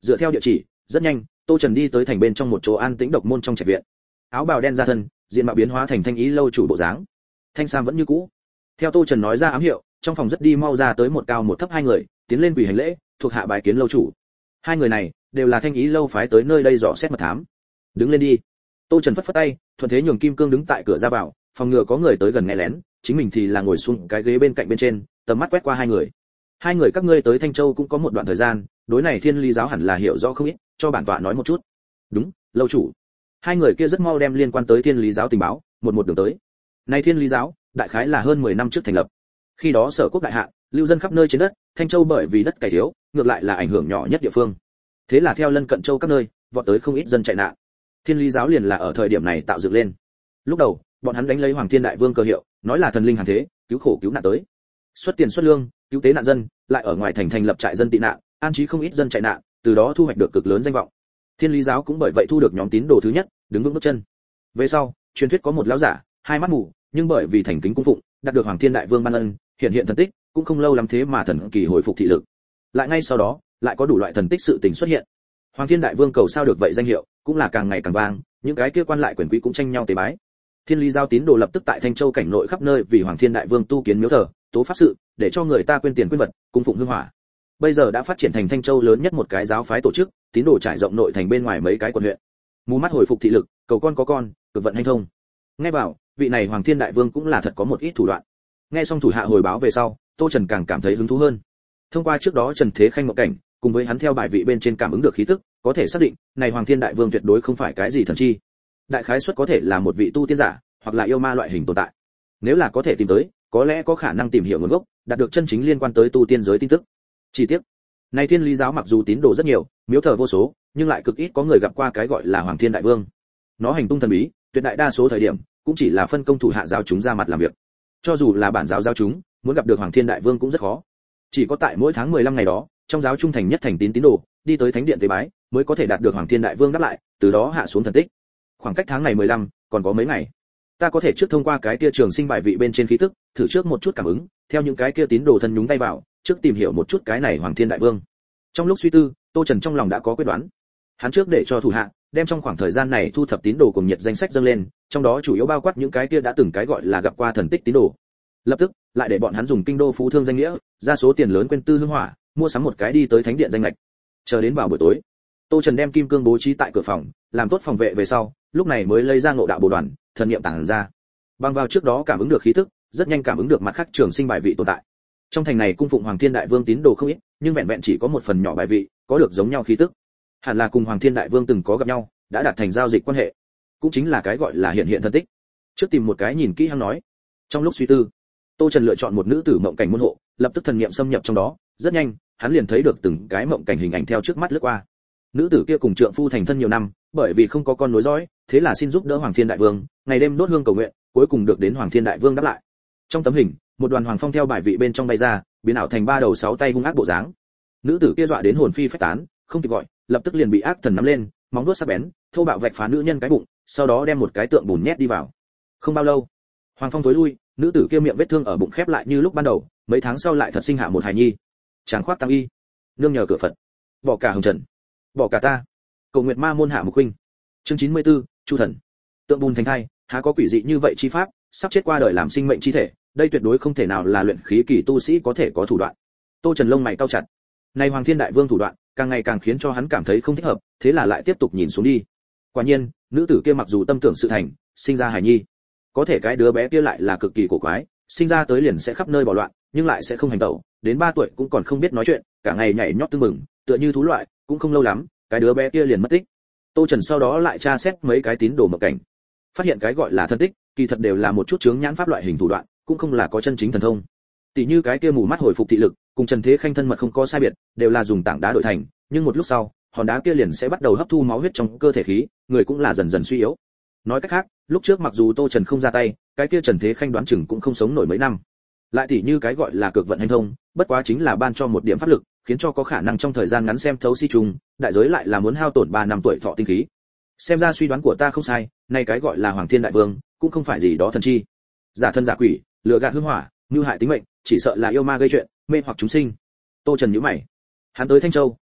dựa theo địa chỉ, rất nhanh, Tô Trần đi tới thành bên trong một chỗ an tĩnh độc môn trong trạch viện. Áo bào đen ra thân, diện mạo biến hóa thành Thanh Ý lâu chủ bộ dáng. Thanh sam vẫn như cũ. Theo Tô Trần nói ra ám hiệu, trong phòng rất đi mau ra tới một cao một thấp hai người, tiến lên quỳ hành lễ, thuộc hạ bái kiến lâu chủ. Hai người này đều là Thanh Ý lâu phái tới nơi đây dò xét mật thám. Đứng lên đi. Tô Trần phất phất tay, thuận thế nhường Kim Cương đứng tại cửa ra vào, phòng ngừa có người tới gần nghe lén, chính mình thì là ngồi xuống cái ghế bên cạnh bên trên, tầm mắt quét qua hai người. Hai người các ngươi tới Thanh Châu cũng có một đoạn thời gian, đối này Thiên Lý giáo hẳn là hiểu rõ không ít, cho bản tọa nói một chút. Đúng, lâu chủ. Hai người kia rất mau đem liên quan tới Thiên Lý giáo tình báo, một đường tới. Này Thiên Lý giáo, đại khái là hơn 10 năm trước thành lập. Khi đó Sở quốc đại hạ, lưu dân khắp nơi trên đất, Thanh Châu bởi vì đất cày thiếu, ngược lại là ảnh hưởng nhỏ nhất địa phương. Thế là theo lân cận châu các nơi, vọt tới không ít dân chạy nạn. Thiên Lý giáo liền là ở thời điểm này tạo dựng lên. Lúc đầu, bọn hắn đánh lấy Hoàng Thiên Đại Vương cơ hiệu, nói là thần linh hàng thế, cứu khổ cứu nạn tới. Xuất tiền xuất lương, cứu tế nạn dân, lại ở ngoài thành thành lập trại dân tị nạn, an trí không ít dân chạy nạn, từ đó thu hoạch được cực lớn danh vọng. Thiên Lý giáo cũng bởi vậy thu được nhóm tín đồ thứ nhất, đứng vững bước chân. Về sau, truyền thuyết có một lão giả, hai mắt mù, nhưng bởi vì thành kính cung phụng, đạt được Hoàng Thiên Đại Vương ban ân, hiện thần tích, cũng không lâu lắm thế mà thần kỳ hồi phục thị lực. Lại ngay sau đó, lại có đủ loại thần tích sự tình xuất hiện. Hoàng Thiên Đại Vương cầu sao được vậy danh hiệu, cũng là càng ngày càng vang, những cái kia quan lại quyền quý cũng tranh nhau tế bái. Thiên Lý giáo tín đồ lập tức tại Thanh Châu cảnh nội khắp nơi vì Hoàng Thiên Đại Vương tu kiến miếu thờ, tố pháp sự, để cho người ta quên tiền quên vật, cung phụng hương hỏa. Bây giờ đã phát triển thành Thanh Châu lớn nhất một cái giáo phái tổ chức, tín đồ trải rộng nội thành bên ngoài mấy cái quận huyện. Mù mắt hồi phục thị lực, cầu con có con, cực vận hành thông. Nghe vào, vị này Hoàng Thiên Đại Vương cũng là thật có một ít thủ đoạn. Nghe xong thủ hạ hồi báo về sau, Tô Trần càng cảm thấy hứng thú hơn. Thông qua trước đó Trần Thế Khanh ngộ cảnh, cùng với hắn theo bài vị bên trên cảm ứng được khí tức, có thể xác định, này Hoàng Thiên Đại Vương tuyệt đối không phải cái gì thần chi. Đại khái suất có thể là một vị tu tiên giả, hoặc là yêu ma loại hình tồn tại. Nếu là có thể tìm tới, có lẽ có khả năng tìm hiểu nguồn gốc, đạt được chân chính liên quan tới tu tiên giới tin tức. Chi tiết. Này Thiên Lý giáo mặc dù tín đồ rất nhiều, miếu thờ vô số, nhưng lại cực ít có người gặp qua cái gọi là Hoàng Thiên Đại Vương. Nó hành tung thần bí, tuyệt đại đa số thời điểm cũng chỉ là phân công thủ hạ giáo chúng ra mặt làm việc. Cho dù là bản giáo giáo chúng, muốn gặp được Hoàng Thiên Đại Vương cũng rất khó. Chỉ có tại mỗi tháng 15 ngày đó, trong giáo trung thành nhất thành tín tín đồ, đi tới thánh điện tế bái, mới có thể đạt được Hoàng Thiên Đại Vương đáp lại, từ đó hạ xuống thần tích. Khoảng cách tháng này 15, còn có mấy ngày. Ta có thể trước thông qua cái kia trường sinh bài vị bên trên khí tức, thử trước một chút cảm ứng, theo những cái kia tín đồ thân nhúng tay vào, trước tìm hiểu một chút cái này Hoàng Thiên Đại Vương. Trong lúc suy tư, Tô Trần trong lòng đã có quyết đoán. Hắn trước để cho thủ hạ đem trong khoảng thời gian này thu thập tín đồ cùng nhiệt danh sách dâng lên, trong đó chủ yếu bao quát những cái kia đã từng cái gọi là gặp qua thần tích tín đồ. Lập tức, lại để bọn hắn dùng kinh đô phú thương danh nghĩa, ra số tiền lớn quên tư hương hỏa, mua sắm một cái đi tới thánh điện danh lệch. Chờ đến vào buổi tối, Tô Trần đem kim cương bố trí tại cửa phòng, làm tốt phòng vệ về sau, lúc này mới lấy ra ngộ đạo bồ đoàn, thần niệm tản ra. Bằng vào trước đó cảm ứng được khí tức, rất nhanh cảm ứng được mặt khác trường sinh bài vị tồn tại. Trong thành này cung phụng Hoàng Thiên Đại Vương tín đồ không ít, nhưng vẹn vẹn chỉ có một phần nhỏ bài vị có được giống nhau khí tức. Hẳn là cùng Hoàng Thiên Đại Vương từng có gặp nhau, đã đạt thành giao dịch quan hệ. Cũng chính là cái gọi là hiện thần tích. Trước tìm một cái nhìn kỹ hắn nói. Trong lúc suy tư, Tô Trần lựa chọn một nữ tử mộng cảnh môn hộ, lập tức thần niệm xâm nhập trong đó, rất nhanh, hắn liền thấy được từng cái mộng cảnh hình ảnh theo trước mắt lướt qua. Nữ tử kia cùng trượng phu thành thân nhiều năm, bởi vì không có con nối dõi, thế là xin giúp đỡ Hoàng Thiên Đại Vương, ngày đêm đốt hương cầu nguyện, cuối cùng được đến Hoàng Thiên Đại Vương đáp lại. Trong tấm hình, một đoàn hoàng phong theo bài vị bên trong bay ra, biến ảo thành ba đầu sáu tay hung ác bộ dáng. Nữ tử kia dọa đến hồn phi phách tán, không kịp gọi, lập tức liền bị ác thần nắm lên, móng vuốt sắc bén, thô bạo vạch phá nữ nhân cái bụng, sau đó đem một cái tượng bùn nhét đi vào. Không bao lâu, hoàng phong tối lui, nữ tử kia miệng vết thương ở bụng khép lại như lúc ban đầu, mấy tháng sau lại thật sinh hạ một hài nhi. Tráng khoác tăng y, nương nhờ cửa Phật, bỏ cả hồng trần, bỏ cả ta. Cầu nguyện ma môn hạ mục huynh. Chương 94, Chu thần. Tượng bùn thành thai, há có quỷ dị như vậy chi pháp, sắp chết qua đời làm sinh mệnh chi thể, đây tuyệt đối không thể nào là luyện khí kỳ tu sĩ có thể có thủ đoạn. Tô Trần lông mày cau chặt. Này Hoàng Thiên Đại Vương thủ đoạn, càng ngày càng khiến cho hắn cảm thấy không thích hợp, thế là lại tiếp tục nhìn xuống đi. Quả nhiên, nữ tử kia mặc dù tâm tưởng sự thành, sinh ra hài nhi, có thể cái đứa bé kia lại là cực kỳ cổ quái, sinh ra tới liền sẽ khắp nơi bỏ loạn, nhưng lại sẽ không hành động, đến 3 tuổi cũng còn không biết nói chuyện, cả ngày nhảy nhót tưng bừng, tựa như thú loại, cũng không lâu lắm, cái đứa bé kia liền mất tích. Tô Trần sau đó lại tra xét mấy cái tín đồ mộng cảnh, phát hiện cái gọi là thân tích, kỳ thật đều là một chút chướng nhãn pháp loại hình thủ đoạn, cũng không là có chân chính thần thông. Tỷ như cái kia mù mắt hồi phục thị lực, cùng Trần Thế Khanh thân mật không có sai biệt, đều là dùng tảng đá đổi thành, nhưng một lúc sau, hòn đá kia liền sẽ bắt đầu hấp thu máu huyết trong cơ thể khí, người cũng là dần dần suy yếu. Nói cách khác, lúc trước mặc dù Tô Trần không ra tay, cái kia Trần Thế Khanh đoán chừng cũng không sống nổi mấy năm. Lại tỷ như cái gọi là cực vận hành thông, bất quá chính là ban cho một điểm pháp lực, khiến cho có khả năng trong thời gian ngắn xem thấu si trùng, đại giới lại là muốn hao tổn 3 năm tuổi thọ tinh khí. Xem ra suy đoán của ta không sai, nay cái gọi là Hoàng Thiên Đại Vương, cũng không phải gì đó thần chi. Giả thân giả quỷ, lừa gạt hương hỏa, mưu hại tính mệnh, chỉ sợ là yêu ma gây chuyện, mê hoặc chúng sinh. Tô Trần nhíu mày. Hắn tới Thanh Châu,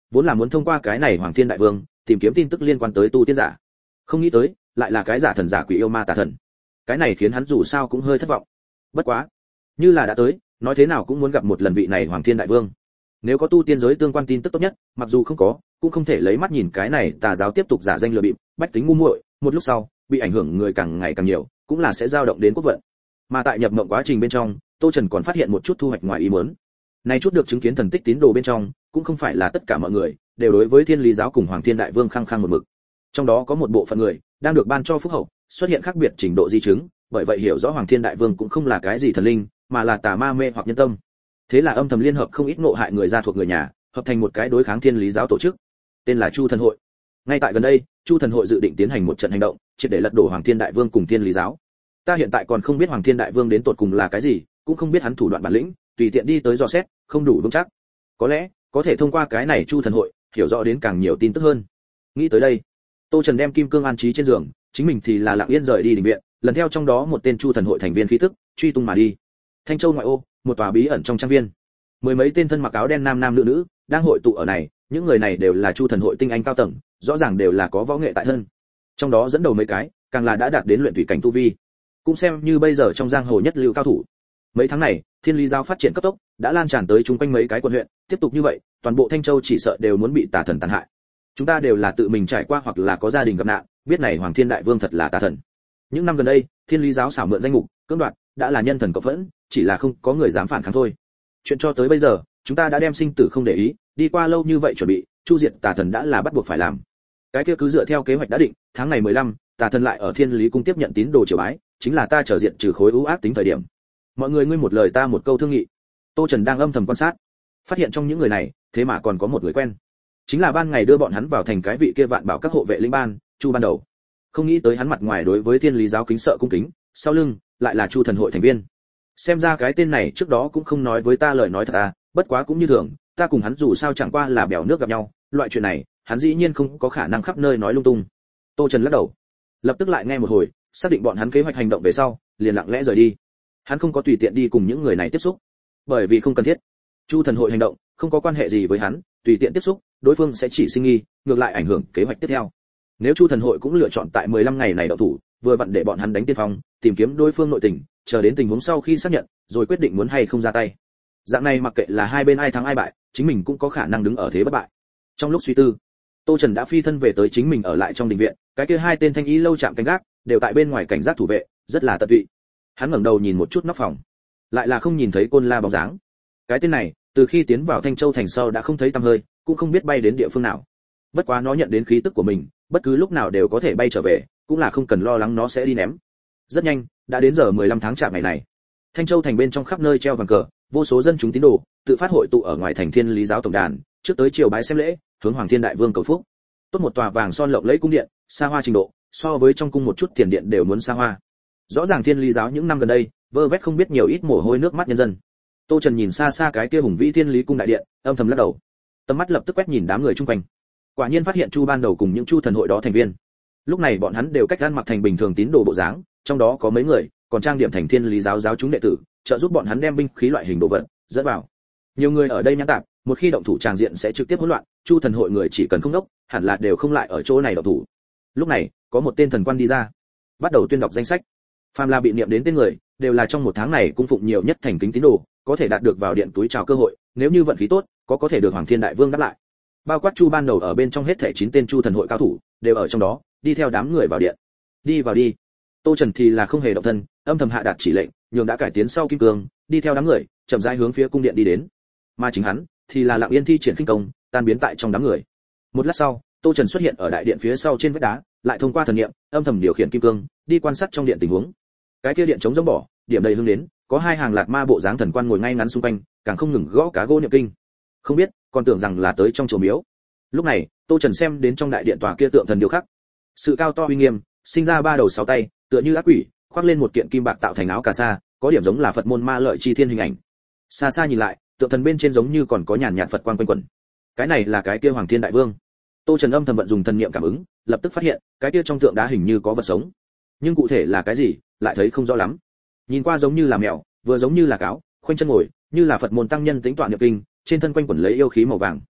vốn là muốn thông qua cái này Hoàng Thiên Đại Vương tìm kiếm tin tức liên quan tới tu tiên giả. Không nghĩ tới, lại là cái giả thần giả quỷ yêu ma tà thần. Cái này khiến hắn dù sao cũng hơi thất vọng. Bất quá, như là đã tới, nói thế nào cũng muốn gặp một lần vị này Hoàng Thiên Đại Vương. Nếu có tu tiên giới tương quan tin tức tốt nhất, mặc dù không có, cũng không thể lấy mắt nhìn cái này tà giáo tiếp tục giả danh lừa bịp, bách tính ngu muội, một lúc sau, bị ảnh hưởng người càng ngày càng nhiều, cũng là sẽ dao động đến quốc vận. Mà tại nhập mộng quá trình bên trong, Tô Trần còn phát hiện một chút thu hoạch ngoài ý muốn. Này chút được chứng kiến thần tích tín đồ bên trong, cũng không phải là tất cả mọi người đều đối với Thiên Lý giáo cùng Hoàng Thiên Đại Vương khăng khăng một mực. Trong đó có một bộ phận người đang được ban cho phúc hậu, xuất hiện khác biệt trình độ di chứng, bởi vậy hiểu rõ Hoàng Thiên Đại Vương cũng không là cái gì thần linh, mà là tà ma mê hoặc nhân tâm. Thế là âm thầm liên hợp không ít ngộ hại người gia thuộc người nhà, hợp thành một cái đối kháng Thiên Lý giáo tổ chức, tên là Chu Thần hội. Ngay tại gần đây, Chu Thần hội dự định tiến hành một trận hành động, triệt để lật đổ Hoàng Thiên Đại Vương cùng Thiên Lý giáo. Ta hiện tại còn không biết Hoàng Thiên Đại Vương đến tột cùng là cái gì, cũng không biết hắn thủ đoạn bản lĩnh, tùy tiện đi tới dò xét, không đủ vững chắc. Có lẽ có thể thông qua cái này Chu Thần hội, hiểu rõ đến càng nhiều tin tức hơn. Nghĩ tới đây, Tô Trần đem kim cương an trí trên giường, chính mình thì là lặng yên rời đi đình viện, lần theo trong đó một tên Chu Thần hội thành viên khí tức, truy tung mà đi. Thanh Châu ngoại ô, một tòa bí ẩn trong trang viên. Mười mấy tên thân mặc áo đen nam nam nữ nữ đang hội tụ ở này, những người này đều là Chu Thần hội tinh anh cao tầng, rõ ràng đều là có võ nghệ tại thân. Trong đó dẫn đầu mấy cái, càng là đã đạt đến luyện thủy cảnh tu vi, cũng xem như bây giờ trong giang hồ nhất lưu cao thủ. Mấy tháng này, Thiên Lý giáo phát triển cấp tốc, đã lan tràn tới chung quanh mấy cái quận huyện, tiếp tục như vậy, toàn bộ Thanh Châu chỉ sợ đều muốn bị tà thần tàn hại. Chúng ta đều là tự mình trải qua hoặc là có gia đình gặp nạn, biết này Hoàng Thiên Đại Vương thật là tà thần. Những năm gần đây, Thiên Lý giáo xảo mượn danh mục, cưỡng đoạt, đã là nhân thần cộng phẫn, chỉ là không có người dám phản kháng thôi. Chuyện cho tới bây giờ, chúng ta đã đem sinh tử không để ý, đi qua lâu như vậy chuẩn bị, chu diệt tà thần đã là bắt buộc phải làm. Cái kia cứ dựa theo kế hoạch đã định, tháng này 15, tà thần lại ở Thiên Lý cung tiếp nhận tín đồ triều bái, chính là ta trở diện trừ khối ưu ác tính thời điểm. Mọi người ngươi một lời ta một câu thương nghị. Tô Trần đang âm thầm quan sát, phát hiện trong những người này, thế mà còn có một người quen. Chính là ban ngày đưa bọn hắn vào thành cái vị kia vạn bảo các hộ vệ linh ban, Chu ban đầu. Không nghĩ tới hắn mặt ngoài đối với Thiên Lý giáo kính sợ cung kính, sau lưng lại là Chu Thần hội thành viên. Xem ra cái tên này trước đó cũng không nói với ta lời nói thật à, bất quá cũng như thường, ta cùng hắn dù sao chẳng qua là bèo nước gặp nhau, loại chuyện này, hắn dĩ nhiên không có khả năng khắp nơi nói lung tung. Tô Trần lắc đầu, lập tức lại nghe một hồi, xác định bọn hắn kế hoạch hành động về sau, liền lặng lẽ rời đi. Hắn không có tùy tiện đi cùng những người này tiếp xúc, bởi vì không cần thiết. Chu Thần hội hành động không có quan hệ gì với hắn, tùy tiện tiếp xúc, đối phương sẽ chỉ sinh nghi, ngược lại ảnh hưởng kế hoạch tiếp theo. Nếu Chu Thần hội cũng lựa chọn tại 15 ngày này động thủ, vừa vặn để bọn hắn đánh tiên phong, tìm kiếm đối phương nội tình, chờ đến tình huống sau khi xác nhận, rồi quyết định muốn hay không ra tay. Dạng này mặc kệ là hai bên ai thắng ai bại, chính mình cũng có khả năng đứng ở thế bất bại. Trong lúc suy tư, Tô Trần đã phi thân về tới chính mình ở lại trong đình viện, cái kia hai tên thanh ý lâu chạm canh gác, đều tại bên ngoài cảnh giác thủ vệ, rất là tận tụy. Hắn ngẩng đầu nhìn một chút nóc phòng, lại là không nhìn thấy Côn La bóng dáng. Cái tên này, từ khi tiến vào Thanh Châu thành sau đã không thấy tăm hơi, cũng không biết bay đến địa phương nào. Bất quá nó nhận đến khí tức của mình, bất cứ lúc nào đều có thể bay trở về, cũng là không cần lo lắng nó sẽ đi ném. Rất nhanh, đã đến giờ 15 tháng chạp ngày này. Thanh Châu thành bên trong khắp nơi treo vàng cờ, vô số dân chúng tín đồ tự phát hội tụ ở ngoài thành Thiên Lý giáo tổng đàn, trước tới triều bái xem lễ, hướng Hoàng Thiên Đại Vương cầu phúc. Tốt một tòa vàng son lộng lẫy cung điện, xa hoa trình độ, so với trong cung một chút tiền điện đều muốn xa hoa. Rõ ràng Thiên Lý giáo những năm gần đây, vơ vét không biết nhiều ít mồ hôi nước mắt nhân dân. Tô Trần nhìn xa xa cái kia hùng vĩ Thiên Lý cung đại điện, âm thầm lắc đầu. Tầm mắt lập tức quét nhìn đám người chung quanh. Quả nhiên phát hiện Chu ban đầu cùng những Chu Thần hội đó thành viên. Lúc này bọn hắn đều cách ăn mặc thành bình thường tín đồ bộ dáng, trong đó có mấy người còn trang điểm thành Thiên Lý giáo giáo chúng đệ tử, trợ giúp bọn hắn đem binh khí loại hình đồ vật dẫn vào. Nhiều người ở đây nhãn tạp, một khi động thủ tràng diện sẽ trực tiếp hỗn loạn, Chu Thần hội người chỉ cần không đốc, hẳn là đều không lại ở chỗ này động thủ. Lúc này, có một tên thần quan đi ra, bắt đầu tuyên đọc danh sách. Phàm là bị niệm đến tên người, đều là trong một tháng này cung phụng nhiều nhất thành kính tín đồ, có thể đạt được vào điện túi chào cơ hội, nếu như vận khí tốt, có thể được Hoàng Thiên Đại Vương đáp lại. Bao quát Chu ban đầu ở bên trong hết thảy 9 tên Chu Thần hội cao thủ, đều ở trong đó, đi theo đám người vào điện. Đi vào đi. Tô Trần thì là không hề động thân, âm thầm hạ đạt chỉ lệnh, nhường đã cải tiến sau kim cương, đi theo đám người, chậm rãi hướng phía cung điện đi đến. Mà chính hắn thì là lặng yên thi triển khinh công, tan biến tại trong đám người. Một lát sau, Tô Trần xuất hiện ở đại điện phía sau trên vách đá, lại thông qua thần niệm, âm thầm điều khiển kim cương, đi quan sát trong điện tình huống. Cái kia điện trống rỗng bỏ, điểm đầy hương đến, có hai hàng lạt ma bộ dáng thần quan ngồi ngay ngắn xung quanh, càng không ngừng gõ cá gỗ niệm kinh. Không biết, còn tưởng rằng là tới trong chùa miếu. Lúc này, Tô Trần xem đến trong đại điện tòa kia tượng thần điêu khắc, sự cao to uy nghiêm, sinh ra ba đầu sáu tay, tựa như ác quỷ, khoác lên một kiện kim bạc tạo thành áo cà sa, có điểm giống là Phật môn ma lợi chi thiên hình ảnh. Xa xa nhìn lại, tượng thần bên trên giống như còn có nhàn nhạt Phật quang quanh quẩn. Cái này là cái kia Hoàng Thiên Đại Vương. Tô Trần âm thầm vận dùng thần niệm cảm ứng, lập tức phát hiện, cái kia trong tượng đá hình như có vật sống. Nhưng cụ thể là cái gì, lại thấy không rõ lắm. Nhìn qua giống như là mèo, vừa giống như là cáo, khoanh chân ngồi, như là Phật môn tăng nhân tính toán niệm kinh, trên thân quanh quẩn lấy yêu khí màu vàng.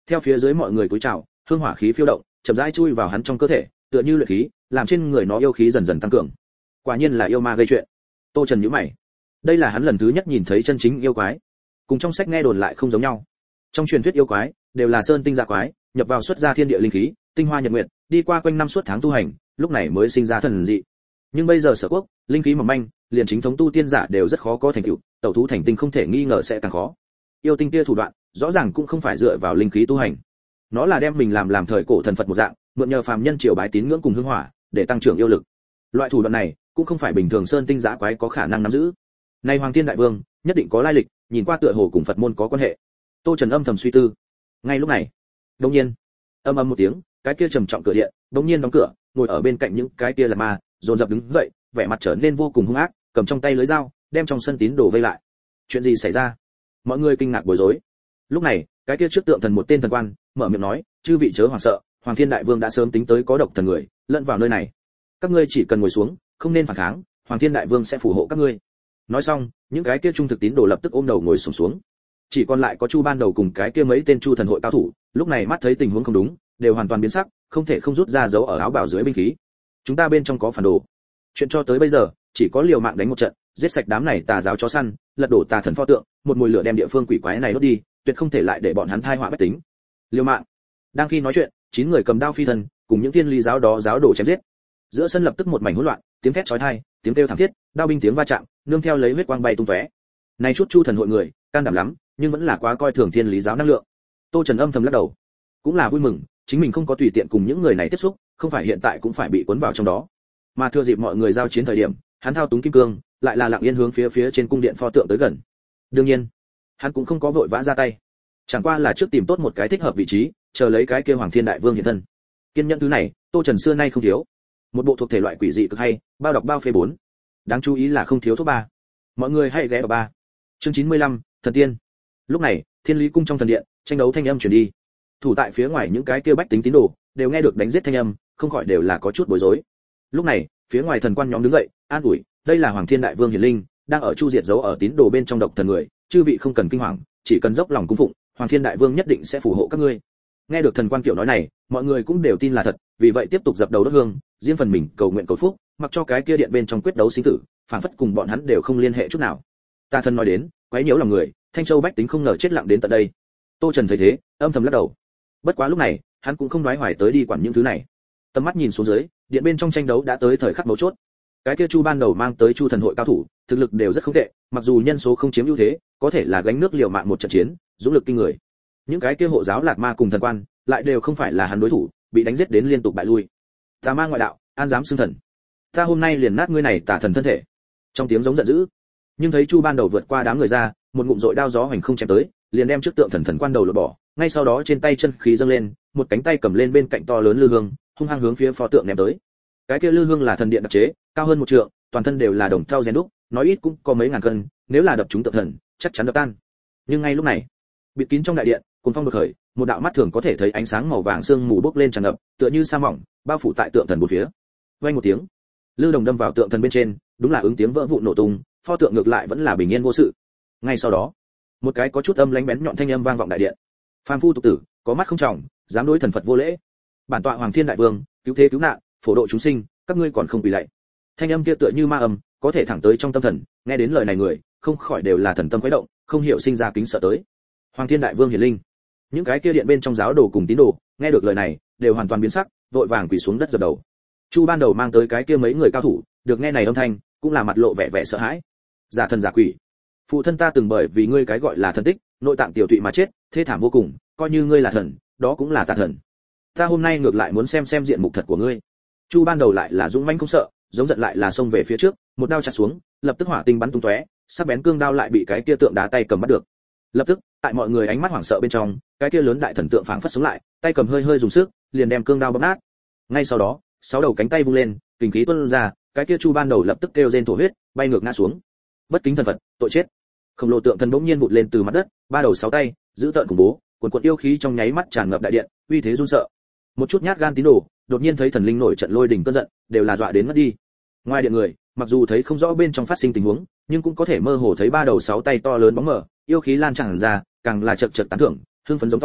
Theo phía dưới mọi người cúi chào, hương hỏa khí phiêu động, chậm rãi chui vào hắn trong cơ thể, tựa như luyện khí, làm trên người nó yêu khí dần dần tăng cường. Quả nhiên là yêu ma gây chuyện. Tô Trần nhíu mày. Đây là hắn lần thứ nhất nhìn thấy chân chính yêu quái, cùng trong sách nghe đồn lại không giống nhau. Trong truyền thuyết yêu quái đều là sơn tinh dạ quái, nhập vào xuất ra thiên địa linh khí, tinh hoa nhật nguyệt, đi qua quanh năm suốt tháng tu hành, lúc này mới sinh ra thần dị. Nhưng bây giờ Sở Quốc, linh khí mỏng manh, liền chính thống tu tiên giả đều rất khó có thành tựu, tẩu thú thành tinh không thể nghi ngờ sẽ càng khó. Yêu tinh kia thủ đoạn, rõ ràng cũng không phải dựa vào linh khí tu hành. Nó là đem mình làm thời cổ thần Phật một dạng, mượn nhờ phàm nhân triều bái tín ngưỡng cùng hương hỏa, để tăng trưởng yêu lực. Loại thủ đoạn này, cũng không phải bình thường sơn tinh dã quái có khả năng nắm giữ. Này Hoàng Thiên Đại Vương, nhất định có lai lịch, nhìn qua tựa hồ cùng Phật môn có quan hệ. Tô Trần âm thầm suy tư. Ngay lúc này, đột nhiên, ầm ầm một tiếng, cái kia trầm trọng cửa điện, đột nhiên đóng cửa, ngồi ở bên cạnh những cái kia là ma, dồn dập đứng dậy, vẻ mặt trở nên vô cùng hung ác, cầm trong tay lưới dao, đem trong sân tín đồ vây lại. Chuyện gì xảy ra? Mọi người kinh ngạc bối rối. Lúc này, cái kia trước tượng thần một tên thần quan, mở miệng nói, chư vị chớ hoảng sợ, Hoàng Thiên Đại Vương đã sớm tính tới có độc thần người, lẫn vào nơi này. Các ngươi chỉ cần ngồi xuống, không nên phản kháng, Hoàng Thiên Đại Vương sẽ phù hộ các ngươi. Nói xong, những cái kia trung thực tín đồ lập tức ôm đầu ngồi xổm xuống. Chỉ còn lại có Chu ban đầu cùng cái kia mấy tên Chu thần hội cao thủ, lúc này mắt thấy tình huống không đúng, đều hoàn toàn biến sắc, không thể không rút ra dấu ở áo bào dưới binh khí. Chúng ta bên trong có phản đồ. Chuyện cho tới bây giờ, chỉ có liều mạng đánh một trận, giết sạch đám này tà giáo chó săn, lật đổ tà thần pho tượng, một mùi lửa đem địa phương quỷ quái này đốt đi, tuyệt không thể lại để bọn hắn thai họa bất tính. Liều mạng. Đang khi nói chuyện, 9 người cầm đao phi thân, cùng những thiên lý giáo đó giáo đổ chém giết. Giữa sân lập tức một mảnh hỗn loạn, tiếng thét chói tai, tiếng kêu thảm thiết, đao binh tiếng va chạm, nương theo lấy huyết quang bay tung tóe. Này chút Chu thần hội người, can đảm lắm, nhưng vẫn là quá coi thường thiên lý giáo năng lượng. Tô Trần âm thầm lắc đầu, cũng là vui mừng, chính mình không có tùy tiện cùng những người này tiếp xúc, không phải hiện tại cũng phải bị cuốn vào trong đó. Mà thừa dịp mọi người giao chiến thời điểm, hắn thao túng kim cương, lại là lặng yên hướng phía trên cung điện pho tượng tới gần. Đương nhiên, hắn cũng không có vội vã ra tay, chẳng qua là trước tìm tốt một cái thích hợp vị trí, chờ lấy cái kia Hoàng Thiên Đại Vương hiện thân. Kiên nhẫn thứ này, Tô Trần xưa nay không thiếu. Một bộ thuộc thể loại quỷ dị cực hay, bao đọc bao phê 4. Đáng chú ý là không thiếu thuốc 3. Mọi người hãy ghé vào 3. Chương 95, thần tiên. Lúc này, Thiên Lý cung trong thần điện, tranh đấu thanh âm truyền đi. Thủ tại phía ngoài những cái kia bách tính tín đồ, đều nghe được đánh giết thanh âm, không khỏi đều là có chút bối rối. Lúc này, phía ngoài thần quan nhóm đứng dậy, an ủi, đây là Hoàng Thiên Đại Vương hiển linh, đang ở chu diệt dấu ở tín đồ bên trong độc thần người, chư vị không cần kinh hoàng, chỉ cần dốc lòng cung phụng, Hoàng Thiên Đại Vương nhất định sẽ phù hộ các ngươi. Nghe được thần quan kiểu nói này, mọi người cũng đều tin là thật, vì vậy tiếp tục dập đầu đốt hương, riêng phần mình cầu nguyện cầu phúc, mặc cho cái kia điện bên trong quyết đấu sinh tử, phảng phất cùng bọn hắn đều không liên hệ chút nào. Ta thần nói đến, quấy nhiễu lòng người, Thanh Châu bách tính không ngờ chết lặng đến tận đây. Tô Trần thấy thế, âm thầm lắc đầu. Bất quá lúc này, hắn cũng không đoái hoài tới đi quản những thứ này. Tầm mắt nhìn xuống dưới, điện bên trong tranh đấu đã tới thời khắc mấu chốt. Cái kia Chu ban đầu mang tới Chu thần hội cao thủ, thực lực đều rất không tệ, mặc dù nhân số không chiếm ưu thế, có thể là gánh nước liều mạng một trận chiến, dũng lực kinh người. Những cái kia hộ giáo Lạc Ma cùng thần quan, lại đều không phải là hắn đối thủ, bị đánh giết đến liên tục bại lui. Tà ma ngoại đạo, an dám xưng thần. Ta hôm nay liền nát ngươi này tà thần thân thể. Trong tiếng giống giận dữ. Nhưng thấy Chu ban đầu vượt qua đám người ra, một ngụm dội đao gió hoành không chém tới, liền đem trước tượng thần quan đầu lột bỏ, ngay sau đó trên tay chân khí dâng lên, một cánh tay cầm lên bên cạnh to lớn lư hương, hung hăng hướng phía pho tượng ném tới. Cái kia lư hương là thần điện đặc chế, cao hơn 1 trượng, toàn thân đều là đồng thau rèn đúc, nói ít cũng có mấy ngàn cân, nếu là đập trúng tượng thần, chắc chắn đập tan. Nhưng ngay lúc này, bịt kín trong đại điện, cuồng phong đột khởi, một đạo mắt thường có thể thấy ánh sáng màu vàng sương mù bốc lên tràn ngập, tựa như sa mỏng, bao phủ tại tượng thần bốn phía. Vang một tiếng, lư đồng đâm vào tượng thần bên trên, đúng là ứng tiếng vỡ vụn nổ tung, pho tượng ngược lại vẫn là bình yên vô sự. Ngay sau đó, một cái có chút âm lánh bén nhọn thanh âm vang vọng đại điện. Phàm phu tục tử, có mắt không trọng, dám đối thần Phật vô lễ. Bản tọa Hoàng Thiên Đại Vương, cứu thế cứu nạn, phổ độ chúng sinh, các ngươi còn không quỳ lạy. Thanh âm kia tựa như ma âm, có thể thẳng tới trong tâm thần, nghe đến lời này người, không khỏi đều là thần tâm khuấy động, không hiểu sinh ra kính sợ tới. Hoàng Thiên Đại Vương hiển linh. Những cái kia điện bên trong giáo đồ cùng tín đồ, nghe được lời này, đều hoàn toàn biến sắc, vội vàng quỳ xuống đất dập đầu. Chu ban đầu mang tới cái kia mấy người cao thủ, được nghe này âm thanh, cũng là mặt lộ vẻ vẻ sợ hãi. Giả thần giả quỷ. Phụ thân ta từng bởi vì ngươi cái gọi là thần tích, nội tạng tiểu tụy mà chết, thê thảm vô cùng, coi như ngươi là thần, đó cũng là tà thần. Ta hôm nay ngược lại muốn xem diện mục thật của ngươi. Chu ban đầu lại là dũng mãnh không sợ, giống giận lại là xông về phía trước, một đao chặt xuống, lập tức hỏa tinh bắn tung tóe, sắc bén cương đao lại bị cái kia tượng đá tay cầm bắt được. Lập tức, tại mọi người ánh mắt hoảng sợ bên trong, cái kia lớn đại thần tượng phảng phất sống lại, tay cầm hơi hơi dùng sức, liền đem cương đao bóp nát. Ngay sau đó, 6 đầu cánh tay vung lên, kình khí tuôn ra, cái kia Chu ban đầu lập tức kêu rên thổ huyết, bay ngược ngã xuống. Bất kính thần Phật, tội chết. Khổng lồ tượng thần bỗng nhiên vụt lên từ mặt đất, 3 đầu 6 tay, giữ tợn khủng bố, cuồn cuộn yêu khí trong nháy mắt tràn ngập đại điện, uy thế run sợ. Một chút nhát gan tín đồ, đột nhiên thấy thần linh nổi trận lôi đình cơn giận, đều là dọa đến ngất đi. Ngoài điện người, mặc dù thấy không rõ bên trong phát sinh tình huống, nhưng cũng có thể mơ hồ thấy 3 đầu 6 tay to lớn bóng mờ, yêu khí lan tràn ra, càng là chậc chậc tán thưởng, hưng phấn giống to,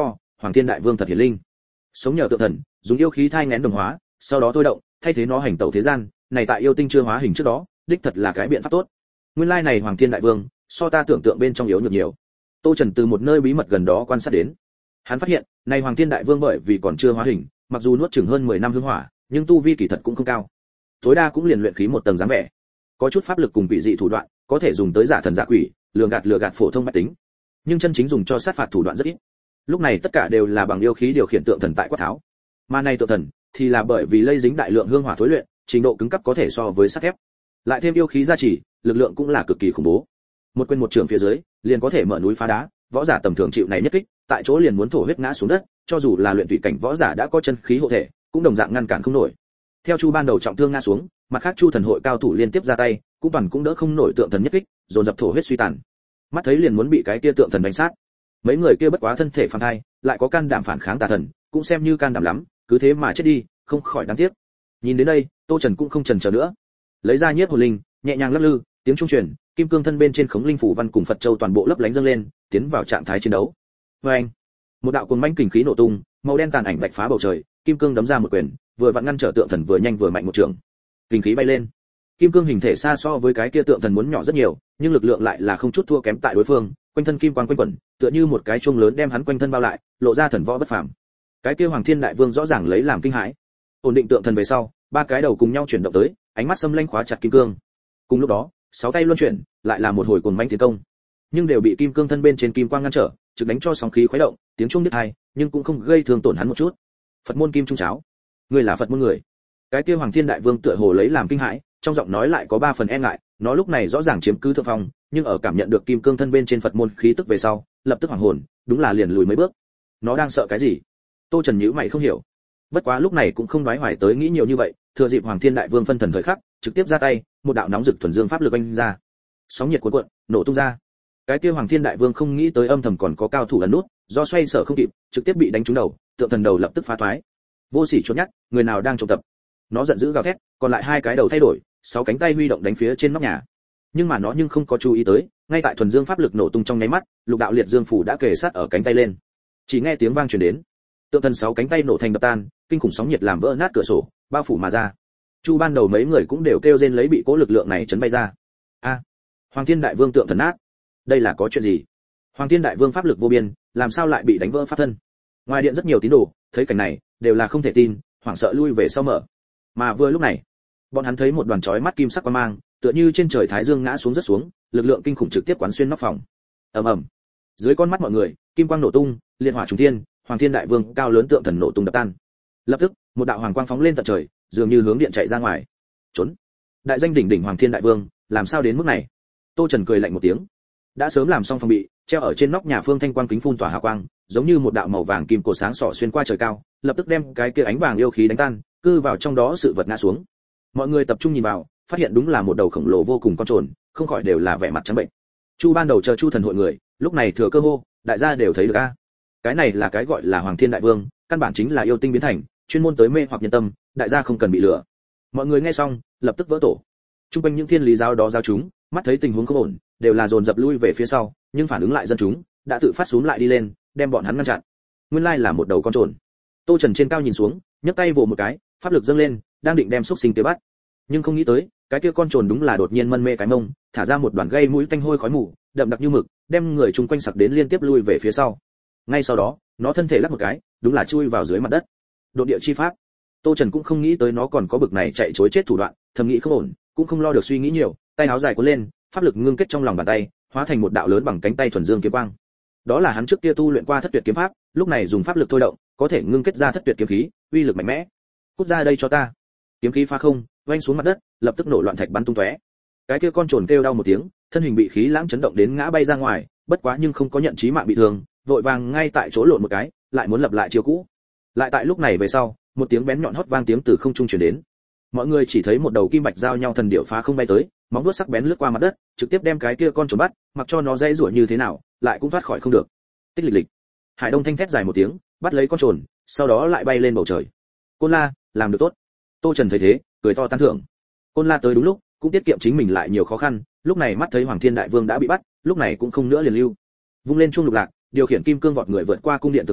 Hoàng Thiên Đại Vương thật hiển linh. Sống nhờ tượng thần, dùng yêu khí thai nghén đồng hóa, sau đó thôi động, thay thế nó hành tẩu thế gian, này tại yêu tinh chưa hóa hình trước đó, đích thật là cái biện pháp tốt. Nguyên lai này Hoàng Thiên Đại Vương, so ta tưởng tượng bên trong yếu nhược nhiều. Tô Trần từ một nơi bí mật gần đó quan sát đến. Hắn phát hiện, này Hoàng Thiên Đại Vương bởi vì còn chưa hóa hình, mặc dù nuốt chửng hơn 10 năm hương hỏa, nhưng tu vi kỳ thật cũng không cao. Tối đa cũng liền luyện khí một tầng dáng vẻ. Có chút pháp lực cùng quỷ dị thủ đoạn, có thể dùng tới giả thần giả quỷ, lừa gạt phổ thông bách tính. Nhưng chân chính dùng cho sát phạt thủ đoạn rất ít. Lúc này tất cả đều là bằng yêu khí điều khiển tượng thần tại quát tháo. Mà này tượng thần thì là bởi vì lây dính đại lượng hương hỏa thối luyện, trình độ cứng cấp có thể so với sắt thép. Lại thêm yêu khí gia trì, lực lượng cũng là cực kỳ khủng bố. Một quyền một trường phía dưới, liền có thể mở núi phá đá, võ giả tầm thường chịu này nhất kích, tại chỗ liền muốn thổ huyết ngã xuống đất, cho dù là luyện tùy cảnh võ giả đã có chân khí hộ thể, cũng đồng dạng ngăn cản không nổi. Theo Chu ban đầu trọng thương ngã xuống, mặt khác Chu thần hội cao thủ liên tiếp ra tay, cũng toàn cũng đỡ không nổi tượng thần nhất kích, dồn dập thổ huyết suy tàn. Mắt thấy liền muốn bị cái kia tượng thần đánh sát. Mấy người kia bất quá thân thể phàm thai, lại có can đảm phản kháng tà thần, cũng xem như can đảm lắm, cứ thế mà chết đi, không khỏi đáng tiếc. Nhìn đến đây, Tô Trần cũng không chần chờ nữa, lấy ra nhiếp hồn linh, nhẹ nhàng lắc lư, tiếng trung truyền, kim cương thân bên trên khống linh phủ văn cùng Phật châu toàn bộ lấp lánh dâng lên, tiến vào trạng thái chiến đấu. Oeng! Một đạo cuồng mãnh kình khí nổ tung, màu đen tàn ảnh vạch phá bầu trời, kim cương đấm ra một quyền, vừa vặn ngăn trở tượng thần vừa nhanh vừa mạnh một trường. Kình khí bay lên. Kim cương hình thể xa so với cái kia tượng thần muốn nhỏ rất nhiều, nhưng lực lượng lại là không chút thua kém tại đối phương, quanh thân kim quang quanh quẩn, tựa như một cái chuông lớn đem hắn quanh thân bao lại, lộ ra thần võ bất phàm. Cái kia Hoàng Thiên Đại Vương rõ ràng lấy làm kinh hãi. Ổn định tượng thần về sau, ba cái đầu cùng nhau chuyển động tới, ánh mắt xâm lanh khóa chặt kim cương. Cùng lúc đó, sáu tay luân chuyển, lại là một hồi cuồng mãnh tiến công. Nhưng đều bị kim cương thân bên trên kim quang ngăn trở, trực đánh cho sóng khí khuấy động, tiếng chuông đứt hai, nhưng cũng không gây thương tổn hắn một chút. Phật môn kim trung cháo, ngươi là Phật môn người. Cái kia Hoàng Thiên Đại Vương tựa hồ lấy làm kinh hãi, trong giọng nói lại có ba phần e ngại, nó lúc này rõ ràng chiếm cứ thượng phong, nhưng ở cảm nhận được kim cương thân bên trên Phật môn khí tức về sau, lập tức hoảng hồn, đúng là liền lùi mấy bước. Nó đang sợ cái gì? Tô Trần nhíu mày không hiểu. Bất quá lúc này cũng không đoái hoài tới nghĩ nhiều như vậy, thừa dịp Hoàng Thiên Đại Vương phân thần thời khắc, trực tiếp ra tay, một đạo nóng rực thuần dương pháp lực vung ra. Sóng nhiệt cuộn cuộn, nổ tung ra. Cái kia Hoàng Thiên Đại Vương không nghĩ tới âm thầm còn có cao thủ ẩn nút, do xoay sở không kịp, trực tiếp bị đánh trúng đầu, tượng thần đầu lập tức phá toái. Vô sỉ chốt nhắt, người nào đang trộm tập? Nó giận dữ gào thét, còn lại hai cái đầu thay đổi, sáu cánh tay huy động đánh phía trên nóc nhà. Nhưng mà nó không có chú ý tới, ngay tại thuần dương pháp lực nổ tung trong nháy mắt, lục đạo liệt dương phủ đã kề sát ở cánh tay lên. Chỉ nghe tiếng vang truyền đến, tượng thần sáu cánh tay nổ thành đập tan, kinh khủng sóng nhiệt làm vỡ nát cửa sổ, bao phủ mà ra. Chu ban đầu mấy người cũng đều kêu rên lấy bị cố lực lượng này chấn bay ra. A, Hoàng Thiên Đại Vương tượng thần nát, đây là có chuyện gì? Hoàng Thiên Đại Vương pháp lực vô biên, làm sao lại bị đánh vỡ pháp thân? Ngoài điện rất nhiều tín đồ, thấy cảnh này, đều là không thể tin, hoảng sợ lui về sau mở. Mà vừa lúc này, bọn hắn thấy một đoàn chói mắt kim sắc quang mang, tựa như trên trời thái dương ngã xuống rất xuống, lực lượng kinh khủng trực tiếp quán xuyên nóc phòng. Ầm ầm. Dưới con mắt mọi người, kim quang nổ tung, liệt hỏa trùng thiên, Hoàng Thiên Đại Vương cao lớn tượng thần nổ tung đập tan. Lập tức, một đạo hoàng quang phóng lên tận trời, dường như hướng điện chạy ra ngoài. Trốn. Đại danh đỉnh đỉnh Hoàng Thiên Đại Vương, làm sao đến mức này? Tô Trần cười lạnh một tiếng. Đã sớm làm xong phòng bị, treo ở trên nóc nhà phương thanh quang kính phun tỏa hào quang, giống như một đạo màu vàng kim cổ sáng sỏ xuyên qua trời cao, lập tức đem cái kia ánh vàng yêu khí đánh tan, cư vào trong đó sự vật ngã xuống. Mọi người tập trung nhìn vào, phát hiện đúng là một đầu khổng lồ vô cùng con trồn, không khỏi đều là vẻ mặt trắng bệnh. Chu ban đầu chờ Chu thần hội người, lúc này thừa cơ hô, đại gia đều thấy được a. Cái này là cái gọi là Hoàng Thiên Đại Vương, căn bản chính là yêu tinh biến thành, chuyên môn tới mê hoặc nhân tâm, đại gia không cần bị lừa. Mọi người nghe xong, lập tức vỡ tổ. Trung quanh những thiên lý giáo đó giáo chúng, mắt thấy tình huống không ổn, đều là dồn dập lui về phía sau, nhưng phản ứng lại dân chúng, đã tự phát xuống lại đi lên, đem bọn hắn ngăn chặn. Nguyên lai là một đầu con trồn. Tô Trần trên cao nhìn xuống, nhấc tay vồ một cái, pháp lực dâng lên, đang định đem xúc sinh kia bắt. Nhưng không nghĩ tới, cái kia con trồn đúng là đột nhiên mân mê cái mông, thả ra một đoàn gây mũi tanh hôi khói mù, đậm đặc như mực, đem người chung quanh sặc đến liên tiếp lui về phía sau. Ngay sau đó, nó thân thể lắc một cái, đúng là chui vào dưới mặt đất. Độn địa chi pháp. Tô Trần cũng không nghĩ tới nó còn có bực này chạy trối chết thủ đoạn, thầm nghĩ không ổn, cũng không lo được suy nghĩ nhiều, tay áo dài cuốn lên, pháp lực ngưng kết trong lòng bàn tay, hóa thành một đạo lớn bằng cánh tay thuần dương kiếm quang. Đó là hắn trước kia tu luyện qua thất tuyệt kiếm pháp, lúc này dùng pháp lực thôi động, có thể ngưng kết ra thất tuyệt kiếm khí, uy lực mạnh mẽ. Cút ra đây cho ta. Kiếm khí phá không, vang xuống mặt đất, lập tức nổ loạn thạch bắn tung tóe. Cái kia con trồn kêu đau một tiếng, thân hình bị khí lãng chấn động đến ngã bay ra ngoài, bất quá nhưng không có nhận chí mạng bị thương, vội vàng ngay tại chỗ lộn một cái, lại muốn lập lại chiêu cũ. Lại tại lúc này về sau, một tiếng bén nhọn hót vang tiếng từ không trung truyền đến. Mọi người chỉ thấy một đầu kim bạch giao nhau thần điểu phá không bay tới, móng vuốt sắc bén lướt qua mặt đất, trực tiếp đem cái kia con trồn bắt, mặc cho nó dãy rủa như thế nào, lại cũng thoát khỏi không được. Tích lịch lịch. Hải Đông thanh thét dài một tiếng, bắt lấy con trồn, sau đó lại bay lên bầu trời. Côn La, làm được tốt. Tô Trần thấy thế, cười to tán thưởng. Côn La tới đúng lúc, cũng tiết kiệm chính mình lại nhiều khó khăn, lúc này mắt thấy Hoàng Thiên Đại Vương đã bị bắt, lúc này cũng không nữa liền lưu. Vung lên chuông lục lạc, điều khiển kim cương vọt người vượt qua cung điện từ ngoài,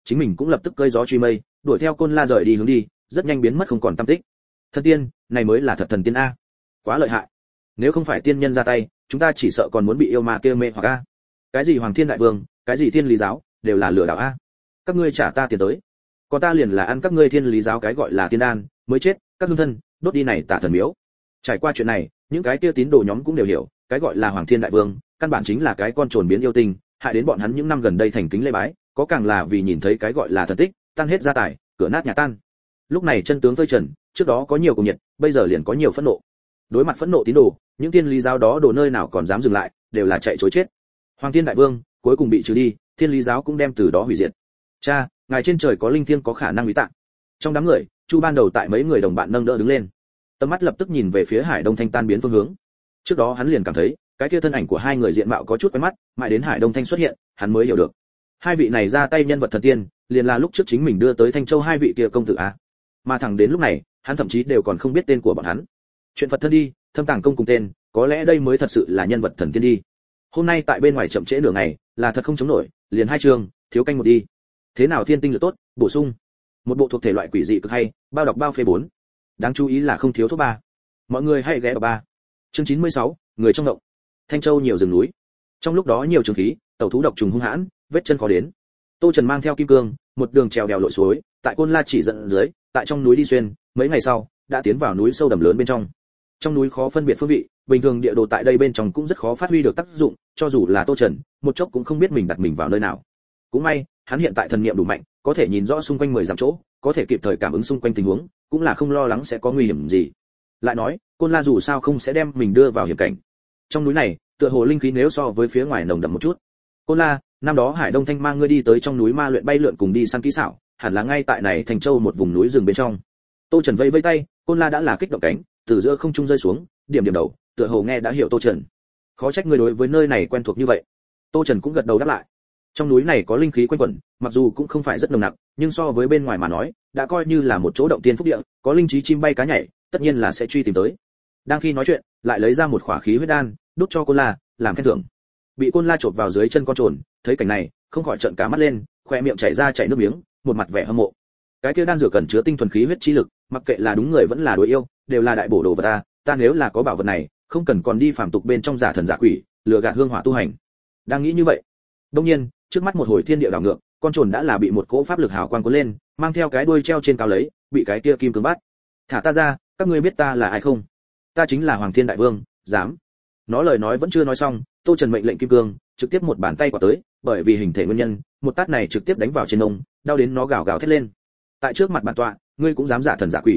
chính mình cũng lập tức cơi gió truy mây, đuổi theo Côn La rời đi hướng đi, rất nhanh biến mất không còn tăm tích. Thần tiên, này mới là thật thần tiên a. Quá lợi hại. Nếu không phải tiên nhân ra tay, chúng ta chỉ sợ còn muốn bị yêu ma kia mê hoặc a. Cái gì Hoàng Thiên Đại Vương, cái gì Thiên Lý giáo, đều là lừa đảo a. Các ngươi trả ta tiền tới, còn ta liền là ăn các ngươi Thiên Lý giáo cái gọi là tiên đan, mới chết, các hương thân, đốt đi này tả thần miếu. Trải qua chuyện này, những cái kia tín đồ nhóm cũng đều hiểu, cái gọi là Hoàng Thiên Đại Vương, căn bản chính là cái con trồn biến yêu tinh, hại đến bọn hắn những năm gần đây thành kính lễ bái, có càng là vì nhìn thấy cái gọi là thần tích, tan hết gia tài, cửa nát nhà tan. Lúc này chân tướng phơi trần, trước đó có nhiều cùng nhiệt, bây giờ liền có nhiều phẫn nộ. Đối mặt phẫn nộ tín đồ, những Thiên Lý giáo đó đồ nơi nào còn dám dừng lại, đều là chạy trối chết. Hoàng Thiên Đại Vương cuối cùng bị trừ đi, Thiên Lý giáo cũng đem từ đó hủy diệt. Cha, ngài trên trời có linh thiêng có khả năng lý tạng. Trong đám người, Chu ban đầu tại mấy người đồng bạn nâng đỡ đứng lên, tầm mắt lập tức nhìn về phía Hải Đông Thanh tan biến phương hướng. Trước đó hắn liền cảm thấy, cái kia thân ảnh của hai người diện mạo có chút quen mắt, mãi đến Hải Đông Thanh xuất hiện, hắn mới hiểu được. Hai vị này ra tay nhân vật thần tiên, liền là lúc trước chính mình đưa tới Thanh Châu hai vị kia công tử a. Mà thẳng đến lúc này, hắn thậm chí đều còn không biết tên của bọn hắn. Chuyện Phật thân đi, thâm tàng công cùng tên, có lẽ đây mới thật sự là nhân vật thần tiên đi. Hôm nay tại bên ngoài chậm trễ nửa ngày, là thật không chống nổi, liền hai chương, thiếu canh một đi. Thế nào thiên tinh lực tốt, bổ sung. Một bộ thuộc thể loại quỷ dị cực hay, bao đọc bao phê 4. Đáng chú ý là không thiếu thuốc 3. Mọi người hãy ghé vào 3. Chương 96, người trong động. Thanh Châu nhiều rừng núi. Trong lúc đó nhiều trường khí, tẩu thú độc trùng hung hãn, vết chân khó đến. Tô Trần mang theo kim cương, một đường trèo đèo lội suối, tại Côn La chỉ dẫn dưới, tại trong núi đi xuyên, mấy ngày sau, đã tiến vào núi sâu đầm lớn bên trong. Trong núi khó phân biệt phương vị, bình thường địa đồ tại đây bên trong cũng rất khó phát huy được tác dụng, cho dù là Tô Trần, một chốc cũng không biết mình đặt mình vào nơi nào. Cũng may, hắn hiện tại thần niệm đủ mạnh, có thể nhìn rõ xung quanh 10 dặm chỗ, có thể kịp thời cảm ứng xung quanh tình huống, cũng là không lo lắng sẽ có nguy hiểm gì. Lại nói, Côn La dù sao không sẽ đem mình đưa vào hiểm cảnh. Trong núi này, tựa hồ linh khí nếu so với phía ngoài nồng đậm một chút. Côn La, năm đó Hải Đông Thanh mang ngươi đi tới trong núi ma luyện bay lượn cùng đi săn kỹ xảo, hẳn là ngay tại này Thành Châu một vùng núi rừng bên trong. Tô Trần vẫy vẫy tay, Côn La đã là kích động cánh, từ giữa không trung rơi xuống, điểm điểm đầu, tựa hồ nghe đã hiểu Tô Trần. Khó trách ngươi đối với nơi này quen thuộc như vậy. Tô Trần cũng gật đầu đáp lại. Trong núi này có linh khí quanh quẩn, mặc dù cũng không phải rất nồng nặc, nhưng so với bên ngoài mà nói, đã coi như là một chỗ động tiên phúc địa, có linh trí chim bay cá nhảy, tất nhiên là sẽ truy tìm tới. Đang khi nói chuyện, lại lấy ra một khỏa khí huyết đan, đút cho Côn La, làm khen thưởng. Bị Côn La chộp vào dưới chân con trồn, thấy cảnh này, không khỏi trợn cả mắt lên, khoe miệng chảy nước miếng, một mặt vẻ hâm mộ. Cái kia đan dược cần chứa tinh thuần khí huyết chi lực, mặc kệ là đúng người vẫn là đối yêu, đều là đại bổ đồ vật ta nếu là có bảo vật này, không cần còn đi phàm tục bên trong giả thần giả quỷ, lừa gạt hương hỏa tu hành. Đang nghĩ như vậy, đương nhiên, trước mắt một hồi thiên địa đảo ngược, con trồn đã là bị một cỗ pháp lực hào quang cuốn lên, mang theo cái đuôi treo trên cao lấy, bị cái kia kim cương bắt. Thả ta ra, các ngươi biết ta là ai không? Ta chính là Hoàng Thiên Đại Vương, dám. Nó lời nói vẫn chưa nói xong, Tô Trần mệnh lệnh kim cương, trực tiếp một bàn tay quạt tới, bởi vì hình thể nguyên nhân, một tát này trực tiếp đánh vào trên ông, đau đến nó gào gào thét lên. Tại trước mặt bản tọa, ngươi cũng dám giả thần giả quỷ?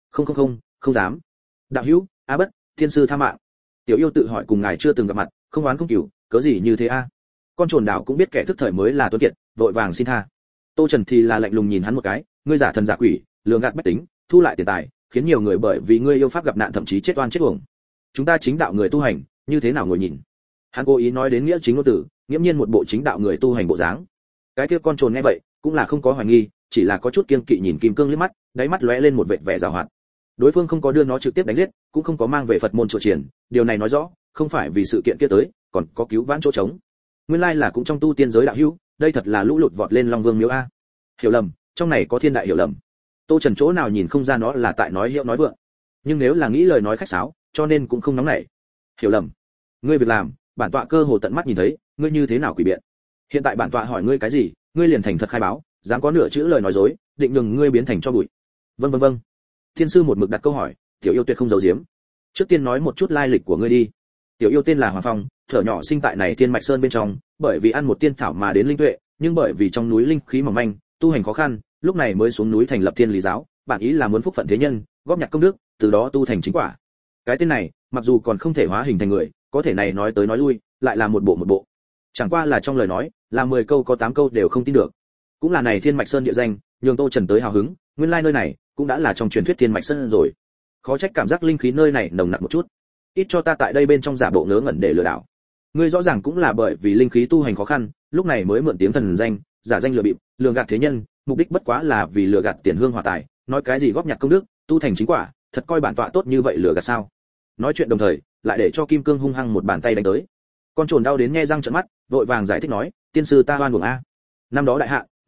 Không dám. Đạo hữu, a bất, thiên sư tha mạng. Tiểu yêu tự hỏi cùng ngài chưa từng gặp mặt, không oán không cừu, cớ gì như thế a? Con trồn đảo cũng biết kẻ thức thời mới là tuấn kiệt, vội vàng xin tha. Tô Trần thì là lạnh lùng nhìn hắn một cái, ngươi giả thần giả quỷ, lừa gạt bách tính, thu lại tiền tài, khiến nhiều người bởi vì ngươi yêu pháp gặp nạn thậm chí chết oan chết uổng. Chúng ta chính đạo người tu hành, như thế nào ngồi nhìn? Hắn cố ý nói đến nghĩa chính ngôn tử, nghiễm nhiên một bộ chính đạo người tu hành bộ dáng. Cái kia con trồn nghe vậy, cũng là không có hoài nghi, chỉ là có chút kiêng kỵ nhìn kim cương liếc mắt, đáy mắt lóe lên một vẻ giảo hoạt. Đối phương không có đưa nó trực tiếp đánh giết, cũng không có mang về Phật môn chùa triển, điều này nói rõ, không phải vì sự kiện kia tới, còn có cứu vãn chỗ trống. Nguyên lai là cũng trong tu tiên giới đạo hữu, đây thật là lũ lụt vọt lên Long Vương miếu a. Hiểu lầm, trong này có thiên đại hiểu lầm. Tô Trần chỗ nào nhìn không ra nó là tại nói hiệu nói vượng, nhưng nếu là nghĩ lời nói khách sáo, cho nên cũng không nóng nảy. Hiểu lầm, ngươi việc làm, bản tọa cơ hồ tận mắt nhìn thấy, ngươi như thế nào quỷ biện? Hiện tại bản tọa hỏi ngươi cái gì, ngươi liền thành thật khai báo, dám có nửa chữ lời nói dối, định nhường ngươi biến thành cho bụi. Vâng. Thiên sư một mực đặt câu hỏi, tiểu yêu tuyệt không giấu giếm. Trước tiên nói một chút lai lịch của ngươi đi. Tiểu yêu tên là Hoàng Phong, thở nhỏ sinh tại này Thiên Mạch Sơn bên trong, bởi vì ăn một tiên thảo mà đến linh tuệ, nhưng bởi vì trong núi linh khí mỏng manh, tu hành khó khăn, lúc này mới xuống núi thành lập Thiên Lý giáo, bản ý là muốn phúc phận thế nhân, góp nhặt công đức, từ đó tu thành chính quả. Cái tên này, mặc dù còn không thể hóa hình thành người, có thể này nói tới nói lui, lại là một bộ. Chẳng qua là trong lời nói, là 10 câu có 8 câu đều không tin được. Cũng là này Thiên Mạch Sơn địa danh, nhường Tô Trần tới hào hứng, nguyên lai nơi này cũng đã là trong truyền thuyết Thiên Mạch Sơn rồi. Khó trách cảm giác linh khí nơi này nồng nặc một chút. Ít cho ta tại đây bên trong giả bộ ngớ ngẩn để lừa đảo. Ngươi rõ ràng cũng là bởi vì linh khí tu hành khó khăn, lúc này mới mượn tiếng thần danh, giả danh lừa bịp, lừa gạt thế nhân, mục đích bất quá là vì lừa gạt tiền hương hỏa tài, nói cái gì góp nhặt công đức, tu thành chính quả, thật coi bản tọa tốt như vậy lừa gạt sao? Nói chuyện đồng thời, lại để cho kim cương hung hăng một bàn tay đánh tới. Con trồn đau đến nhe răng trợn mắt, vội vàng giải thích nói, tiên sư ta oan uổng a. Năm đó đại hạ,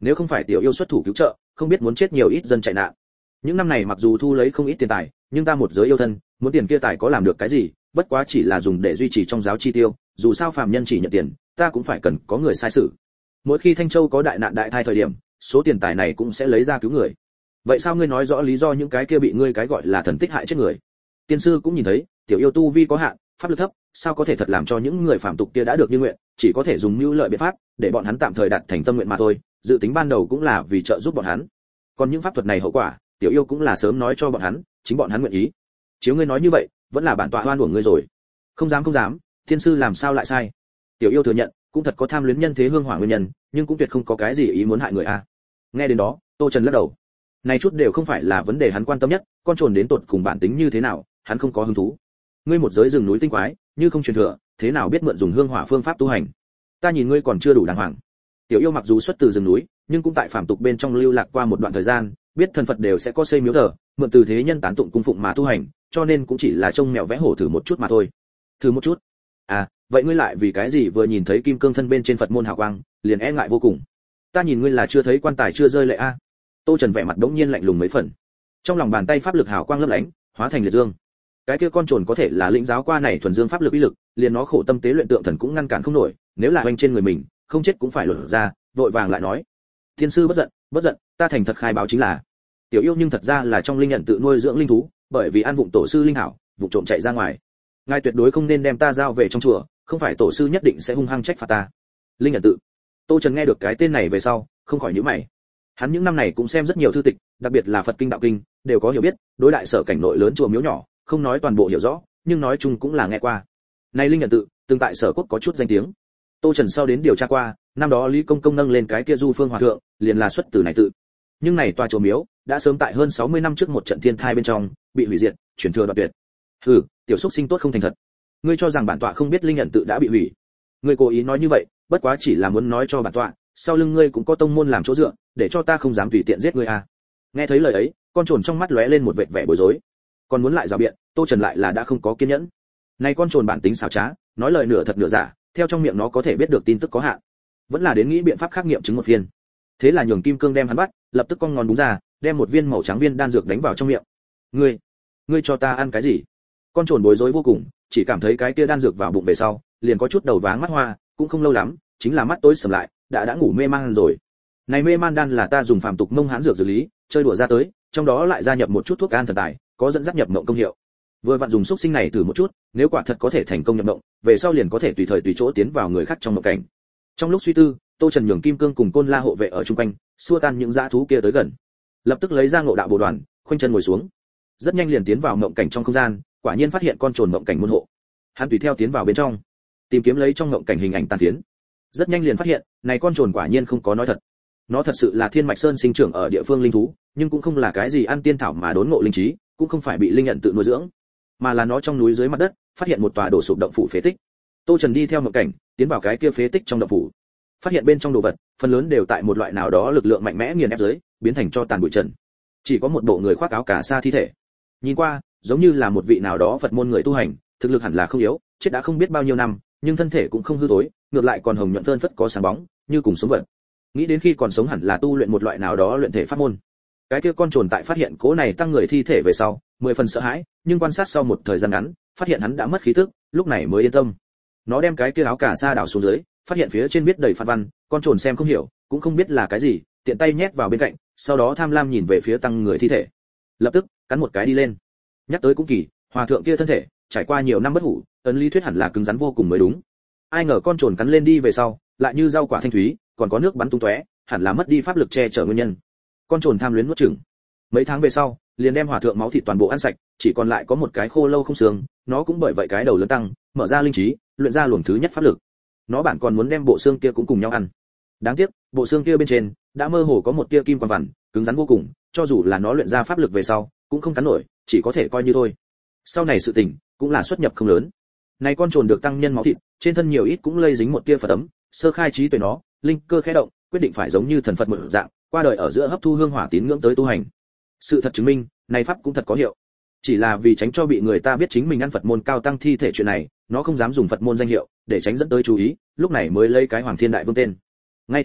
nếu không phải tiểu yêu xuất thủ cứu trợ, không biết muốn chết nhiều ít dân chạy nạn. Những năm này mặc dù thu lấy không ít tiền tài, nhưng ta một giới yêu thân, muốn tiền kia tài có làm được cái gì, bất quá chỉ là dùng để duy trì trong giáo chi tiêu, dù sao phàm nhân chỉ nhận tiền, ta cũng phải cần có người sai sự. Mỗi khi Thanh Châu có đại nạn đại thai thời điểm, số tiền tài này cũng sẽ lấy ra cứu người. Vậy sao ngươi nói rõ lý do những cái kia bị ngươi cái gọi là thần tích hại chết người? Tiên sư cũng nhìn thấy, tiểu yêu tu vi có hạn, pháp lực thấp, sao có thể thật làm cho những người phạm tục kia đã được như nguyện, chỉ có thể dùng mưu lợi biện pháp để bọn hắn tạm thời đạt thành tâm nguyện mà thôi, dự tính ban đầu cũng là vì trợ giúp bọn hắn. Còn những pháp thuật này hậu quả, tiểu yêu cũng là sớm nói cho bọn hắn, chính bọn hắn nguyện ý. Chiếu ngươi nói như vậy, vẫn là bản tọa oan uổng ngươi rồi. Không dám, tiên sư làm sao lại sai? Tiểu yêu thừa nhận, cũng thật có tham luyến nhân thế hương hỏa nguyên nhân, nhưng cũng tuyệt không có cái gì ý muốn hại người a. Nghe đến đó, Tô Trần lắc đầu. Này chút đều không phải là vấn đề hắn quan tâm nhất, con trồn đến tột cùng bản tính như thế nào, hắn không có hứng thú. Ngươi một giới rừng núi tinh quái, như không truyền thừa, thế nào biết mượn dùng hương hỏa phương pháp tu hành? Ta nhìn ngươi còn chưa đủ đàng hoàng. Tiểu yêu mặc dù xuất từ rừng núi, nhưng cũng tại phàm tục bên trong lưu lạc qua một đoạn thời gian, biết thần Phật đều sẽ có xây miếu thờ, mượn từ thế nhân tán tụng cung phụng mà tu hành, cho nên cũng chỉ là trông mèo vẽ hổ thử một chút mà thôi. Thử một chút? À, vậy ngươi lại vì cái gì vừa nhìn thấy kim cương thân bên trên Phật môn hào quang, liền e ngại vô cùng? Ta nhìn ngươi là chưa thấy quan tài chưa rơi lệ a. Tô Trần vẻ mặt đống nhiên lạnh lùng mấy phần. Trong lòng bàn tay pháp lực hào quang lấp lánh, hóa thành liệt dương. Cái kia con trồn có thể là lĩnh giáo qua này thuần dương pháp lực uy lực, liền nó khổ tâm tế luyện tượng thần cũng ngăn cản không nổi, nếu là oanh trên người mình, không chết cũng phải lột ra, vội vàng lại nói: "Thiên sư bất giận, ta thành thật khai báo chính là tiểu yêu nhưng thật ra là trong linh nhận tự nuôi dưỡng linh thú, bởi vì ăn vụng tổ sư linh hảo, vụ trộm chạy ra ngoài. Ngài tuyệt đối không nên đem ta giao về trong chùa, không phải tổ sư nhất định sẽ hung hăng trách phạt ta." Linh nhận tự. Tô Trần nghe được cái tên này về sau, không khỏi nhíu mày. Hắn những năm này cũng xem rất nhiều thư tịch, đặc biệt là Phật kinh đạo kinh, đều có hiểu biết, đối đại sở cảnh nội lớn chùa miếu nhỏ, không nói toàn bộ hiểu rõ, nhưng nói chung cũng là nghe qua. Này Linh nhận tự, từng tại sở quốc có chút danh tiếng. Tô Trần sau đến điều tra qua, năm đó Lý Công Công nâng lên cái kia Du Phương Hòa thượng, liền là xuất từ này tự. Nhưng này tòa chùa miếu đã sớm tại hơn 60 năm trước một trận thiên tai bên trong bị hủy diệt, chuyển thừa đoạn tuyệt. Hừ, tiểu xúc sinh tốt không thành thật. Ngươi cho rằng bản tọa không biết Linh nhận tự đã bị hủy? Ngươi cố ý nói như vậy, bất quá chỉ là muốn nói cho bản tọa, sau lưng ngươi cũng có tông môn làm chỗ dựa, để cho ta không dám tùy tiện giết ngươi à? Nghe thấy lời ấy, con trồn trong mắt lóe lên một vệt vẻ bối rối. Còn muốn lại rào biện, Tô Trần lại là đã không có kiên nhẫn. Này con trồn bản tính xảo trá, nói lời nửa thật nửa giả, theo trong miệng nó có thể biết được tin tức có hạn, vẫn là đến nghĩ biện pháp khác nghiệm chứng một phiên. Thế là nhường Kim Cương đem hắn bắt, lập tức cong ngón đúng ra, đem một viên màu trắng viên đan dược đánh vào trong miệng. Ngươi cho ta ăn cái gì? Con trồn bối rối vô cùng, chỉ cảm thấy cái kia đan dược vào bụng về sau, liền có chút đầu váng mắt hoa, cũng không lâu lắm, chính là mắt tối sầm lại, đã ngủ mê man rồi. Này mê man đan là ta dùng phàm tục mông hán dược xử lý, chơi đùa ra tới, trong đó lại gia nhập một chút thuốc an thần tài, có dẫn dắt nhập mộng công hiệu. Vừa vặn dùng xúc sinh này thử một chút, nếu quả thật có thể thành công nhập mộng, về sau liền có thể tùy thời tùy chỗ tiến vào người khác trong mộng cảnh. Trong lúc suy tư, Tô Trần nhường Kim Cương cùng Côn La hộ vệ ở chung quanh, xua tan những dã thú kia tới gần. Lập tức lấy ra Ngộ Đạo Bồ Đoàn, khoanh chân ngồi xuống. Rất nhanh liền tiến vào mộng cảnh trong không gian, quả nhiên phát hiện con trồn mộng cảnh môn hộ. Hắn tùy theo tiến vào bên trong, tìm kiếm lấy trong mộng cảnh hình ảnh tàn phiến. Rất nhanh liền phát hiện, này con trồn quả nhiên không có nói thật. Nó thật sự là Thiên Mạch Sơn sinh trưởng ở địa phương linh thú, nhưng cũng không là cái gì ăn tiên thảo mà đốn ngộ linh trí, cũng không phải bị linh nhận tự nuôi dưỡng, mà là nó trong núi dưới mặt đất phát hiện một tòa đổ sụp động phủ phế tích. Tô Trần đi theo mộng cảnh, tiến vào cái kia phế tích trong động phủ, phát hiện bên trong đồ vật phần lớn đều tại một loại nào đó lực lượng mạnh mẽ nghiền ép dưới, biến thành cho tàn bụi trần. Chỉ có một bộ người khoác áo cà sa thi thể, nhìn qua giống như là một vị nào đó Phật môn người tu hành, thực lực hẳn là không yếu, chết đã không biết bao nhiêu năm, nhưng thân thể cũng không hư tối, ngược lại còn hồng nhuận phơn phất có sáng bóng, như cùng sống vật. Nghĩ đến khi còn sống hẳn là tu luyện một loại nào đó luyện thể pháp môn. Cái kia con trồn tại phát hiện cố này tăng người thi thể về sau, 10 phần sợ hãi, nhưng quan sát sau một thời gian ngắn, phát hiện hắn đã mất khí tức, lúc này mới yên tâm. Nó đem cái kia áo cà sa đảo xuống dưới, phát hiện phía trên viết đầy phạt văn, con trồn xem không hiểu, cũng không biết là cái gì, tiện tay nhét vào bên cạnh, sau đó tham lam nhìn về phía tăng người thi thể. Lập tức, cắn một cái đi lên. Nhắc tới cũng kỳ, hòa thượng kia thân thể, trải qua nhiều năm bất hủ, ấn lý thuyết hẳn là cứng rắn vô cùng mới đúng. Ai ngờ con trồn cắn lên đi về sau, lại như rau quả thanh thúy, còn có nước bắn tung tóe, hẳn là mất đi pháp lực che chở nguyên nhân. Con trồn tham luyến nuốt chửng. Mấy tháng về sau, liền đem hòa thượng máu thịt toàn bộ ăn sạch, chỉ còn lại có một cái khô lâu không xương, nó cũng bởi vậy cái đầu lớn tăng, mở ra linh trí, luyện ra luồng thứ nhất pháp lực. Nó bản còn muốn đem bộ xương kia cũng cùng nhau ăn. Đáng tiếc, bộ xương kia bên trên đã mơ hồ có một tia kim quang vằn, cứng rắn vô cùng, cho dù là nó luyện ra pháp lực về sau, cũng không cắn nổi, chỉ có thể coi như thôi. Sau này sự tình cũng là xuất nhập không lớn. Này con trồn được tăng nhân máu thịt, trên thân nhiều ít cũng lây dính một tia Phật tấm, sơ khai trí tuệ nó, linh cơ khẽ động, quyết định phải giống như thần Phật một dạng, qua đời ở giữa hấp thu hương hỏa tín ngưỡng tới tu hành. Sự thật chứng minh, này pháp cũng thật có hiệu. Chỉ là vì tránh cho bị người ta biết chính mình ăn Phật môn cao tăng thi thể chuyện này, nó không dám dùng Phật môn danh hiệu, để tránh dẫn tới chú ý, lúc này mới lấy cái Hoàng Thiên Đại Vương tên. Ngay từ đầu,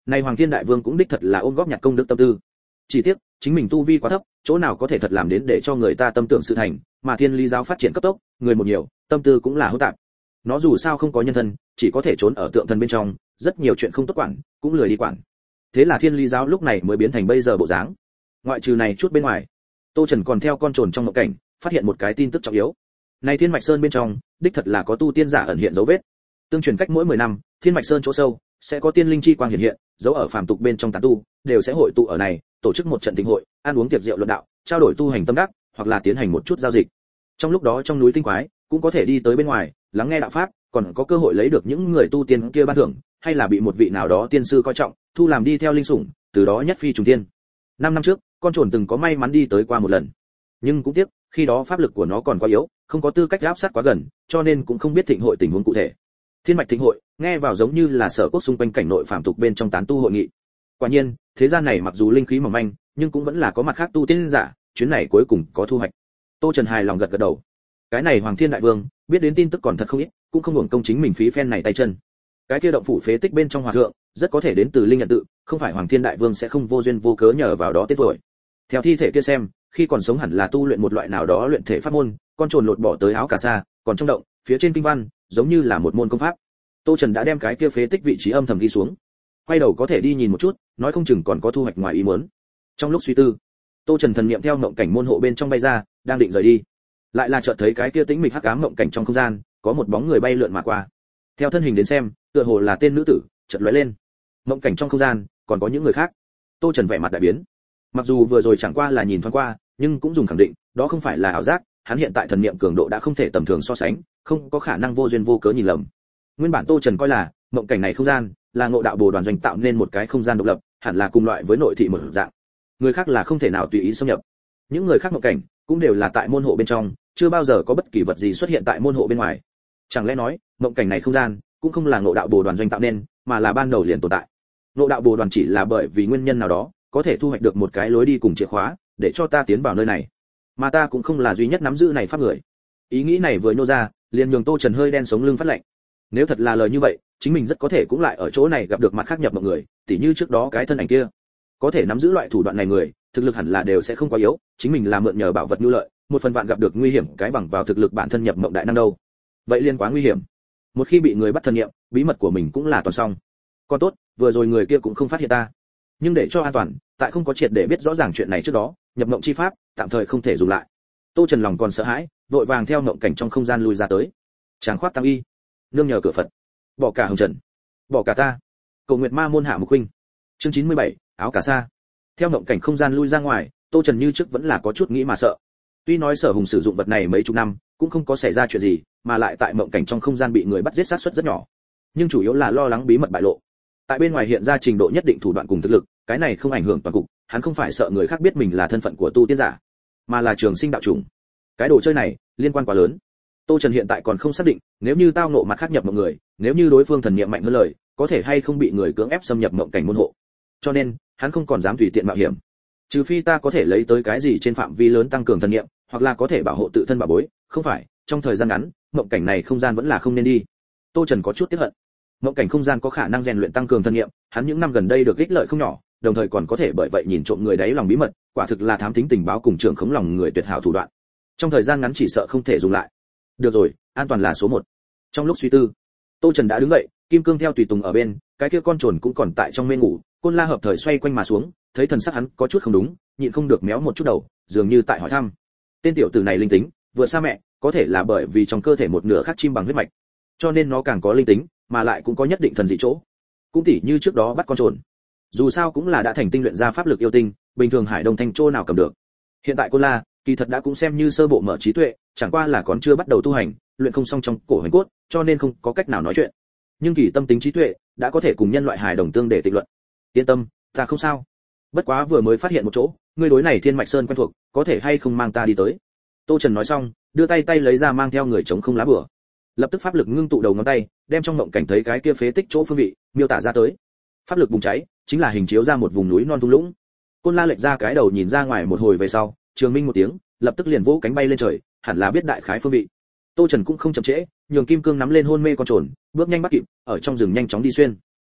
Này Hoàng Thiên Đại Vương cũng đích thật là ôm góp nhặt công đức tâm tư. Chỉ tiếc, chính mình tu vi quá thấp, chỗ nào có thể thật làm đến để cho người ta tâm tưởng sự thành, mà Thiên Ly giáo phát triển cấp tốc, người một nhiều, tâm tư cũng là hỗn tạp. Nó dù sao không có nhân thân, chỉ có thể trốn ở tượng thần bên trong, rất nhiều chuyện không tốt quản, cũng lười đi quản. Thế là Thiên Ly giáo lúc này mới biến thành bây giờ bộ dáng. Ngoại trừ này chút bên ngoài, Tô Trần còn theo con trồn trong mộng cảnh, phát hiện một cái tin tức trọng yếu. Này Thiên Mạch Sơn bên trong, đích thật là có tu tiên giả ẩn hiện dấu vết. Tương truyền cách mỗi 10 năm, Thiên Mạch Sơn chỗ sâu sẽ có tiên linh chi quang hiện hiện, dấu ở phàm tục bên trong tán tu, đều sẽ hội tụ ở này, tổ chức một trận thịnh hội, ăn uống tiệc rượu luận đạo, trao đổi tu hành tâm đắc, hoặc là tiến hành một chút giao dịch. Trong lúc đó trong núi tinh quái, cũng có thể đi tới bên ngoài, lắng nghe đạo pháp, còn có cơ hội lấy được những người tu tiên kia ban thưởng, hay là bị một vị nào đó tiên sư coi trọng, thu làm đi theo linh sủng, từ đó nhất phi trùng tiên. 5 năm trước, con trồn từng có may mắn đi tới qua một lần. Nhưng cũng tiếc, khi đó pháp lực của nó còn quá yếu, không có tư cách áp sát quá gần, cho nên cũng không biết thịnh hội tình huống cụ thể. Thiên Mạch thịnh hội, nghe vào giống như là sở quốc xung quanh cảnh nội phàm tục bên trong tán tu hội nghị. Quả nhiên, thế gian này mặc dù linh khí mỏng manh, nhưng cũng vẫn là có mặt khác tu tiên giả, chuyến này cuối cùng có thu hoạch. Tô Trần hài lòng gật gật đầu. Cái này Hoàng Thiên Đại Vương, biết đến tin tức còn thật không ít, cũng không hưởng công chính mình phí phen này tay chân. Cái kia động phủ phế tích bên trong hòa thượng, rất có thể đến từ linh nhận tự, không phải Hoàng Thiên Đại Vương sẽ không vô duyên vô cớ nhờ vào đó tên tuổi. Theo thi thể kia xem, khi còn sống hẳn là tu luyện một loại nào đó luyện thể pháp môn, con trồn lột bỏ tới áo cà sa, còn trong động, phía trên kinh văn, giống như là một môn công pháp. Tô Trần đã đem cái kia phế tích vị trí âm thầm ghi xuống. Quay đầu có thể đi nhìn một chút, nói không chừng còn có thu hoạch ngoài ý muốn. Trong lúc suy tư, Tô Trần thần niệm theo mộng cảnh môn hộ bên trong bay ra, đang định rời đi. Lại là chợt thấy cái kia tĩnh mịch hắc ám mộng cảnh trong không gian, có một bóng người bay lượn mà qua. Theo thân hình đến xem, tựa hồ là tên nữ tử, chợt lóe lên. Mộng cảnh trong không gian, còn có những người khác. Tô Trần vẻ mặt đại biến. Mặc dù vừa rồi chẳng qua là nhìn thoáng qua, nhưng cũng dùng khẳng định, đó không phải là ảo giác, hắn hiện tại thần niệm cường độ đã không thể tầm thường so sánh, không có khả năng vô duyên vô cớ nhìn lầm. Nguyên bản Tô Trần coi là, mộng cảnh này không gian, là Ngộ Đạo Bồ Đoàn doanh tạo nên một cái không gian độc lập, hẳn là cùng loại với nội thị một dạng. Người khác là không thể nào tùy ý xâm nhập. Những người khác mộng cảnh cũng đều là tại môn hộ bên trong, chưa bao giờ có bất kỳ vật gì xuất hiện tại môn hộ bên ngoài. Chẳng lẽ nói, mộng cảnh này không gian cũng không là Ngộ Đạo Bồ Đoàn doanh tạo nên, mà là ban đầu liền tồn tại. Ngộ Đạo Bồ Đoàn chỉ là bởi vì nguyên nhân nào đó, có thể thu hoạch được một cái lối đi cùng chìa khóa, để cho ta tiến vào nơi này. Mà ta cũng không là duy nhất nắm giữ này pháp người. Ý nghĩ này vừa nhô ra, liền nhường Tô Trần hơi đen sống lưng phát lạnh. Nếu thật là lời như vậy, chính mình rất có thể cũng lại ở chỗ này gặp được mặt khác nhập mộng người, tỉ như trước đó cái thân ảnh kia. Có thể nắm giữ loại thủ đoạn này người, thực lực hẳn là đều sẽ không quá yếu, chính mình là mượn nhờ bảo vật nhu lợi, một phần vạn gặp được nguy hiểm cái bằng vào thực lực bản thân nhập mộng đại năng đâu. Vậy liên quá nguy hiểm. Một khi bị người bắt thân nghiệm, bí mật của mình cũng là toàn xong. Còn tốt, vừa rồi người kia cũng không phát hiện ta. Nhưng để cho an toàn, tại không có triệt để biết rõ ràng chuyện này trước đó, nhập mộng chi pháp tạm thời không thể dùng lại. Tô Trần lòng còn sợ hãi, vội vàng theo mộng cảnh trong không gian lui ra tới. Tráng khoát tăng y, nương nhờ cửa Phật, bỏ cả hồng trần, bỏ cả ta. Cầu nguyệt ma môn hạ mục huynh. Chương 97, áo cà sa. Theo mộng cảnh không gian lui ra ngoài, Tô Trần như trước vẫn là có chút nghĩ mà sợ. Tuy nói Sở Hùng sử dụng vật này mấy chục năm, cũng không có xảy ra chuyện gì, mà lại tại mộng cảnh trong không gian bị người bắt giết sát suất rất nhỏ. Nhưng chủ yếu là lo lắng bí mật bại lộ. Tại bên ngoài hiện ra trình độ nhất định thủ đoạn cùng thực lực, cái này không ảnh hưởng toàn cục, hắn không phải sợ người khác biết mình là thân phận của tu tiên giả, mà là trường sinh đạo chủng. Cái đồ chơi này liên quan quá lớn. Tô Trần hiện tại còn không xác định, nếu như tao nộ mặt khác nhập mộng người, nếu như đối phương thần niệm mạnh hơn lời, có thể hay không bị người cưỡng ép xâm nhập mộng cảnh môn hộ. Cho nên, hắn không còn dám tùy tiện mạo hiểm. Trừ phi ta có thể lấy tới cái gì trên phạm vi lớn tăng cường thần niệm, hoặc là có thể bảo hộ tự thân bảo bối, không phải, trong thời gian ngắn, mộng cảnh này không gian vẫn là không nên đi. Tô Trần có chút tiếc hận. Mộng cảnh không gian có khả năng rèn luyện tăng cường thần niệm, hắn những năm gần đây được ích lợi không nhỏ, đồng thời còn có thể bởi vậy nhìn trộm người đáy lòng bí mật, quả thực là thám thính tình báo cùng trưởng khống lòng người tuyệt hảo thủ đoạn. Trong thời gian ngắn chỉ sợ không thể dùng lại. Được rồi, an toàn là số 1. Trong lúc suy tư, Tô Trần đã đứng dậy, kim cương theo tùy tùng ở bên, cái kia con trồn cũng còn tại trong mê ngủ, Côn La hợp thời xoay quanh mà xuống, thấy thần sắc hắn có chút không đúng, nhịn không được méo một chút đầu, dường như tại hỏi thăm. Tên tiểu tử này linh tính, vừa xa mẹ, có thể là bởi vì trong cơ thể một nửa khác chim bằng huyết mạch, cho nên nó càng có linh tính, mà lại cũng có nhất định thần dị chỗ. Cũng tỉ như trước đó bắt con trồn, dù sao cũng là đã thành tinh luyện ra pháp lực yêu tinh, bình thường Hải Đông Thanh Trô nào cầm được. Hiện tại Côn La, kỳ thật đã cũng xem như sơ bộ mở trí tuệ, chẳng qua là còn chưa bắt đầu tu hành, luyện không xong trong cổ huyền cốt, cho nên không có cách nào nói chuyện. Nhưng kỳ tâm tính trí tuệ đã có thể cùng nhân loại hài đồng tương để tịnh luận. Yên tâm, ta không sao. Bất quá vừa mới phát hiện một chỗ, ngươi đối này Thiên Mạch Sơn quen thuộc, có thể hay không mang ta đi tới? Tô Trần nói xong, đưa tay lấy ra mang theo người chống không lá bùa. Lập tức pháp lực ngưng tụ đầu ngón tay, đem trong mộng cảnh thấy cái kia phế tích chỗ phương vị miêu tả ra tới. Pháp lực bùng cháy, chính là hình chiếu ra một vùng núi non thung lũng. Côn La lệch ra cái đầu nhìn ra ngoài một hồi về sau, trường minh một tiếng, lập tức liền vỗ cánh bay lên trời, hẳn là biết đại khái phương vị. Tô Trần cũng không chậm trễ, nhường kim cương nắm lên hôn mê con trồn, bước nhanh bắt kịp, ở trong rừng nhanh chóng đi xuyên.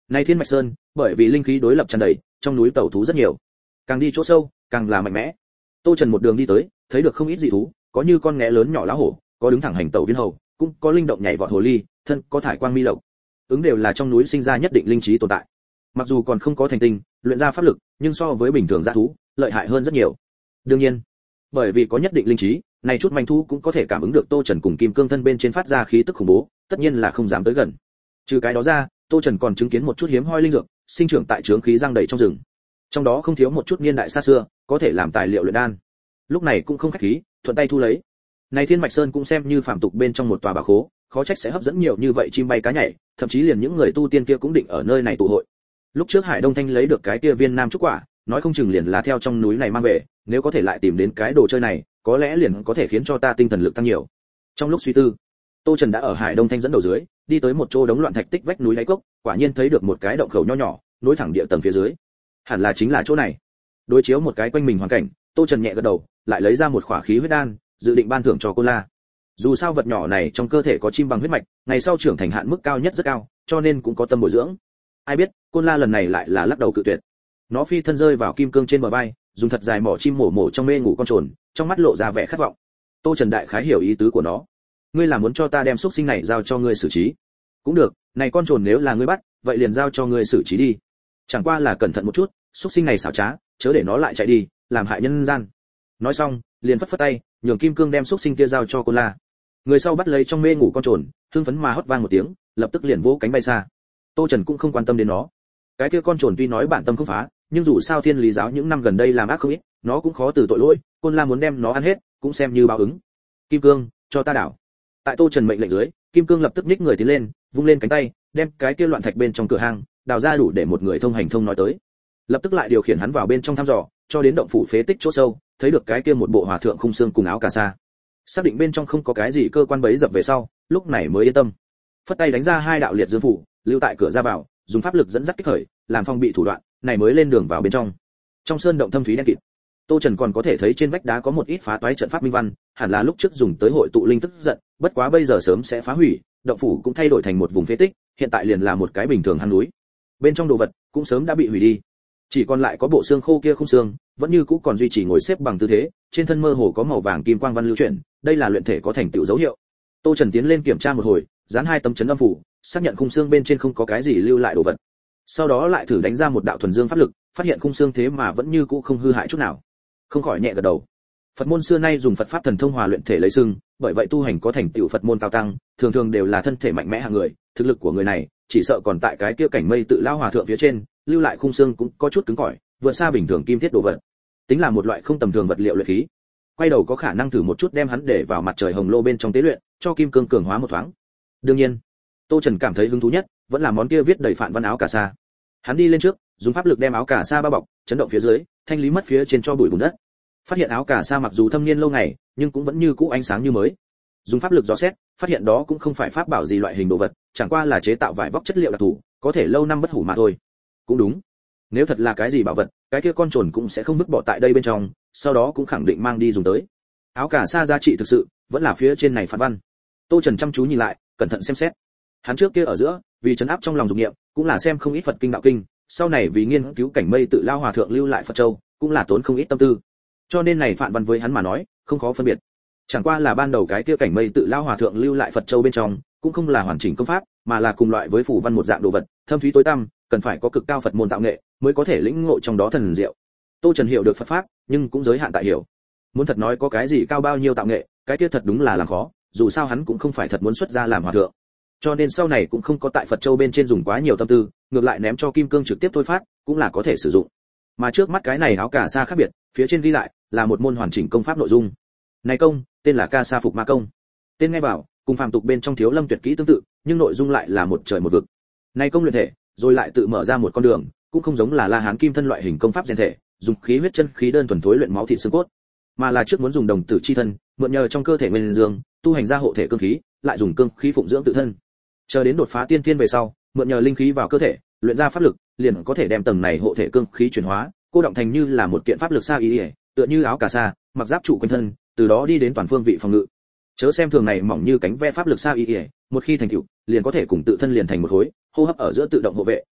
Này Thiên Mạch Sơn, bởi vì linh khí đối lập tràn đầy, trong núi tẩu thú rất nhiều. Càng đi chỗ sâu, càng là mạnh mẽ. Tô Trần một đường đi tới, thấy được không ít dị thú, có như con nghé lớn nhỏ lá hổ, có đứng thẳng hành tẩu viên hầu, cũng có linh động nhảy vọt hồ ly, thân có thải quang mi lộc. Ứng đều là trong núi sinh ra nhất định linh trí tồn tại. Mặc dù còn không có thành tinh, luyện ra pháp lực, nhưng so với bình thường dã thú, lợi hại hơn rất nhiều. Đương nhiên, bởi vì có nhất định linh trí, này chút manh thú cũng có thể cảm ứng được Tô Trần cùng Kim Cương thân bên trên phát ra khí tức khủng bố, tất nhiên là không dám tới gần. Trừ cái đó ra, Tô Trần còn chứng kiến một chút hiếm hoi linh dược, sinh trưởng tại trướng khí giăng đầy trong rừng. Trong đó không thiếu một chút niên đại xa xưa, có thể làm tài liệu luyện đan. Lúc này cũng không khách khí, thuận tay thu lấy. Này Thiên Mạch Sơn cũng xem như phàm tục bên trong một tòa bảo khố, khó trách sẽ hấp dẫn nhiều như vậy chim bay cá nhảy, thậm chí liền những người tu tiên kia cũng định ở nơi này tụ hội. Lúc trước Hải Đông Thanh lấy được cái kia viên nam trúc quả, nói không chừng liền là theo trong núi này mang về, nếu có thể lại tìm đến cái đồ chơi này, có lẽ liền có thể khiến cho ta tinh thần lực tăng nhiều. Trong lúc suy tư, Tô Trần đã ở Hải Đông Thanh dẫn đầu dưới, đi tới một chỗ đống loạn thạch tích vách núi đáy cốc, quả nhiên thấy được một cái động khẩu nho nhỏ, nối thẳng địa tầng phía dưới. Hẳn là chính là chỗ này. Đối chiếu một cái quanh mình hoàn cảnh, Tô Trần nhẹ gật đầu, lại lấy ra một khỏa khí huyết đan, dự định ban thưởng cho Côn La. Dù sao vật nhỏ này trong cơ thể có chim bằng huyết mạch, ngày sau trưởng thành hạn mức cao nhất rất cao, cho nên cũng có tâm bồi dưỡng. Ai biết, Côn La lần này lại là lắc đầu cự tuyệt. Nó phi thân rơi vào kim cương trên bờ vai, dùng thật dài mỏ chim mổ trong mê ngủ con trồn, trong mắt lộ ra vẻ khát vọng. Tô Trần đại khái hiểu ý tứ của nó. Ngươi là muốn cho ta đem xúc sinh này giao cho ngươi xử trí? Cũng được, này con trồn nếu là ngươi bắt, vậy liền giao cho ngươi xử trí đi. Chẳng qua là cẩn thận một chút, xúc sinh này xảo trá, chớ để nó lại chạy đi, làm hại nhân gian. Nói xong, liền phất phất tay, nhường kim cương đem xúc sinh kia giao cho Côn La. Người sau bắt lấy trong mê ngủ con trồn, hưng phấn mà hót vang một tiếng, lập tức liền vỗ cánh bay xa. Tô Trần cũng không quan tâm đến nó. Cái kia con trồn tuy nói bản tâm không phá, nhưng dù sao Thiên Lý giáo những năm gần đây làm ác không ít, nó cũng khó từ tội lỗi, Côn La muốn đem nó ăn hết, cũng xem như báo ứng. Kim cương, cho ta đảo. Tại Tô Trần mệnh lệnh dưới, kim cương lập tức nhích người tiến lên, vung lên cánh tay, đem cái kia loạn thạch bên trong cửa hang đào ra đủ để một người thông hành thông nói tới. Lập tức lại điều khiển hắn vào bên trong thăm dò, cho đến động phủ phế tích chỗ sâu, thấy được cái kia một bộ hòa thượng khung xương cùng áo cà sa. Xác định bên trong không có cái gì cơ quan bấy dập về sau, lúc này mới yên tâm. Phất tay đánh ra hai đạo liệt dương phủ, lưu tại cửa ra vào, dùng pháp lực dẫn dắt kích khởi, làm phong bị thủ đoạn, này mới lên đường vào bên trong. Trong sơn động thâm thúy đen kịt, Tô Trần còn có thể thấy trên vách đá có một ít phá toái trận pháp minh văn, hẳn là lúc trước dùng tới hội tụ linh tức giận, bất quá bây giờ sớm sẽ phá hủy, động phủ cũng thay đổi thành một vùng phế tích, hiện tại liền là một cái bình thường hang núi. Bên trong đồ vật cũng sớm đã bị hủy đi, chỉ còn lại có bộ xương khô kia không xương, vẫn như cũ còn duy trì ngồi xếp bằng tư thế, trên thân mơ hồ có màu vàng kim quang văn lưu chuyển, đây là luyện thể có thành tựu dấu hiệu. Tô Trần tiến lên kiểm tra một hồi, dán hai tấm chấn âm phủ, xác nhận khung xương bên trên không có cái gì lưu lại đồ vật. Sau đó lại thử đánh ra một đạo thuần dương pháp lực, phát hiện khung xương thế mà vẫn như cũ không hư hại chút nào. Không khỏi nhẹ gật đầu. Phật môn xưa nay dùng Phật pháp thần thông hòa luyện thể lấy xưng, bởi vậy tu hành có thành tựu Phật môn cao tăng, thường thường đều là thân thể mạnh mẽ hạng người, thực lực của người này, chỉ sợ còn tại cái kia cảnh mây tự lao hòa thượng phía trên, lưu lại khung xương cũng có chút cứng cỏi, vượt xa bình thường kim thiết đồ vật. Tính là một loại không tầm thường vật liệu luyện khí. Quay đầu có khả năng thử một chút đem hắn để vào mặt trời hồng lô bên trong tế luyện, cho kim cương cường hóa một thoáng. Đương nhiên, Tô Trần cảm thấy hứng thú nhất, vẫn là món kia viết đầy phản văn áo cà sa. Hắn đi lên trước, dùng pháp lực đem áo cà sa bao bọc, chấn động phía dưới, thanh lý mất phía trên cho bụi bùn đất. Phát hiện áo cà sa mặc dù thâm niên lâu ngày, nhưng cũng vẫn như cũ ánh sáng như mới. Dùng pháp lực dò xét, phát hiện đó cũng không phải pháp bảo gì loại hình đồ vật, chẳng qua là chế tạo vải vóc chất liệu đặc thù, có thể lâu năm bất hủ mà thôi. Cũng đúng. Nếu thật là cái gì bảo vật, cái kia con trồn cũng sẽ không vứt bỏ tại đây bên trong, sau đó cũng khẳng định mang đi dùng tới. Áo cà sa giá trị thực sự vẫn là phía trên này phản văn. Tô Trần chăm chú nhìn lại, cẩn thận xem xét. Hắn trước kia ở giữa, vì trấn áp trong lòng dục niệm, cũng là xem không ít Phật kinh đạo kinh, sau này vì nghiên cứu cảnh mây tự lao hòa thượng lưu lại Phật châu, cũng là tốn không ít tâm tư. Cho nên này phản văn với hắn mà nói, không khó phân biệt. Chẳng qua là ban đầu cái kia cảnh mây tự lao hòa thượng lưu lại Phật châu bên trong, cũng không là hoàn chỉnh công pháp, mà là cùng loại với phù văn một dạng đồ vật, thâm thúy tối tăm, cần phải có cực cao Phật môn tạo nghệ, mới có thể lĩnh ngộ trong đó thần diệu. Tô Trần hiểu được Phật pháp, nhưng cũng giới hạn tại hiểu. Muốn thật nói có cái gì cao bao nhiêu tạo nghệ, cái kia thật đúng là làm khó, dù sao hắn cũng không phải thật muốn xuất gia làm hòa thượng. Cho nên sau này cũng không có tại Phật châu bên trên dùng quá nhiều tâm tư, ngược lại ném cho kim cương trực tiếp thôi phát, cũng là có thể sử dụng. Mà trước mắt cái này áo cà sa khác biệt, phía trên ghi lại là một môn hoàn chỉnh công pháp nội dung. Này công, tên là Ca Sa Phục Ma công. Tên nghe vào, cùng phàm tục bên trong Thiếu Lâm tuyệt kỹ tương tự, nhưng nội dung lại là một trời một vực. Này công luyện thể, rồi lại tự mở ra một con đường, cũng không giống là La Hán Kim thân loại hình công pháp rèn thể, dùng khí huyết chân khí đơn thuần thối luyện máu thịt xương cốt, mà là trước muốn dùng đồng tử chi thân, mượn nhờ trong cơ thể nguyên dương, tu hành ra hộ thể cương khí, lại dùng cương khí phụng dưỡng tự thân. Chờ đến đột phá tiên thiên về sau, mượn nhờ linh khí vào cơ thể, luyện ra pháp lực, liền có thể đem tầng này hộ thể cương khí chuyển hóa, cô động thành như là một kiện pháp lực sa y, tựa như áo cà sa, mặc giáp trụ quanh thân, từ đó đi đến toàn phương vị phòng ngự. Chớ xem thường này mỏng như cánh ve pháp lực sa y, một khi thành tựu, liền có thể cùng tự thân liền thành một khối, hô hấp ở giữa tự động hộ vệ,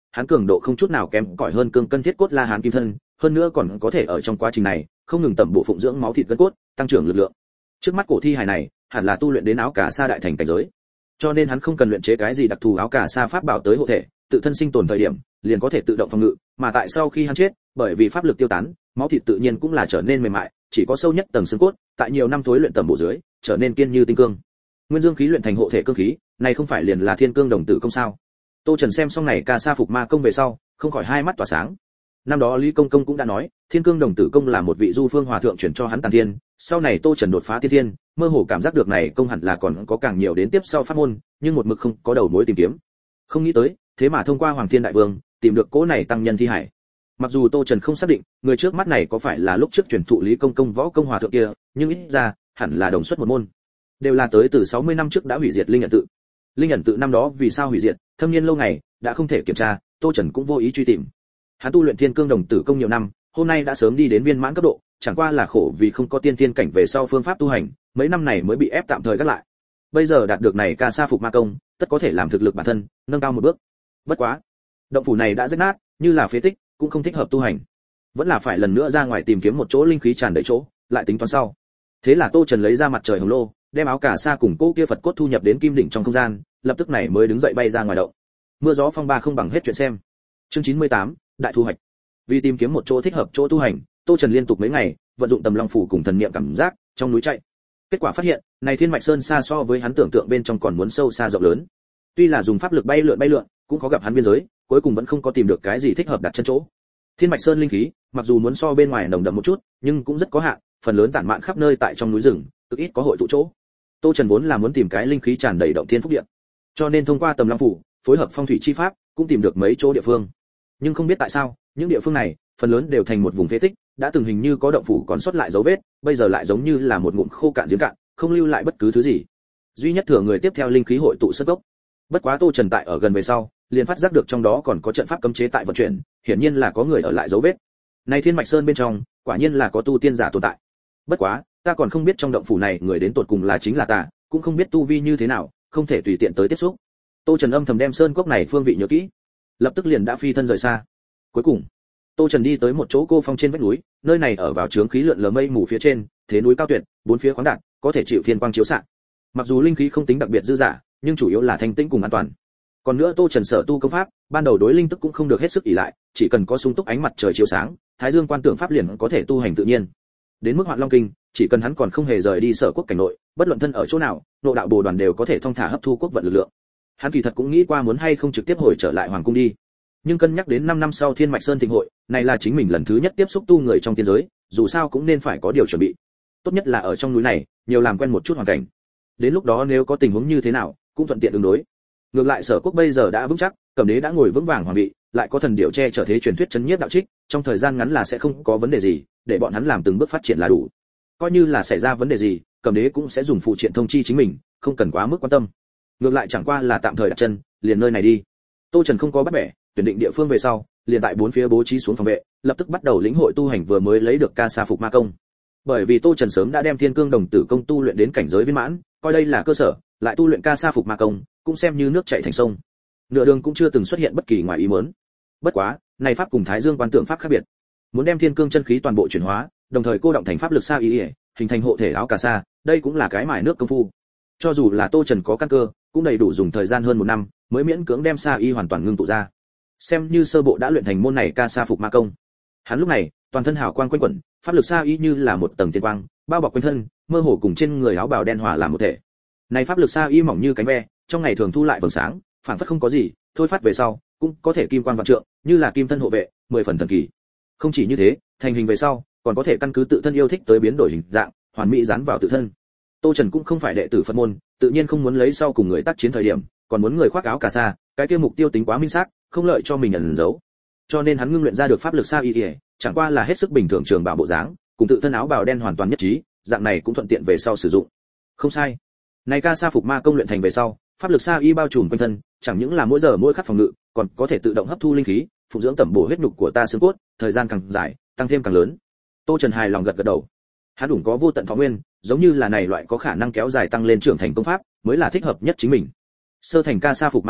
hắn cường độ không chút nào kém cỏi hơn cương cân thiết cốt La Hán kim thân, hơn nữa còn có thể ở trong quá trình này không ngừng tẩm bổ phụng dưỡng máu thịt gân cốt, tăng trưởng lực lượng. Trước mắt cổ thi hài này, hẳn là tu luyện đến áo cà sa đại thành cảnh giới. Cho nên hắn không cần luyện chế cái gì đặc thù áo cà sa pháp bảo tới hộ thể, tự thân sinh tồn thời điểm, liền có thể tự động phòng ngự, mà tại sau khi hắn chết, bởi vì pháp lực tiêu tán, máu thịt tự nhiên cũng là trở nên mềm mại, chỉ có sâu nhất tầng xương cốt, tại nhiều năm thối luyện tầm bổ dưới, trở nên kiên như tinh cương. Nguyên dương khí luyện thành hộ thể cương khí, này không phải liền là thiên cương đồng tử công sao? Tô Trần xem xong này ca sa phục ma công về sau, không khỏi hai mắt tỏa sáng. Năm đó Lý Công Công cũng đã nói, thiên cương đồng tử công là một vị du phương hòa thượng chuyển cho hắn tàn thiên, sau này Tô Trần đột phá tiên thiên, mơ hồ cảm giác được này công hẳn là còn có càng nhiều đến tiếp sau pháp môn, nhưng một mực không có đầu mối tìm kiếm. Không nghĩ tới, thế mà thông qua Hoàng Thiên Đại Vương, tìm được cỗ này tăng nhân thi hải. Mặc dù Tô Trần không xác định, người trước mắt này có phải là lúc trước truyền thụ Lý Công Công võ công hòa thượng kia, nhưng ít ra, hẳn là đồng xuất một môn. Đều là tới từ 60 năm trước đã hủy diệt Linh Ẩn tự. Linh Ẩn tự năm đó vì sao hủy diệt, thâm niên lâu ngày, đã không thể kiểm tra, Tô Trần cũng vô ý truy tìm. Hắn tu luyện thiên cương đồng tử công nhiều năm, hôm nay đã sớm đi đến viên mãn cấp độ, chẳng qua là khổ vì không có tiên thiên cảnh về sau phương pháp tu hành, mấy năm này mới bị ép tạm thời gác lại. Bây giờ đạt được này ca sa phục ma công, tất có thể làm thực lực bản thân nâng cao một bước. Bất quá, động phủ này đã rách nát, như là phế tích, cũng không thích hợp tu hành. Vẫn là phải lần nữa ra ngoài tìm kiếm một chỗ linh khí tràn đầy chỗ, lại tính toán sau. Thế là Tô Trần lấy ra mặt trời hồng lô, đem áo cà sa cùng cô kia Phật cốt thu nhập đến kim đỉnh trong không gian, lập tức này mới đứng dậy bay ra ngoài động. Mưa gió phong ba không bằng hết chuyện xem. Chương 98, đại thu hoạch. Vì tìm kiếm một chỗ thích hợp chỗ tu hành, Tô Trần liên tục mấy ngày vận dụng tầm long phủ cùng thần niệm cảm giác trong núi chạy. Kết quả phát hiện, này Thiên Mạch Sơn xa so với hắn tưởng tượng bên trong còn muốn sâu xa rộng lớn. Tuy là dùng pháp lực bay lượn, cũng có gặp hắn biên giới, cuối cùng vẫn không có tìm được cái gì thích hợp đặt chân chỗ. Thiên Mạch Sơn linh khí, mặc dù muốn so bên ngoài nồng đậm một chút, nhưng cũng rất có hạn, phần lớn tản mạn khắp nơi tại trong núi rừng, cực ít có hội tụ chỗ. Tô Trần vốn là muốn tìm cái linh khí tràn đầy động thiên phúc địa, cho nên thông qua tầm long phủ, phối hợp phong thủy chi pháp, cũng tìm được mấy chỗ địa phương. Nhưng không biết tại sao, những địa phương này, phần lớn đều thành một vùng phế tích, đã từng hình như có động phủ còn sót lại dấu vết, bây giờ lại giống như là một ngụm khô cạn giếng cạn, không lưu lại bất cứ thứ gì. Duy nhất thừa người tiếp theo linh khí hội tụ sơn cốc. Bất quá Tô Trần tại ở gần về sau, liền phát giác được trong đó còn có trận pháp cấm chế tại vận chuyển, hiển nhiên là có người ở lại dấu vết. Này Thiên Mạch Sơn bên trong, quả nhiên là có tu tiên giả tồn tại. Bất quá, ta còn không biết trong động phủ này người đến tột cùng là chính là ta, cũng không biết tu vi như thế nào, không thể tùy tiện tới tiếp xúc. Tô Trần âm thầm đem sơn cốc này phương vị nhớ kỹ, lập tức liền đã phi thân rời xa. Cuối cùng, Tô Trần đi tới một chỗ cô phong trên vách núi, nơi này ở vào trướng khí lượn lờ mây mù phía trên, thế núi cao tuyệt, bốn phía khoáng đạt, có thể chịu thiên quang chiếu xạ. Mặc dù linh khí không tính đặc biệt dư dả, nhưng chủ yếu là thanh tĩnh cùng an toàn. Còn nữa Tô Trần sở tu công pháp, ban đầu đối linh tức cũng không được hết sức ỷ lại, chỉ cần có sung túc ánh mặt trời chiếu sáng, Thái Dương quan tưởng pháp liền có thể tu hành tự nhiên. Đến mức Hoạn Long kinh, chỉ cần hắn còn không hề rời đi Sở Quốc cảnh nội, bất luận thân ở chỗ nào, nội đạo bồ đoàn đều có thể thông thả hấp thu quốc vận lực lượng. Hắn kỳ thật cũng nghĩ qua muốn hay không trực tiếp hồi trở lại hoàng cung đi. Nhưng cân nhắc đến 5 năm sau Thiên Mạch Sơn thịnh hội, này là chính mình lần thứ nhất tiếp xúc tu người trong tiên giới, dù sao cũng nên phải có điều chuẩn bị. Tốt nhất là ở trong núi này, nhiều làm quen một chút hoàn cảnh. Đến lúc đó nếu có tình huống như thế nào, cũng thuận tiện ứng đối. Ngược lại Sở Quốc bây giờ đã vững chắc, Cẩm Đế đã ngồi vững vàng hoàng vị, lại có thần điểu che trở thế truyền thuyết chấn nhiếp đạo trích, trong thời gian ngắn là sẽ không có vấn đề gì, để bọn hắn làm từng bước phát triển là đủ. Coi như là xảy ra vấn đề gì, Cẩm Đế cũng sẽ dùng phụ triện thông chi chính mình, không cần quá mức quan tâm. Ngược lại chẳng qua là tạm thời đặt chân, liền nơi này đi. Tô Trần không có bắt bẻ, tuyển định địa phương về sau, liền tại bốn phía bố trí xuống phòng vệ, lập tức bắt đầu lĩnh hội tu hành vừa mới lấy được ca sa phục ma công. Bởi vì Tô Trần sớm đã đem thiên cương đồng tử công tu luyện đến cảnh giới viên mãn, coi đây là cơ sở, lại tu luyện ca sa phục ma công, cũng xem như nước chảy thành sông. Nửa đường cũng chưa từng xuất hiện bất kỳ ngoài ý muốn. Bất quá, này pháp cùng Thái Dương quan tượng pháp khác biệt. Muốn đem thiên cương chân khí toàn bộ chuyển hóa, đồng thời cô động thành pháp lực sa ý, hình thành hộ thể áo cà sa, đây cũng là cái mài nước công phu. Cho dù là Tô Trần có căn cơ, cũng đầy đủ dùng thời gian hơn 1 năm, mới miễn cưỡng đem sa y hoàn toàn ngưng tụ ra. Xem như sơ bộ đã luyện thành môn này ca sa phục ma công. Hắn lúc này, toàn thân hào quang quanh quẩn, pháp lực sa y như là một tầng tiên quang, bao bọc quanh thân, mơ hồ cùng trên người áo bào đen hòa làm một thể. Này pháp lực sa y mỏng như cánh ve, trong ngày thường thu lại vầng sáng, phản phất không có gì, thôi phát về sau, cũng có thể kim quang vạn trượng, như là kim thân hộ vệ, 10 phần thần kỳ. Không chỉ như thế, thành hình về sau, còn có thể căn cứ tự thân yêu thích tới biến đổi hình dạng, hoàn mỹ dán vào tự thân. Tô Trần cũng không phải đệ tử Phật môn, tự nhiên không muốn lấy sau cùng người tác chiến thời điểm, còn muốn người khoác áo cà sa, cái kia mục tiêu tính quá minh xác, không lợi cho mình ẩn giấu. Cho nên hắn ngưng luyện ra được pháp lực sa y, chẳng qua là hết sức bình thường trường bảo bộ dáng, cùng tự thân áo bào đen hoàn toàn nhất trí, dạng này cũng thuận tiện về sau sử dụng. Không sai. Này ca sa phục ma công luyện thành về sau, pháp lực sa y bao trùm quanh thân, chẳng những là mỗi giờ mỗi khắc phòng ngự, còn có thể tự động hấp thu linh khí, phụ dưỡng tẩm bổ huyết nhục của ta xương cốt, thời gian càng dài, tăng thêm càng lớn. Tô Trần hài lòng gật gật đầu. Hắn đủ có vô tận thọ nguyên, giống như là này loại có khả năng kéo dài tăng lên trưởng thành công pháp, mới là thích hợp nhất chính mình. Sơ thành ca sa phục ma công,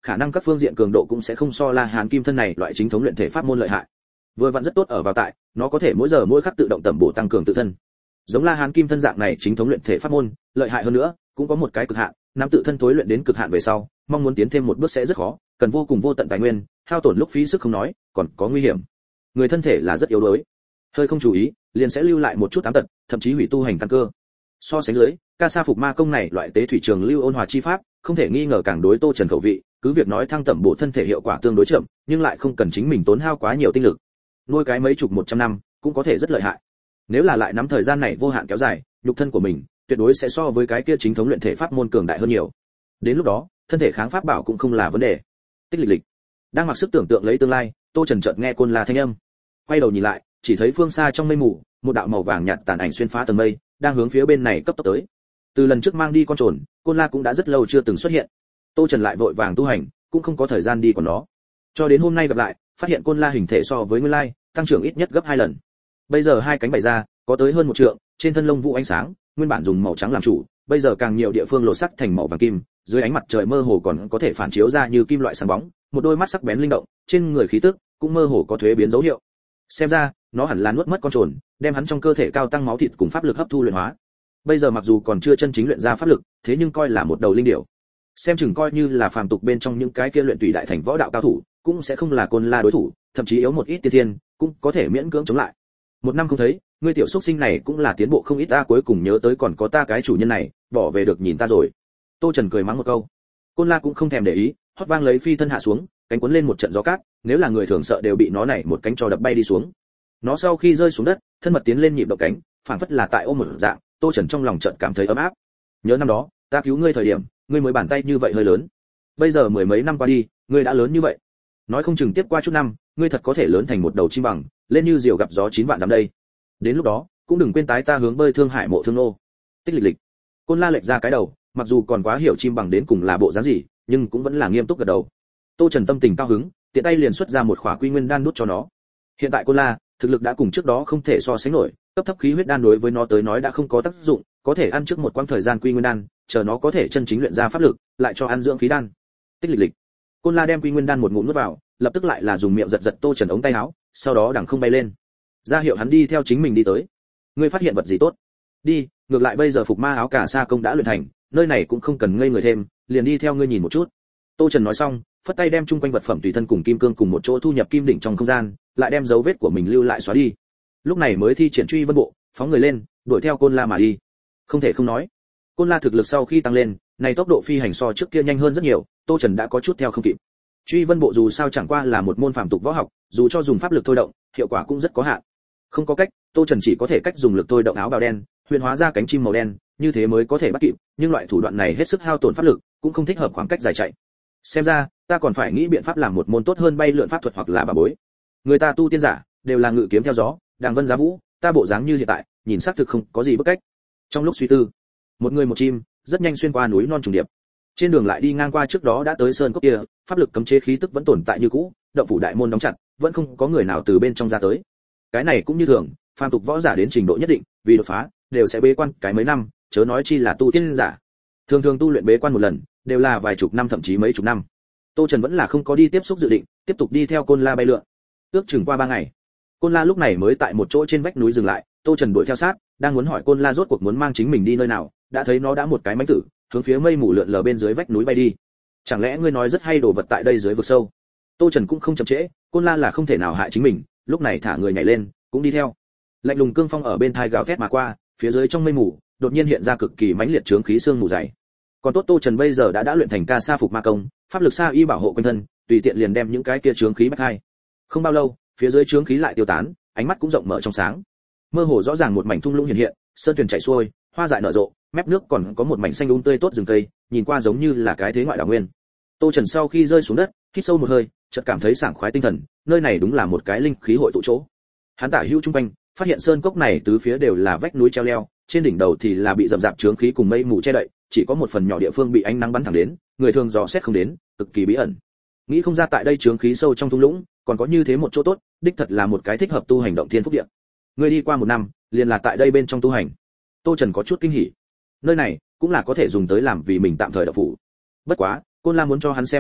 khả năng các phương diện cường độ cũng sẽ không so La Hán Kim Thân này loại chính thống luyện thể pháp môn lợi hại. Vừa vặn rất tốt ở vào tại, nó có thể mỗi giờ mỗi khắc tự động tẩm bổ tăng cường tự thân. Giống La Hán Kim Thân dạng này chính thống luyện thể pháp môn, lợi hại hơn nữa, cũng có một cái cực hạn, nắm tự thân tối luyện đến cực hạn về sau, mong muốn tiến thêm một bước sẽ rất khó, cần vô cùng vô tận tài nguyên, hao tổn lúc phí sức không nói, còn có nguy hiểm. Người thân thể là rất yếu đuối, hơi không chú ý, liền sẽ lưu lại một chút ám tật, thậm chí hủy tu hành căn cơ. So sánh dưới, ca sa phục ma công này loại tế thủy trường lưu ôn hòa chi pháp, không thể nghi ngờ càng đối Tô Trần khẩu vị, cứ việc nói thăng tẩm bổ thân thể hiệu quả tương đối chậm, nhưng lại không cần chính mình tốn hao quá nhiều tinh lực. Nuôi cái mấy chục 100 năm, cũng có thể rất lợi hại. Nếu là lại nắm thời gian này vô hạn kéo dài, nhục thân của mình tuyệt đối sẽ so với cái kia chính thống luyện thể pháp môn cường đại hơn nhiều. Đến lúc đó, thân thể kháng pháp bảo cũng không là vấn đề. Tích lịch lịch. Đang mặc sức tưởng tượng lấy tương lai, Tô Trần chợt nghe Côn La thanh âm. Quay đầu nhìn lại, chỉ thấy phương xa trong mây mù, một đạo màu vàng nhạt tàn ảnh xuyên phá tầng mây, đang hướng phía bên này cấp tốc tới. Từ lần trước mang đi con trồn, Côn La cũng đã rất lâu chưa từng xuất hiện. Tô Trần lại vội vàng tu hành, cũng không có thời gian đi còn nó. Cho đến hôm nay gặp lại, phát hiện Côn La hình thể so với nguyên lai, tăng trưởng ít nhất gấp 2 lần. Bây giờ hai cánh bày ra, có tới hơn 1 trượng, trên thân lông vũ ánh sáng, nguyên bản dùng màu trắng làm chủ, bây giờ càng nhiều địa phương lột sắc thành màu vàng kim, dưới ánh mặt trời mơ hồ còn có thể phản chiếu ra như kim loại sáng bóng, một đôi mắt sắc bén linh động, trên người khí tức cũng mơ hồ có thuế biến dấu hiệu. Xem ra, nó hẳn là nuốt mất con trồn, đem hắn trong cơ thể cao tăng máu thịt cùng pháp lực hấp thu luyện hóa. Bây giờ mặc dù còn chưa chân chính luyện ra pháp lực, thế nhưng coi là một đầu linh điểu. Xem chừng coi như là phàm tục bên trong những cái kia luyện tùy đại thành võ đạo cao thủ, cũng sẽ không là Côn La đối thủ, thậm chí yếu một ít tiên thiên, cũng có thể miễn cưỡng chống lại. 1 năm không thấy, ngươi tiểu xuất sinh này cũng là tiến bộ không ít, ta cuối cùng nhớ tới còn có ta cái chủ nhân này, bỏ về được nhìn ta rồi. Tô Trần cười mắng một câu. Côn La cũng không thèm để ý, hót vang lấy phi thân hạ xuống, cánh cuốn lên một trận gió cát, nếu là người thường sợ đều bị nó này một cánh cho đập bay đi xuống. Nó sau khi rơi xuống đất, thân mật tiến lên nhịp động cánh, phảng phất là tại ôm một dạng, Tô Trần trong lòng chợt cảm thấy ấm áp. Nhớ năm đó, ta cứu ngươi thời điểm, ngươi mới bàn tay như vậy hơi lớn. Bây giờ 10 mấy năm qua đi, ngươi đã lớn như vậy. Nói không chừng tiếp qua chút năm, ngươi thật có thể lớn thành một đầu chim bằng, lên như diều gặp gió 9 vạn dặm đây. Đến lúc đó, cũng đừng quên tái ta hướng bơi Thương Hải mộ Thương Nô. Tích lịch lịch. Côn La lệch ra cái đầu, mặc dù còn quá hiểu chim bằng đến cùng là bộ dáng gì, nhưng cũng vẫn là nghiêm túc gật đầu. Tô Trần tâm tình cao hứng, tiện tay liền xuất ra một khỏa quy nguyên đan nút cho nó. Hiện tại Côn La, thực lực đã cùng trước đó không thể so sánh nổi, cấp thấp khí huyết đan đối với nó tới nói đã không có tác dụng, có thể ăn trước một quãng thời gian quy nguyên đan, chờ nó có thể chân chính luyện ra pháp lực, lại cho ăn dưỡng khí đan. Tích lịch lịch. Côn La đem quy nguyên đan một ngụm nuốt vào, lập tức lại là dùng miệng giật giật Tô Trần ống tay áo, sau đó đằng không bay lên, ra hiệu hắn đi theo chính mình đi tới. Ngươi phát hiện vật gì tốt? Đi, ngược lại bây giờ phục ma áo cả sa công đã luyện thành, nơi này cũng không cần ngây người thêm, liền đi theo ngươi nhìn một chút. Tô Trần nói xong, phất tay đem chung quanh vật phẩm tùy thân cùng kim cương cùng một chỗ thu nhập kim đỉnh trong không gian, lại đem dấu vết của mình lưu lại xóa đi. Lúc này mới thi triển truy vân bộ, phóng người lên, đuổi theo Côn La mà đi. Không thể không nói, Côn La thực lực sau khi tăng lên, này tốc độ phi hành so trước kia nhanh hơn rất nhiều, Tô Trần đã có chút theo không kịp. Truy vân bộ dù sao chẳng qua là một môn phàm tục võ học, dù cho dùng pháp lực thôi động, hiệu quả cũng rất có hạn. Không có cách, Tô Trần chỉ có thể cách dùng lực thôi động áo bào đen, huyền hóa ra cánh chim màu đen, như thế mới có thể bắt kịp, nhưng loại thủ đoạn này hết sức hao tổn pháp lực, cũng không thích hợp khoảng cách dài chạy. Xem ra, ta còn phải nghĩ biện pháp làm một môn tốt hơn bay lượn pháp thuật hoặc là bà bối. Người ta tu tiên giả đều là ngự kiếm theo gió, đàng vân giá vũ, ta bộ dáng như hiện tại, nhìn xác thực không có gì bức cách. Trong lúc suy tư, một người một chim, rất nhanh xuyên qua núi non trùng điệp. Trên đường lại đi ngang qua trước đó đã tới sơn cốc kia, pháp lực cấm chế khí tức vẫn tồn tại như cũ, động phủ đại môn đóng chặt, vẫn không có người nào từ bên trong ra tới. Cái này cũng như thường, phàm tục võ giả đến trình độ nhất định, vì đột phá, đều sẽ bế quan cái mấy năm, chớ nói chi là tu tiên giả. Thường thường tu luyện bế quan một lần, đều là vài chục năm thậm chí mấy chục năm. Tô Trần vẫn là không có đi tiếp xúc dự định, tiếp tục đi theo Côn La bay lượn. Ước chừng qua 3 ngày, Côn La lúc này mới tại một chỗ trên vách núi dừng lại, Tô Trần đuổi theo sát, đang muốn hỏi Côn La rốt cuộc muốn mang chính mình đi nơi nào, đã thấy nó đã một cái mãnh tử, hướng phía mây mù lượn lờ bên dưới vách núi bay đi. Chẳng lẽ ngươi nói rất hay đồ vật tại đây dưới vực sâu? Tô Trần cũng không chậm trễ, Côn La là không thể nào hại chính mình, lúc này thả người nhảy lên, cũng đi theo. Lạnh lùng cương phong ở bên tai gào thét mà qua, phía dưới trong mây mù, đột nhiên hiện ra cực kỳ mãnh liệt chướng khí sương mù dày. Còn tốt Tô Trần bây giờ đã luyện thành ca sa phục ma công, pháp lực sa y bảo hộ quanh thân, tùy tiện liền đem những cái kia chướng khí bách hai. Không bao lâu, phía dưới chướng khí lại tiêu tán, ánh mắt cũng rộng mở trong sáng. Mơ hồ rõ ràng một mảnh thung lũng hiện hiện, sơn tuyền chảy xuôi, hoa dại nở rộ, mép nước còn có một mảnh xanh um tươi tốt rừng cây, nhìn qua giống như là cái thế ngoại đảo nguyên. Tô Trần sau khi rơi xuống đất, hít sâu một hơi, chợt cảm thấy sảng khoái tinh thần, nơi này đúng là một cái linh khí hội tụ chỗ. Hắn tả hữu trung quanh, phát hiện sơn cốc này tứ phía đều là vách núi treo leo, trên đỉnh đầu thì là bị rậm rạp chướng khí cùng mây mù che đậy, chỉ có một phần nhỏ địa phương bị ánh nắng bắn thẳng đến, người thường dò xét không đến, cực kỳ bí ẩn. Nghĩ không ra tại đây chướng khí sâu trong thung lũng, còn có như thế một chỗ tốt, đích thật là một cái thích hợp tu hành động thiên phúc địa. Người đi qua 1 năm, liền là tại đây bên trong tu hành. Tô Trần có chút kinh hỉ. Nơi này cũng là có thể dùng tới làm vì mình tạm thời đạo phủ. Bất quá, Côn La muốn cho hắn xem bà bối,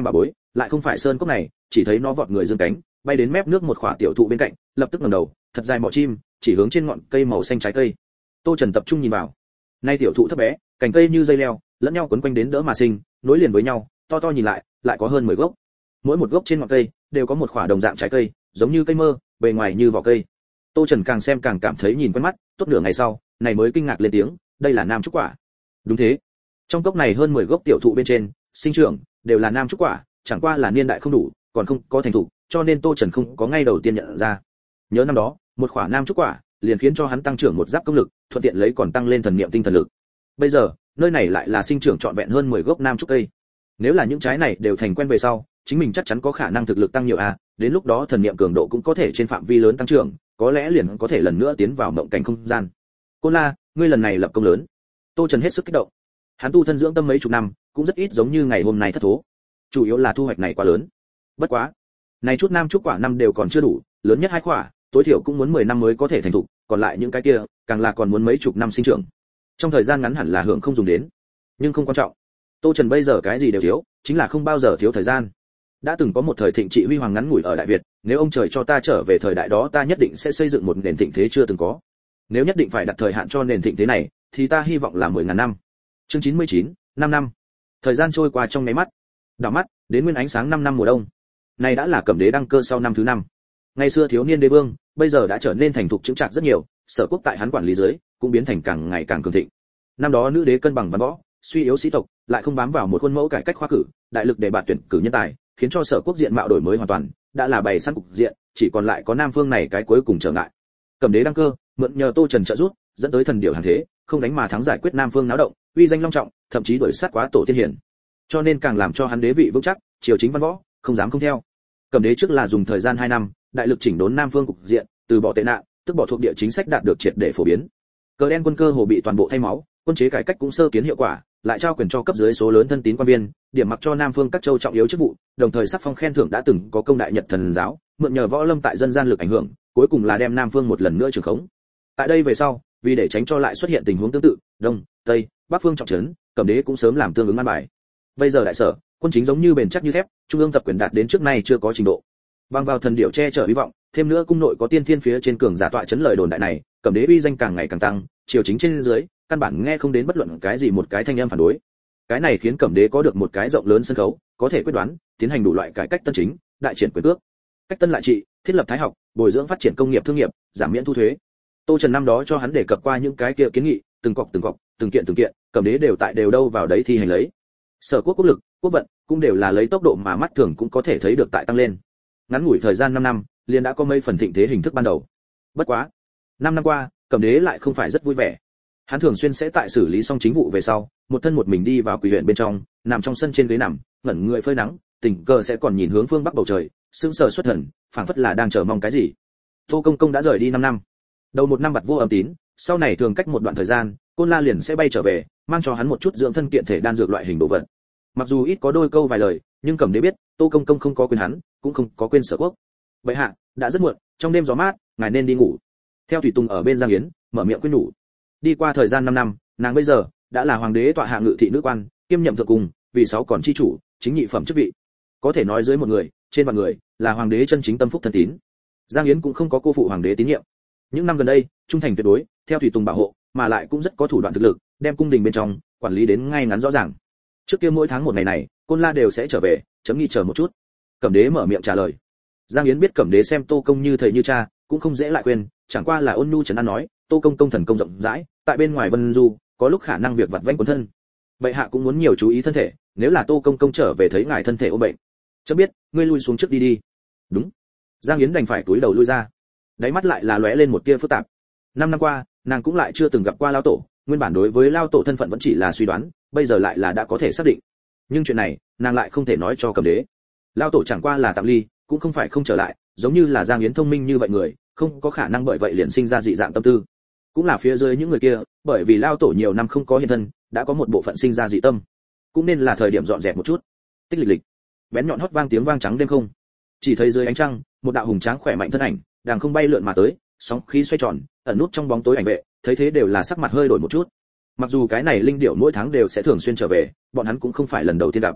lại không phải sơn cốc này, chỉ thấy nó vọt người dương cánh, bay đến mép nước một khỏa tiểu thụ bên cạnh, lập tức ngẩng đầu, thật dài mỏ chim, chỉ hướng trên ngọn cây màu xanh trái cây. Tô Trần tập trung nhìn vào. Nay tiểu thụ thấp bé, cành cây như dây leo, lẫn nhau quấn quanh đến đỡ mà sinh, nối liền với nhau, to to nhìn lại có hơn 10 gốc. Mỗi một gốc trên ngọn cây đều có một khỏa đồng dạng trái cây, giống như cây mơ, bề ngoài như vỏ cây. Tô Trần càng xem càng cảm thấy nhìn quen mắt, tốt nửa ngày sau, này mới kinh ngạc lên tiếng, đây là nam trúc quả. Đúng thế. Trong cốc này hơn 10 gốc tiểu thụ bên trên, sinh trưởng đều là nam trúc quả, chẳng qua là niên đại không đủ, còn không có thành thủ, cho nên Tô Trần không có ngay đầu tiên nhận ra. Nhớ năm đó, một khỏa nam trúc quả liền khiến cho hắn tăng trưởng một giáp công lực, thuận tiện lấy còn tăng lên thần niệm tinh thần lực. Bây giờ, nơi này lại là sinh trưởng trọn vẹn hơn 10 gốc nam trúc cây. Nếu là những trái này đều thành quen về sau, chính mình chắc chắn có khả năng thực lực tăng nhiều đến lúc đó thần niệm cường độ cũng có thể trên phạm vi lớn tăng trưởng, có lẽ liền có thể lần nữa tiến vào mộng cảnh không gian. Côn La, ngươi lần này lập công lớn. Tô Trần hết sức kích động. Hắn tu thân dưỡng tâm mấy chục năm, cũng rất ít giống như ngày hôm nay thất thố. Chủ yếu là thu hoạch này quá lớn. Bất quá, này chút nam trúc quả năm đều còn chưa đủ, lớn nhất 2 quả, tối thiểu cũng muốn 10 năm mới có thể thành thục, còn lại những cái kia, càng là còn muốn mấy chục năm sinh trưởng. Trong thời gian ngắn hẳn là hưởng không dùng đến, nhưng không quan trọng. Tô Trần bây giờ cái gì đều thiếu, chính là không bao giờ thiếu thời gian. Đã từng có một thời thịnh trị huy hoàng ngắn ngủi ở Đại Việt, nếu ông trời cho ta trở về thời đại đó, ta nhất định sẽ xây dựng một nền thịnh thế chưa từng có. Nếu nhất định phải đặt thời hạn cho nền thịnh thế này, thì ta hy vọng là 10.000 năm. Chương 99, 5 năm. Thời gian trôi qua trong nháy mắt. Đảo mắt, đến nguyên ánh sáng 5 năm mùa đông. Này đã là Cẩm Đế đăng cơ sau năm thứ 5. Ngày xưa thiếu niên đế vương, bây giờ đã trở nên thành thục chững chạc rất nhiều, Sở quốc tại hắn quản lý dưới, cũng biến thành càng ngày càng cường thịnh. Năm đó nữ đế cân bằng văn võ, suy yếu sĩ tộc, lại không bám vào một khuôn mẫu cải cách khoa cử, đại lực để bạt tuyển cử nhân tài, khiến cho Sở quốc diện mạo đổi mới hoàn toàn, đã là bày sẵn cục diện, chỉ còn lại có Nam Phương này cái cuối cùng trở ngại. Cẩm Đế đăng cơ, mượn nhờ Tô Trần trợ giúp, dẫn tới thần điểu hàng thế, không đánh mà thắng giải quyết Nam Phương náo động, uy danh long trọng, thậm chí đuổi sát quá tổ tiên hiển. Cho nên càng làm cho hắn đế vị vững chắc, triều chính văn võ, không dám không theo. Cẩm Đế trước là dùng thời gian 2 năm, đại lực chỉnh đốn Nam Phương cục diện, từ bỏ tệ nạn, tức bỏ thuộc địa chính sách đạt được triệt để phổ biến. Cờ đen quân cơ hồ bị toàn bộ thay máu, quân chế cải cách cũng sơ kiến hiệu quả, lại trao quyền cho cấp dưới số lớn thân tín quan viên, điểm mặc cho Nam Phương các châu trọng yếu chức vụ, đồng thời sắc phong khen thưởng đã từng có công đại Nhật thần giáo, mượn nhờ võ lâm tại dân gian lực ảnh hưởng, cuối cùng là đem Nam Phương một lần nữa trường khống. Tại đây về sau, vì để tránh cho lại xuất hiện tình huống tương tự, Đông, Tây, Bắc phương trọng trấn, Cẩm Đế cũng sớm làm tương ứng an bài. Bây giờ đại sở, quân chính giống như bền chắc như thép, trung ương tập quyền đạt đến trước nay chưa có trình độ. Bằng vào thần điệu che chở hy vọng, thêm nữa cung nội có tiên thiên phía trên cường giả tọa chấn lời đồn đại này, Cẩm Đế uy danh càng ngày càng tăng, triều chính trên dưới, căn bản nghe không đến bất luận cái gì một cái thanh âm phản đối. Cái này khiến Cẩm Đế có được một cái rộng lớn sân khấu, có thể quyết đoán, tiến hành đủ loại cải cách tân chính, đại triển quyền cước. Cách tân lại trị, thiết lập thái học, bồi dưỡng phát triển công nghiệp thương nghiệp, giảm miễn thu thuế. Tô Trần năm đó cho hắn đề cập qua những cái kia kiến nghị, từng cọc, từng kiện, Cẩm Đế đều đâu vào đấy thi hành lấy. Sở quốc quốc lực, quốc vận cũng đều là lấy tốc độ mà mắt thường cũng có thể thấy được tại tăng lên. Ngắn ngủi thời gian 5 năm, liền đã có mấy phần thịnh thế hình thức ban đầu. Bất quá, 5 năm qua, Cẩm Đế lại không phải rất vui vẻ. Hắn thường xuyên sẽ tại xử lý xong chính vụ về sau, một thân một mình đi vào quỷ huyện bên trong, nằm trong sân trên ghế nằm, ngẩn người phơi nắng, tình cờ sẽ còn nhìn hướng phương bắc bầu trời, sững sờ xuất thần, phảng phất là đang chờ mong cái gì. Tô Công Công đã rời đi 5 năm. Đầu một năm bặt vô âm tín, sau này thường cách một đoạn thời gian, Côn La liền sẽ bay trở về, mang cho hắn một chút dưỡng thân kiện thể đan dược loại hình đồ vật. Mặc dù ít có đôi câu vài lời, nhưng Cẩm Đế biết, Tô Công Công không có quên hắn, cũng không có quên Sở quốc. Vậy hạ, đã rất muộn, trong đêm gió mát, ngài nên đi ngủ. Theo tùy tùng ở bên Giang Yến, mở miệng khuyên nhủ. Đi qua thời gian 5 năm, nàng bây giờ đã là hoàng đế tọa hạ ngự thị nữ quan, kiêm nhậm thượng cung, vì 6 còn chi chủ, chính nhị phẩm chức vị. Có thể nói dưới một người, trên vạn người, là hoàng đế chân chính tâm phúc thân tín. Giang Yến cũng không có cô phụ hoàng đế tín nhiệm. Những năm gần đây, trung thành tuyệt đối, theo tùy tùng bảo hộ, mà lại cũng rất có thủ đoạn thực lực, đem cung đình bên trong quản lý đến ngay ngắn rõ ràng. Trước kia mỗi tháng một ngày này, Côn La đều sẽ trở về, chấm nghi chờ một chút. Cẩm Đế mở miệng trả lời. Giang Yến biết Cẩm Đế xem Tô Công như thầy như cha, cũng không dễ lại quên, chẳng qua là ôn nhu trấn an nói, Tô Công Công thần công rộng rãi, tại bên ngoài vân du, có lúc khả năng việc vặt vãnh cuốn thân. Bệ hạ cũng muốn nhiều chú ý thân thể, nếu là Tô Công Công trở về thấy ngài thân thể ốm bệnh, chấm biết, ngươi lui xuống trước đi đi. Đúng. Giang Yến đành phải cúi đầu lui ra. Đáy mắt lại là lóe lên một tia phức tạp. 5 năm qua, nàng cũng lại chưa từng gặp qua Lao Tổ, nguyên bản đối với Lao Tổ thân phận vẫn chỉ là suy đoán, bây giờ lại là đã có thể xác định. Nhưng chuyện này, nàng lại không thể nói cho Cẩm Đế. Lao Tổ chẳng qua là tạm ly, cũng không phải không trở lại, giống như là Giang Yến thông minh như vậy người, không có khả năng bởi vậy liền sinh ra dị dạng tâm tư. Cũng là phía dưới những người kia, bởi vì Lao Tổ nhiều năm không có hiện thân, đã có một bộ phận sinh ra dị tâm. Cũng nên là thời điểm dọn dẹp một chút. Tích lịch lịch. Bén nhọn hót vang tiếng vang trắng đêm không. Chỉ thấy dưới ánh trăng, một đạo hùng tráng khỏe mạnh thân ảnh, đang không bay lượn mà tới, sóng khí xoay tròn, ẩn nút trong bóng tối ảnh vệ, thấy thế đều là sắc mặt hơi đổi một chút. Mặc dù cái này linh điểu mỗi tháng đều sẽ thường xuyên trở về, bọn hắn cũng không phải lần đầu tiên gặp.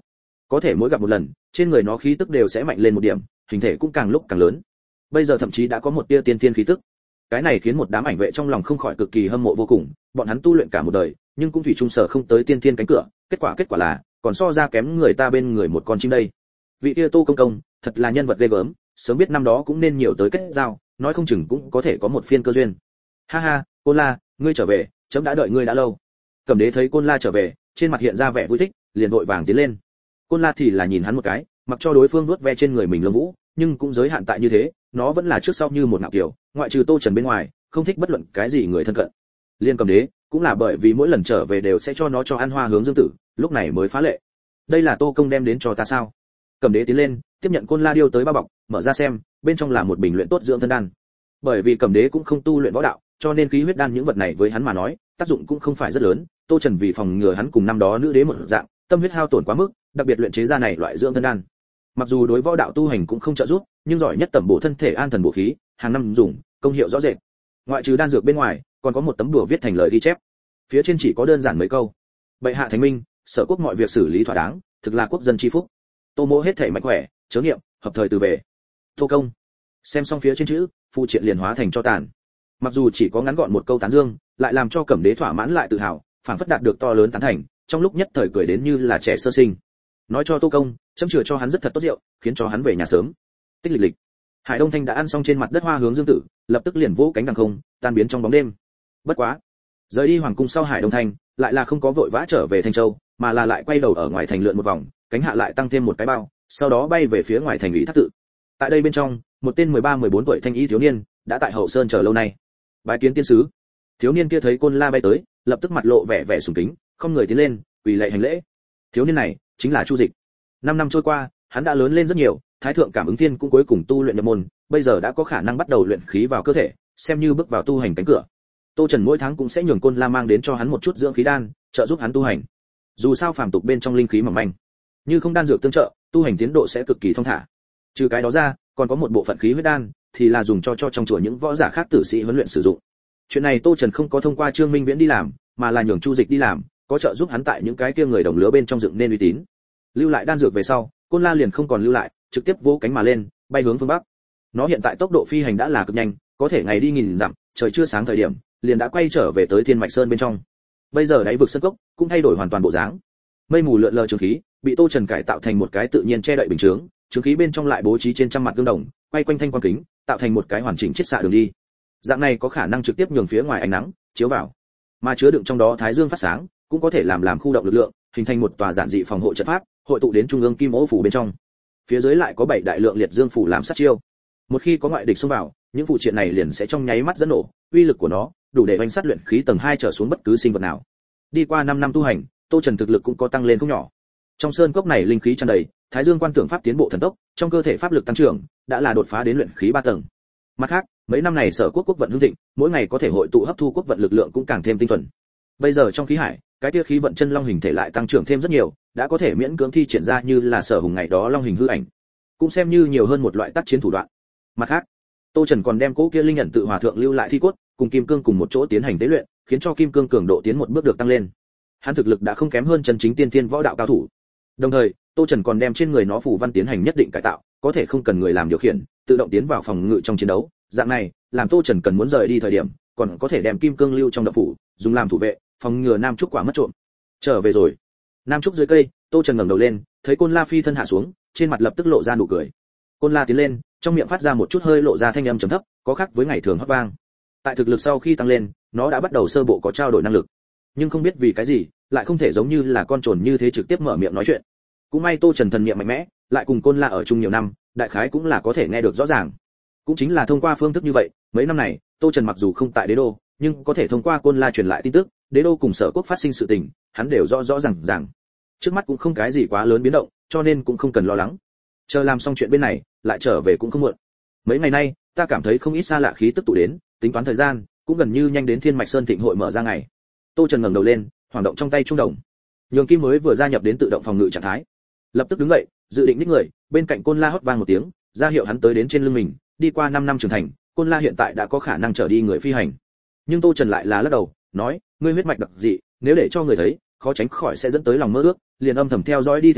có thể mỗi gặp một lần, trên người nó khí tức đều sẽ mạnh lên một điểm, hình thể cũng càng lúc càng lớn. Bây giờ thậm chí đã có một tia tiên thiên khí tức. Cái này khiến một đám ảnh vệ trong lòng không khỏi cực kỳ hâm mộ vô cùng, bọn hắn tu luyện cả một đời, nhưng cũng thủy chung sở không tới tiên thiên cánh cửa, kết quả là còn so ra kém người ta bên người một con chim đây. Vị kia Tô công công, thật là nhân vật ghê gớm, sớm biết năm đó cũng nên nhiều tới kết giao, nói không chừng cũng có thể có một phiên cơ duyên. Ha ha, Côn La, ngươi trở về, chấm đã đợi ngươi đã lâu. Cẩm Đế thấy Côn La trở về, trên mặt hiện ra vẻ vui thích, liền vội vàng tiến lên. Côn La thì là nhìn hắn một cái, mặc cho đối phương nuốt ve trên người mình lông vũ, nhưng cũng giới hạn tại như thế, nó vẫn là trước sau như một ngạo kiều, ngoại trừ Tô Trần bên ngoài, không thích bất luận cái gì người thân cận. Liên Cẩm Đế, cũng là bởi vì mỗi lần trở về đều sẽ cho nó cho ăn hoa hướng dương tử, lúc này mới phá lệ. Đây là Tô công đem đến cho ta sao? Cẩm Đế tiến lên, tiếp nhận Côn La điêu tới bao bọc, mở ra xem, bên trong là một bình luyện tốt dưỡng thân đan. Bởi vì Cẩm Đế cũng không tu luyện võ đạo, cho nên khí huyết đan những vật này với hắn mà nói, tác dụng cũng không phải rất lớn. Tô Trần vì phòng ngừa hắn cùng năm đó nữ đế một dạng, tâm huyết hao tổn quá mức, đặc biệt luyện chế ra này loại dưỡng thân đan. Mặc dù đối võ đạo tu hành cũng không trợ giúp, nhưng giỏi nhất tẩm bổ thân thể an thần bổ khí, hàng năm dùng, công hiệu rõ rệt. Ngoại trừ đan dược bên ngoài, còn có một tấm đùa viết thành lời ghi chép. Phía trên chỉ có đơn giản mấy câu: bệ hạ thánh minh, sở quốc mọi việc xử lý thỏa đáng, thực là quốc dân chi phúc. Tô mỗ hết thể mạnh khỏe, chớ nghiệm, hợp thời từ về. Tô công. Xem xong phía trên chữ, phụ triện liền hóa thành cho tàn. Mặc dù chỉ có ngắn gọn một câu tán dương, lại làm cho Cẩm Đế thỏa mãn lại tự hào, phảng phất đạt được to lớn tán thành, trong lúc nhất thời cười đến như là trẻ sơ sinh. Nói cho Tô công, chấm chừa cho hắn rất thật tốt rượu, khiến cho hắn về nhà sớm. Tích lịch lịch. Hải Đông Thanh đã ăn xong trên mặt đất hoa hướng dương tử, lập tức liền vỗ cánh đằng không, tan biến trong bóng đêm. Bất quá, rời đi hoàng cung sau Hải Đông Thanh, lại là không có vội vã trở về Thanh Châu, mà là lại quay đầu ở ngoài thành lượn một vòng, cánh hạ lại tăng thêm một cái bao, sau đó bay về phía ngoài thành ủy Thác Tự. Tại đây bên trong, một tên 13-14 tuổi thanh y thiếu niên đã tại hậu sơn chờ lâu nay. Bái kiến tiên sứ. Thiếu niên kia thấy Côn La bay tới, lập tức mặt lộ vẻ sùng kính, không người tiến lên, quỳ lạy hành lễ. Thiếu niên này chính là Chu Dịch. 5 năm trôi qua, hắn đã lớn lên rất nhiều, Thái thượng cảm ứng thiên cũng cuối cùng tu luyện nhập môn, bây giờ đã có khả năng bắt đầu luyện khí vào cơ thể, xem như bước vào tu hành cánh cửa. Tô Trần mỗi tháng cũng sẽ nhường Côn La mang đến cho hắn một chút dưỡng khí đan, trợ giúp hắn tu hành. Dù sao phàm tục bên trong linh khí mỏng manh, như không đan dược tương trợ, tu hành tiến độ sẽ cực kỳ thông thả. Trừ cái đó ra, còn có một bộ phận khí huyết đan, thì là dùng cho trong chùa những võ giả khác tử sĩ huấn luyện sử dụng. Chuyện này Tô Trần không có thông qua Trương Minh Viễn đi làm, mà là nhường Chu Dịch đi làm, có trợ giúp hắn tại những cái kia người đồng lứa bên trong dựng nên uy tín. Lưu lại đan dược về sau, Côn La liền không còn lưu lại, trực tiếp vỗ cánh mà lên, bay hướng phương bắc. Nó hiện tại tốc độ phi hành đã là cực nhanh, có thể ngày đi nghìn dặm, trời chưa sáng thời điểm, liền đã quay trở về tới Thiên Mạch Sơn bên trong. Bây giờ đáy vực sơn cốc cũng thay đổi hoàn toàn bộ dáng. Mây mù lượn lờ trường khí, bị Tô Trần cải tạo thành một cái tự nhiên che đậy bình chướng, trường khí bên trong lại bố trí trên trăm mặt gương đồng, quay quanh thanh quang kính, tạo thành một cái hoàn chỉnh chiết xạ đường đi. Dạng này có khả năng trực tiếp nhường phía ngoài ánh nắng chiếu vào, mà chứa đựng trong đó thái dương phát sáng, cũng có thể làm khu động lực lượng, hình thành một tòa giản dị phòng hộ trận pháp, hội tụ đến trung ương kim ô phủ bên trong. Phía dưới lại có 7 đại lượng liệt dương phủ làm sát chiêu. Một khi có ngoại địch xông vào, những phụ triện này liền sẽ trong nháy mắt dẫn nổ, uy lực của nó đủ để oanh sát luyện khí tầng 2 trở xuống bất cứ sinh vật nào. Đi qua 5 năm tu hành, Tô Trần thực lực cũng có tăng lên không nhỏ. Trong sơn cốc này linh khí tràn đầy, Thái Dương quan tưởng pháp tiến bộ thần tốc, trong cơ thể pháp lực tăng trưởng, đã là đột phá đến luyện khí 3 tầng. Mặt khác, mấy năm này Sở quốc vận hưng thịnh, mỗi ngày có thể hội tụ hấp thu quốc vận lực lượng cũng càng thêm tinh thuần. Bây giờ trong khí hải, cái tia khí vận chân long hình thể lại tăng trưởng thêm rất nhiều, đã có thể miễn cưỡng thi triển ra như là Sở Hùng ngày đó long hình hư ảnh, cũng xem như nhiều hơn một loại tác chiến thủ đoạn. Mặt khác, Tô Trần còn đem cố kia linh ẩn tự hòa thượng lưu lại thi cốt, cùng kim cương cùng một chỗ tiến hành tế luyện, khiến cho kim cương cường độ tiến một bước được tăng lên. Hắn thực lực đã không kém hơn chân chính tiên thiên võ đạo cao thủ. Đồng thời, Tô Trần còn đem trên người nó phù văn tiến hành nhất định cải tạo, có thể không cần người làm điều khiển, tự động tiến vào phòng ngự trong chiến đấu. Dạng này, làm Tô Trần cần muốn rời đi thời điểm, còn có thể đem kim cương lưu trong động phủ, dùng làm thủ vệ, phòng ngừa Nam Trúc quả mất trộm. Trở về rồi. Nam Trúc dưới cây, Tô Trần ngẩng đầu lên, thấy Côn La phi thân hạ xuống, trên mặt lập tức lộ ra nụ cười. Côn La tiến lên, trong miệng phát ra một chút hơi lộ ra thanh âm trầm thấp, có khác với ngày thường hót vang. Tại thực lực sau khi tăng lên, nó đã bắt đầu sơ bộ có trao đổi năng lực, nhưng không biết vì cái gì, lại không thể giống như là con trồn như thế trực tiếp mở miệng nói chuyện. Cũng may Tô Trần thần niệm mạnh mẽ, lại cùng Côn La ở chung nhiều năm, đại khái cũng là có thể nghe được rõ ràng. Cũng chính là thông qua phương thức như vậy, mấy năm này, Tô Trần mặc dù không tại Đế đô, nhưng có thể thông qua Côn La truyền lại tin tức, Đế đô cùng Sở quốc phát sinh sự tình, hắn đều rõ ràng. Trước mắt cũng không cái gì quá lớn biến động, cho nên cũng không cần lo lắng. Chờ làm xong chuyện bên này, lại trở về cũng không muộn. Mấy ngày nay, ta cảm thấy không ít xa lạ khí tức tụ đến, tính toán thời gian, cũng gần như nhanh đến Thiên Mạch Sơn thịnh hội mở ra ngày. Tô Trần ngẩng đầu lên, hoàng động trong tay trung đồng. Nhường Kim mới vừa gia nhập đến tự động phòng ngự trạng thái, lập tức đứng dậy, dự định ních người, bên cạnh Côn La hót vang một tiếng, ra hiệu hắn tới đến trên lưng mình. Đi qua 5 năm trưởng thành, Côn La hiện tại đã có khả năng trở đi người phi hành. Nhưng Tô Trần lại là lắc đầu, nói, ngươi huyết mạch đặc dị, nếu để cho người thấy, khó tránh khỏi sẽ dẫn tới lòng mơ ước, liền âm thầm theo dõi đi theo đi,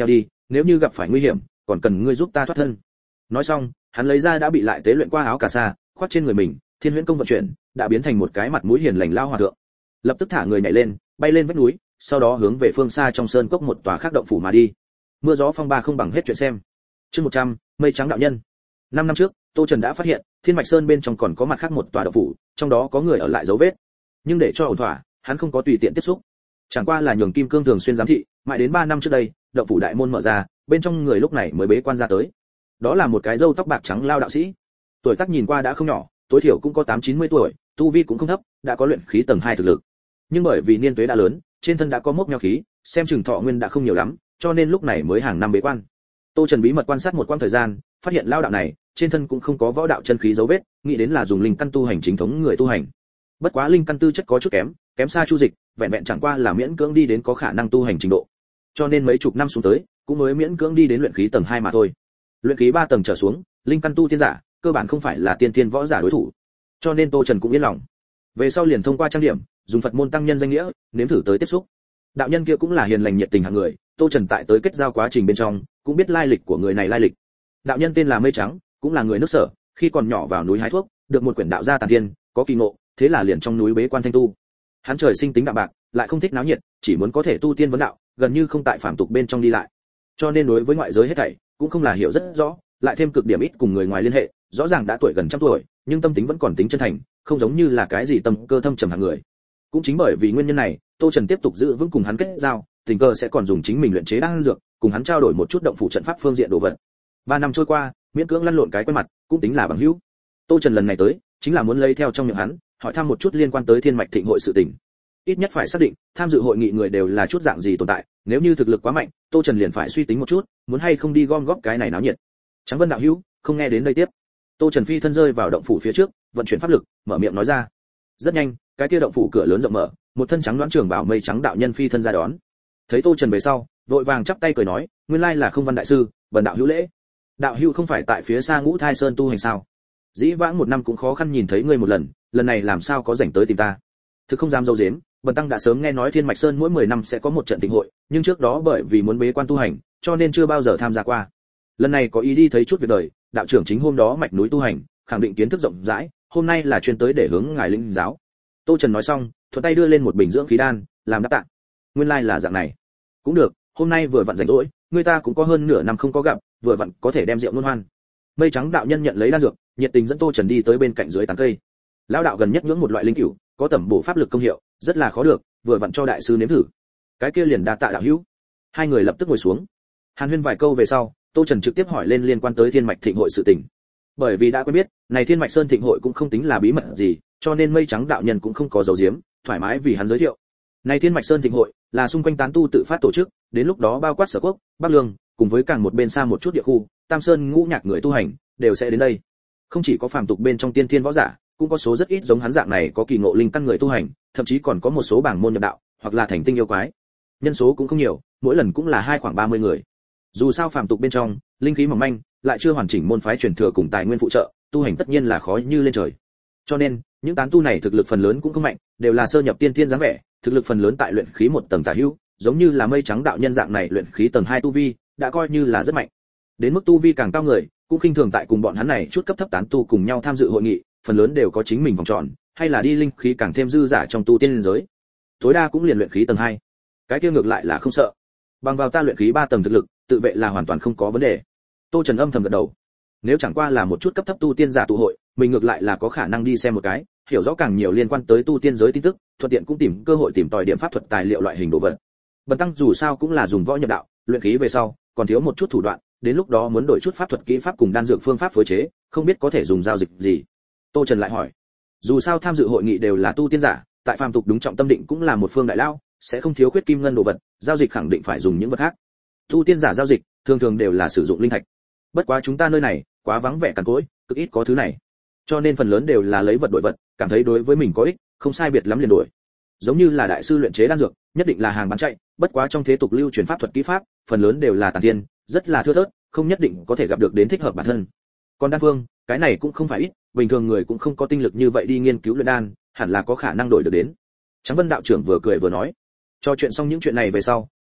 nếu như gặp phải nguy hiểm còn cần ngươi giúp ta thoát thân. Nói xong hắn lấy ra đã bị lại tế luyện qua áo cà sa khoác trên người mình, thiên huyễn công vận chuyển đã biến thành một cái mặt mũi hiền lành lao hòa thượng. Lập tức thả người nhảy lên bay lên vách núi, sau đó hướng về phương xa trong sơn cốc một tòa khác động phủ mà đi. Mưa gió phong ba không bằng hết chuyện xem. Chương 100, mây trắng đạo nhân. 5 năm trước, Tô Trần đã phát hiện, Thiên Mạch Sơn bên trong còn có mặt khác một tòa động phủ, trong đó có người ở lại dấu vết. Nhưng để cho ổn thỏa, hắn không có tùy tiện tiếp xúc. Chẳng qua là nhường Kim Cương thường xuyên giám thị, mãi đến 3 năm trước đây, động phủ đại môn mở ra, bên trong người lúc này mới bế quan ra tới. Đó là một cái râu tóc bạc trắng lao đạo sĩ. Tuổi tác nhìn qua đã không nhỏ, tối thiểu cũng có 8-90 tuổi, tu vi cũng không thấp, đã có luyện khí tầng 2 thực lực. Nhưng bởi vì niên tuế đã lớn, trên thân đã có mốc meo khí, xem chừng thọ nguyên đã không nhiều lắm, cho nên lúc này mới hàng năm bế quan. Tô Trần bí mật quan sát một quãng thời gian, phát hiện lao đạo này trên thân cũng không có võ đạo chân khí dấu vết, nghĩ đến là dùng linh căn tu hành chính thống người tu hành. Bất quá linh căn tư chất có chút kém xa Chu Dịch, vẹn vẹn chẳng qua là miễn cưỡng đi đến có khả năng tu hành trình độ. Cho nên mấy chục năm xuống tới, cũng mới miễn cưỡng đi đến luyện khí tầng 2 mà thôi. Luyện khí 3 tầng trở xuống, linh căn tu tiên giả, cơ bản không phải là tiên tiên võ giả đối thủ. Cho nên Tô Trần cũng yên lòng. Về sau liền thông qua trang điểm, dùng Phật môn tăng nhân danh nghĩa, nếm thử tới tiếp xúc. Đạo nhân kia cũng là hiền lành nhiệt tình hạng người, Tô Trần tại tới kết giao quá trình bên trong, cũng biết lai lịch của người này lai lịch. Đạo nhân tên là Mây Trắng, cũng là người nước Sở, khi còn nhỏ vào núi hái thuốc, được một quyển đạo gia tàn thiên, có kỳ ngộ, thế là liền trong núi bế quan thanh tu. Hắn trời sinh tính đạm bạc, lại không thích náo nhiệt, chỉ muốn có thể tu tiên vấn đạo, gần như không tại phàm tục bên trong đi lại. Cho nên đối với ngoại giới hết thảy, cũng không là hiểu rất rõ, lại thêm cực điểm ít cùng người ngoài liên hệ, rõ ràng đã tuổi gần trăm tuổi, nhưng tâm tính vẫn còn tính chân thành, không giống như là cái gì tâm cơ thâm trầm hạng người. Cũng chính bởi vì nguyên nhân này, Tô Trần tiếp tục giữ vững cùng hắn kết giao, tình cờ sẽ còn dùng chính mình luyện chế đan dược, cùng hắn trao đổi một chút động phủ trận pháp phương diện đồ vật. 3 năm trôi qua, miễn cưỡng lăn lộn cái quen mặt, cũng tính là bằng hữu. Tô Trần lần này tới, chính là muốn lấy theo trong miệng hắn, hỏi thăm một chút liên quan tới Thiên Mạch Thịnh hội sự tình. Ít nhất phải xác định, tham dự hội nghị người đều là chút dạng gì tồn tại, nếu như thực lực quá mạnh, Tô Trần liền phải suy tính một chút, muốn hay không đi gom góp cái này náo nhiệt. Tráng Vân đạo hữu, không nghe đến đây tiếp. Tô Trần phi thân rơi vào động phủ phía trước, vận chuyển pháp lực, mở miệng nói ra. Rất nhanh, cái kia động phủ cửa lớn rộng mở, một thân trắng đoán trường bảo mây trắng đạo nhân phi thân ra đón. Thấy Tô Trần về sau, vội vàng chắp tay cười nói, nguyên lai là Không Văn đại sư, bần đạo hữu lễ. Đạo hữu không phải tại phía xa Ngũ Thai Sơn tu hành sao? Dĩ vãng 1 năm cũng khó khăn nhìn thấy ngươi một lần, lần này làm sao có rảnh tới tìm ta? Thực không dám dâu dếm, bần tăng đã sớm nghe nói Thiên Mạch Sơn mỗi 10 năm sẽ có một trận thịnh hội, nhưng trước đó bởi vì muốn bế quan tu hành, cho nên chưa bao giờ tham gia qua. Lần này có ý đi thấy chút việc đời, đạo trưởng chính hôm đó mạch núi tu hành, khẳng định kiến thức rộng rãi, hôm nay là chuyên tới để hướng ngài lĩnh giáo. Tô Trần nói xong, thuận tay đưa lên một bình dưỡng khí đan, làm đáp tạ. Nguyên lai là dạng này. Cũng được, hôm nay vừa vặn rảnh rỗi, người ta cũng có hơn nửa năm không có gặp, vừa vặn có thể đem rượu luân hoan. Mây trắng đạo nhân nhận lấy đan dược, nhiệt tình dẫn Tô Trần đi tới bên cạnh dưới tán cây. Lão đạo gần nhất nhưỡng một loại linh cửu, có tẩm bổ pháp lực công hiệu, rất là khó được, vừa vặn cho đại sư nếm thử. Cái kia liền đa tạ đạo hữu. Hai người lập tức ngồi xuống. Hàn huyên vài câu về sau, Tô Trần trực tiếp hỏi lên liên quan tới Thiên Mạch Thịnh hội sự tình. Bởi vì đã quen biết, này Thiên Mạch Sơn Thịnh hội cũng không tính là bí mật gì, cho nên Mây Trắng đạo nhân cũng không có giấu giếm, thoải mái vì hắn giới thiệu. Này Thiên Mạch Sơn Thịnh hội là xung quanh tán tu tự phát tổ chức, đến lúc đó bao quát Sở Quốc, Bắc Lương, cùng với càng một bên xa một chút địa khu, Tam Sơn ngũ nhạc người tu hành đều sẽ đến đây. Không chỉ có phàm tục bên trong tiên thiên võ giả, cũng có số rất ít giống hắn dạng này có kỳ ngộ linh căn người tu hành, thậm chí còn có một số bảng môn nhập đạo, hoặc là thành tinh yêu quái. Nhân số cũng không nhiều, mỗi lần cũng là khoảng 30 người. Dù sao phàm tục bên trong, linh khí mỏng manh, lại chưa hoàn chỉnh môn phái truyền thừa cùng tài nguyên phụ trợ, tu hành tất nhiên là khó như lên trời. Cho nên, những tán tu này thực lực phần lớn cũng không mạnh, đều là sơ nhập tiên thiên dáng vẻ, thực lực phần lớn tại luyện khí 1 tầng tả hữu, giống như là Mây Trắng đạo nhân dạng này luyện khí tầng 2 tu vi, đã coi như là rất mạnh. Đến mức tu vi càng cao người, cũng khinh thường tại cùng bọn hắn này chút cấp thấp tán tu cùng nhau tham dự hội nghị, phần lớn đều có chính mình vòng tròn, hay là đi linh khí càng thêm dư giả trong tu tiên liên giới. Tối đa cũng liền luyện khí tầng 2. Cái kia ngược lại là không sợ. Bằng vào ta luyện khí 3 tầng thực lực, tự vệ là hoàn toàn không có vấn đề. Tô Trần âm thầm gật đầu. Nếu chẳng qua là một chút cấp thấp tu tiên giả tụ hội, mình ngược lại là có khả năng đi xem một cái, hiểu rõ càng nhiều liên quan tới tu tiên giới tin tức, thuận tiện cũng tìm cơ hội tìm tòi điểm pháp thuật tài liệu loại hình đồ vật. Bần tăng dù sao cũng là dùng võ nhập đạo, luyện khí về sau, còn thiếu một chút thủ đoạn, đến lúc đó muốn đổi chút pháp thuật kỹ pháp cùng đan dược phương pháp phối chế, không biết có thể dùng giao dịch gì. Tô Trần lại hỏi. Dù sao tham dự hội nghị đều là tu tiên giả, tại phàm tục đúng trọng tâm định cũng là một phương đại lao, sẽ không thiếu khuyết kim ngân đồ vật, giao dịch khẳng định phải dùng những vật khác. Tu tiên giả giao dịch, thường thường đều là sử dụng linh thạch. Bất quá chúng ta nơi này, quá vắng vẻ cằn cỗi, cực ít có thứ này. Cho nên phần lớn đều là lấy vật đổi vật, cảm thấy đối với mình có ích, không sai biệt lắm liền đổi. Giống như là đại sư luyện chế đan dược, nhất định là hàng bán chạy, bất quá trong thế tục lưu truyền pháp thuật kỹ pháp, phần lớn đều là tàn thiên, rất là thưa thớt, không nhất định có thể gặp được đến thích hợp bản thân. Còn đan phương, cái này cũng không phải ít, bình thường người cũng không có tinh lực như vậy đi nghiên cứu luyện đan, hẳn là có khả năng đổi được đến. Tráng Vân đạo trưởng vừa cười vừa nói. Cho chuyện xong những chuyện này về sau,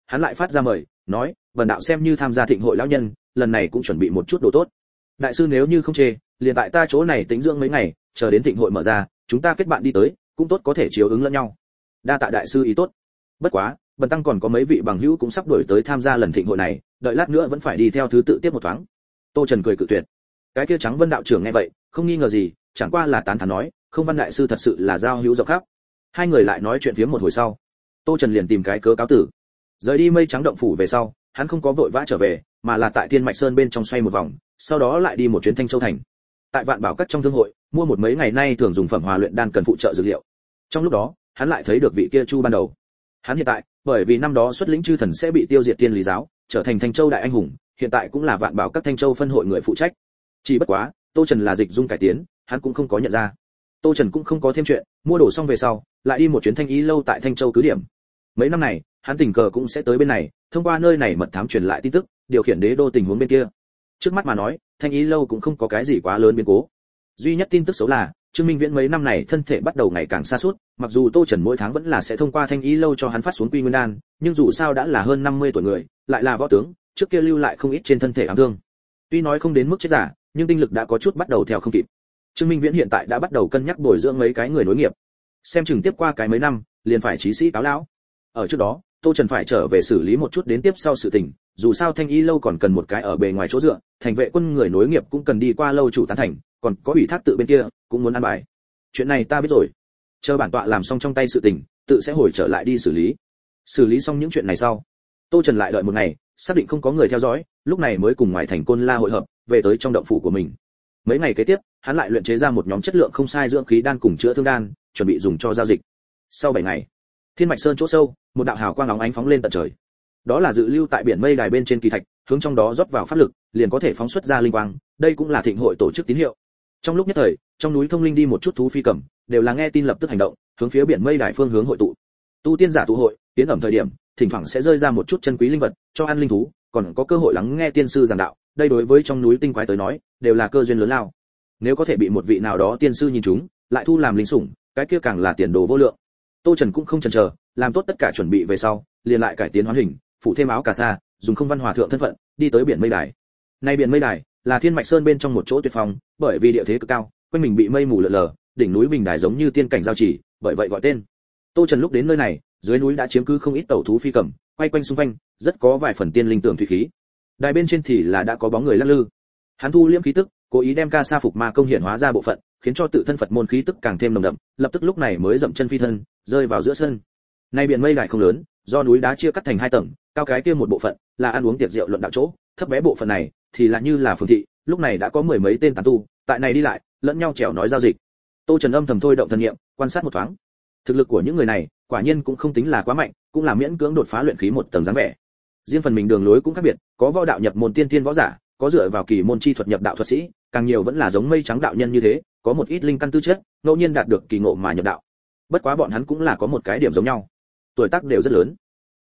hắn lại phát ra mời, nói, vần đạo xem như tham gia thịnh hội lão nhân, lần này cũng chuẩn bị một chút đồ tốt. Đại sư nếu như không chê, liền tại ta chỗ này tĩnh dưỡng mấy ngày, chờ đến thịnh hội mở ra, chúng ta kết bạn đi tới, cũng tốt có thể chiếu ứng lẫn nhau. Đa tạ đại sư ý tốt. Bất quá, bần tăng còn có mấy vị bằng hữu cũng sắp đổi tới tham gia lần thịnh hội này, đợi lát nữa vẫn phải đi theo thứ tự tiếp một thoáng. Tô Trần cười cự tuyệt. Cái kia Trắng Vân đạo trưởng nghe vậy, không nghi ngờ gì, chẳng qua là tán thán nói, không Văn đại sư thật sự là giao hữu rộng khắp. Hai người lại nói chuyện phiếm một hồi sau, Tô Trần liền tìm cái cớ cáo tử. Rời đi Mây Trắng động phủ về sau, hắn không có vội vã trở về, mà là tại Thiên Mạch Sơn bên trong xoay một vòng, sau đó lại đi một chuyến Thanh Châu thành. Tại Vạn Bảo Các trong thương hội, mua một mấy ngày nay thường dùng phẩm hòa luyện đan cần phụ trợ dược liệu. Trong lúc đó, hắn lại thấy được vị kia Chu ban đầu. Hắn hiện tại, bởi vì năm đó xuất lĩnh chư thần sẽ bị tiêu diệt Tiên Lý giáo, trở thành Thanh Châu đại anh hùng, hiện tại cũng là Vạn Bảo Các Thanh Châu phân hội người phụ trách. Chỉ bất quá, Tô Trần là dịch dung cải tiến, hắn cũng không có nhận ra. Tô Trần cũng không có thêm chuyện, mua đồ xong về sau, lại đi một chuyến Thanh Ý lâu tại Thanh Châu cứ điểm. Mấy năm này, hắn tình cờ cũng sẽ tới bên này, thông qua nơi này mật thám truyền lại tin tức, điều khiển đế đô tình huống bên kia. Trước mắt mà nói, Thanh Ý lâu cũng không có cái gì quá lớn biến cố. Duy nhất tin tức xấu là, Trương Minh Viễn mấy năm này thân thể bắt đầu ngày càng sa sút, mặc dù Tô Trần mỗi tháng vẫn là sẽ thông qua Thanh Ý lâu cho hắn phát xuống Quy Nguyên đan, nhưng dù sao đã là hơn 50 tuổi người, lại là võ tướng, trước kia lưu lại không ít trên thân thể ám thương. Tuy nói không đến mức chết giả, nhưng tinh lực đã có chút bắt đầu theo không kịp. Trương Minh Viễn hiện tại đã bắt đầu cân nhắc bồi dưỡng mấy cái người nối nghiệp. Xem chừng tiếp qua cái mấy năm, liền phải chí sĩ cáo lão. Ở trước đó, Tô Trần phải trở về xử lý một chút đến tiếp sau sự tình, dù sao Thanh Y lâu còn cần một cái ở bề ngoài chỗ dựa, thành vệ quân người nối nghiệp cũng cần đi qua lâu chủ tán thành, còn có ủy thác tự bên kia cũng muốn ăn bài. Chuyện này ta biết rồi. Chờ bản tọa làm xong trong tay sự tình, tự sẽ hồi trở lại đi xử lý. Xử lý xong những chuyện này sau, Tô Trần lại đợi một ngày, xác định không có người theo dõi, lúc này mới cùng ngoài thành Côn La hội hợp, về tới trong động phủ của mình. Mấy ngày kế tiếp, hắn lại luyện chế ra một nhóm chất lượng không sai dưỡng khí đan cùng chữa thương đan, chuẩn bị dùng cho giao dịch. Sau 7 ngày, Thiên Mạch Sơn chỗ sâu, một đạo hào quang óng ánh phóng lên tận trời. Đó là dự lưu tại biển mây đài bên trên kỳ thạch, hướng trong đó rót vào pháp lực, liền có thể phóng xuất ra linh quang, đây cũng là thịnh hội tổ chức tín hiệu. Trong lúc nhất thời, trong núi Thông Linh đi một chút thú phi cầm, đều là nghe tin lập tức hành động, hướng phía biển mây đài phương hướng hội tụ. Tu tiên giả tụ hội, tiến ẩm thời điểm, thỉnh thoảng sẽ rơi ra một chút chân quý linh vật, cho ăn linh thú, còn có cơ hội lắng nghe tiên sư giảng đạo, đây đối với trong núi tinh quái tới nói, đều là cơ duyên lớn lao. Nếu có thể bị một vị nào đó tiên sư nhìn chúng, lại thu làm linh sủng, cái kia càng là tiền đồ vô lượng. Tô Trần cũng không chần chờ, làm tốt tất cả chuẩn bị về sau, liền lại cải tiến hóa hình, phủ thêm áo cà sa, dùng không văn hòa thượng thân phận, đi tới biển mây đài. Nay biển mây đài là Thiên Mạch Sơn bên trong một chỗ tuyệt phong, bởi vì địa thế cực cao, quanh mình bị mây mù lờ lờ, đỉnh núi bình đài giống như tiên cảnh giao chỉ, bởi vậy gọi tên. Tô Trần lúc đến nơi này, dưới núi đã chiếm cứ không ít tẩu thú phi cầm, quay quanh xung quanh, rất có vài phần tiên linh tưởng thủy khí. Đài bên trên thì là đã có bóng người lắc lư. Hắn thu liễm khí tức, cố ý đem ca sa phục ma công hiện hóa ra bộ phận, khiến cho tự thân Phật môn khí tức càng thêm nồng đậm, lập tức lúc này mới dậm chân phi thân, rơi vào giữa sân. Nay biển mây đài không lớn, do núi đá chia cắt thành 2 tầng, cao cái kia một bộ phận là ăn uống tiệc rượu luận đạo chỗ, thấp bé bộ phận này thì là như là phường thị, lúc này đã có mười mấy tên tán tu, tại này đi lại, lẫn nhau chèo nói giao dịch. Tô Trần âm thầm thôi động thần niệm, quan sát một thoáng. Thực lực của những người này, quả nhiên cũng không tính là quá mạnh, cũng là miễn cưỡng đột phá luyện khí một tầng dáng vẻ. Riêng phần mình đường lối cũng khác biệt, có võ đạo nhập môn tiên tiên võ giả, có dựa vào kỳ môn chi thuật nhập đạo thuật sĩ, càng nhiều vẫn là giống Mây Trắng đạo nhân như thế, có một ít linh căn tư chất, ngẫu nhiên đạt được kỳ ngộ mà nhập đạo. Bất quá bọn hắn cũng là có một cái điểm giống nhau, tuổi tác đều rất lớn.